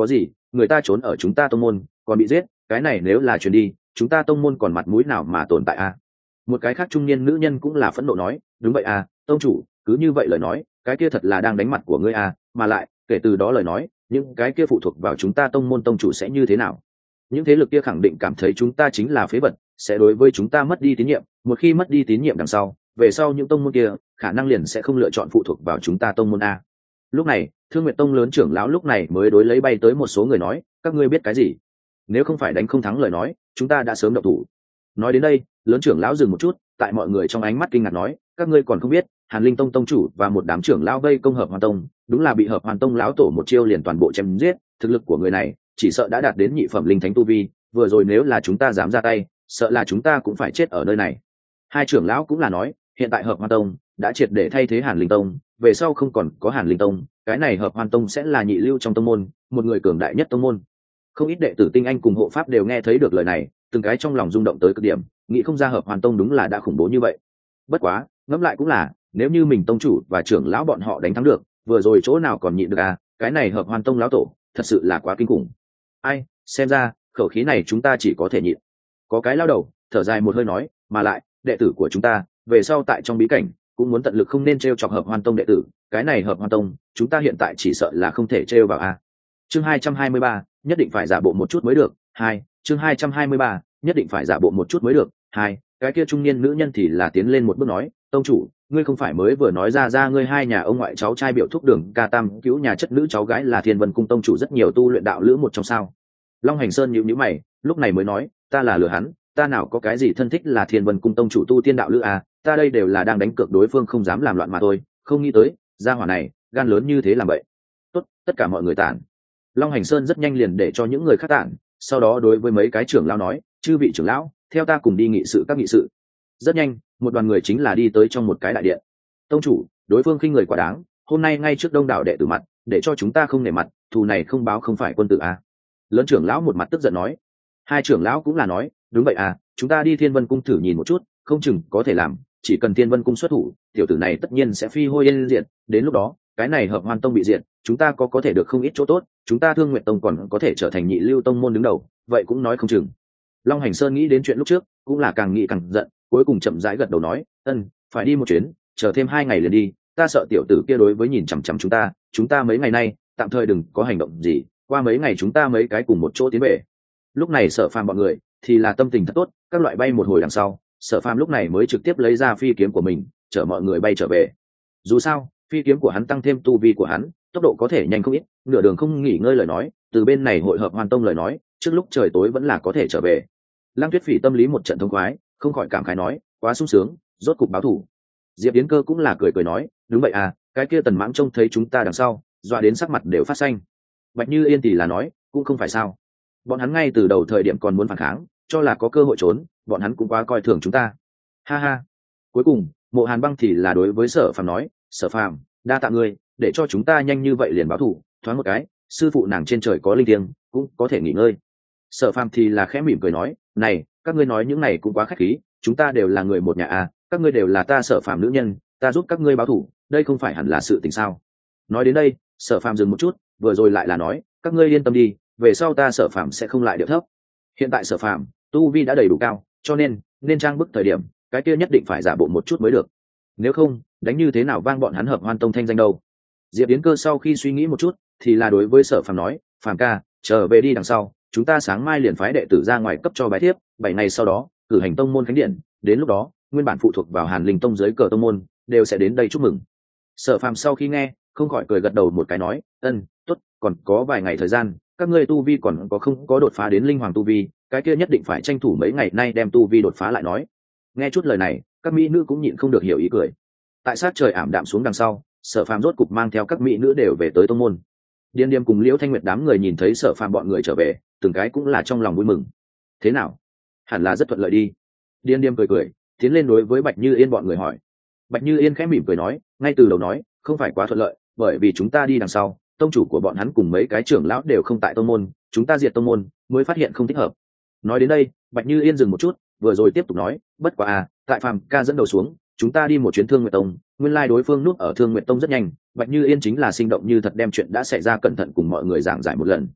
người ta trốn ở chúng ta tông môn còn bị giết, cái này nếu là truyền đi, chúng ta tông môn còn mặt mũi nào mà tồn tại a? Một cái khác trung niên nữ nhân cũng là phẫn nộ nói, đúng vậy a, tông chủ, cứ như vậy lời nói, cái kia thật là đang đánh mặt của ngươi a, mà lại kể từ đó lời nói, những cái kia phụ thuộc vào chúng ta tông môn tông chủ sẽ như thế nào? Những thế lực kia khẳng định cảm thấy chúng ta chính là phế vật, sẽ đối với chúng ta mất đi tín nhiệm, một khi mất đi tín nhiệm đằng sau, về sau những tông môn kia khả năng liền sẽ không lựa chọn phụ thuộc vào chúng ta tông môn a. Lúc này Thương Nguyệt Tông lớn trưởng lão lúc này mới đối lấy bay tới một số người nói, các ngươi biết cái gì? Nếu không phải đánh không thắng lời nói, chúng ta đã sớm động thủ. Nói đến đây, lớn trưởng lão dừng một chút, tại mọi người trong ánh mắt kinh ngạc nói, các ngươi còn không biết, Hàn Linh Tông tông chủ và một đám trưởng lão vây công Hợp Hoàn Tông, đúng là bị Hợp Hoàn Tông lão tổ một chiêu liền toàn bộ chém giết, thực lực của người này chỉ sợ đã đạt đến nhị phẩm linh thánh tu vi, vừa rồi nếu là chúng ta dám ra tay, sợ là chúng ta cũng phải chết ở nơi này. Hai trưởng lão cũng là nói, hiện tại Hợp Hoàn Tông đã triệt để thay thế Hàn Linh Tông, về sau không còn có Hàn Linh Tông, cái này Hợp Hoàn Tông sẽ là nhị lưu trong tông môn, một người cường đại nhất tông môn. Không ít đệ tử tinh anh cùng hộ pháp đều nghe thấy được lời này, từng cái trong lòng rung động tới cực điểm, nghĩ không ra Hợp Hoàn Tông đúng là đã khủng bố như vậy. Bất quá, ngẫm lại cũng là, nếu như mình tông chủ và trưởng lão bọn họ đánh thắng được, vừa rồi chỗ nào còn nhịn được à, cái này Hợp Hoàn Tông lão tổ, thật sự là quá kinh khủng. Ai, xem ra, khẩu khí này chúng ta chỉ có thể nhịn. Có cái lao đầu, thở dài một hơi nói, mà lại, đệ tử của chúng ta, về sau tại trong bí cảnh, cũng muốn tận lực không nên trêu chọc Hợp Hoàn Tông đệ tử, cái này Hợp Hoàn Tông, chúng ta hiện tại chỉ sợ là không thể trêu vào a. Chương hai trăm hai mươi ba, nhất định phải giả bộ một chút mới được. Hai, chương hai trăm hai mươi ba, nhất định phải giả bộ một chút mới được. Hai, cái kia trung niên nữ nhân thì là tiến lên một bước nói, tông chủ, ngươi không phải mới vừa nói ra ra ngươi hai nhà ông ngoại cháu trai biểu thúc đường ca tam cứu nhà chất nữ cháu gái là Thiên Vân cung tông chủ rất nhiều tu luyện đạo lữ một trong sao? Long Hành Sơn nhíu nhíu mày, lúc này mới nói, ta là lừa hắn, ta nào có cái gì thân thích là Thiên Vân cung tông chủ tu tiên đạo lữ à, ta đây đều là đang đánh cược đối phương không dám làm loạn mà thôi, không nghĩ tới, gia hỏa này, gan lớn như thế làm vậy. Tốt, tất cả mọi người tản. Long Hành Sơn rất nhanh liền để cho những người khác tản, sau đó đối với mấy cái trưởng lão nói, chư vị trưởng lão, theo ta cùng đi nghị sự các nghị sự. Rất nhanh, một đoàn người chính là đi tới trong một cái đại điện. Tông chủ, đối phương khinh người quá đáng, hôm nay ngay trước đông đảo đệ tử mặt, để cho chúng ta không nể mặt, thù này không báo không phải quân tử à. Lớn trưởng lão một mặt tức giận nói. Hai trưởng lão cũng là nói, đúng vậy à, chúng ta đi Thiên Vân cung thử nhìn một chút, không chừng có thể làm, chỉ cần Thiên Vân cung xuất thủ, tiểu tử này tất nhiên sẽ phi hôi yên diệt, đến lúc đó, cái này Hợp Hoàn Tông bị diệt, chúng ta có có thể được không ít chỗ tốt, chúng ta Thương Nguyệt Tông còn có thể trở thành nhị lưu tông môn đứng đầu, vậy cũng nói không chừng. Long Hành Sơn nghĩ đến chuyện lúc trước, cũng là càng nghĩ càng giận, cuối cùng chậm rãi gật đầu nói, ân, phải đi một chuyến, chờ thêm hai ngày liền đi, ta sợ tiểu tử kia đối với nhìn chằm chằm chúng ta, chúng ta mấy ngày nay, tạm thời đừng có hành động gì, qua mấy ngày chúng ta mấy cái cùng một chỗ tiến về. Lúc này Sở Phàm bọn người thì là tâm tình thật tốt, các loại bay một hồi đằng sau, Sở Phàm lúc này mới trực tiếp lấy ra phi kiếm của mình, chở mọi người bay trở về. Dù sao, phi kiếm của hắn tăng thêm tu vi của hắn, tốc độ có thể nhanh không ít, nửa đường không nghỉ ngơi lời nói, từ bên này hội Hợp Hoàn Tông lời nói, trước lúc trời tối vẫn là có thể trở về. Lăng Tuyết Phỉ tâm lý một trận thông khoái, không khỏi cảm khái nói, quá sung sướng, rốt cục báo thủ. Diệp Yến Cơ cũng là cười cười nói, đúng vậy à, cái kia Tần Mãng trông thấy chúng ta đằng sau, dọa đến sắc mặt đều phát xanh. Bạch Như Yên thì là nói, cũng không phải sao, bọn hắn ngay từ đầu thời điểm còn muốn phản kháng, cho là có cơ hội trốn, bọn hắn cũng quá coi thường chúng ta. Ha ha. Cuối cùng, Mộ Hàn Băng thì là đối với Sở Phàm nói, Sở Phàm, đa tạ ngươi, để cho chúng ta nhanh như vậy liền báo thù, thoáng một cái, sư phụ nàng trên trời có linh thiêng, cũng có thể nghỉ ngơi. Sở Phàm thì là khẽ mỉm cười nói, này, các ngươi nói những này cũng quá khách khí, chúng ta đều là người một nhà à, các ngươi đều là ta Sở Phàm nữ nhân, ta giúp các ngươi báo thù, đây không phải hẳn là sự tình sao? Nói đến đây, Sở Phàm dừng một chút, vừa rồi lại là nói, các ngươi yên tâm đi, về sau ta Sở Phàm sẽ không lại điệu thấp. Hiện tại Sở Phàm tu vi đã đầy đủ cao, cho nên nên trang bức thời điểm, cái kia nhất định phải giả bộ một chút mới được. Nếu không, đánh như thế nào vang bọn hắn Hợp Hoàn Tông thanh danh đâu? Diệp Yến Cơ sau khi suy nghĩ một chút, thì là đối với Sở Phàm nói, Phàm ca, trở về đi đằng sau, chúng ta sáng mai liền phái đệ tử ra ngoài cấp cho bái thiếp, bảy ngày sau đó, cử hành tông môn khánh điện, đến lúc đó, nguyên bản phụ thuộc vào Hàn Linh Tông dưới cờ tông môn, đều sẽ đến đây chúc mừng. Sở Phàm sau khi nghe, không khỏi cười gật đầu một cái nói, ân, tốt, còn có vài ngày thời gian, các ngươi tu vi còn có không có đột phá đến linh hoàng tu vi, cái kia nhất định phải tranh thủ mấy ngày nay đem tu vi đột phá lại nói. Nghe chút lời này, các mỹ nữ cũng nhịn không được hiểu ý cười. Tại sát trời ảm đạm xuống đằng sau, Sở Phàm rốt cục mang theo các mỹ nữ đều về tới tông môn. Điên Điềm cùng Liễu Thanh Nguyệt đám người nhìn thấy Sở Phàm bọn người trở về, từng cái cũng là trong lòng vui mừng. Thế nào? Hẳn là rất thuận lợi đi. Điên Điềm cười cười, tiến lên đối với Bạch Như Yên bọn người hỏi. Bạch Như Yên khẽ mỉm cười nói, ngay từ đầu nói, không phải quá thuận lợi, bởi vì chúng ta đi đằng sau, tông chủ của bọn hắn cùng mấy cái trưởng lão đều không tại tông môn, chúng ta diệt tông môn, mới phát hiện không thích hợp. Nói đến đây, Bạch Như Yên dừng một chút, vừa rồi tiếp tục nói, bất quá à, tại Phàm ca dẫn đầu xuống, chúng ta đi một chuyến Thương Nguyệt Tông, nguyên lai đối phương núp ở Thương Nguyệt Tông rất nhanh, Bạch Như Yên chính là sinh động như thật đem chuyện đã xảy ra cẩn thận cùng mọi người giảng giải một lần.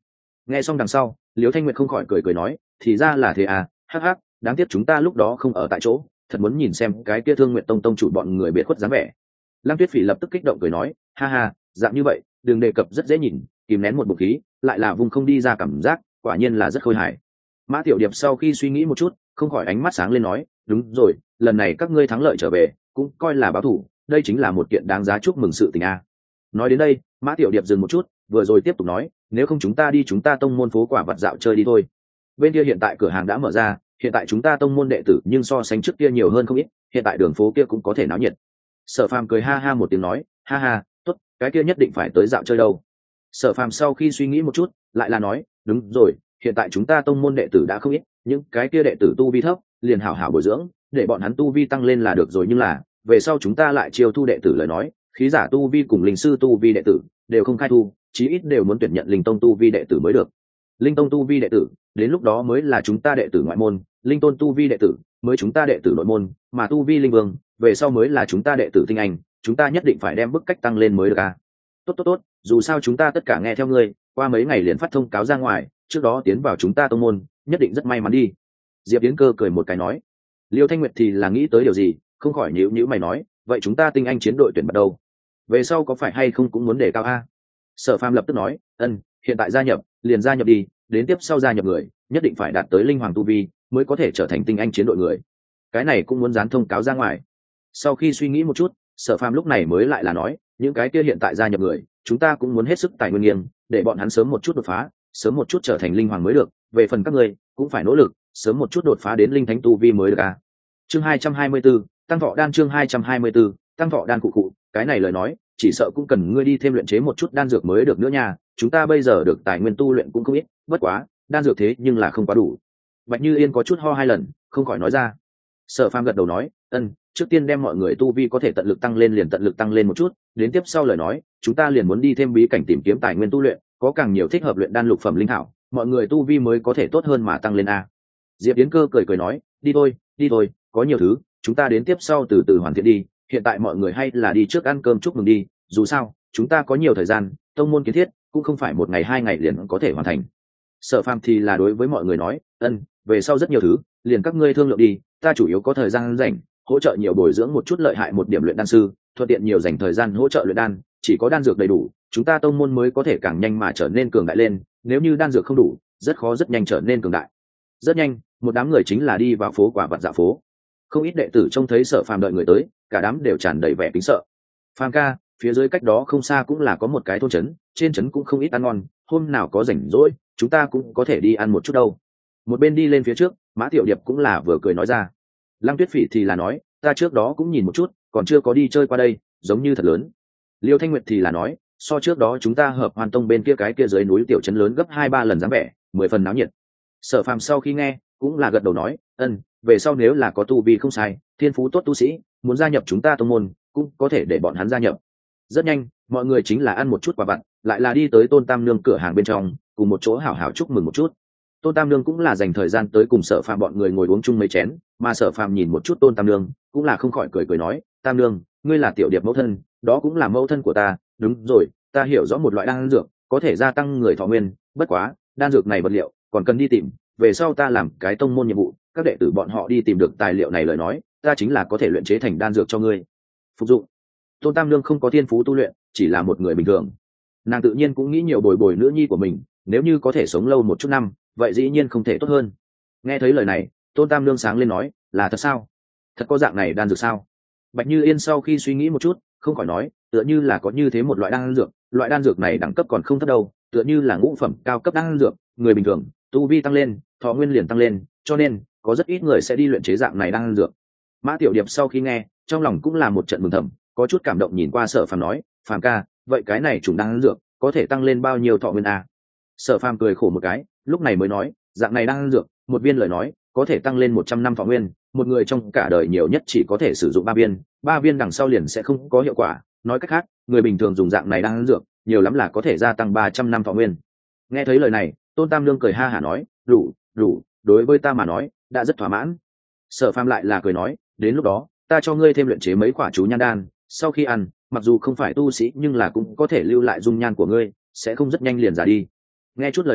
Nghe xong đằng sau, Liễu Thanh Nguyệt không khỏi cười cười nói, thì ra là thế à, hắc hắc, đáng tiếc chúng ta lúc đó không ở tại chỗ, thật muốn nhìn xem cái kia Thương Nguyệt Tông tông chủ bọn người biệt khuất dáng vẻ. Lăng Tuyết Phỉ lập tức kích động cười nói, ha ha, dạng như vậy, đừng đề cập, rất dễ nhìn, kìm nén một bụng khí, lại là vùng không đi ra cảm giác, quả nhiên là rất khôi hài. Mã Tiểu Điệp sau khi suy nghĩ một chút, không khỏi ánh mắt sáng lên nói, đúng rồi, lần này các ngươi thắng lợi trở về, cũng coi là báo thù, đây chính là một kiện đáng giá chúc mừng sự tình a. Nói đến đây, Mã Tiểu Điệp dừng một chút, vừa rồi tiếp tục nói, nếu không chúng ta đi chúng ta tông môn phố quả vật dạo chơi đi thôi. Bên kia hiện tại cửa hàng đã mở ra, hiện tại chúng ta tông môn đệ tử nhưng so sánh trước kia nhiều hơn không ít, hiện tại đường phố kia cũng có thể náo nhiệt. Sở Phàm cười ha ha một tiếng nói, ha ha, tốt, cái kia nhất định phải tới dạo chơi đâu. Sở Phàm sau khi suy nghĩ một chút, lại là nói, đúng rồi, hiện tại chúng ta tông môn đệ tử đã không ít, những cái kia đệ tử tu vi thấp, liền hảo hảo bồi dưỡng, để bọn hắn tu vi tăng lên là được rồi, nhưng là về sau chúng ta lại chiêu thu đệ tử lời nói, khí giả tu vi cùng linh sư tu vi đệ tử đều không khai thu, chí ít đều muốn tuyển nhận linh tông tu vi đệ tử mới được. Linh tông tu vi đệ tử, đến lúc đó mới là chúng ta đệ tử ngoại môn, linh tôn tu vi đệ tử mới chúng ta đệ tử nội môn, mà tu vi linh vương về sau mới là chúng ta đệ tử tinh anh, chúng ta nhất định phải đem bức cách tăng lên mới được à. Tốt tốt tốt, dù sao chúng ta tất cả nghe theo ngươi, qua mấy ngày liền phát thông cáo ra ngoài, trước đó tiến vào chúng ta tông môn, nhất định rất may mắn đi. Diệp Yến Cơ cười một cái nói. Liêu Thanh Nguyệt thì là nghĩ tới điều gì, không khỏi nhíu nhíu mày nói, vậy chúng ta tinh anh chiến đội tuyển bắt đầu, về sau có phải hay không cũng muốn đề cao a? Sở Phàm lập tức nói, ân, hiện tại gia nhập, liền gia nhập đi, đến tiếp sau gia nhập người, nhất định phải đạt tới linh hoàng tu vi, mới có thể trở thành tinh anh chiến đội người. Cái này cũng muốn dán thông cáo ra ngoài. Sau khi suy nghĩ một chút, Sở Phàm lúc này mới lại là nói, những cái kia hiện tại gia nhập người, chúng ta cũng muốn hết sức tài nguyên nghiêng, để bọn hắn sớm một chút đột phá, sớm một chút trở thành linh hoàng mới được. Về phần các ngươi, cũng phải nỗ lực, sớm một chút đột phá đến linh thánh tu vi mới được a. Chương hai trăm hai mươi 24, tăng thọ đan chương hai trăm hai mươi 24, tăng thọ đan cụ cụ, cái này lời nói, chỉ sợ cũng cần ngươi đi thêm luyện chế một chút đan dược mới được nữa nha, chúng ta bây giờ được tài nguyên tu luyện cũng không ít, bất quá, đan dược thế nhưng là không quá đủ. Bạch Như Yên có chút ho hai lần, không khỏi nói ra. Sở Phàm gật đầu nói, ân, trước tiên đem mọi người tu vi có thể tận lực tăng lên liền tận lực tăng lên một chút, đến tiếp sau lời nói, chúng ta liền muốn đi thêm bí cảnh tìm kiếm tài nguyên tu luyện, có càng nhiều thích hợp luyện đan lục phẩm linh thảo, mọi người tu vi mới có thể tốt hơn mà tăng lên a. Diệp Yến Cơ cười cười nói, đi thôi, đi thôi, có nhiều thứ, chúng ta đến tiếp sau từ từ hoàn thiện đi, hiện tại mọi người hay là đi trước ăn cơm chúc mừng đi, dù sao chúng ta có nhiều thời gian, tông môn kiến thiết cũng không phải một ngày hai ngày liền có thể hoàn thành. Sở Phàm thì là đối với mọi người nói, ân, về sau rất nhiều thứ, liền các ngươi thương lượng đi, ta chủ yếu có thời gian rảnh, hỗ trợ nhiều bồi dưỡng một chút lợi hại một điểm luyện đan sư, thuận tiện nhiều dành thời gian hỗ trợ luyện đan, chỉ có đan dược đầy đủ, chúng ta tông môn mới có thể càng nhanh mà trở nên cường đại lên, nếu như đan dược không đủ, rất khó rất nhanh trở nên cường đại. Rất nhanh, một đám người chính là đi vào phố quả vật dạo phố. Không ít đệ tử trông thấy Sở Phàm đợi người tới, cả đám đều tràn đầy vẻ kính sợ. Phàm ca, phía dưới cách đó không xa cũng là có một cái thôn trấn, trên trấn cũng không ít ăn ngon, hôm nào có rảnh rỗi, chúng ta cũng có thể đi ăn một chút đâu. Một bên đi lên phía trước, Mã Tiểu Điệp cũng là vừa cười nói ra. Lăng Tuyết Phỉ thì là nói, ta trước đó cũng nhìn một chút, còn chưa có đi chơi qua đây, giống như thật lớn. Liêu Thanh Nguyệt thì là nói, so trước đó chúng ta hợp Hoàn Tông bên kia cái kia dưới núi tiểu trấn lớn gấp hai ba lần dáng vẻ, mười phần náo nhiệt. Sở Phàm sau khi nghe, cũng là gật đầu nói, ân, về sau nếu là có tu vi không sai, thiên phú tốt tu sĩ, muốn gia nhập chúng ta tông môn, cũng có thể để bọn hắn gia nhập. Rất nhanh, mọi người chính là ăn một chút quà vặt, lại là đi tới Tôn Tam Nương cửa hàng bên trong, cùng một chỗ hảo hảo chúc mừng một chút. Tôn Tam Nương cũng là dành thời gian tới cùng Sở Phàm bọn người ngồi uống chung mấy chén, mà Sở Phàm nhìn một chút Tôn Tam Nương, cũng là không khỏi cười cười nói, Tam Nương, ngươi là Tiểu Điệp mẫu thân, đó cũng là mẫu thân của ta, đúng rồi, ta hiểu rõ một loại đan dược, có thể gia tăng người thọ nguyên, bất quá, đan dược này vật liệu, còn cần đi tìm, về sau ta làm cái tông môn nhiệm vụ, các đệ tử bọn họ đi tìm được tài liệu này lời nói, ta chính là có thể luyện chế thành đan dược cho ngươi phục dụng. Tôn Tam Nương không có thiên phú tu luyện, chỉ là một người bình thường, nàng tự nhiên cũng nghĩ nhiều bồi bồi nữ nhi của mình, nếu như có thể sống lâu một chút năm, vậy dĩ nhiên không thể tốt hơn. Nghe thấy lời này, Tôn Tam Nương sáng lên nói, là thật sao? Thật có dạng này đan dược sao? Bạch Như Yên sau khi suy nghĩ một chút, không khỏi nói, tựa như là có như thế một loại đan dược, loại đan dược này đẳng cấp còn không thấp đâu, tựa như là ngũ phẩm cao cấp đan dược, người bình thường tu vi tăng lên, thọ nguyên liền tăng lên, cho nên có rất ít người sẽ đi luyện chế dạng này đan dược. Mã Tiểu Điệp sau khi nghe, trong lòng cũng là một trận mừng thầm, có chút cảm động nhìn qua Sở Phàm nói, Phàm ca, vậy cái này trùng đan dược có thể tăng lên bao nhiêu thọ nguyên à? Sở Phàm cười khổ một cái, lúc này mới nói, dạng này đan dược, một viên lời nói, có thể tăng lên một trăm năm thọ nguyên, một người trong cả đời nhiều nhất chỉ có thể sử dụng ba viên, ba viên đằng sau liền sẽ không có hiệu quả, nói cách khác, người bình thường dùng dạng này đan dược, nhiều lắm là có thể gia tăng ba trăm năm thọ nguyên. Nghe thấy lời này, Tôn Tam Nương cười ha hả nói, đủ, đủ, đối với ta mà nói, đã rất thỏa mãn. Sở Phàm lại là cười nói, đến lúc đó, ta cho ngươi thêm luyện chế mấy quả chú nhan đan, sau khi ăn, mặc dù không phải tu sĩ nhưng là cũng có thể lưu lại dung nhan của ngươi, sẽ không rất nhanh liền già đi. Nghe chút lời này,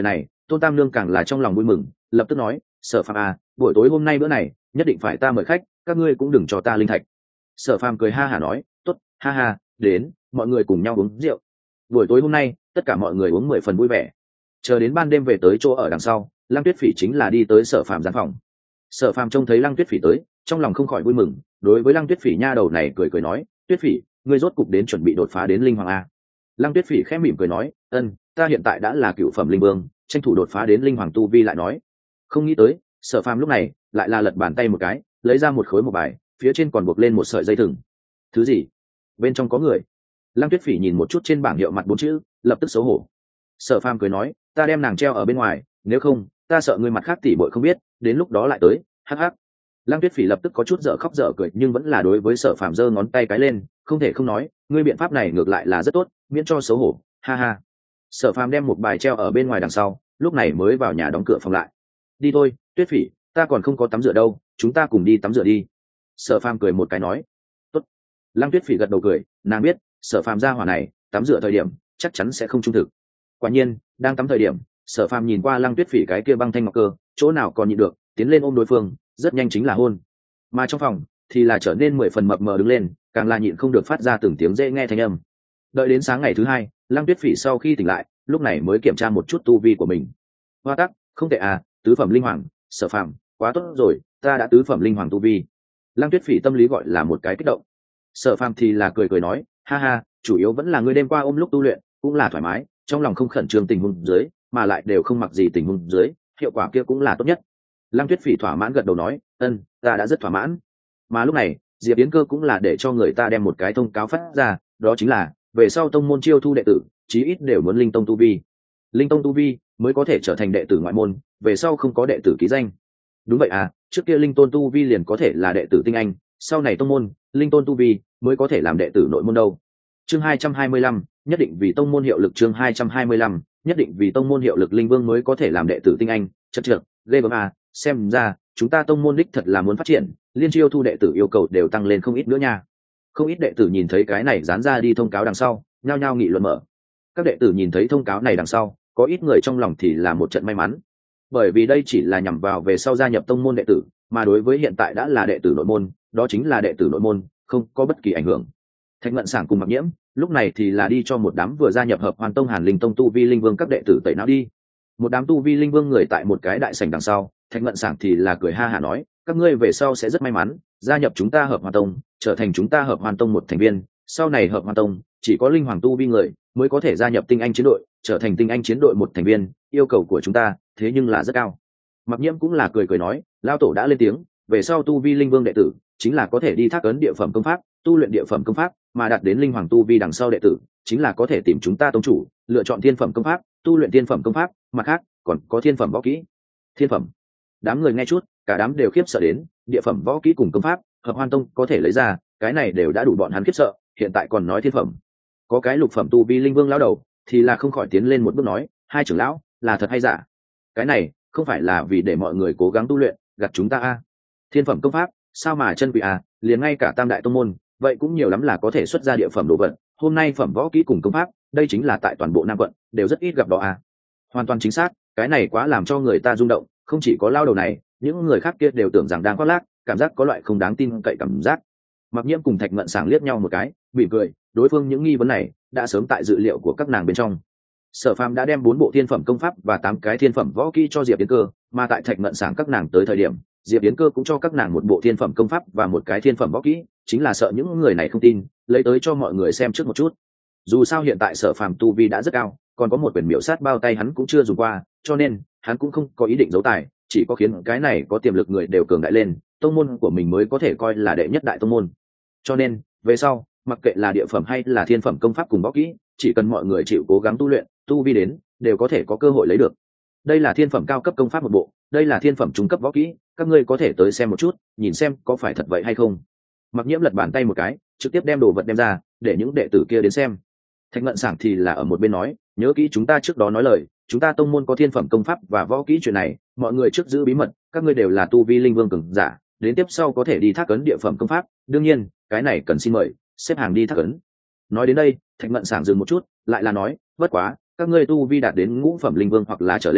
Tôn Tam Nương càng là trong lòng vui mừng, lập tức nói, Sở Phàm à, buổi tối hôm nay bữa này nhất định phải ta mời khách, các ngươi cũng đừng cho ta linh thạch. Sở Phàm cười ha hả nói, tốt, ha ha, đến, mọi người cùng nhau uống rượu. Buổi tối hôm nay tất cả mọi người uống mười phần vui vẻ. Chờ đến ban đêm về tới chỗ ở đằng sau, Lăng Tuyết Phỉ chính là đi tới Sở Phàm gian phòng. Sở Phàm trông thấy Lăng Tuyết Phỉ tới, trong lòng không khỏi vui mừng, đối với Lăng Tuyết Phỉ nha đầu này cười cười nói, Tuyết Phỉ, ngươi rốt cục đến chuẩn bị đột phá đến linh hoàng a. Lăng Tuyết Phỉ khẽ mỉm cười nói, ân, ta hiện tại đã là cựu phẩm linh vương, tranh thủ đột phá đến linh hoàng tu vi lại nói. Không nghĩ tới, Sở Phàm lúc này lại là lật bàn tay một cái, lấy ra một khối một bài, phía trên còn buộc lên một sợi dây thừng. Thứ gì? Bên trong có người. Lăng Tuyết Phỉ nhìn một chút trên bảng hiệu mặt bốn chữ, lập tức xấu hổ. Sở Phàm cười nói, ta đem nàng treo ở bên ngoài, nếu không ta sợ ngươi mặt khác tỉ bội không biết, đến lúc đó lại tới. Hắc hắc. Lăng Tuyết Phỉ lập tức có chút dở khóc dở cười, nhưng vẫn là đối với Sở Phàm giơ ngón tay cái lên, không thể không nói, ngươi biện pháp này ngược lại là rất tốt, miễn cho xấu hổ. Ha ha. Sở Phàm đem một bài treo ở bên ngoài đằng sau, lúc này mới vào nhà đóng cửa phòng lại. Đi thôi, Tuyết Phỉ, ta còn không có tắm rửa đâu, chúng ta cùng đi tắm rửa đi. Sở Phàm cười một cái nói. Tốt. Lăng Tuyết Phỉ gật đầu cười, nàng biết Sở Phàm gia hỏa này tắm rửa thời điểm chắc chắn sẽ không trung thực. Quả nhiên, đang tắm thời điểm, Sở Phàm nhìn qua Lăng Tuyết Phỉ cái kia băng thanh ngọc cơ, chỗ nào còn nhịn được, tiến lên ôm đối phương, rất nhanh chính là hôn. Mà trong phòng thì là trở nên mười phần mập mờ đứng lên, càng là nhịn không được phát ra từng tiếng dễ nghe thanh âm. Đợi đến sáng ngày thứ hai, Lăng Tuyết Phỉ sau khi tỉnh lại, lúc này mới kiểm tra một chút tu vi của mình. Hoa tắc, không tệ à, tứ phẩm linh hoàng. Sở Phàm, quá tốt rồi, ta đã tứ phẩm linh hoàng tu vi. Lăng Tuyết Phỉ tâm lý gọi là một cái kích động. Sở Phàm thì là cười cười nói, ha ha, chủ yếu vẫn là ngươi đêm qua ôm lúc tu luyện, cũng là thoải mái, trong lòng không khẩn trương tình huống dưới, mà lại đều không mặc gì tình huống dưới, hiệu quả kia cũng là tốt nhất. Lăng Tuyết Phỉ thỏa mãn gật đầu nói, ân, ta đã rất thỏa mãn. Mà lúc này, Diệp Yến Cơ cũng là để cho người ta đem một cái thông cáo phát ra, đó chính là về sau tông môn chiêu thu đệ tử, chí ít đều muốn linh tông tu vi. Linh tông tu vi mới có thể trở thành đệ tử ngoại môn, về sau không có đệ tử ký danh. Đúng vậy à, trước kia linh tôn tu vi liền có thể là đệ tử tinh anh, sau này tông môn, linh tôn tu vi mới có thể làm đệ tử nội môn đâu. Chương hai trăm hai mươi lăm, nhất định vì tông môn hiệu lực. Chương hai trăm hai mươi lăm, nhất định vì tông môn hiệu lực, linh vương mới có thể làm đệ tử tinh anh, chất trượt, ghê gớm à, xem ra chúng ta tông môn đích thật là muốn phát triển, liên chiêu thu đệ tử yêu cầu đều tăng lên không ít nữa nha. Không ít đệ tử nhìn thấy cái này dán ra đi thông cáo đằng sau, nhao nhao nghị luận mở. Các đệ tử nhìn thấy thông cáo này đằng sau, có ít người trong lòng thì là một trận may mắn, bởi vì đây chỉ là nhằm vào về sau gia nhập tông môn đệ tử, mà đối với hiện tại đã là đệ tử nội môn, đó chính là đệ tử nội môn, không có bất kỳ ảnh hưởng. Thạch Ngận Sảng cùng Mặc Nhiễm lúc này thì là đi cho một đám vừa gia nhập hợp Hoàn Tông Hàn Linh Tông tu vi linh vương các đệ tử tẩy não đi. Một đám tu vi linh vương người tại một cái đại sảnh đằng sau, Thạch Ngận Sảng thì là cười ha hả nói, các ngươi về sau sẽ rất may mắn, gia nhập chúng ta hợp Hoàn Tông, trở thành chúng ta hợp Hoàn Tông một thành viên. Sau này hợp Hoàn Tông chỉ có linh hoàng tu vi người mới có thể gia nhập tinh anh chiến đội, trở thành tinh anh chiến đội một thành viên, yêu cầu của chúng ta thế nhưng là rất cao. Mặc Nhiễm cũng là cười cười nói, lao tổ đã lên tiếng, về sau tu vi linh vương đệ tử chính là có thể đi thác ấn địa phẩm công pháp, tu luyện địa phẩm công pháp, mà đạt đến linh hoàng tu vi đằng sau đệ tử chính là có thể tìm chúng ta tông chủ, lựa chọn thiên phẩm công pháp, tu luyện thiên phẩm công pháp, mặt khác còn có thiên phẩm võ kỹ. Thiên phẩm? Đám người nghe chút, cả đám đều khiếp sợ đến, địa phẩm võ kỹ cùng công pháp, hợp Hoan Tông có thể lấy ra, cái này đều đã đủ bọn hắn khiếp sợ, hiện tại còn nói thiên phẩm. Có cái lục phẩm tu vi linh vương lão đầu thì là không khỏi tiến lên một bước nói, hai trưởng lão, là thật hay giả? Cái này không phải là vì để mọi người cố gắng tu luyện, gặt chúng ta a? Thiên phẩm công pháp, sao mà chân quý à, liền ngay cả tam đại tông môn, vậy cũng nhiều lắm là có thể xuất ra địa phẩm đồ vật, hôm nay phẩm võ kỹ cùng công pháp, đây chính là tại toàn bộ Nam quận đều rất ít gặp đó à. Hoàn toàn chính xác, cái này quá làm cho người ta rung động, không chỉ có lao đầu này, những người khác kia đều tưởng rằng đang khoác lác, cảm giác có loại không đáng tin cậy cảm giác. Mặc Nhiễm cùng Thạch Ngận Sảng liếc nhau một cái, mỉm cười, đối phương những nghi vấn này đã sớm tại dự liệu của các nàng bên trong. Sở Phàm đã đem bốn bộ thiên phẩm công pháp và tám cái thiên phẩm võ kỹ cho Diệp Yến Cơ, mà tại Thạch Ngận Sảng các nàng tới thời điểm, Diệp Yến Cơ cũng cho các nàng một bộ thiên phẩm công pháp và một cái thiên phẩm võ kỹ, chính là sợ những người này không tin, lấy tới cho mọi người xem trước một chút. Dù sao hiện tại Sở Phàm tu vi đã rất cao, còn có một quyền miểu sát bao tay hắn cũng chưa dùng qua, cho nên hắn cũng không có ý định giấu tài, chỉ có khiến cái này có tiềm lực người đều cường đại lên, tông môn của mình mới có thể coi là đệ nhất đại tông môn. Cho nên về sau, mặc kệ là địa phẩm hay là thiên phẩm công pháp cùng võ kỹ, chỉ cần mọi người chịu cố gắng tu luyện, tu vi đến, đều có thể có cơ hội lấy được. Đây là thiên phẩm cao cấp công pháp một bộ, đây là thiên phẩm trung cấp võ kỹ, các ngươi có thể tới xem một chút, nhìn xem có phải thật vậy hay không. Mặc Nhiễm lật bàn tay một cái, trực tiếp đem đồ vật đem ra, để những đệ tử kia đến xem. Thạch Ngận Sảng thì là ở một bên nói, nhớ kỹ chúng ta trước đó nói lời, chúng ta tông môn có thiên phẩm công pháp và võ kỹ chuyện này, mọi người trước giữ bí mật, các ngươi đều là tu vi linh vương cường giả, đến tiếp sau có thể đi thác ấn địa phẩm công pháp, đương nhiên, cái này cần xin mời, xếp hàng đi thác ấn. Nói đến đây, Thạch Ngận Sảng dừng một chút, lại là nói, bất quá, các ngươi tu vi đạt đến ngũ phẩm linh vương hoặc là trở lên,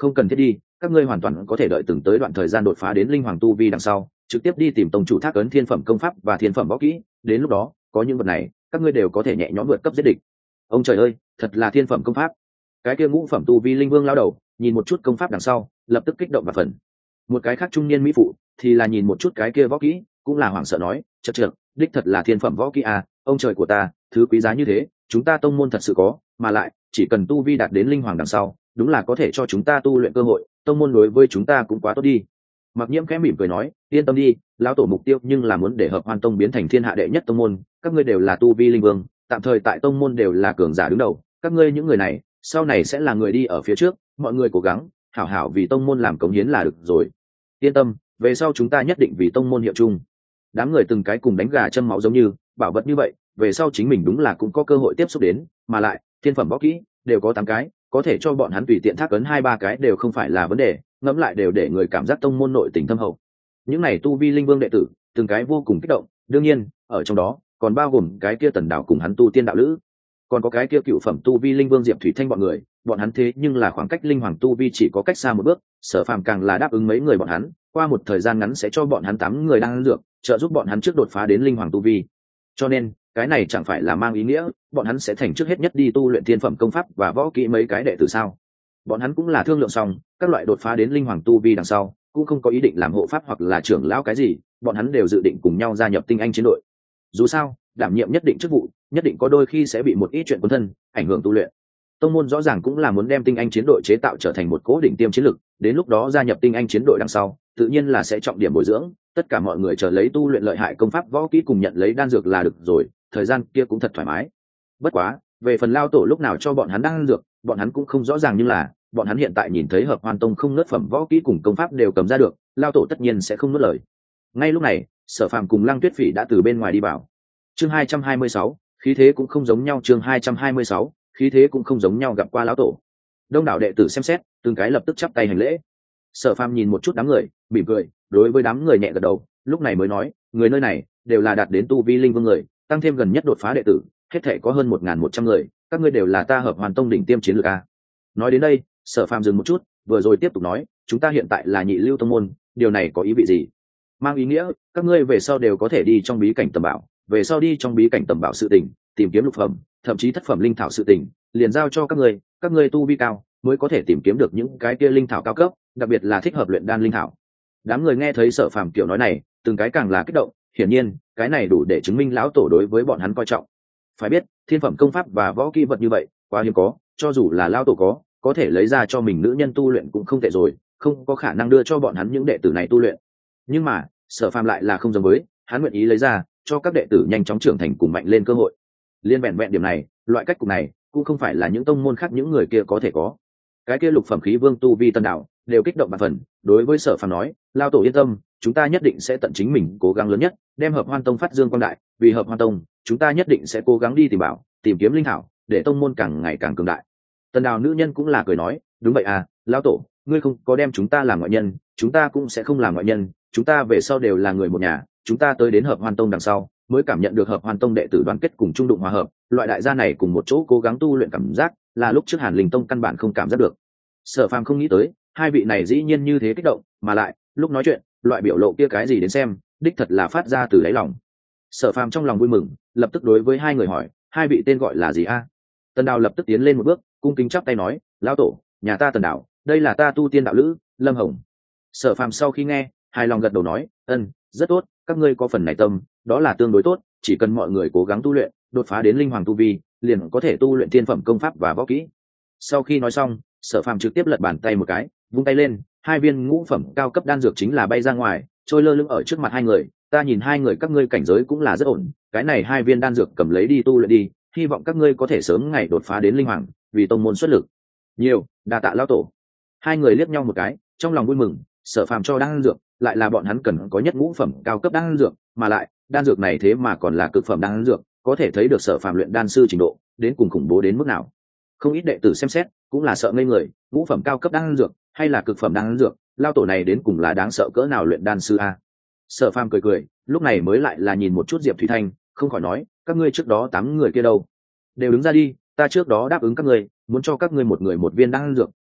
không cần thiết đi, các ngươi hoàn toàn có thể đợi từng tới đoạn thời gian đột phá đến linh hoàng tu vi đằng sau trực tiếp đi tìm tông chủ thác ấn thiên phẩm công pháp và thiên phẩm võ kỹ, đến lúc đó có những vật này các ngươi đều có thể nhẹ nhõm vượt cấp giết địch. Ông trời ơi, thật là thiên phẩm công pháp. Cái kia ngũ phẩm tu vi linh vương lao đầu nhìn một chút công pháp đằng sau lập tức kích động và phần. Một cái khác trung niên mỹ phụ thì là nhìn một chút cái kia võ kỹ, cũng là hoảng sợ nói, chật chật, đích thật là thiên phẩm võ kỹ à, ông trời của ta, thứ quý giá như thế chúng ta tông môn thật sự có, mà lại chỉ cần tu vi đạt đến linh hoàng đằng sau đúng là có thể cho chúng ta tu luyện cơ hội, tông môn đối với chúng ta cũng quá tốt đi. Mặc Nhiễm khẽ mỉm cười nói, yên tâm đi, lão tổ mục tiêu nhưng là muốn để Hợp Hoan Tông biến thành thiên hạ đệ nhất tông môn, các ngươi đều là tu vi linh vương, tạm thời tại tông môn đều là cường giả đứng đầu, các ngươi những người này sau này sẽ là người đi ở phía trước, mọi người cố gắng hảo hảo vì tông môn làm cống hiến là được rồi. Yên tâm, về sau chúng ta nhất định vì tông môn hiệu chung. Đám người từng cái cùng đánh gà châm máu giống như bảo vật như vậy, về sau chính mình đúng là cũng có cơ hội tiếp xúc đến, mà lại thiên phẩm võ kỹ đều có tám cái, có thể cho bọn hắn tùy tiện thác ấn hai ba cái đều không phải là vấn đề, ngẫm lại đều để người cảm giác tông môn nội tình thâm hậu. Những này tu vi linh vương đệ tử từng cái vô cùng kích động, đương nhiên ở trong đó còn bao gồm cái kia Tần Đảo cùng hắn tu tiên đạo lữ, còn có cái kia cựu phẩm tu vi linh vương Diệp Thủy Thanh bọn người, bọn hắn thế nhưng là khoảng cách linh hoàng tu vi chỉ có cách xa một bước, Sở Phàm càng là đáp ứng mấy người bọn hắn, qua một thời gian ngắn sẽ cho bọn hắn tám người đang ăn dược, trợ giúp bọn hắn trước đột phá đến linh hoàng tu vi. Cho nên cái này chẳng phải là mang ý nghĩa bọn hắn sẽ thành trước hết nhất đi tu luyện thiên phẩm công pháp và võ kỹ mấy cái đệ tử sao? Bọn hắn cũng là thương lượng xong, các loại đột phá đến linh hoàng tu vi đằng sau cũng không có ý định làm hộ pháp hoặc là trưởng lão cái gì, bọn hắn đều dự định cùng nhau gia nhập tinh anh chiến đội. Dù sao đảm nhiệm nhất định chức vụ nhất định có đôi khi sẽ bị một ít chuyện quân thân ảnh hưởng tu luyện. Tông môn rõ ràng cũng là muốn đem tinh anh chiến đội chế tạo trở thành một cố định tiêm chiến lực, đến lúc đó gia nhập tinh anh chiến đội đằng sau tự nhiên là sẽ trọng điểm bồi dưỡng tất cả mọi người chờ lấy tu luyện lợi hại công pháp võ kỹ cùng nhận lấy đan dược là được rồi, thời gian kia cũng thật thoải mái. Bất quá về phần lao tổ lúc nào cho bọn hắn đan dược bọn hắn cũng không rõ ràng, nhưng là bọn hắn hiện tại nhìn thấy Hợp Hoan Tông không nớt phẩm võ kỹ cùng công pháp đều cầm ra được, lao tổ tất nhiên sẽ không nuốt lời. Ngay lúc này Sở Phàm cùng Lăng Tuyết Phỉ đã từ bên ngoài đi vào. Chương hai trăm hai mươi sáu, khí thế cũng không giống nhau. Chương hai trăm hai mươi sáu, khí thế cũng không giống nhau. Gặp qua lão tổ. Đông đảo đệ tử xem xét từng cái lập tức chắp tay hành lễ. Sở Phàm nhìn một chút đám người mỉm cười, đối với đám người nhẹ gật đầu, lúc này mới nói, người nơi này đều là đạt đến tu vi linh vương người, tăng thêm gần nhất đột phá đệ tử hết thể có hơn một nghìn một trăm người, các ngươi đều là ta Hợp Hoàn Tông đỉnh tiêm chiến lược a. Nói đến đây Sở Phàm dừng một chút, vừa rồi tiếp tục nói, chúng ta hiện tại là nhị lưu tông môn, điều này có ý vị gì? Mang ý nghĩa các ngươi về sau đều có thể đi trong bí cảnh tầm bảo, về sau đi trong bí cảnh tầm bảo sự tình, tìm kiếm lục phẩm thậm chí thất phẩm linh thảo sự tình liền giao cho các ngươi, các ngươi tu vi cao mới có thể tìm kiếm được những cái kia linh thảo cao cấp, đặc biệt là thích hợp luyện đan linh thảo. Đám người nghe thấy Sở Phàm kiểu nói này từng cái càng là kích động, hiển nhiên cái này đủ để chứng minh lão tổ đối với bọn hắn coi trọng. Phải biết thiên phẩm công pháp và võ kỹ vật như vậy quá hiếm có, cho dù là lão tổ có có thể lấy ra cho mình nữ nhân tu luyện cũng không tệ rồi, không có khả năng đưa cho bọn hắn những đệ tử này tu luyện. Nhưng mà Sở Phàm lại là không giống với, hắn nguyện ý lấy ra cho các đệ tử nhanh chóng trưởng thành cùng mạnh lên cơ hội. Liên vẹn vẹn điểm này, loại cách cục này cũng không phải là những tông môn khác những người kia có thể có. Cái kia lục phẩm khí vương tu vi Tân Đạo đều kích động bạc phần, đối với Sở Phàm nói, lao tổ yên tâm, chúng ta nhất định sẽ tận chính mình cố gắng lớn nhất đem Hợp Hoan Tông phát dương quang đại, vì Hợp Hoan Tông chúng ta nhất định sẽ cố gắng đi tìm bảo tìm kiếm linh thảo để tông môn càng ngày càng cường đại. Tân Đào nữ nhân cũng là cười nói, đúng vậy à, lão tổ, ngươi không có đem chúng ta làm ngoại nhân, chúng ta cũng sẽ không làm ngoại nhân, chúng ta về sau đều là người một nhà, chúng ta tới đến Hợp Hoan Tông đằng sau mới cảm nhận được Hợp Hoan Tông đệ tử đoàn kết cùng trung đụng hòa hợp, loại đại gia này cùng một chỗ cố gắng tu luyện cảm giác là lúc trước Hàn Linh Tông căn bản không cảm giác được. Sở Phàm không nghĩ tới hai vị này dĩ nhiên như thế kích động, mà lại lúc nói chuyện loại biểu lộ kia cái gì đến xem đích thật là phát ra từ đáy lòng. Sở Phàm trong lòng vui mừng, lập tức đối với hai người hỏi, hai vị tên gọi là gì a? Tần Đào lập tức tiến lên một bước, cung kính chắp tay nói, lão tổ, nhà ta Tần Đào, đây là ta tu tiên đạo lữ Lâm Hồng. Sở Phàm sau khi nghe hài lòng gật đầu nói, ân, rất tốt, các ngươi có phần này tâm đó là tương đối tốt, chỉ cần mọi người cố gắng tu luyện đột phá đến linh hoàng tu vi liền có thể tu luyện thiên phẩm công pháp và võ kỹ. Sau khi nói xong Sở Phàm trực tiếp lật bàn tay một cái, vung tay lên, hai viên ngũ phẩm cao cấp đan dược chính là bay ra ngoài, trôi lơ lửng ở trước mặt hai người. Ta nhìn hai người các ngươi cảnh giới cũng là rất ổn, cái này hai viên đan dược cầm lấy đi tu luyện đi, hy vọng các ngươi có thể sớm ngày đột phá đến linh hoàng, vì tông môn xuất lực. Nhiều, đa tạ lão tổ. Hai người liếc nhau một cái, trong lòng vui mừng, Sở Phàm cho đan dược lại là bọn hắn cần có nhất ngũ phẩm cao cấp đan dược, mà lại đan dược này thế mà còn là cực phẩm đan dược, có thể thấy được Sở Phàm luyện đan sư trình độ đến cùng khủng bố đến mức nào. Không ít đệ tử xem xét cũng là sợ ngây người, ngũ phẩm cao cấp đan dược hay là cực phẩm đan dược, lao tổ này đến cùng là đáng sợ cỡ nào luyện đan sư a. Sở Phàm cười cười, lúc này mới lại là nhìn một chút Diệp Thủy Thanh, không khỏi nói, các ngươi trước đó tám người kia đâu? Đều đứng ra đi, ta trước đó đáp ứng các ngươi, muốn cho các ngươi một người một viên đan dược,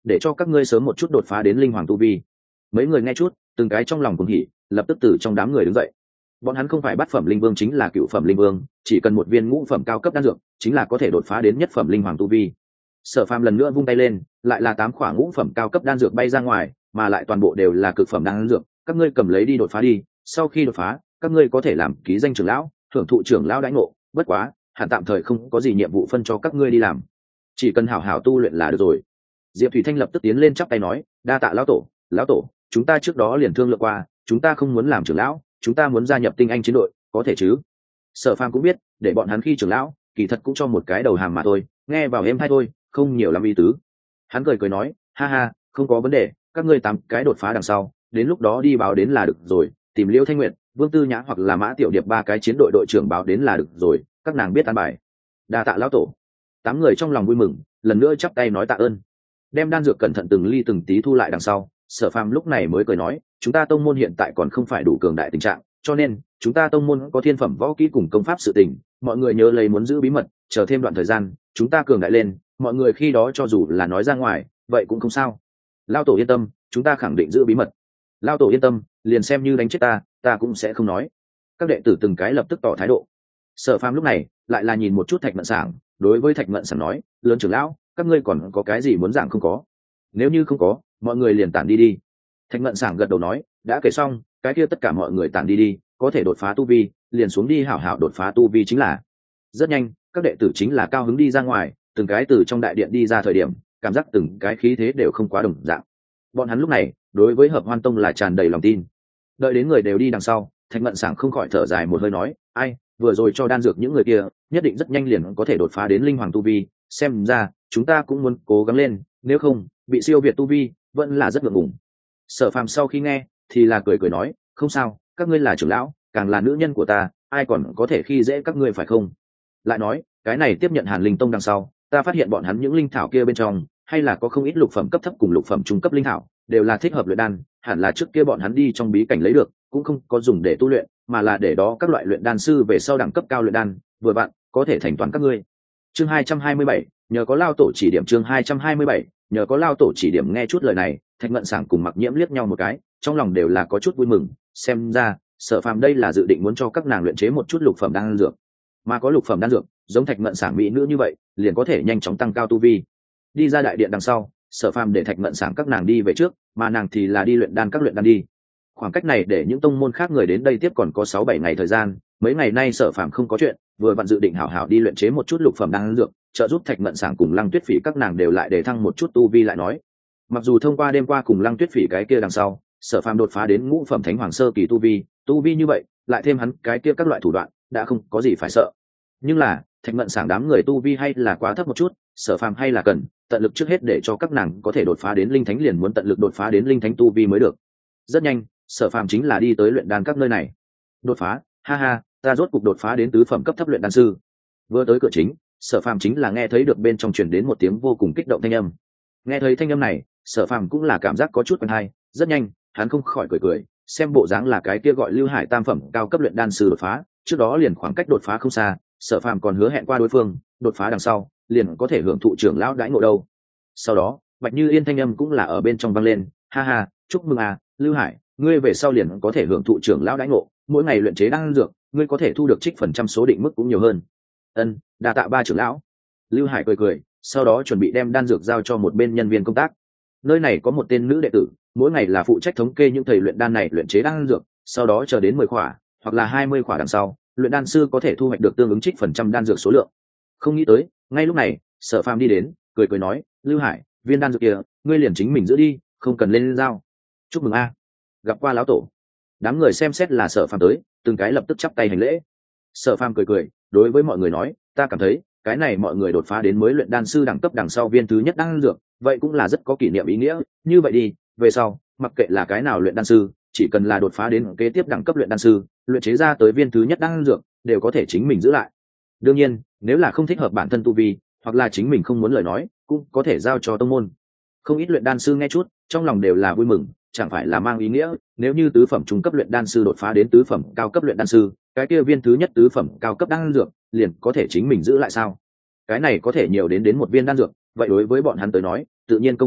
để cho các ngươi sớm một chút đột phá đến linh hoàng tu vi. Mấy người nghe chút, từng cái trong lòng cuồng hỉ, lập tức từ trong đám người đứng dậy. Bọn hắn không phải bát phẩm linh vương chính là cựu phẩm linh vương, chỉ cần một viên ngũ phẩm cao cấp đan dược chính là có thể đột phá đến nhất phẩm linh hoàng tu vi. Sở Phàm lần nữa vung tay lên, lại là tám khỏa ngũ phẩm cao cấp đan dược bay ra ngoài, mà lại toàn bộ đều là cực phẩm đan dược, các ngươi cầm lấy đi đột phá đi, sau khi đột phá, các ngươi có thể làm ký danh trưởng lão, hưởng thụ trưởng lão đãi ngộ, bất quá, hẳn tạm thời không có gì nhiệm vụ phân cho các ngươi đi làm, chỉ cần hảo hảo tu luyện là được rồi. Diệp Thủy Thanh lập tức tiến lên chắp tay nói, đa tạ lão tổ, lão tổ, chúng ta trước đó liền thương lượng qua, chúng ta không muốn làm trưởng lão, chúng ta muốn gia nhập tinh anh chiến đội, có thể chứ? Sở Phàm cũng biết, để bọn hắn khi trưởng lão, kỳ thật cũng cho một cái đầu hàm mà thôi, nghe vào êm hay thôi, không nhiều lắm ý tứ. Hắn cười cười nói, ha ha, không có vấn đề, các ngươi tám cái đột phá đằng sau, đến lúc đó đi báo đến là được rồi, tìm Liễu Thanh Nguyệt, Vương Tư Nhã hoặc là Mã Tiểu Điệp ba cái chiến đội đội trưởng báo đến là được rồi, các nàng biết an bài. Đa tạ lão tổ. Tám người trong lòng vui mừng, lần nữa chắp tay nói tạ ơn. Đem đan dược cẩn thận từng ly từng tí thu lại đằng sau, Sở Phàm lúc này mới cười nói, chúng ta tông môn hiện tại còn không phải đủ cường đại tình trạng, cho nên chúng ta tông môn có thiên phẩm võ kỹ cùng công pháp sự tình, mọi người nhớ lấy muốn giữ bí mật, chờ thêm đoạn thời gian, chúng ta cường đại lên, mọi người khi đó cho dù là nói ra ngoài, vậy cũng không sao. Lão tổ yên tâm, chúng ta khẳng định giữ bí mật. Lão tổ yên tâm, liền xem như đánh chết ta, ta cũng sẽ không nói. Các đệ tử từng cái lập tức tỏ thái độ. Sở Phàm lúc này lại là nhìn một chút Thạch Mận Sảng, đối với Thạch Mận Sảng nói, lớn trưởng lão, các ngươi còn có cái gì muốn giảng không có? Nếu như không có, mọi người liền tản đi đi. Thạch Mận Sảng gật đầu nói, đã kể xong, cái kia tất cả mọi người tản đi đi, có thể đột phá tu vi, liền xuống đi hảo hảo đột phá tu vi chính là. Rất nhanh, các đệ tử chính là cao hứng đi ra ngoài, từng cái từ trong đại điện đi ra thời điểm, cảm giác từng cái khí thế đều không quá đồng dạng. Bọn hắn lúc này, đối với Hợp Hoan Tông là tràn đầy lòng tin. Đợi đến người đều đi đằng sau, Thạch Mận Sảng không khỏi thở dài một hơi nói, ai, vừa rồi cho đan dược những người kia, nhất định rất nhanh liền có thể đột phá đến linh hoàng tu vi, xem ra chúng ta cũng muốn cố gắng lên, nếu không bị siêu việt tu vi vẫn là rất ngượng ngùng. Sở Phàm sau khi nghe thì là cười cười nói, không sao, các ngươi là trưởng lão, càng là nữ nhân của ta, ai còn có thể khi dễ các ngươi phải không? Lại nói, cái này tiếp nhận Hàn Linh Tông đằng sau, ta phát hiện bọn hắn những linh thảo kia bên trong, hay là có không ít lục phẩm cấp thấp cùng lục phẩm trung cấp linh thảo, đều là thích hợp luyện đan, hẳn là trước kia bọn hắn đi trong bí cảnh lấy được, cũng không có dùng để tu luyện, mà là để đó các loại luyện đan sư về sau đẳng cấp cao luyện đan, vừa vặn có thể thành toàn các ngươi. Chương hai trăm hai mươi bảy, nhờ có Lao tổ chỉ điểm. Chương hai trăm hai mươi bảy, nhờ có Lao tổ chỉ điểm. Nghe chút lời này, Thạch Mận Sảng cùng Mặc Nhiễm liếc nhau một cái, trong lòng đều là có chút vui mừng, xem ra Sở Phàm đây là dự định muốn cho các nàng luyện chế một chút lục phẩm đan dược, mà có lục phẩm đan dược, giống Thạch Mận Sảng mỹ nữ như vậy, liền có thể nhanh chóng tăng cao tu vi. Đi ra đại điện đằng sau, Sở Phàm để Thạch Mận Sảng các nàng đi về trước, mà nàng thì là đi luyện đan các luyện đan đi. Khoảng cách này để những tông môn khác người đến đây tiếp còn có sáu bảy ngày thời gian, mấy ngày nay Sở Phàm không có chuyện, vừa vặn dự định hảo hảo đi luyện chế một chút lục phẩm đan dược, trợ giúp Thạch Mận Sảng cùng Lăng Tuyết Phỉ các nàng đều lại để thăng một chút tu vi lại nói. Mặc dù thông qua đêm qua cùng Lăng Tuyết Phỉ cái kia đằng sau, Sở Phàm đột phá đến ngũ phẩm thánh hoàng sơ kỳ tu vi, tu vi như vậy, lại thêm hắn cái kia các loại thủ đoạn, đã không có gì phải sợ. Nhưng là, Thạch Mận Sảng đám người tu vi hay là quá thấp một chút, Sở Phàm hay là cần tận lực trước hết để cho các nàng có thể đột phá đến linh thánh, liền muốn tận lực đột phá đến linh thánh tu vi mới được. Rất nhanh, Sở Phàm chính là đi tới luyện đan các nơi này. Đột phá, ha ha, ta rốt cục đột phá đến tứ phẩm cấp thấp luyện đan sư. Vừa tới cửa chính, Sở Phàm chính là nghe thấy được bên trong truyền đến một tiếng vô cùng kích động thanh âm. Nghe thấy thanh âm này, Sở Phàm cũng là cảm giác có chút quen hay, rất nhanh, hắn không khỏi cười cười, xem bộ dáng là cái kia gọi Lưu Hải tam phẩm cao cấp luyện đan sư đột phá, trước đó liền khoảng cách đột phá không xa, Sở Phàm còn hứa hẹn qua đối phương, đột phá đằng sau, liền có thể hưởng thụ trưởng lão đãi ngộ đâu. Sau đó, Bạch Như Yên thanh âm cũng là ở bên trong vang lên, ha ha, chúc mừng à, Lưu Hải, ngươi về sau liền có thể hưởng thụ trưởng lão đãi ngộ, mỗi ngày luyện chế đan dược, ngươi có thể thu được trích phần trăm số định mức cũng nhiều hơn. Ân, đa tạ ba trưởng lão. Lưu Hải cười cười, sau đó chuẩn bị đem đan dược giao cho một bên nhân viên công tác. Nơi này có một tên nữ đệ tử, mỗi ngày là phụ trách thống kê những thầy luyện đan này luyện chế đan dược, sau đó chờ đến mười khỏa hoặc là hai mươi khỏa đằng sau, luyện đan sư có thể thu hoạch được tương ứng trích phần trăm đan dược số lượng. Không nghĩ tới, ngay lúc này, Sở Phàm đi đến, cười cười nói, Lưu Hải, viên đan dược kia, ngươi liền chính mình giữ đi, không cần lên giao. Chúc mừng a, gặp qua lão tổ. Đám người xem xét là Sở Phàm tới, từng cái lập tức chắp tay hành lễ. Sở Phàm cười cười, đối với mọi người nói, ta cảm thấy cái này mọi người đột phá đến mới luyện đan sư đẳng cấp đằng sau viên thứ nhất đan dược, vậy cũng là rất có kỷ niệm ý nghĩa. Như vậy đi, về sau, mặc kệ là cái nào luyện đan sư, chỉ cần là đột phá đến kế tiếp đẳng cấp luyện đan sư, luyện chế ra tới viên thứ nhất đan dược, đều có thể chính mình giữ lại. Đương nhiên, nếu là không thích hợp bản thân tu vi, hoặc là chính mình không muốn lời nói, cũng có thể giao cho tông môn. Không ít luyện đan sư nghe chút, trong lòng đều là vui mừng, chẳng phải là mang ý nghĩa, nếu như tứ phẩm trung cấp luyện đan sư đột phá đến tứ phẩm cao cấp luyện đan sư, cái kia viên thứ nhất tứ phẩm cao cấp đan dược, liền có thể chính mình giữ lại sao? Cái này có thể nhiều đến đến một viên đan dược, vậy đối với bọn hắn tới nói, tự nhiên công việc tốt,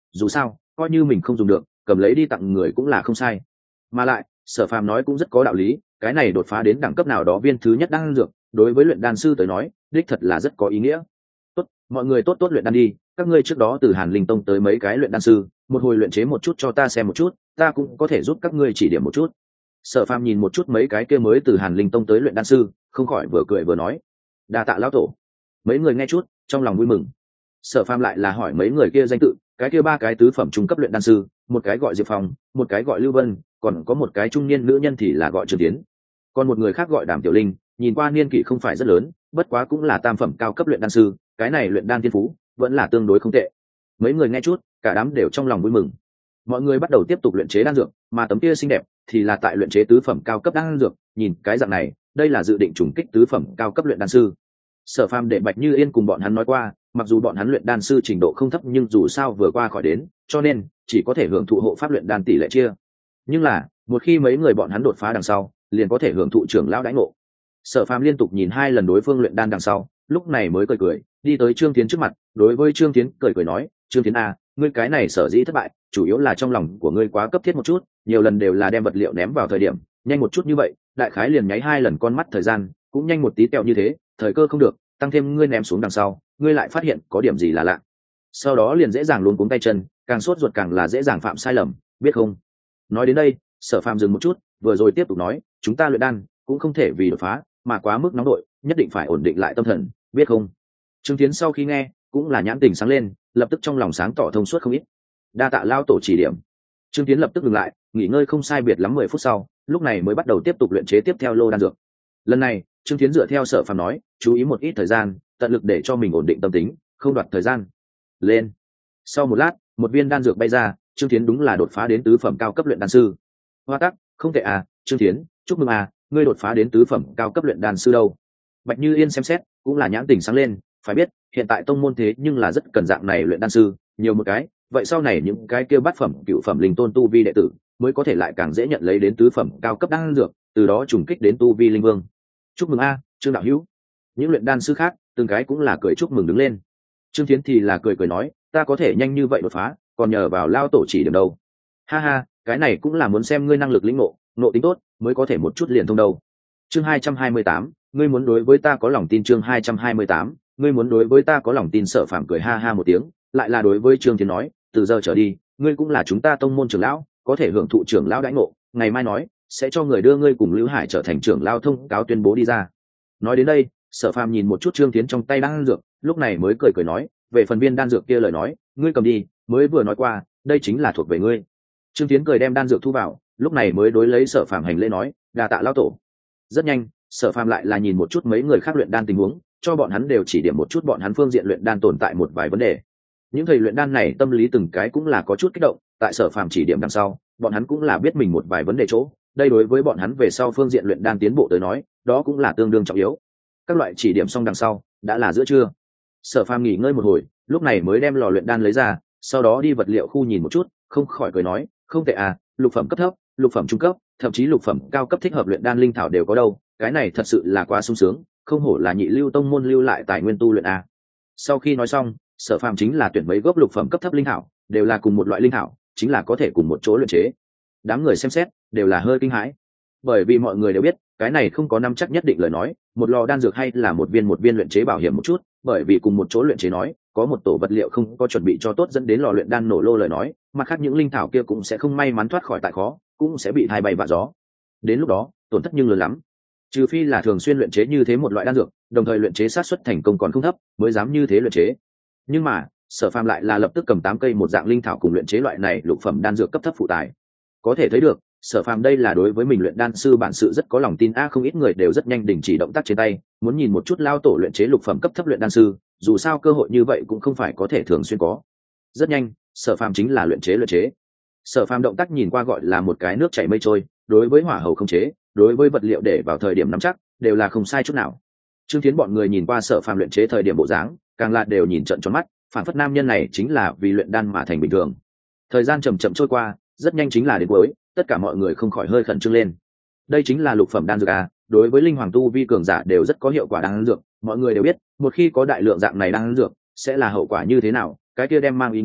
dù sao coi như mình không dùng được cầm lấy đi tặng người cũng là không sai. Mà lại Sở Phàm nói cũng rất có đạo lý, cái này đột phá đến đẳng cấp nào đó viên thứ nhất đan dược đối với luyện đan sư tới nói đích thật là rất có ý nghĩa. Tốt, mọi người tốt tốt luyện đan đi, các ngươi trước đó từ Hàn Linh Tông tới mấy cái luyện đan sư, một hồi luyện chế một chút cho ta xem một chút, ta cũng có thể giúp các ngươi chỉ điểm một chút. Sở Phàm nhìn một chút mấy cái kia mới từ Hàn Linh Tông tới luyện đan sư, không khỏi vừa cười vừa nói, đa tạ lão tổ. Mấy người nghe chút trong lòng vui mừng. Sở Phàm lại là hỏi mấy người kia danh tự, cái kia ba cái tứ phẩm trung cấp luyện đan sư, một cái gọi Diệp Phong, một cái gọi Lưu Vân, còn có một cái trung niên nữ nhân thì là gọi Trương Tiến, còn một người khác gọi Đàm Tiểu Linh, nhìn qua niên kỷ không phải rất lớn, bất quá cũng là tam phẩm cao cấp luyện đan sư, cái này luyện đan thiên phú vẫn là tương đối không tệ. Mấy người nghe chút cả đám đều trong lòng vui mừng. Mọi người bắt đầu tiếp tục luyện chế đan dược, mà tấm kia xinh đẹp thì là tại luyện chế tứ phẩm cao cấp đan dược, nhìn cái dạng này đây là dự định trùng kích tứ phẩm cao cấp luyện đan sư. Sở Phàm để Bạch Như Yên cùng bọn hắn nói qua, mặc dù bọn hắn luyện đan sư trình độ không thấp nhưng dù sao vừa qua khỏi đến, cho nên chỉ có thể hưởng thụ hộ pháp luyện đan tỷ lệ chia. Nhưng là một khi mấy người bọn hắn đột phá đằng sau, liền có thể hưởng thụ trưởng lão đãi ngộ. Sở Phàm liên tục nhìn hai lần đối phương luyện đan đằng sau, lúc này mới cười cười đi tới Trương Tiến trước mặt, đối với Trương Tiến cười cười nói, Trương Tiến a, ngươi cái này sở dĩ thất bại chủ yếu là trong lòng của ngươi quá cấp thiết một chút, nhiều lần đều là đem vật liệu ném vào thời điểm nhanh một chút như vậy, đại khái liền nháy hai lần con mắt thời gian cũng nhanh một tí tẹo như thế, thời cơ không được, tăng thêm ngươi ném xuống đằng sau ngươi lại phát hiện có điểm gì là lạ, sau đó liền dễ dàng luống cuống tay chân, càng sốt ruột càng là dễ dàng phạm sai lầm, biết không? Nói đến đây Sở Phàm dừng một chút, vừa rồi tiếp tục nói, chúng ta luyện đan cũng không thể vì đột phá mà quá mức nóng đội, nhất định phải ổn định lại tâm thần, biết không? Trương Tiến sau khi nghe cũng là nhãn tình sáng lên, lập tức trong lòng sáng tỏ thông suốt không ít. Đa tạ lao tổ chỉ điểm. Trương Tiến lập tức dừng lại, nghỉ ngơi không sai biệt lắm mười phút sau, lúc này mới bắt đầu tiếp tục luyện chế tiếp theo lô đan dược. Lần này Trương Tiến dựa theo Sở Phàm nói, chú ý một ít thời gian, tận lực để cho mình ổn định tâm tính, không đoạt thời gian. Lên. Sau một lát, một viên đan dược bay ra, Trương Tiến đúng là đột phá đến tứ phẩm cao cấp luyện đan sư. Hoa tắc, không tệ à, Trương Tiến, chúc mừng à, ngươi đột phá đến tứ phẩm cao cấp luyện đan sư đâu. Bạch Như Yên xem xét cũng là nhãn tình sáng lên, phải biết hiện tại tông môn thế nhưng là rất cần dạng này luyện đan sư, nhiều một cái vậy sau này những cái kia bát phẩm cựu phẩm linh tôn tu vi đệ tử mới có thể lại càng dễ nhận lấy đến tứ phẩm cao cấp đan dược, từ đó trùng kích đến tu vi linh vương. Chúc mừng a, Trương đạo hữu. Những luyện đan sư khác từng cái cũng là cười chúc mừng đứng lên. Trương Thiến thì là cười cười nói, ta có thể nhanh như vậy đột phá còn nhờ vào lao tổ chỉ điểm đâu. Ha ha, cái này cũng là muốn xem ngươi năng lực lĩnh ngộ, ngộ tính tốt mới có thể một chút liền thông đâu. Chương hai trăm hai mươi tám, ngươi muốn đối với ta có lòng tin. Chương hai trăm hai mươi tám, ngươi muốn đối với ta có lòng tin. Sở Phàm cười ha ha một tiếng, lại là đối với Trương Thiến nói, từ giờ trở đi ngươi cũng là chúng ta tông môn trưởng lão, có thể hưởng thụ trưởng lão đãi ngộ, ngày mai nói sẽ cho người đưa ngươi cùng Lưu Hải trở thành trưởng lão thông cáo tuyên bố đi ra. Nói đến đây Sở Phàm nhìn một chút Trương Thiến trong tay đan dược, lúc này mới cười cười nói, về phần viên đan dược kia lời nói ngươi cầm đi, mới vừa nói qua đây chính là thuộc về ngươi. Trương Thiến cười đem đan dược thu vào, lúc này mới đối lấy Sở Phàm hành lễ nói, đa tạ lão tổ. Rất nhanh Sở Phàm lại là nhìn một chút mấy người khác luyện đan tình huống, cho bọn hắn đều chỉ điểm một chút bọn hắn phương diện luyện đan tồn tại một vài vấn đề. Những thầy luyện đan này tâm lý từng cái cũng là có chút kích động, tại Sở Phàm chỉ điểm đằng sau bọn hắn cũng là biết mình một vài vấn đề chỗ, đây đối với bọn hắn về sau phương diện luyện đan tiến bộ tới nói đó cũng là tương đương trọng yếu. Các loại chỉ điểm xong đằng sau đã là giữa trưa, Sở Phàm nghỉ ngơi một hồi, lúc này mới đem lò luyện đan lấy ra, sau đó đi vật liệu khu nhìn một chút, không khỏi cười nói, không tệ à, lục phẩm cấp thấp, lục phẩm trung cấp, thậm chí lục phẩm cao cấp thích hợp luyện đan linh thảo đều có đâu, cái này thật sự là quá sung sướng, không hổ là nhị lưu tông môn lưu lại tài nguyên tu luyện à. Sau khi nói xong Sở Phàm chính là tuyển mấy gốc lục phẩm cấp thấp linh thảo, đều là cùng một loại linh thảo, chính là có thể cùng một chỗ luyện chế. Đám người xem xét đều là hơi kinh hãi, bởi vì mọi người đều biết cái này không có năm chắc nhất định lời nói một lò đan dược hay là một viên một viên luyện chế bảo hiểm một chút, bởi vì cùng một chỗ luyện chế nói có một tổ vật liệu không có chuẩn bị cho tốt dẫn đến lò luyện đan nổ lô lời nói, mặt khác những linh thảo kia cũng sẽ không may mắn thoát khỏi tại khó, cũng sẽ bị thay bay vạ gió, đến lúc đó tổn thất nhưng lớn lắm. Trừ phi là thường xuyên luyện chế như thế một loại đan dược, đồng thời luyện chế sát suất thành công còn không thấp, mới dám như thế luyện chế. Nhưng mà Sở Phàm lại là lập tức cầm tám cây một dạng linh thảo cùng luyện chế loại này lục phẩm đan dược cấp thấp phụ tài, có thể thấy được Sở Phàm đây là đối với mình luyện đan sư bản sự rất có lòng tin a. Không ít người đều rất nhanh đình chỉ động tác trên tay, muốn nhìn một chút lao tổ luyện chế lục phẩm cấp thấp luyện đan sư, dù sao cơ hội như vậy cũng không phải có thể thường xuyên có. Rất nhanh Sở Phàm chính là luyện chế luyện chế. Sở Phàm động tác nhìn qua gọi là một cái nước chảy mây trôi, đối với hỏa hầu không chế, đối với vật liệu để vào thời điểm nắm chắc đều là không sai chút nào. Trương Thiến bọn người nhìn qua Sở Phàm luyện chế thời điểm bộ dáng, càng là đều nhìn trợn tròn mắt, phản phất nam nhân này chính là vì luyện đan mà thành bình thường. Thời gian chậm chậm trôi qua, rất nhanh chính là đến cuối, tất cả mọi người không khỏi hơi khẩn trương lên. Đây chính là lục phẩm đan dược à, đối với linh hoàng tu vi cường giả đều rất có hiệu quả đan dược, mọi người đều biết một khi có đại lượng dạng này đan dược sẽ là hậu quả như thế nào, cái kia đem mang ý nghĩa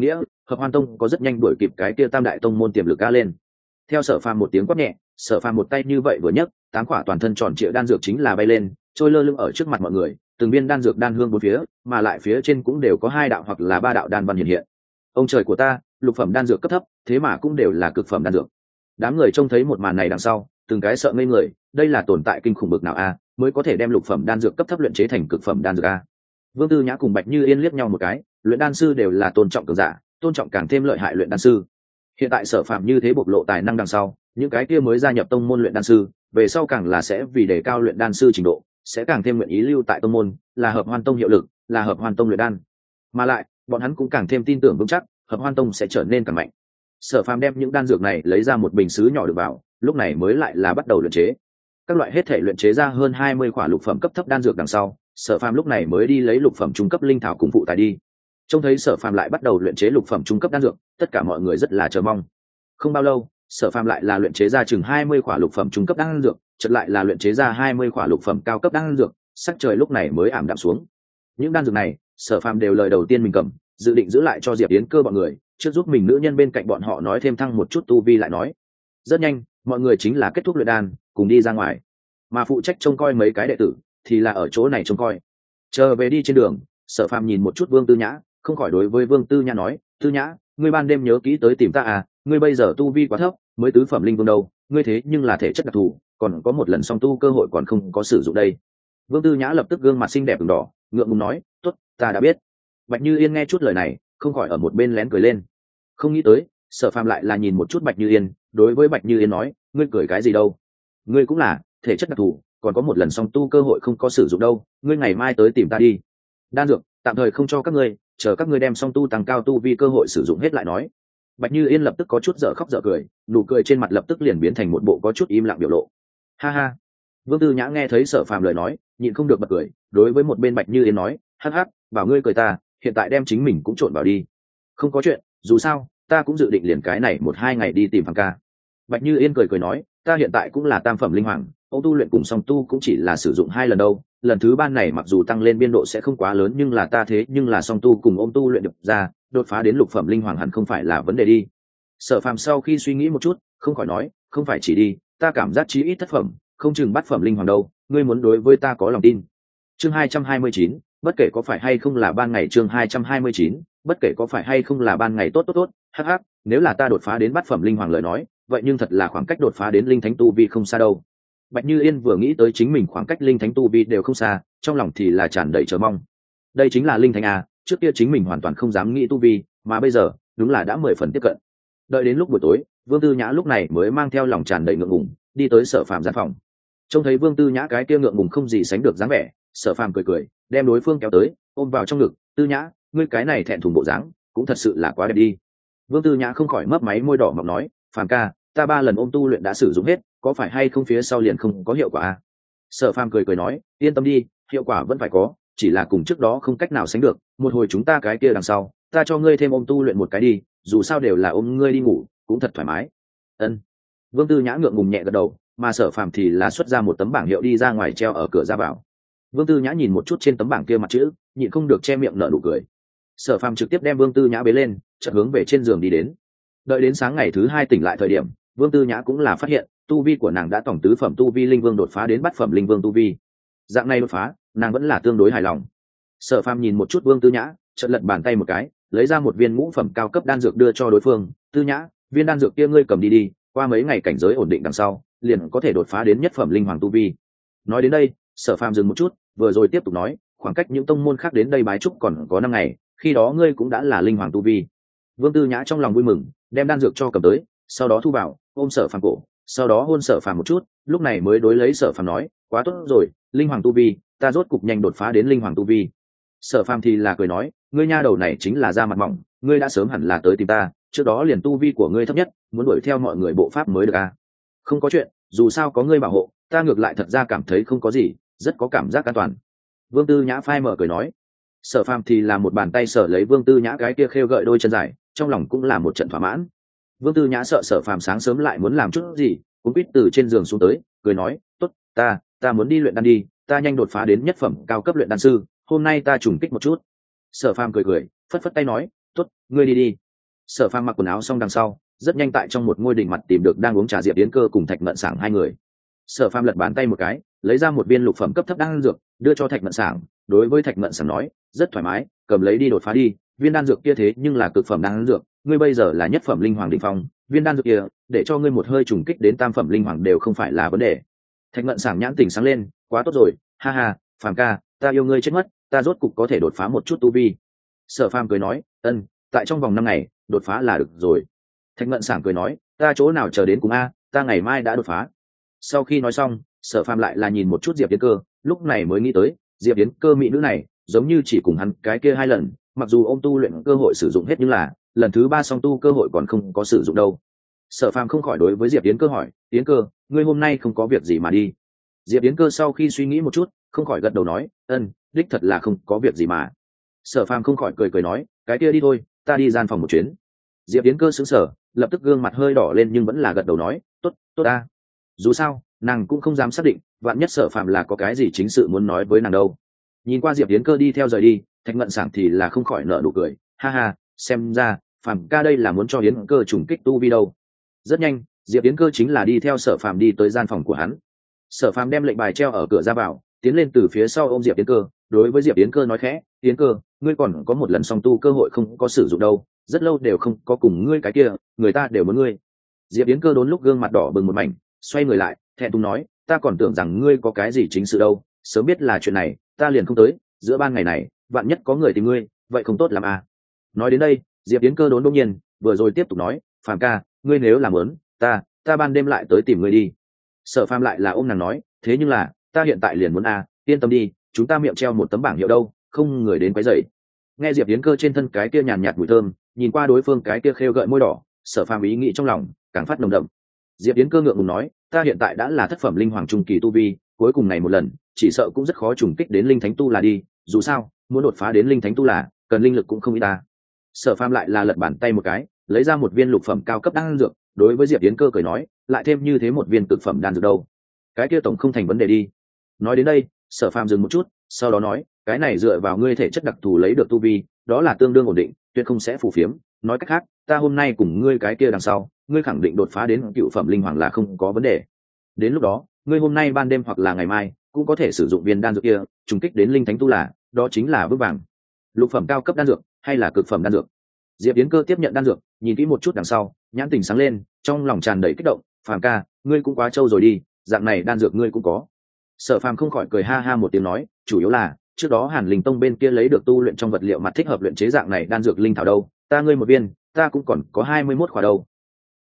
Hợp Hoan Tông có rất nhanh đuổi kịp cái kia tam đại tông môn tiềm lực ca lên. Theo Sở Phàm một tiếng quát nhẹ, Sở Phàm một tay như vậy vừa nhấc, tám quả toàn thân tròn trịa đan dược chính là bay lên, trôi lơ lửng ở trước mặt mọi người, từng viên đan dược đan hương bốn phía, mà lại phía trên cũng đều có hai đạo hoặc là ba đạo đan văn hiện hiện. Ông trời của ta, lục phẩm đan dược cấp thấp, thế mà cũng đều là cực phẩm đan dược. Đám người trông thấy một màn này đằng sau, từng cái sợ ngây người, đây là tồn tại kinh khủng bực nào a, mới có thể đem lục phẩm đan dược cấp thấp luyện chế thành cực phẩm đan dược a. Vương Tư Nhã cùng Bạch Như Yên liếc nhau một cái, luyện đan sư đều là tôn trọng cường giả, tôn trọng càng thêm lợi hại luyện đan sư. Hiện tại Sở Phạm như thế bộc lộ tài năng đằng sau, những cái kia mới gia nhập tông môn luyện đan sư, về sau càng là sẽ vì đề cao luyện đan sư trình độ, sẽ càng thêm nguyện ý lưu tại tông môn, là Hợp Hoan Tông hiệu lực, là Hợp Hoan Tông luyện đan. Mà lại, bọn hắn cũng càng thêm tin tưởng vững chắc, Hợp Hoan Tông sẽ trở nên càng mạnh. Sở Phàm đem những đan dược này lấy ra một bình sứ nhỏ được vào, lúc này mới lại là bắt đầu luyện chế. Các loại hết thể luyện chế ra hơn hai mươi quả lục phẩm cấp thấp đan dược đằng sau, Sở Phàm lúc này mới đi lấy lục phẩm trung cấp linh thảo cùng phụ tài đi. Trông thấy Sở Phàm lại bắt đầu luyện chế lục phẩm trung cấp đan dược, tất cả mọi người rất là chờ mong. Không bao lâu, Sở Phàm lại là luyện chế ra chừng hai mươi quả lục phẩm trung cấp đan dược, chợt lại là luyện chế ra hai mươi quả lục phẩm cao cấp đan dược, sắc trời lúc này mới ảm đạm xuống. Những đan dược này, Sở Phàm đều lời đầu tiên mình cầm, dự định giữ lại cho Diệp Yến Cơ bọn người, trước giúp mình nữ nhân bên cạnh bọn họ nói thêm thăng một chút tu vi lại nói. Rất nhanh, mọi người chính là kết thúc luyện đan, cùng đi ra ngoài. Mà phụ trách trông coi mấy cái đệ tử thì là ở chỗ này trông coi. Chờ về đi trên đường, Sở Phàm nhìn một chút Vương Tư Nhã, không khỏi đối với Vương Tư Nhã nói, "Tư Nhã, ngươi ban đêm nhớ kỹ tới tìm ta à, ngươi bây giờ tu vi quá thấp, mới tứ phẩm linh vương đâu, ngươi thế nhưng là thể chất đặc thù, còn có một lần song tu cơ hội còn không có sử dụng đây." Vương Tư Nhã lập tức gương mặt xinh đẹp ửng đỏ, ngượng ngùng nói, "Tốt, ta đã biết." Bạch Như Yên nghe chút lời này, không khỏi ở một bên lén cười lên. Không nghĩ tới, Sở Phàm lại là nhìn một chút Bạch Như Yên, đối với Bạch Như Yên nói, "Ngươi cười cái gì đâu? Ngươi cũng là thể chất đặc thù, còn có một lần song tu cơ hội không có sử dụng đâu, ngươi ngày mai tới tìm ta đi. Đan dược tạm thời không cho các ngươi, chờ các ngươi đem song tu tăng cao tu vi cơ hội sử dụng hết lại nói." Bạch Như Yên lập tức có chút dở khóc dở cười, nụ cười trên mặt lập tức liền biến thành một bộ có chút im lặng biểu lộ. Ha ha. Vương Tư Nhã nghe thấy Sở Phàm lời nói, nhịn không được bật cười, đối với một bên Bạch Như Yên nói, "Hắc hắc, bảo ngươi cười ta, hiện tại đem chính mình cũng trộn vào đi." "Không có chuyện, dù sao ta cũng dự định liền cái này một hai ngày đi tìm Phàm ca." Bạch Như Yên cười cười nói, "Ta hiện tại cũng là tam phẩm linh hoàng, ông tu luyện cùng song tu cũng chỉ là sử dụng hai lần đâu, lần thứ ba này mặc dù tăng lên biên độ sẽ không quá lớn nhưng là ta thế nhưng là song tu cùng ông tu luyện được ra, đột phá đến lục phẩm linh hoàng hẳn không phải là vấn đề đi." Sở Phàm sau khi suy nghĩ một chút, không khỏi nói, "Không phải chỉ đi, ta cảm giác chí ít thất phẩm, không chừng bát phẩm linh hoàng đâu, ngươi muốn đối với ta có lòng tin." Chương hai trăm hai mươi chín, bất kể có phải hay không là ban ngày. Chương hai trăm hai mươi chín, bất kể có phải hay không là ban ngày. Tốt tốt tốt, hắc hắc, nếu là ta đột phá đến bát phẩm linh hoàng lời nói, vậy nhưng thật là khoảng cách đột phá đến linh thánh tu vi không xa đâu. Bạch Như Yên vừa nghĩ tới chính mình khoảng cách linh thánh tu vi đều không xa, trong lòng thì là tràn đầy chờ mong. Đây chính là linh thánh à, trước kia chính mình hoàn toàn không dám nghĩ tu vi, mà bây giờ, đúng là đã mười phần tiếp cận. Đợi đến lúc buổi tối, Vương Tư Nhã lúc này mới mang theo lòng tràn đầy ngượng ngùng, đi tới Sở Phàm gian phòng. Trông thấy Vương Tư Nhã cái kia ngượng ngùng không gì sánh được dáng vẻ, Sở Phàm cười cười, đem đối phương kéo tới, ôm vào trong ngực, "Tư Nhã, ngươi cái này thẹn thùng bộ dáng, cũng thật sự là quá đẹp đi." Vương Tư Nhã không khỏi mấp máy môi đỏ mọng nói, "Phàm ca, ta ba lần ôm tu luyện đã sử dụng hết, có phải hay không phía sau liền không có hiệu quả à?" Sở Phàm cười cười nói, "Yên tâm đi, hiệu quả vẫn phải có, chỉ là cùng trước đó không cách nào sánh được, một hồi chúng ta cái kia đằng sau, ta cho ngươi thêm ôm tu luyện một cái đi, dù sao đều là ôm ngươi đi ngủ, cũng thật thoải mái." Ân. Vương Tư Nhã ngượng ngùng nhẹ gật đầu, mà Sở Phàm thì là xuất ra một tấm bảng hiệu đi ra ngoài treo ở cửa ra vào. Vương Tư Nhã nhìn một chút trên tấm bảng kia mặt chữ, nhịn không được che miệng nở nụ cười. Sở Phàm trực tiếp đem Vương Tư Nhã bế lên, chợt hướng về trên giường đi đến. Đợi đến sáng ngày thứ hai tỉnh lại thời điểm, Vương Tư Nhã cũng là phát hiện, tu vi của nàng đã tổng tứ phẩm tu vi linh vương đột phá đến bát phẩm linh vương tu vi. Dạng này đột phá, nàng vẫn là tương đối hài lòng. Sở Phàm nhìn một chút Vương Tư Nhã, chợt lật bàn tay một cái, lấy ra một viên ngũ phẩm cao cấp đan dược đưa cho đối phương, "Tư Nhã, viên đan dược kia ngươi cầm đi đi, qua mấy ngày cảnh giới ổn định đằng sau, liền có thể đột phá đến nhất phẩm linh hoàng tu vi." Nói đến đây, Sở Phàm dừng một chút, vừa rồi tiếp tục nói, "Khoảng cách những tông môn khác đến đây bái chúc còn có năm ngày, khi đó ngươi cũng đã là linh hoàng tu vi." Vương Tư Nhã trong lòng vui mừng, đem đan dược cho cầm tới, sau đó thu vào, ôm Sở Phàm cổ, sau đó hôn Sở Phàm một chút, lúc này mới đối lấy Sở Phàm nói, "Quá tốt rồi, linh hoàng tu vi, ta rốt cục nhanh đột phá đến linh hoàng tu vi." Sở Phàm thì là cười nói, "Ngươi nha đầu này chính là da mặt mỏng, ngươi đã sớm hẳn là tới tìm ta, trước đó liền tu vi của ngươi thấp nhất, muốn đuổi theo mọi người bộ pháp mới được à?" "Không có chuyện, dù sao có ngươi bảo hộ, ta ngược lại thật ra cảm thấy không có gì, rất có cảm giác an toàn." Vương Tư Nhã phai mở cười nói. Sở Phàm thì là một bàn tay sở lấy Vương Tư Nhã cái kia khêu gợi đôi chân dài, trong lòng cũng là một trận thỏa mãn. Vương Tư Nhã sợ Sở Phàm sáng sớm lại muốn làm chút gì, cũng quýt từ trên giường xuống tới, cười nói, "Tốt, ta, ta muốn đi luyện đan đi, ta nhanh đột phá đến nhất phẩm cao cấp luyện đan sư, hôm nay ta trùng kích một chút." Sở Phàm cười cười, phất phất tay nói, "Tốt, ngươi đi đi." Sở Phàm mặc quần áo xong đằng sau, rất nhanh tại trong một ngôi đình mặt tìm được đang uống trà Diệp Yến Cơ cùng Thạch Mận Sảng hai người. Sở Phàm lật bàn tay một cái, lấy ra một viên lục phẩm cấp thấp đan dược, đưa cho Thạch Mận Sảng. Đối với Thạch Mận Sảng nói, rất thoải mái, cầm lấy đi đột phá đi. Viên đan dược kia thế nhưng là cực phẩm đan dược, ngươi bây giờ là nhất phẩm linh hoàng đỉnh phong, viên đan dược kia, để cho ngươi một hơi trùng kích đến tam phẩm linh hoàng đều không phải là vấn đề. Thạch Mận Sảng nhãn tỉnh sáng lên, quá tốt rồi, ha ha, Phàm ca, ta yêu ngươi chết mất, ta rốt cục có thể đột phá một chút tu vi. Sở Phàm cười nói, ân, tại trong vòng năm ngày, đột phá là được rồi. Thạch Mận Sảng cười nói, ta chỗ nào chờ đến cùng a, ta ngày mai đã đột phá. Sau khi nói xong, Sở Phàm lại là nhìn một chút Diệp Yến Cơ, lúc này mới nghĩ tới, Diệp Yến Cơ mỹ nữ này, giống như chỉ cùng hắn cái kia hai lần, mặc dù ông tu luyện cơ hội sử dụng hết nhưng là lần thứ ba song tu cơ hội còn không có sử dụng đâu. Sở Phàm không khỏi đối với Diệp Yến Cơ hỏi, Yến Cơ, ngươi hôm nay không có việc gì mà đi? Diệp Yến Cơ sau khi suy nghĩ một chút, không khỏi gật đầu nói, ân, đích thật là không có việc gì mà. Sở Phàm không khỏi cười cười nói, cái kia đi thôi, ta đi gian phòng một chuyến. Diệp Yến Cơ sững sờ, lập tức gương mặt hơi đỏ lên nhưng vẫn là gật đầu nói, tốt, tốt ta. Dù sao, nàng cũng không dám xác định, vạn nhất Sở Phàm là có cái gì chính sự muốn nói với nàng đâu. Nhìn qua Diệp Yến Cơ đi theo rời đi, Thạch Mận Sảng thì là không khỏi nở nụ cười, ha ha, xem ra Phàm ca đây là muốn cho Yến Cơ trùng kích tu vi đâu. Rất nhanh, Diệp Yến Cơ chính là đi theo Sở Phàm đi tới gian phòng của hắn. Sở Phàm đem lệnh bài treo ở cửa ra vào, tiến lên từ phía sau ôm Diệp Yến Cơ, đối với Diệp Yến Cơ nói khẽ, Yến Cơ, ngươi còn có một lần song tu cơ hội không có sử dụng đâu, rất lâu đều không có cùng ngươi cái kia, người ta đều muốn ngươi. Diệp Yến Cơ đốn lúc gương mặt đỏ bừng một mảnh, xoay người lại, thẹn thùng nói, ta còn tưởng rằng ngươi có cái gì chính sự đâu, sớm biết là chuyện này, ta liền không tới, giữa ban ngày này, vạn nhất có người tìm ngươi, vậy không tốt làm à. Nói đến đây, Diệp Yến Cơ đốn đột nhiên, vừa rồi tiếp tục nói, Phàm ca, ngươi nếu làm ớn, ta, ta ban đêm lại tới tìm ngươi đi. Sở Phàm lại là ôm nàng nói, thế nhưng là, ta hiện tại liền muốn à, yên tâm đi, chúng ta miệng treo một tấm bảng hiệu đâu, không người đến quấy rầy. Nghe Diệp Yến Cơ trên thân cái kia nhàn nhạt mùi thơm, nhìn qua đối phương cái kia khêu gợi môi đỏ, Sở Phàm ý nghĩ trong lòng càng phát nồng đậm. Diệp Yến Cơ ngượng ngùng nói, ta hiện tại đã là thất phẩm linh hoàng trung kỳ tu vi, cuối cùng này một lần, chỉ sợ cũng rất khó trùng kích đến linh thánh tu là đi, dù sao, muốn đột phá đến linh thánh tu là, cần linh lực cũng không ít ta. Sở Phàm lại là lật bàn tay một cái, lấy ra một viên lục phẩm cao cấp đan dược, đối với Diệp Yến Cơ cười nói, lại thêm như thế một viên cực phẩm đan dược đâu, cái kia tổng không thành vấn đề đi. Nói đến đây, Sở Phàm dừng một chút, sau đó nói, cái này dựa vào ngươi thể chất đặc thù lấy được tu vi, đó là tương đương ổn định, tuyệt không sẽ phù phiếm. Nói cách khác, ta hôm nay cùng ngươi cái kia đằng sau, ngươi khẳng định đột phá đến cựu phẩm linh hoàng là không có vấn đề. Đến lúc đó, ngươi hôm nay ban đêm hoặc là ngày mai, cũng có thể sử dụng viên đan dược kia, trùng kích đến linh thánh tu là, đó chính là bước vàng. Lục phẩm cao cấp đan dược, hay là cực phẩm đan dược? Diệp Yến Cơ tiếp nhận đan dược, nhìn kỹ một chút đằng sau, nhãn tình sáng lên, trong lòng tràn đầy kích động, Phàm ca, ngươi cũng quá trâu rồi đi, dạng này đan dược ngươi cũng có. Sở Phàm không khỏi cười ha ha một tiếng nói, chủ yếu là trước đó Hàn Linh Tông bên kia lấy được tu luyện trong vật liệu mặt thích hợp luyện chế dạng này đan dược linh thảo đâu, ta ngươi một viên, ta cũng còn có hai mươi mốt khỏa đâu,